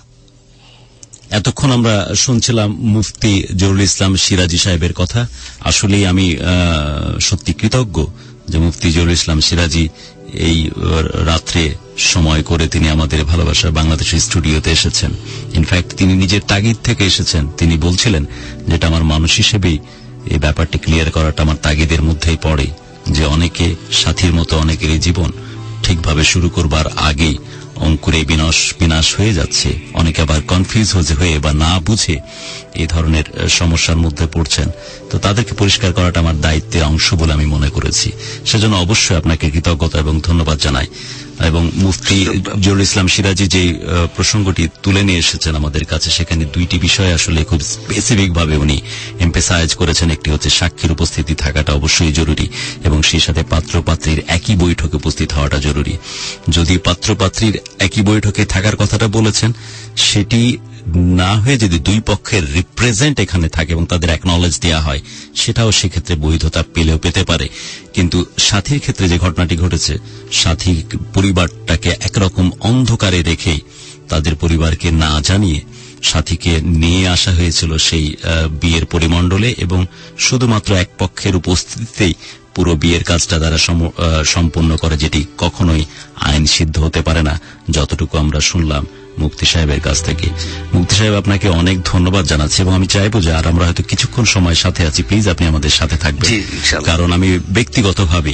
এতক্ষণ আমরা শুনছিলাম মুফতি জহুরুল ইসলাম সিরাজি সাহেবের কথা। আসলেই আমি সত্যি কৃতজ্ঞ যে মুফতি জহুরুল ইসলাম সিরাজি এই রাত্রে সময় করে তিনি আমাদের ভালোবাসার বাংলাদেশের স্টুডিওতে এসেছেন। ইনফ্যাক্ট তিনি নিজের তাগিদ থেকে এসেছেন। তিনি বলছিলেন যেটা আমার মানুষ হিসেবেই এই ব্যাপারটি ক্লিয়ার করাটা আমার তাগিদের মধ্যেই পড়ে যে অনেকে সাথীর মতো অনেকেরই জীবন ঠিকভাবে শুরু করবার আগেই অঙ্কুরে বিনাশ হয়ে যাচ্ছে। অনেকে আবার কনফিউজ হয়ে বা না বুঝে এই ধরনের সমস্যার মধ্যে পড়ছেন। তো তাদেরকে পরিষ্কার করাটা আমার দায়িত্বের অংশ বলে আমি মনে করেছি। সেজন্য অবশ্যই আপনাকে কৃতজ্ঞতা এবং ধন্যবাদ জানাই। এবং মুফতি জহুরুল ইসলাম সিরাজি যে প্রসঙ্গটি তুলে নিয়ে এসেছেন আমাদের কাছে, সেখানে দুইটি বিষয় আসলে খুব স্পেসিফিক ভাবে উনি এমফেসাইজ করেছেন। একটি হচ্ছে সাক্ষীর উপস্থিতি থাকাটা অবশ্যই জরুরি এবং সেই সাথে পাত্র পাত্রীর একই বৈঠকে উপস্থিত হওয়াটা জরুরি। যদি পাত্র পাত্রীর একই বৈঠকে থাকার কথাটা বলেছেন, সেটি না হয়ে যদি দুই পক্ষের রিপ্রেজেন্ট এখানে থাকে এবং তাদের অ্যাকনলেজ দেওয়া হয়, সেটাও সেক্ষেত্রে বৈধতা পেতে পারে। কিন্তু সাথীর ক্ষেত্রে যে ঘটনাটি ঘটেছে, সাথী পরিবারটাকে একরকম অন্ধকারে রেখেই তাদের পরিবারকে না জানিয়ে সাথীকে নিয়ে আসা হয়েছিল সেই বিয়ের পরিমণ্ডলে এবং শুধুমাত্র এক পক্ষের উপস্থিতিতেই পুরো বিয়ের কাজটা তারা সম্পূর্ণ করে, যেটি কখনোই আইন সিদ্ধ হতে পারে না, যতটুকু আমরা শুনলাম মুফতি সাহেবের কাছ থেকে। মুফতি সাহেব, আপনাকে অনেক ধন্যবাদ জানাচ্ছি এবং আমি চাইবো যে আর আমরা হয়তো কিছুক্ষণ সময় সাথে আছি, প্লিজ আপনি আমাদের সাথে থাকবেন। কারণ আমি ব্যক্তিগতভাবে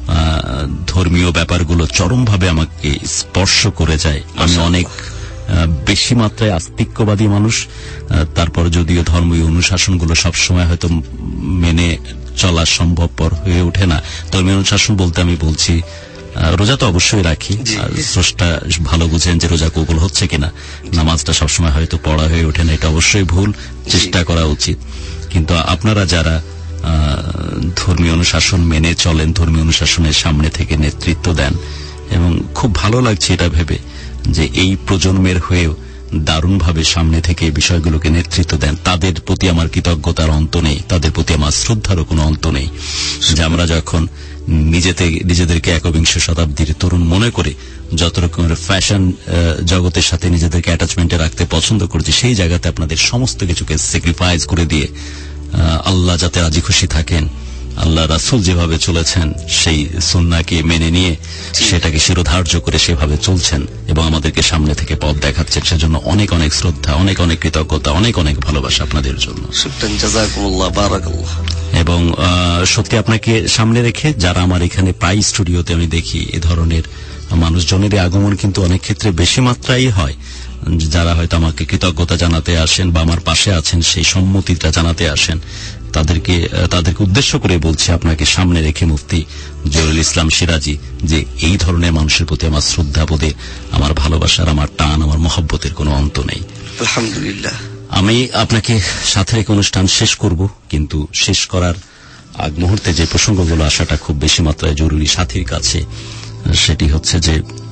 ধর্মীয় ব্যাপারগুলো চরমভাবে আমাকে স্পর্শ করে যায়। আমি অনেক বেশি মাত্রায় আস্তিক্যবাদী মানুষ, তারপর যদিও ধর্মীয় অনুশাসনগুলো সবসময় হয়তো মেনে চলা সম্ভবপর হয়ে ওঠে না। ধর্মীয় অনুশাসন বলতে আমি বলছি রোজা তো অবশ্যই রাখি, স্রষ্টা ভালো বুঝেন যে রোজা কবুল হচ্ছে কিনা। নামাজটা সবসময় হয়তো পড়া হয়ে ওঠে না, এটা অবশ্যই ভুল, চেষ্টা করা উচিত। কিন্তু আপনারা যারা ধর্মীয় অনুশাসন মেনে চলেন, ধর্মীয় অনুশাসনের সামনে থেকে নেতৃত্ব দেন, এবং খুব ভালো লাগছে এটা ভেবে যে এই প্রজন্মের হয়েও দারুণভাবে সামনে থেকে এই বিষয়গুলোকে নেতৃত্ব দেন। তাদের প্রতি আমার কৃতজ্ঞতার অন্ত নেই, তাদের প্রতি আমার শ্রদ্ধারও কোনো অন্ত নেই। যে আমরা যখন নিজেদেরকে একবিংশ শতাব্দীর তরুণ মনে করে যত রকমের ফ্যাশন জগতের সাথে নিজেদেরকে অ্যাটাচমেন্টে রাখতে পছন্দ করছি, সেই জায়গাতে আপনাদের সমস্ত কিছুকে স্যাক্রিফাইস করে দিয়ে আল্লাহ যাতে রাজি খুশি থাকেন, আল্লাহ রাসূল যেভাবে চলেছেন সেই সুন্নাহকে মেনে নিয়ে সেটাকে শিরোধার্য করে সেভাবে চলছেন এবং আমাদেরকে সামনে থেকে পথ দেখাচ্ছেন, সেজন্য অনেক অনেক শ্রদ্ধা, অনেক অনেক কৃতজ্ঞতা, অনেক অনেক ভালোবাসা আপনাদের জন্য। এবং সত্যি আপনাকে সামনে রেখে যারা আমার এখানে প্রায় স্টুডিওতে আমি দেখি এ ধরনের মানুষজনের আগমন কিন্তু অনেক ক্ষেত্রে বেশি মাত্রায় হয়, যারা হয়তো আমাকে কৃতজ্ঞতা জানাতে আসেন বা আমার পাশে আছেন সেই সম্মতিটা জানাতে আসেন, তাদেরকে উদ্দেশ্য করে বলছি আপনাকে সামনে রেখে মুফতি জহিরুল ইসলাম সিরাজি যে এই ধরনের মানুষের প্রতি আমার শ্রদ্ধাবোধে, আমার ভালোবাসার, আমার টান, আমার মহব্বতের কোনো অন্ত নেই। আলহামদুলিল্লাহ। আমি আপনাকে সাথে রেখে অনুষ্ঠান শেষ করব, কিন্তু শেষ করার আগ মুহূর্তে যে প্রসঙ্গগুলো আসাটা খুব বেশি মাত্রায় জরুরি সাথীর কাছে, সেটি হচ্ছে যে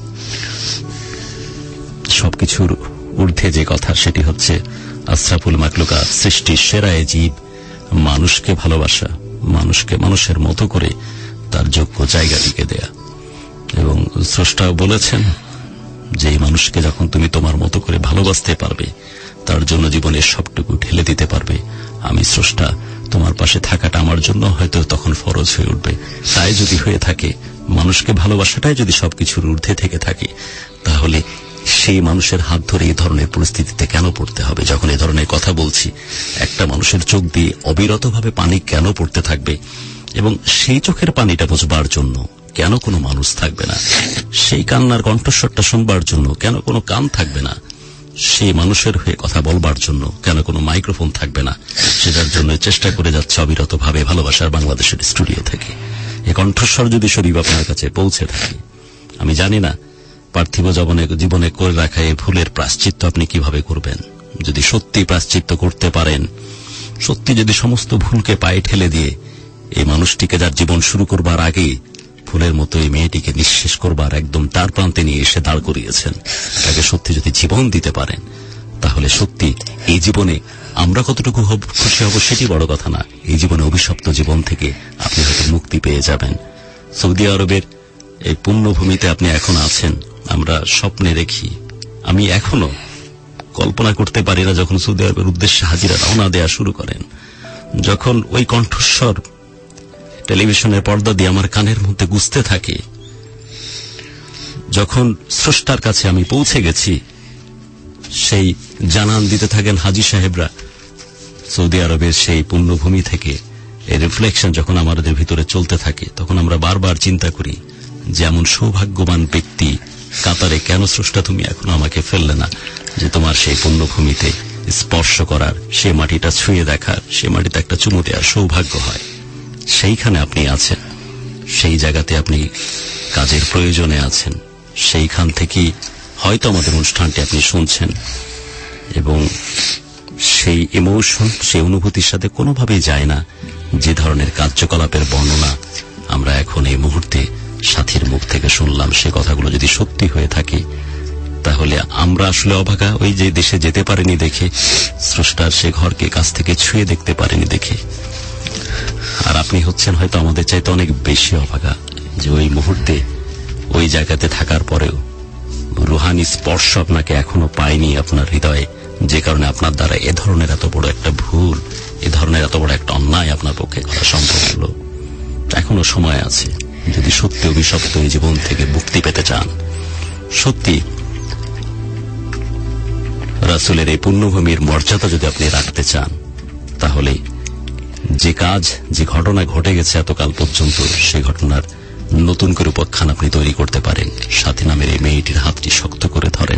সবকিছুর ঊর্ধ্বে যে কথা, সেটি হচ্ছে আশরাফুল মাখলুকাত, সৃষ্টির সেরা জীব, মানুষকে ভালোবাসা, মানুষকে মানুষের মতো করে তার যোগ্য জায়গাটিকে দেয়া। এবং স্রষ্টা বলেছেন যে এই মানুষকে যখন তুমি তোমার মতো করে ভালোবাসতে পারবে, তার জন্য জীবনের সবটুকু ঢেলে দিতে পারবে, আমি স্রষ্টা তোমার পাশে থাকাটা আমার জন্য হয়তো তখন ফরজ হয়ে উঠবে। তাই যদি হয়ে থাকে, মানুষকে ভালোবাসাটাই যদি সবকিছুর ঊর্ধ্বে থেকে থাকে, তাহলে সেই মানুষের হাত ধরে এই ধরনের পরিস্থিতিতে কেন পড়তে হবে? যখন এই ধরনের কথা বলছি, একটা মানুষের চোখ দিয়ে অবিরতভাবে পানি কেন পড়তে থাকবে? এবং সেই চোখের পানিটা বুঝবার জন্য কেন কোনো মানুষ থাকবে না? সেই কান্নার কণ্ঠস্বরটা শুনবার জন্য কেন কোনো কান থাকবে না? সেই মানুষের হয়ে কথা বলবার জন্য কেন কোনো মাইক্রোফোন থাকবে না? সেটার জন্য চেষ্টা করে যাচ্ছে অবিরতভাবে ভালোবাসার বাংলাদেশের স্টুডিও থেকে। এই কণ্ঠস্বর যদি শরীফ আপনার কাছে পৌঁছে থাকে, আমি জানি না পার্থিব জীবনে করে রাখা এই ভুলের প্রায়শ্চিত্ত আপনি কিভাবে করবেন। যদি সত্যি প্রায়শ্চিত্ত করতে পারেন, সত্যি যদি সমস্ত ভুলকে পায়ে ঠেলে দিয়ে এই মানুষটিকে যার জীবন শুরু করবার আগে ফুলের মতো এই মেয়েটিকে নিঃশেষ করবার একদম তার প্রান্তে নিয়ে এসে দাঁড় করিয়েছেন, তাকে সত্যি যদি জীবন দিতে পারেন, তাহলে সত্যি এই জীবনে আমরা কতটুকু খুশি হব সেটি বড় কথা না, এই জীবনে অভিশপ্ত জীবন থেকে আপনি হয়তো মুক্তি পেয়ে যাবেন। সৌদি আরবের এই পুণ্যভূমিতে আপনি এখন আছেন, আমরা স্বপ্নে দেখি, আমি এখনো কল্পনা করতে পারি না যখন সৌদি আরবের উদ্দেশ্যে হাজিরা রওনা দেয়া শুরু করেন, যখন ওই কণ্ঠস্বর টেলিভিশনের পর্দা দিয়ে আমার কানের মধ্যে গুজতে থাকে, যখন স্রষ্টার কাছে আমি পৌঁছে গেছি, সেই জানান দিতে থাকেন হাজী সাহেবরা সৌদি আরবের সেই পুণ্যভূমি থেকে, এই রিফ্লেকশন যখন আমাদের ভিতরে চলতে থাকে, তখন আমরা বারবার চিন্তা করি যে এমন সৌভাগ্যবান ব্যক্তি কাতারে কেন স্রষ্টা তুমি এখনো আমাকে ফেললে না, যে তোমার সেই পুণ্যভূমিতে স্পর্শ করার, সে মাটিটা ছুঁয়ে দেখার, সে মাটিতে একটা চুমু দেওয়ার সৌভাগ্য হয়। সেইখানে আপনি আছেন, সেই জায়গাতে আপনি কাজের প্রয়োজনে আছেন, সেইখান থেকেই হয়তো আমাদের অনুষ্ঠানটি আপনি শুনছেন, এবং সেই ইমোশন, সেই অনুভূতির সাথে কোনোভাবেই যায় না যে ধরনের কার্যকলাপের বর্ণনা আমরা এখন এই মুহূর্তে সাথীর মুখ থেকে শুনলাম। সে কথাগুলো যদি সত্যি হয়ে থাকে, তাহলে আমরা আসলে অভাগা, ওই যে দেশে যেতে পারেনি দেখে, স্রষ্টার সে ঘরকে কাছ থেকে ছুঁয়ে দেখতে পারেনি দেখে। আর আপনি হচ্ছেন হয়তো আমাদের চাইতে অনেক বেশি অভাগা, যে ওই মুহূর্তে ওই জায়গাতে থাকার পরেও রুহানি স্পর্শ আপনাকে এখনো পায়নি আপনার হৃদয়ে, যে কারণে আপনার দ্বারা এ ধরনের এত বড় একটা ভুল, এ ধরনের এত বড় একটা অন্যায় আপনার পক্ষে করা সম্ভব হলো। এখনো সময় আছে, যদি সত্যি অভিশপ্ত এই জীবন থেকে মুক্তি পেতে চান, সত্যি রাসূলের এই পুণ্যভূমির মর্যাদা যদি আপনি রাখতে চান, তাহলে যে কাজ, যে ঘটনা ঘটে গেছে এতকাল পর্যন্ত, সেই ঘটনার নতুন করে উপাখ্যান আপনি তৈরি করতে পারেন। সাথী নামের এই মেয়েটির হাতটি শক্ত করে ধরেন,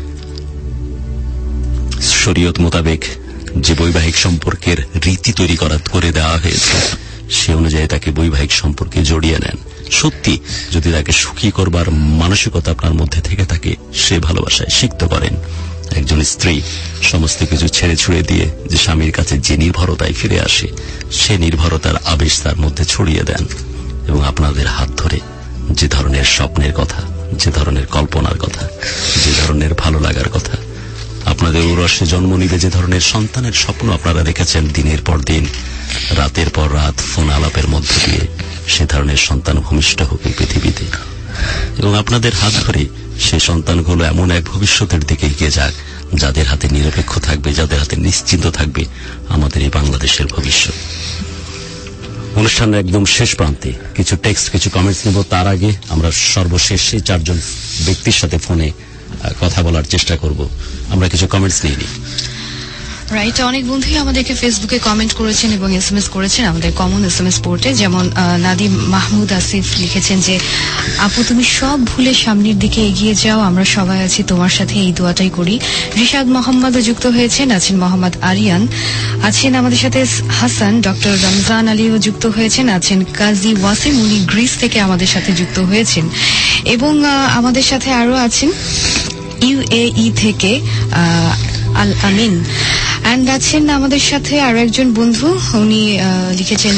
শরীয়ত মোতাবেক যে বৈবাহিক সম্পর্কের রীতি তৈরি করে দেওয়া হয়েছে, সে অনুযায়ী তাকে বৈবাহিক সম্পর্কে জড়িয়ে নেন। সত্যি যদি তাকে সুখী করবার মানসিকতা আপনার মধ্যে থেকে থাকে, সে ভালোবাসায় শিখতে পারেন। একজন স্ত্রী সমস্ত কিছু ছেড়ে ছুড়ে দিয়ে যে স্বামীর কাছে যে নির্ভরতায় ফিরে আসে, সে নির্ভরতার আবেশ তার মধ্যে ছড়িয়ে দেন, এবং আপনাদের হাত ধরে যে ধরনের স্বপ্নের কথা, যে ধরনের কল্পনার কথা, যে ধরনের ভালো লাগার কথা, আপনাদের ঔরসে জন্ম নিবে যে ধরনের সন্তানের স্বপ্ন আপনারা রেখেছেন দিনের পর দিন, রাতের পর রাত ফোন আলাপের মধ্য দিয়ে, সে ধরনের সন্তান ভূমিষ্ঠ হোক এই পৃথিবীতে, এবং আপনাদের হাত ধরে সে সন্তানগুলো এমন এক ভবিষ্যতের দিকে এগিয়ে যাক যাদের হাতে নিরপেক্ষ থাকবে, যাদের হাতে নিশ্চিন্ত থাকবে আমাদের এই বাংলাদেশের ভবিষ্যৎ। অনুষ্ঠানের একদম শেষ প্রান্তে কিছু টেক্সট, কিছু কমেন্টস নেব। তার আগে আমরা সর্বশেষ সেই 4 জন ব্যক্তির সাথে ফোনে কথা বলার চেষ্টা করব। আমরা কিছু কমেন্টস নিয়ে নিই। রাইট, অনেক বন্ধুই আমাদেরকে ফেসবুকে কমেন্ট করেছেন এবং এসএমএস করেছেন আমাদের কমন এসএমএস পোর্টে। যেমন নাদিম মাহমুদ আসিফ লিখেছেন যে, আপু তুমি সব ভুলে সামনের দিকে এগিয়ে যাও, আমরা সবাই আছি তোমার সাথে, এই দোয়াটাই করি। রিশাদ মোহাম্মদও যুক্ত হয়েছেন, আছেন মোহাম্মদ আরিয়ান, আছেন আমাদের সাথে হাসান, ডক্টর রমজান আলীও যুক্ত হয়েছেন, আছেন কাজী ওয়াসিম, উনি গ্রিস থেকে আমাদের সাথে যুক্ত হয়েছেন, এবং আমাদের সাথে আরো আছেন ইউএই থেকে আল আমিন, অ্যান্ড আছেন আমাদের সাথে আরো একজন বন্ধু, উনি লিখেছেন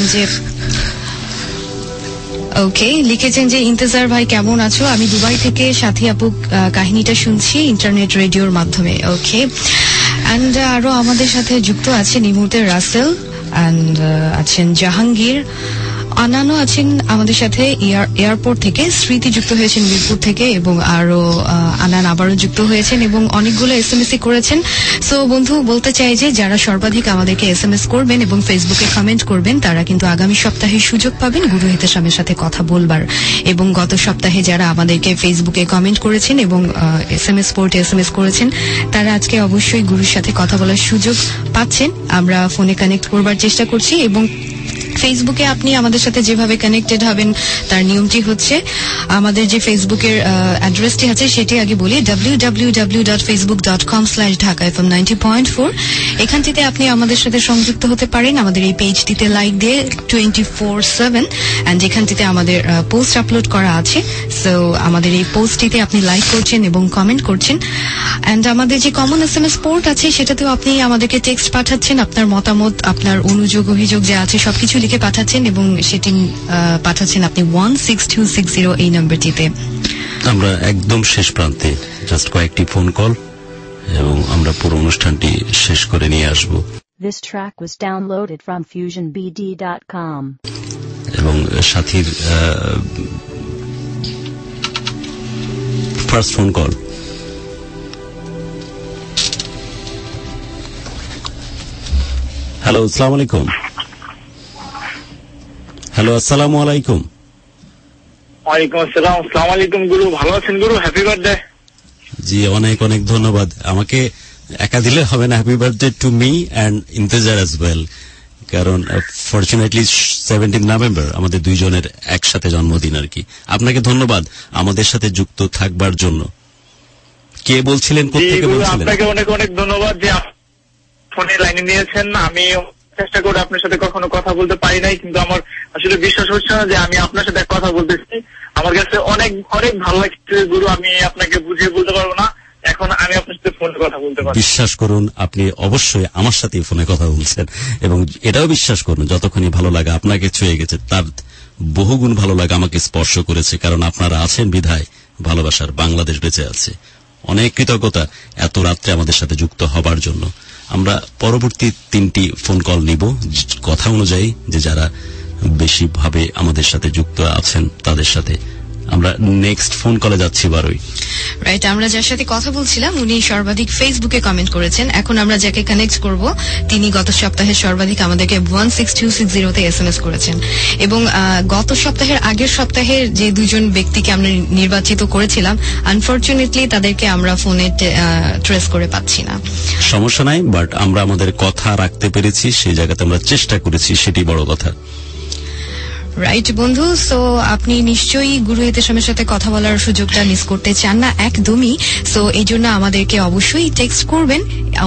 যে ইন্তেজার ভাই কেমন আছো, আমি দুবাই থেকে সাথী আপু কাহিনীটা শুনছি ইন্টারনেট রেডিওর মাধ্যমে। ওকে, অ্যান্ড আরো আমাদের সাথে যুক্ত আছেন এই মুহূর্তে রাসেল, অ্যান্ড আছেন জাহাঙ্গীর, আনানো আছেন আমাদের সাথে এয়ারপোর্ট থেকে, স্মৃতি যুক্ত হয়েছেন মিরপুর থেকে, এবং আরো আনান আবারও যুক্ত হয়েছেন এবং অনেকগুলো এসএমএস করেছেন। সো বন্ধু বলতে চাই যে যারা সর্বাধিক আমাদেরকে এসএমএস করবেন এবং ফেসবুকে কমেন্ট করবেন তারা কিন্তু আগামী সপ্তাহে সুযোগ পাবেন গুরু হিতেশামের সাথে কথা বলবার। এবং গত সপ্তাহে যারা আমাদেরকে ফেসবুকে কমেন্ট করেছেন এবং এসএমএস পোর্টে এসএমএস করেছেন তারা আজকে অবশ্যই গুরুর সাথে কথা বলার সুযোগ পাচ্ছেন। আমরা ফোনে কানেক্ট করবার চেষ্টা করছি, এবং ফেসবুকে আপনি আমাদের সাথে যেভাবে কানেক্টেড হবেন তার নিয়মটি হচ্ছে, আমাদের যে ফেসবুকের অ্যাড্রেসটি আছে সেটি আগে বলি, www.facebook.com/dhaka.fm 90.4। এখান থেকে আপনি আমাদের সাথে সংযুক্ত হতে পারেন আমাদের এই পেজটিতে লাইক দিয়ে 24/7, এন্ড এখান থেকে আমাদের পোস্ট আপলোড করা আছে। সো আমাদের এই পোস্টটিতে আপনি লাইক করছেন এবং কমেন্ট করছেন, এন্ড আমাদের যে কমন এসএমএস পোর্ট আছে সেটাতেও আপনি আমাদেরকে টেক্সট পাঠাচ্ছেন, আপনার মতামত, আপনার অনুযোগ অভিযোগ যা আছে সবকিছু লিখে পাঠাচ্ছেন, এবং সেটি পাঠাচ্ছেন আপনি 16260 এই নম্বরটিতে। আমরা একদম শেষ প্রান্তে জাস্ট কয়েকটি ফোন কল এবং আমরা পুরো অনুষ্ঠানটি শেষ করে নিয়ে আসব। This track was downloaded from fusionbd.com. এবং সাথীর ফার্স্ট ফোন কল। হ্যালো, আসসালামু আলাইকুম। হ্যালো, আসসালামু আলাইকুম। ওয়ালাইকুম আসসালাম। আসসালামু আলাইকুম গুরু, ভালো আছেন গুরু? Happy birthday. জি, অনেক অনেক ধন্যবাদ। আমাকে একা দিলে হবে না, happy birthday to me and Intezar as well, কারণ ফরচুনেটলি 17 নভেম্বর আমাদের দুইজনের একসাথে জন্মদিন আর কি। আপনাকে ধন্যবাদ আমাদের সাথে যুক্ত থাকবার জন্য। কে বলছিলেন, কোথেকে বলছিলেন? আপনাকে অনেক অনেক ধন্যবাদ যে ফোনে লাইনে নিয়েছেন। আমি চেষ্টা করে আপনার সাথে কখনো কথা বলতে পারি নাই, কিন্তু আমার আসলে বিশ্বাস হচ্ছে না যে আমি আপনার সাথে কথা বলতেছি। আমার কাছে অনেক অনেক ভালো লাগছে গুরু, আমি আপনাকে বুঝিয়ে বলতে পারবো না। এখন আমি আপনার সাথে ফোনে কথা বলতে পারি। বিশ্বাস করুন, আপনি অবশ্যই আমার সাথে ফোনে কথা বলছেন, এবং এটাও বিশ্বাস করুন যতক্ষণই ভালো লাগা আপনাকে ছুঁয়ে গেছে তার বহুগুণ ভালো লাগা আমাকে স্পর্শ করেছে, কারণ আপনারা আছেন বিধায় ভালোবাসার বাংলাদেশ বেঁচে আছে। অনেক কৃতজ্ঞতা এত রাত্রে আমাদের সাথে যুক্ত হবার জন্য। আমরা পরবর্তী 3টি ফোন কল নিব কথা অনুযায়ী, যে যারা বেশি ভাবে আমাদের সাথে যুক্ত আছেন তাদের সাথে। আমরা নেক্সট ফোন কলে যাচ্ছি। বারোই রাইট, আমরা যার সাথে কথা বলছিলাম উনি সর্বাধিক ফেসবুকে কমেন্ট করেছেন। এখন আমরা যাকে কানেক্ট করব তিনি গত সপ্তাহে সর্বাধিক আমাদেরকে 16260 এসএমএস করেছেন, এবং গত সপ্তাহের আগের সপ্তাহের যে দুজন ব্যক্তিকে আমরা নির্বাচিত করেছিলাম আনফরচুনেটলি তাদেরকে আমরা ফোনে ট্রেস করে পাচ্ছি না। সমস্যা নাই, বাট আমরা আমাদের কথা রাখতে পেরেছি, সেই জায়গাতে আমরা চেষ্টা করেছি, সেটি বড় কথা। রাইট বন্ধু, সো আপনি নিশ্চয়ই গুরু হিতেশামের সাথে কথা বলার সুযোগটা মিস করতে চান না একদমই। সো এই জন্য আমাদেরকে অবশ্যই টেক্সট করবেন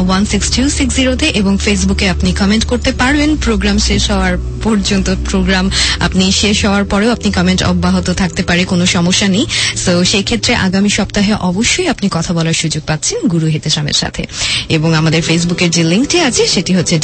16260 এবং ফেসবুকে আপনি কমেন্ট করতে পারবেন প্রোগ্রাম শেষ হওয়ার পর্যন্ত। প্রোগ্রাম আপনি শেষ হওয়ার পরেও আপনি কমেন্ট অব্যাহত থাকতে পারে, কোনো সমস্যা নেই। সো সেই ক্ষেত্রে আগামী সপ্তাহে অবশ্যই আপনি কথা বলার সুযোগ পাচ্ছেন গুরু হিতেশামের সাথে। এবং আমাদের ফেসবুকের যে লিঙ্কটি আছে সেটি হচ্ছে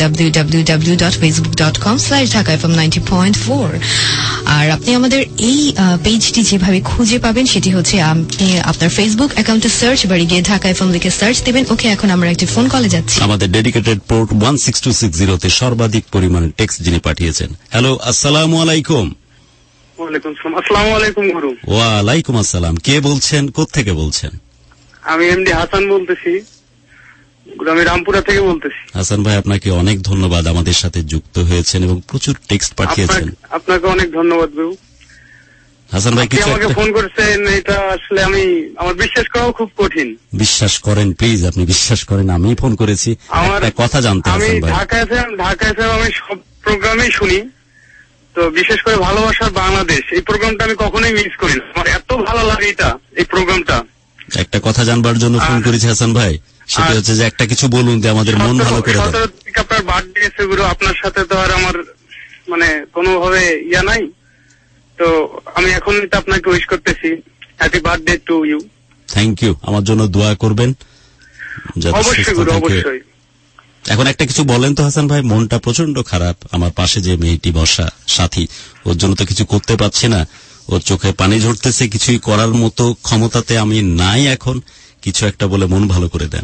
www.facebook.com/dhaka.fm 90.4। আর আপনি আমাদের এই পেজটি যেভাবে খুঁজে পাবেন সেটি হচ্ছে আপনি আপনার ফেসবুক অ্যাকাউন্টে সার্চ বারে গিয়ে ঢাকা এফএম লিখে সার্চ দেবেন। ওকে, এখন আমরা একটি ফোন কলে যাচ্ছি। আমাদের ডেডিকেটেড পোর্ট 16260 তে সর্বাধিক পরিমাণে টেক্সট যিনি পাঠিয়েছেন। হ্যালো, আসসালামু আলাইকুম। ওয়ালাইকুম আসসালাম। আসসালামু আলাইকুম গুরু। ওয়ালাইকুম আসসালাম। কে বলছেন, কোত্থেকে বলছেন? আমি এমডি হাসান বলতেছি, আমি রামপুরা থেকে বলতেছি। হাসান ভাই, আপনাকে অনেক ধন্যবাদ আমাদের সাথে যুক্ত হয়েছেন এবং প্রচুর টেক্সট পাঠিয়েছেন। আপনাকে অনেক ধন্যবাদ গুরু। হাসান ভাই, কিছু আমাকে ফোন করছেন, এটা আসলে আমার বিশ্বাস করাও খুব কঠিন। বিশ্বাস করেন প্লিজ, আপনি বিশ্বাস করেন। আমি ফোন করেছি একটা কথা জানতে। হাসান ভাই, ঢাকা এফএম আমি সব প্রোগ্রামেই শুনি, তো বিশেষ করে ভালোবাসার বাংলাদেশ এই প্রোগ্রামটা আমি কখনোই মিস করি না। আমার এত ভালো লাগে এই প্রোগ্রামটা। একটা কথা জানবার জন্য ফোন করেছি হাসান ভাই, সেটা হচ্ছে যে একটা কিছু বলুন যে আমাদের মন ভালো করে দেন। 17 তারিখ আপনার বার্থডে গেছে গুরু, আপনার সাথে তো আর আমার কোনোভাবে নাই, তো আমি এখন আপনাকে উইশ করতেছি, happy birthday to you. Thank you. আমার জন্য দোয়া করবেন। অবশ্যই গুরু, অবশ্যই। এখন একটা কিছু বলেন তো হাসান ভাই, মনটা প্রচন্ড খারাপ। আমার পাশে যে মেয়েটি বসা সাথী, ওর জন্য তো কিছু করতে পারছি না, ওর চোখে পানি ঝরতেছে, কিছুই করার মতো ক্ষমতাতে আমি নাই এখন। কিছু একটা বলে মন ভালো করে দেন।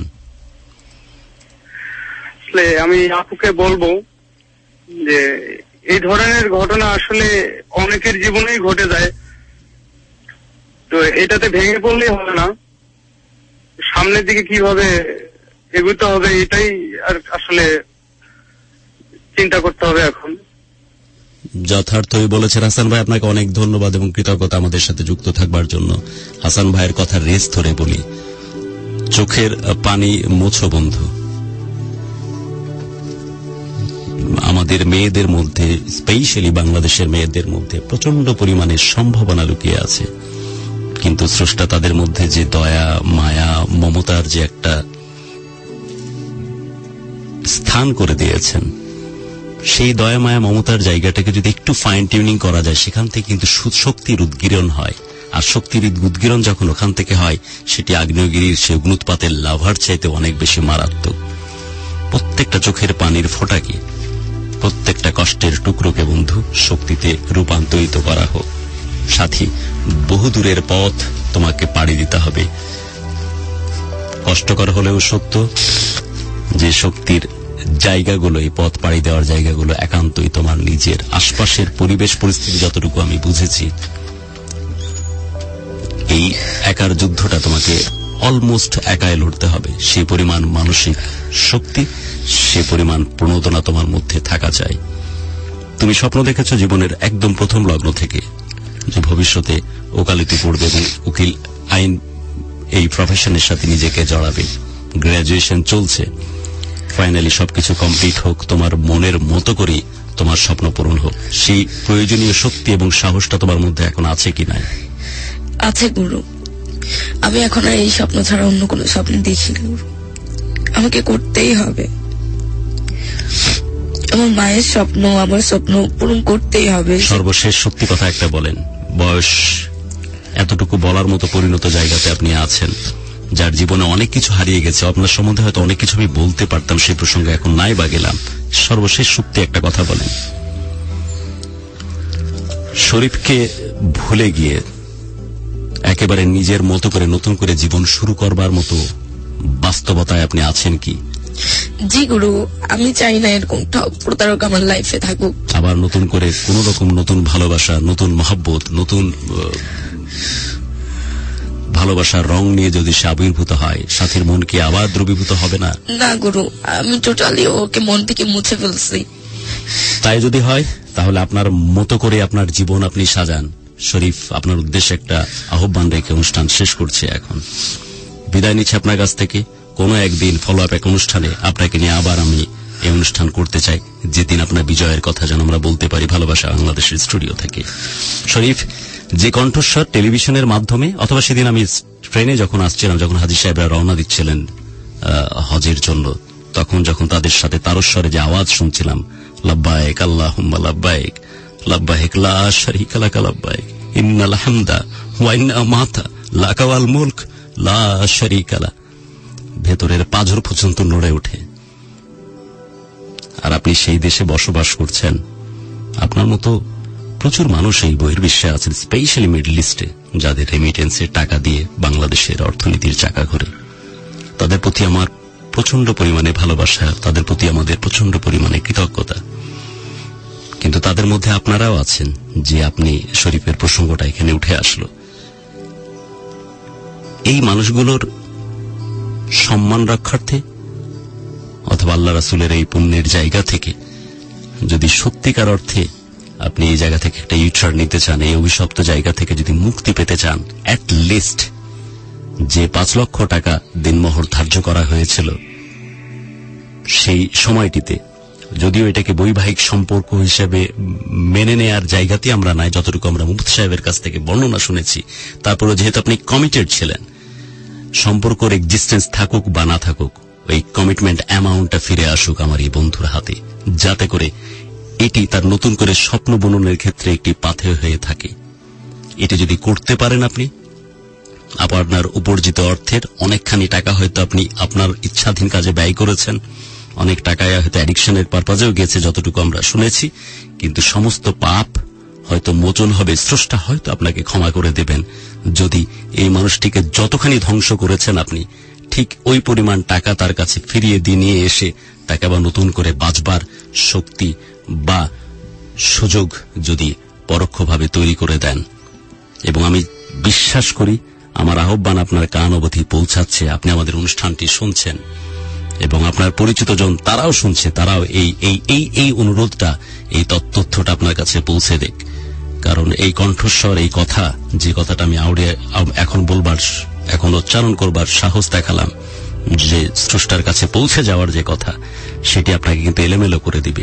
আমি আপুকে বলবো যে এই ধরনের ঘটনা আসলে অনেকের জীবনেই ঘটে যায়, তো এটাতে ভেঙে পড়লেই হবে না, সামনের দিকে কিভাবে এগোতে হবে এটাই আর আসলে চিন্তা করতে হবে এখন। যথার্থই বলেছেন হাসান ভাই, আপনাকে অনেক ধন্যবাদ এবং কৃতজ্ঞতা আমাদের সাথে যুক্ত থাকবার জন্য। হাসান ভাইয়ের কথা রেস ধরে বলি, চোখের পানি মোছো বন্ধু। আমাদের মেয়েদের মধ্যে, স্পেশালি বাংলাদেশের মেয়েদের মধ্যে প্রচন্ড পরিমাণে সম্ভাবনা লুকিয়ে আছে, কিন্তু স্রষ্টা তাদের মধ্যে যে দয়া, মায়া, মমতার যে একটা স্থান করে দিয়েছেন, সেই দয়া, মায়া, মমতার জায়গাটাকে যদি একটু ফাইন টিউনিং করা যায়, সেখান থেকে কিন্তু শক্তির উদ্গীরণ হয়। আর শক্তির উদ্গীরণ যখন ওখান থেকে হয়, সেটি আগ্নেয়গিরির সে অগ্নুৎপাতের লাভার চাইতে অনেক বেশি মারাত্মক। প্রত্যেকটা চোখের পানির ফোঁটাকে, প্রত্যেকটা কষ্টের টুকরোকে বন্ধু শক্তিতে রূপান্তরিত করা হোক। সাথী, বহুদূরের পথ তোমাকে পাড়ি দিতে হবে। কষ্টকর হলেও সত্য যে শক্তির জায়গাগুলো, এই পথ পাড়ি দেওয়ার জায়গাগুলো একান্তই তোমার নিজের। আশপাশের পরিবেশ পরিস্থিতি যতটুকু আমি বুঝেছি, এই একার যুদ্ধটা তোমাকে অলমোস্ট একাই লড়তে হবে। সে পরিমাণ মানসিক শক্তি, সে পরিমাণ প্রণোদনা তোমার মধ্যে থাকা চাই। তুমি স্বপ্ন দেখেছ জীবনের একদম প্রথম লগ্ন থেকে যে ভবিষ্যতে ওকালতি পড়বে এবং উকিল আইন এই প্রফেশনের সাথে নিজেকে জড়াবে। গ্র্যাজুয়েশন চলছে, ফাইনালি সবকিছু কমপ্লিট হোক, তোমার মনের মতো করে তোমার স্বপ্ন পূরণ হোক। সেই প্রয়োজনীয় শক্তি এবং সাহসটা তোমার মধ্যে এখন আছে কি নাই? আছে গুরু। আমি এখন আর এই স্বপ্ন ছাড়া অন্য কোনো স্বপ্ন দেখি না গুরু। আমাকে করতেই হবে। আমার মায়ের স্বপ্ন, আমার স্বপ্ন পূরণ করতেই হবে। সর্বশেষ সত্যি কথা একটা বলেন, বয়স এতটুকু বলার মতো পরিণত জায়গাতে আপনি আছেন, যার জীবনে অনেক কিছু হারিয়ে গেছে। আপনার সম্বন্ধে হয়তো অনেক কিছু আমি বলতে পারতাম, সেই প্রসঙ্গে এখন নাই বা গেলাম। সর্বশেষ সত্যি একটা কথা বলেন, শরীফকে ভুলে গিয়ে একেবারে নিজের মতো করে নতুন করে জীবন শুরু করবার মতো বাস্তবতায় আপনি আছেন কি? জি গুরু, আমি চাই না এরকম প্রতারক আমার লাইফে থাকুক। আবার নতুন করে কোন রকম নতুন ভালোবাসা, নতুন মহব্বত, নতুন ভালোবাসার রং নিয়ে যদি সে আবির্ভূত হয়, সাথীর মন কি আবার দ্রবীভূত হবে না? না গুরু, আমি টোটালি ওকে মন থেকে মুছে ফেলছি। তাই যদি হয় তাহলে আপনার মতো করে আপনার জীবন আপনি সাজান। শরীফ, আপনার উদ্দেশ্যে একটা আহ্বান রেখে অনুষ্ঠান শেষ করছে। এখন বিদায় নিচ্ছে আপনার কাছ থেকে। কোনো একদিন ফলো আপ এক অনুষ্ঠানে আপনাকে নিয়ে আবার আমি এই অনুষ্ঠান করতে চাই, যেদিন আপনার বিজয়ের কথা যেন আমরা বলতে পারি ভালোবাসা বাংলাদেশের স্টুডিও থেকে। শরীফ, যে কণ্ঠস্বর টেলিভিশনের মাধ্যমে, অথবা সেদিন আমি ট্রেনে যখন আসছিলাম, যখন হাজী সাহেবরা রওনা দিচ্ছিলেন হজের জন্য, তখন যখন তাদের সাথে তারস্বরে যে আওয়াজ শুনছিলাম, লাব্বাইক আল্লাহুম্মা লাব্বাইক, লাব্বাইক লা শারীকা লাকা লাব্বাইক, ইন্নাল হামদা ওয়া নি'মাতা লাকা ওয়াল মুলক লা শারীকা লা, ভেতরের পাঁজর পর্যন্ত নড়ে ওঠে। আর আপনি সেই দেশে বসবাস করছেন। আপনার মতো প্রচুর মানুষ এই বহির্বিশ্বে আছেন, স্পেশালি মিডল ইস্টে, যাদের রেমিটেন্সের টাকা দিয়ে বাংলাদেশের অর্থনীতির চাকা ঘোরে। তাদের প্রতি আমার প্রচন্ড পরিমাণে ভালোবাসা, তাদের প্রতি আমাদের প্রচন্ড পরিমাণে কৃতজ্ঞতা। কিন্তু তাদের মধ্যে আপনারাও আছেন যে আপনি শরীফের প্রসঙ্গটা এখানে উঠে আসলো। এই মানুষগুলোর সম্মান রক্ষার্থে অথবা আল্লাহ রাসূলের এই পুণ্যের জায়গা থেকে যদি সত্যিকার অর্থে আপনি এই জায়গা থেকে একটা ইউটার্ন নিতে চান, এই অভিশপ্ত জায়গা থেকে যদি মুক্তি পেতে চান, অ্যাট লিস্ট যে 5 লক্ষ টাকা দিনমোহর ধার্য করা হয়েছিল সেই সময়টিতে, যদিও এটাকে বৈবাহিক সম্পর্ক হিসেবে মেনে নেয়ার জায়গাতে আমরা নাই, যতটুকু আমরা মুফতি সাহেবের কাছ থেকে বর্ণনা শুনেছি, তারপরে যেহেতু আপনি কমিটেড ছিলেন, সম্পর্কের এক্সিস্টেন্স থাকুক বা না থাকুক, ওই কমিটমেন্ট অ্যামাউন্টটা ফিরে আসুক আমার এই বন্ধুর হাতে, যাতে করে এটি তার নতুন করে স্বপ্ন বুননের ক্ষেত্রে একটি পাথেয় হয়ে থাকে। এটি যদি করতে পারেন আপনি, আপনার উপার্জিত অর্থের অনেকখানি টাকা হয়তো আপনি আপনার ইচ্ছাধীন কাজে ব্যয় করেছেন, অনেক টাকায় হয়তো অ্যাডিকশনের পারপাজেও গেছে যতটুকু আমরা শুনেছি, কিন্তু সমস্ত পাপ হয়তো মোচন হবে, স্রষ্টা হয়তো আপনাকে ক্ষমা করে দেবেন যদি এই মানুষটিকে যতখানি ধ্বংস করেছেন আপনি ঠিক ওই পরিমাণ টাকা তার কাছে ফিরিয়ে দিয়ে নিয়ে এসে তাকে আবার নতুন করে বাঁচবার শক্তি বা সুযোগ যদি পরোক্ষভাবে তৈরি করে দেন। এবং আমি বিশ্বাস করি আমার আহ্বান আপনার কান অবধি পৌঁছাচ্ছে, আপনি আমাদের অনুষ্ঠানটি শুনছেন এবং আপনার পরিচিত জন তারাও শুনছে, তারাও এই অনুরোধটা, এই তথ্যটা আপনার কাছে পৌঁছে দেখ। কারণ এই কণ্ঠস্বর, এই কথা, যে কথাটা আমি এখন বলবার, এখন উচ্চারণ করবার সাহস দেখালাম, যে স্রষ্টার কাছে পৌঁছে যাওয়ার যে কথা, সেটি আপনাকে কিন্তু এলোমেলো করে দিবে।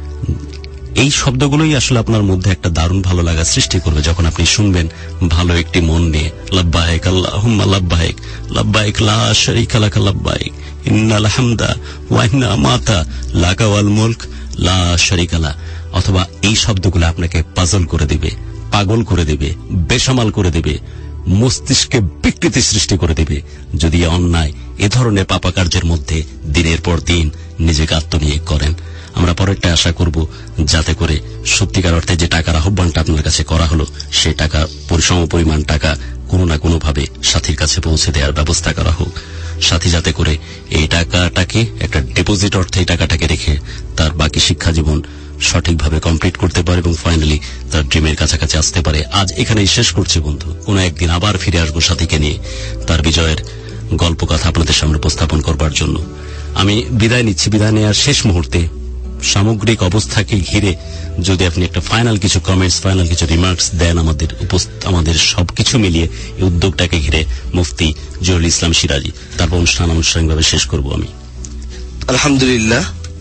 এই শব্দগুলোই আসলে আপনার মধ্যে একটা দারুণ ভালো লাগা সৃষ্টি করবে যখন আপনি শুনবেন ভালো একটি মন নিয়ে, লাব্বাইক আল্লাহুম্মা লাব্বাইক, লাব্বাইক লা শারীকা লাক লাব্বাইক, ইন্নাল হামদা ওয়া নি'মাতা লাকা ওয়াল মুলক লা শারীকা লা। অথবা এই শব্দগুলো আপনাকে পাজল করে দিবে, পাগল করে দিবে, বেসামাল করে দিবে, মস্তিষ্কে বিকৃতি সৃষ্টি করে দিবে যদি অন্যায় এ ধরনের পাপাকার্যের মধ্যে দিনের পর দিন নিজেকে আত্মনিয়োগ করেন। আমরা পরেরটা আশা করব যাতে করে সত্যিকার অর্থে যে টাকার আহ্বানটা আপনার কাছে করা হলো, সেই টাকা সম পরিমাণ টাকা কোনো না কোনো ভাবে সাথীর কাছে পৌঁছে দেওয়ার ব্যবস্থা করা হোক। সাথী যাতে করে এই টাকাটাকে একটা ডিপোজিট অর্থে এই টাকাটাকে রেখে তার বাকি শিক্ষা জীবন সঠিকভাবে কমপ্লিট করতে পারে এবং ফাইনালি তার ড্রিমের কাছাকাছি আসতে পারে। আজ এখানেই শেষ করছি বন্ধু, কোনো একদিন আবার ফিরে আসবো সাথীকে নিয়ে তার বিজয়ের গল্প কথা আপনাদের সামনে উপস্থাপন করবার জন্য। আমি বিদায় নিচ্ছি। বিদায় নেওয়ার শেষ মুহূর্তে সামগ্রিক অবস্থাকে ঘিরে যদি আপনি একটা ফাইনাল কিছু কমেন্টস, ফাইনাল কিছু রিমার্কস দেন আমাদের সবকিছু মিলিয়ে এই উদ্যোগটাকে ঘিরে মুফতি জহুরুল ইসলাম সিরাজি, তারপর অনুষ্ঠান আনুষ্ঠানিকভাবে শেষ করব আমি। আলহামদুলিল্লাহ,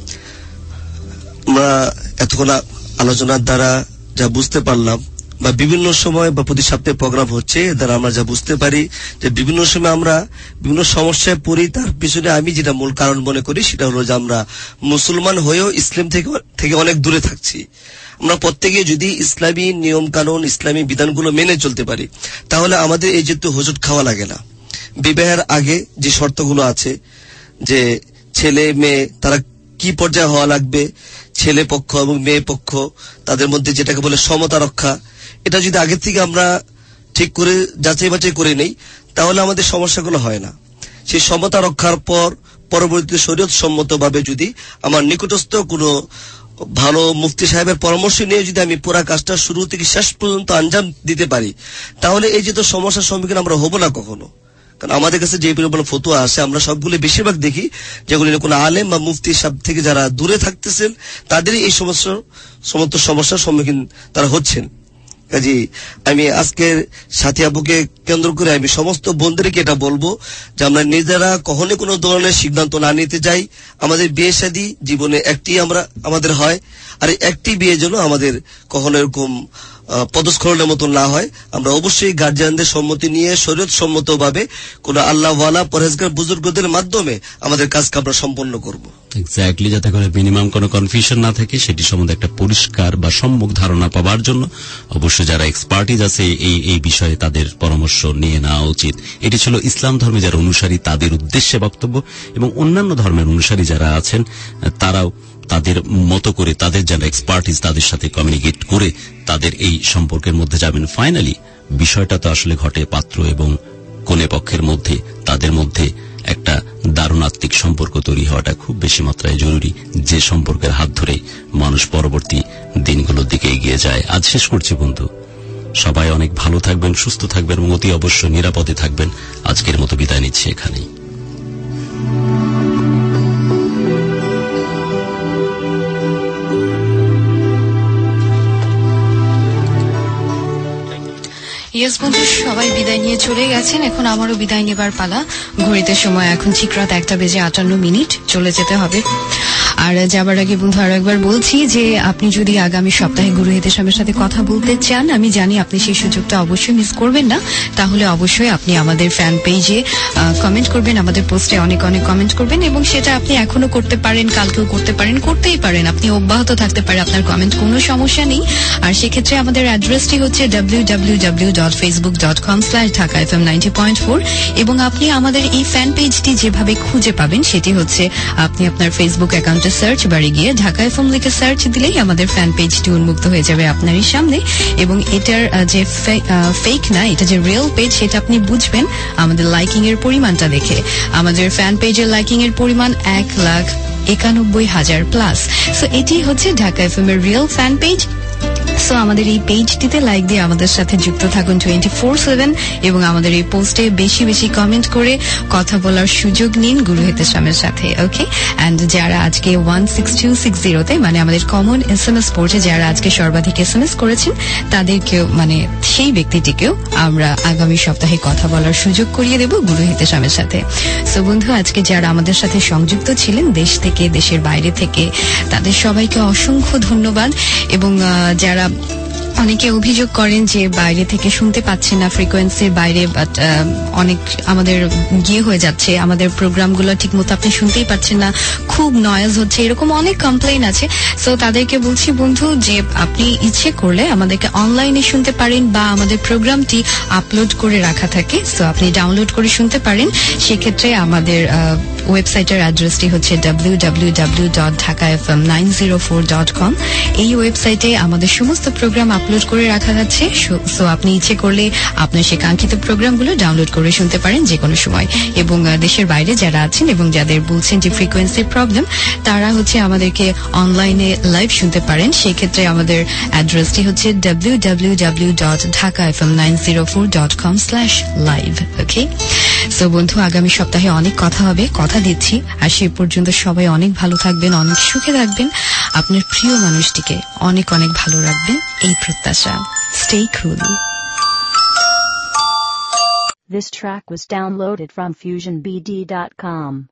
আমরা এতক্ষণ আলোচনার দ্বারা যা বুঝতে পারলাম, বা বিভিন্ন সময় বা প্রতি সপ্তাহে প্রোগ্রাম হচ্ছে, এর দ্বারা আমরা যা বুঝতে পারি যে বিভিন্ন সময় আমরা বিভিন্ন সমস্যায় পড়ি। তার পিছনে আমি যেটা মূল কারণ মনে করি সেটা হলো যে আমরা মুসলমান হয়েও ইসলাম থেকে অনেক দূরে থাকছি। আমরা প্রত্যেকে যদি ইসলামী নিয়ম কানুন, ইসলামী বিধানগুলো মেনে চলতে পারি, তাহলে আমাদের এই যেহেতু হুজুট খাওয়া লাগে না। বিবাহের আগে যে শর্তগুলো আছে, যে ছেলে মেয়ে তারা কি পর্যায়ে হওয়া লাগবে, ছেলে পক্ষ এবং মেয়ে পক্ষ তাদের মধ্যে যেটাকে বলে সমতা রক্ষা, এটা যদি আগে থেকে আমরা ঠিক করে যাচাই বাছাই করে নেই, তাহলে আমাদের সমস্যাগুলো হয় না। সেই সমতা রক্ষার পর পরবর্তীতে শরীয়ত সম্মতভাবে যদি আমার নিকটস্থ কোনো ভালো মুফতি সাহেবের পরামর্শ নিয়ে যদি আমি পুরা কাজটা শুরু থেকে শেষ পর্যন্ত আঞ্জাম দিতে পারি, তাহলে এই যে তো সমস্যার সম্মুখীন আমরা হব না কখনো। কারণ আমাদের কাছে যে পরিমাণ ফতোয়া আসে, আমরা সবগুলো বেশিরভাগ দেখি যেগুলি কোনো আলেম বা মুফতি সাহেব থেকে যারা দূরে থাকতেছেন তাদেরই এই সমস্যার সম্মুখীন তারা হচ্ছেন। কাজী আমি আজকের সাথী আবুকে কেন্দ্র করে আমি সমস্ত বন্ধুদেরকে এটা বলবো যে আমরা নিজেরা কখনো কোনো ধরনের সিদ্ধান্ত না নিতে যাই। আমাদের বিয়ে শাদী জীবনে একটি আমাদের হয়, আর একটি বিয়ে যেন আমাদের কখনো এরকম পদস্খলনের মতো না হয়। আমরা অবশ্যই গার্জিয়ানদের সম্মতি নিয়ে শরীয়ত সম্মতভাবে কোন আল্লাহওয়ালা পরহেজগার বুজুর্গদের মাধ্যমে আমাদের কাজকে আমরা সম্পন্ন করব। এক্স্যাক্টলি, যাতে করে মিনিমাম কোনো কনফিউশন না থাকে, সেটি সম্বন্ধে একটা পরিষ্কার বা সম্যক ধারণা পাওয়ার জন্য অবশ্যই যারা এক্সপার্টিজ আছে এই বিষয়ে তাদের পরামর্শ নিয়ে নেওয়া উচিত। এটি ছিল ইসলাম ধর্মে যারা অনুসারী তাদের উদ্দেশ্যে বক্তব্য, এবং অন্যান্য ধর্মের অনুসারী যারা আছেন তারাও তাদের মতো করে তাদের যারা এক্সপার্টিজ তাদের সাথে কমিউনিকেট করে তাদের এই সম্পর্কের মধ্যে যাবেন। ফাইনালি বিষয়টা তো আসলে ঘটে পাত্র এবং কনে পক্ষের মধ্যে, তাদের মধ্যে একটা দারুণাত্মিক সম্পর্ক তৈরি হওয়াটা খুব বেশি মাত্রায় জরুরি। যে যে সম্পর্কের হাত ধরে মানুষ পরবর্তী দিনগুলোর দিকে এগিয়ে যায়। আজ শেষ করছি বন্ধু, সবাই অনেক ভালো থাকবেন, সুস্থ থাকবেন এবং অতি অবশ্যই নিরাপদে থাকবেন। আজকের মতো বিদায় নিচ্ছি এখানেই। ইয়েস বন্ধু, সবাই বিদায় নিয়ে চলে গেছেন, এখন আমারও বিদায় নেবার পালা। ঘড়িতে সময় এখন ঠিক রাত 1:58 চলে যেতে হবে। আর যাবার আগে বন্ধু আরো একবার বলছি যে আপনি যদি আগামী সপ্তাহে গুরু হেতেশামের সাথে কথা বলতে চান, আমি জানি আপনি সেই সুযোগটা অবশ্যই মিস করবেন না, তাহলে অবশ্যই আপনি আমাদের ফ্যান পেজে কমেন্ট করবেন, আমাদের পোস্টে অনেক অনেক কমেন্ট করবেন, এবং সেটা আপনি এখনো করতে পারেন, কালকেও করতে পারেন, করতেই পারেন, আপনি অব্যাহত থাকতে পারে আপনার কমেন্ট, কোনো সমস্যা নেই। আর সেক্ষেত্রে আমাদের অ্যাড্রেসটি হচ্ছে www.facebook.com/dhaka-fm90.4 এবং আপনি আমাদের এই ফ্যান পেজটি যেভাবে খুঁজে পাবেন সেটি হচ্ছে আপনি আপনার ফেসবুক অ্যাকাউন্টে সার্চ বারে গিয়ে ঢাকা এফএম লিখে সার্চ দিলেই আমাদের ফ্যান পেজটি উন্মুক্ত হয়ে যাবে আপনারই সামনে, এবং এটার যে ফেক না, এটা যে রিয়েল পেজ সেটা আপনি বুঝবেন আমাদের লাইকিং এর পরিমাণটা দেখে। আমাদের ফ্যান পেজের লাইকিং এর পরিমাণ 1,91,000+। সো এটি হচ্ছে ঢাকা এফএম এর রিয়েল ফ্যান পেজ। সো আমাদের এই পেজটিতে লাইক দিয়ে আমাদের সাথে যুক্ত থাকুন 24/7 এবং আমাদের এই পোস্টে বেশি বেশি কমেন্ট করে কথা বলার সুযোগ নিন গুরু হেতেশামের সাথে। ওকে, এন্ড যারা আজকে 16260 মানে আমাদের কমন SMS পোর্টে যারা আজকে সর্বাধিক SMS করেছেন তাদেরকেও, মানে সেই ব্যক্তিটিকেও আমরা আগামী সপ্তাহে কথা বলার সুযোগ করিয়ে দেব গুরু হেতেশামের সাথে। সো বন্ধু, আজকে যারা আমাদের সাথে সংযুক্ত ছিলেন দেশ থেকে, দেশের বাইরে থেকে, তাদের সবাইকে অসংখ্য ধন্যবাদ। এবং যারা অনেকে অভিযোগ করেন যে বাইরে থেকে শুনতে পাচ্ছেন না, ফ্রিকোয়েন্সির বাইরে, বাট অনেক আমাদের গিয়ে হয়ে যাচ্ছে, আমাদের প্রোগ্রামগুলো ঠিক মতো আপনি শুনতেই পাচ্ছেন না, খুব নয়েজ হচ্ছে, এরকম অনেক কমপ্লেইন আছে। সো তাদেরকে বলছি বন্ধু যে আপনি ইচ্ছে করলে আমাদেরকে অনলাইনে শুনতে পারেন বা আমাদের প্রোগ্রামটি আপলোড করে রাখা থাকে, সো আপনি ডাউনলোড করে শুনতে পারেন। সেক্ষেত্রে আমাদের ওয়েবসাইটের অ্যাড্রেসটি হচ্ছে www.dhakafm904.com। এই ওয়েবসাইটে আমাদের সমস্ত প্রোগ্রাম আপলোড করে রাখা যাচ্ছে। সো আপনি ইচ্ছে করলে আপনার সে কাঙ্ক্ষিত প্রোগ্রামগুলো ডাউনলোড করে শুনতে পারেন যে কোনো সময়। এবং দেশের বাইরে যারা আছেন এবং যাদের বলছেন যে ফ্রিকোয়েন্সির প্রবলেম, তারা হচ্ছে আমাদেরকে অনলাইনে লাইভ শুনতে পারেন। সেক্ষেত্রে আমাদের অ্যাড্রেসটি হচ্ছে www.dhakafm904.com/live। ওকে, সো বন্ধু, আগামী সপ্তাহে অনেক কথা হবে, কথা দিচ্ছি। আর সে পর্যন্ত সবাই অনেক ভালো থাকবেন, অনেক সুখে থাকবেন, আপনার প্রিয় মানুষটিকে অনেক অনেক ভালো রাখবেন, এই প্রত্যাশা। Stay cool. This track was downloaded from FusionBD.com.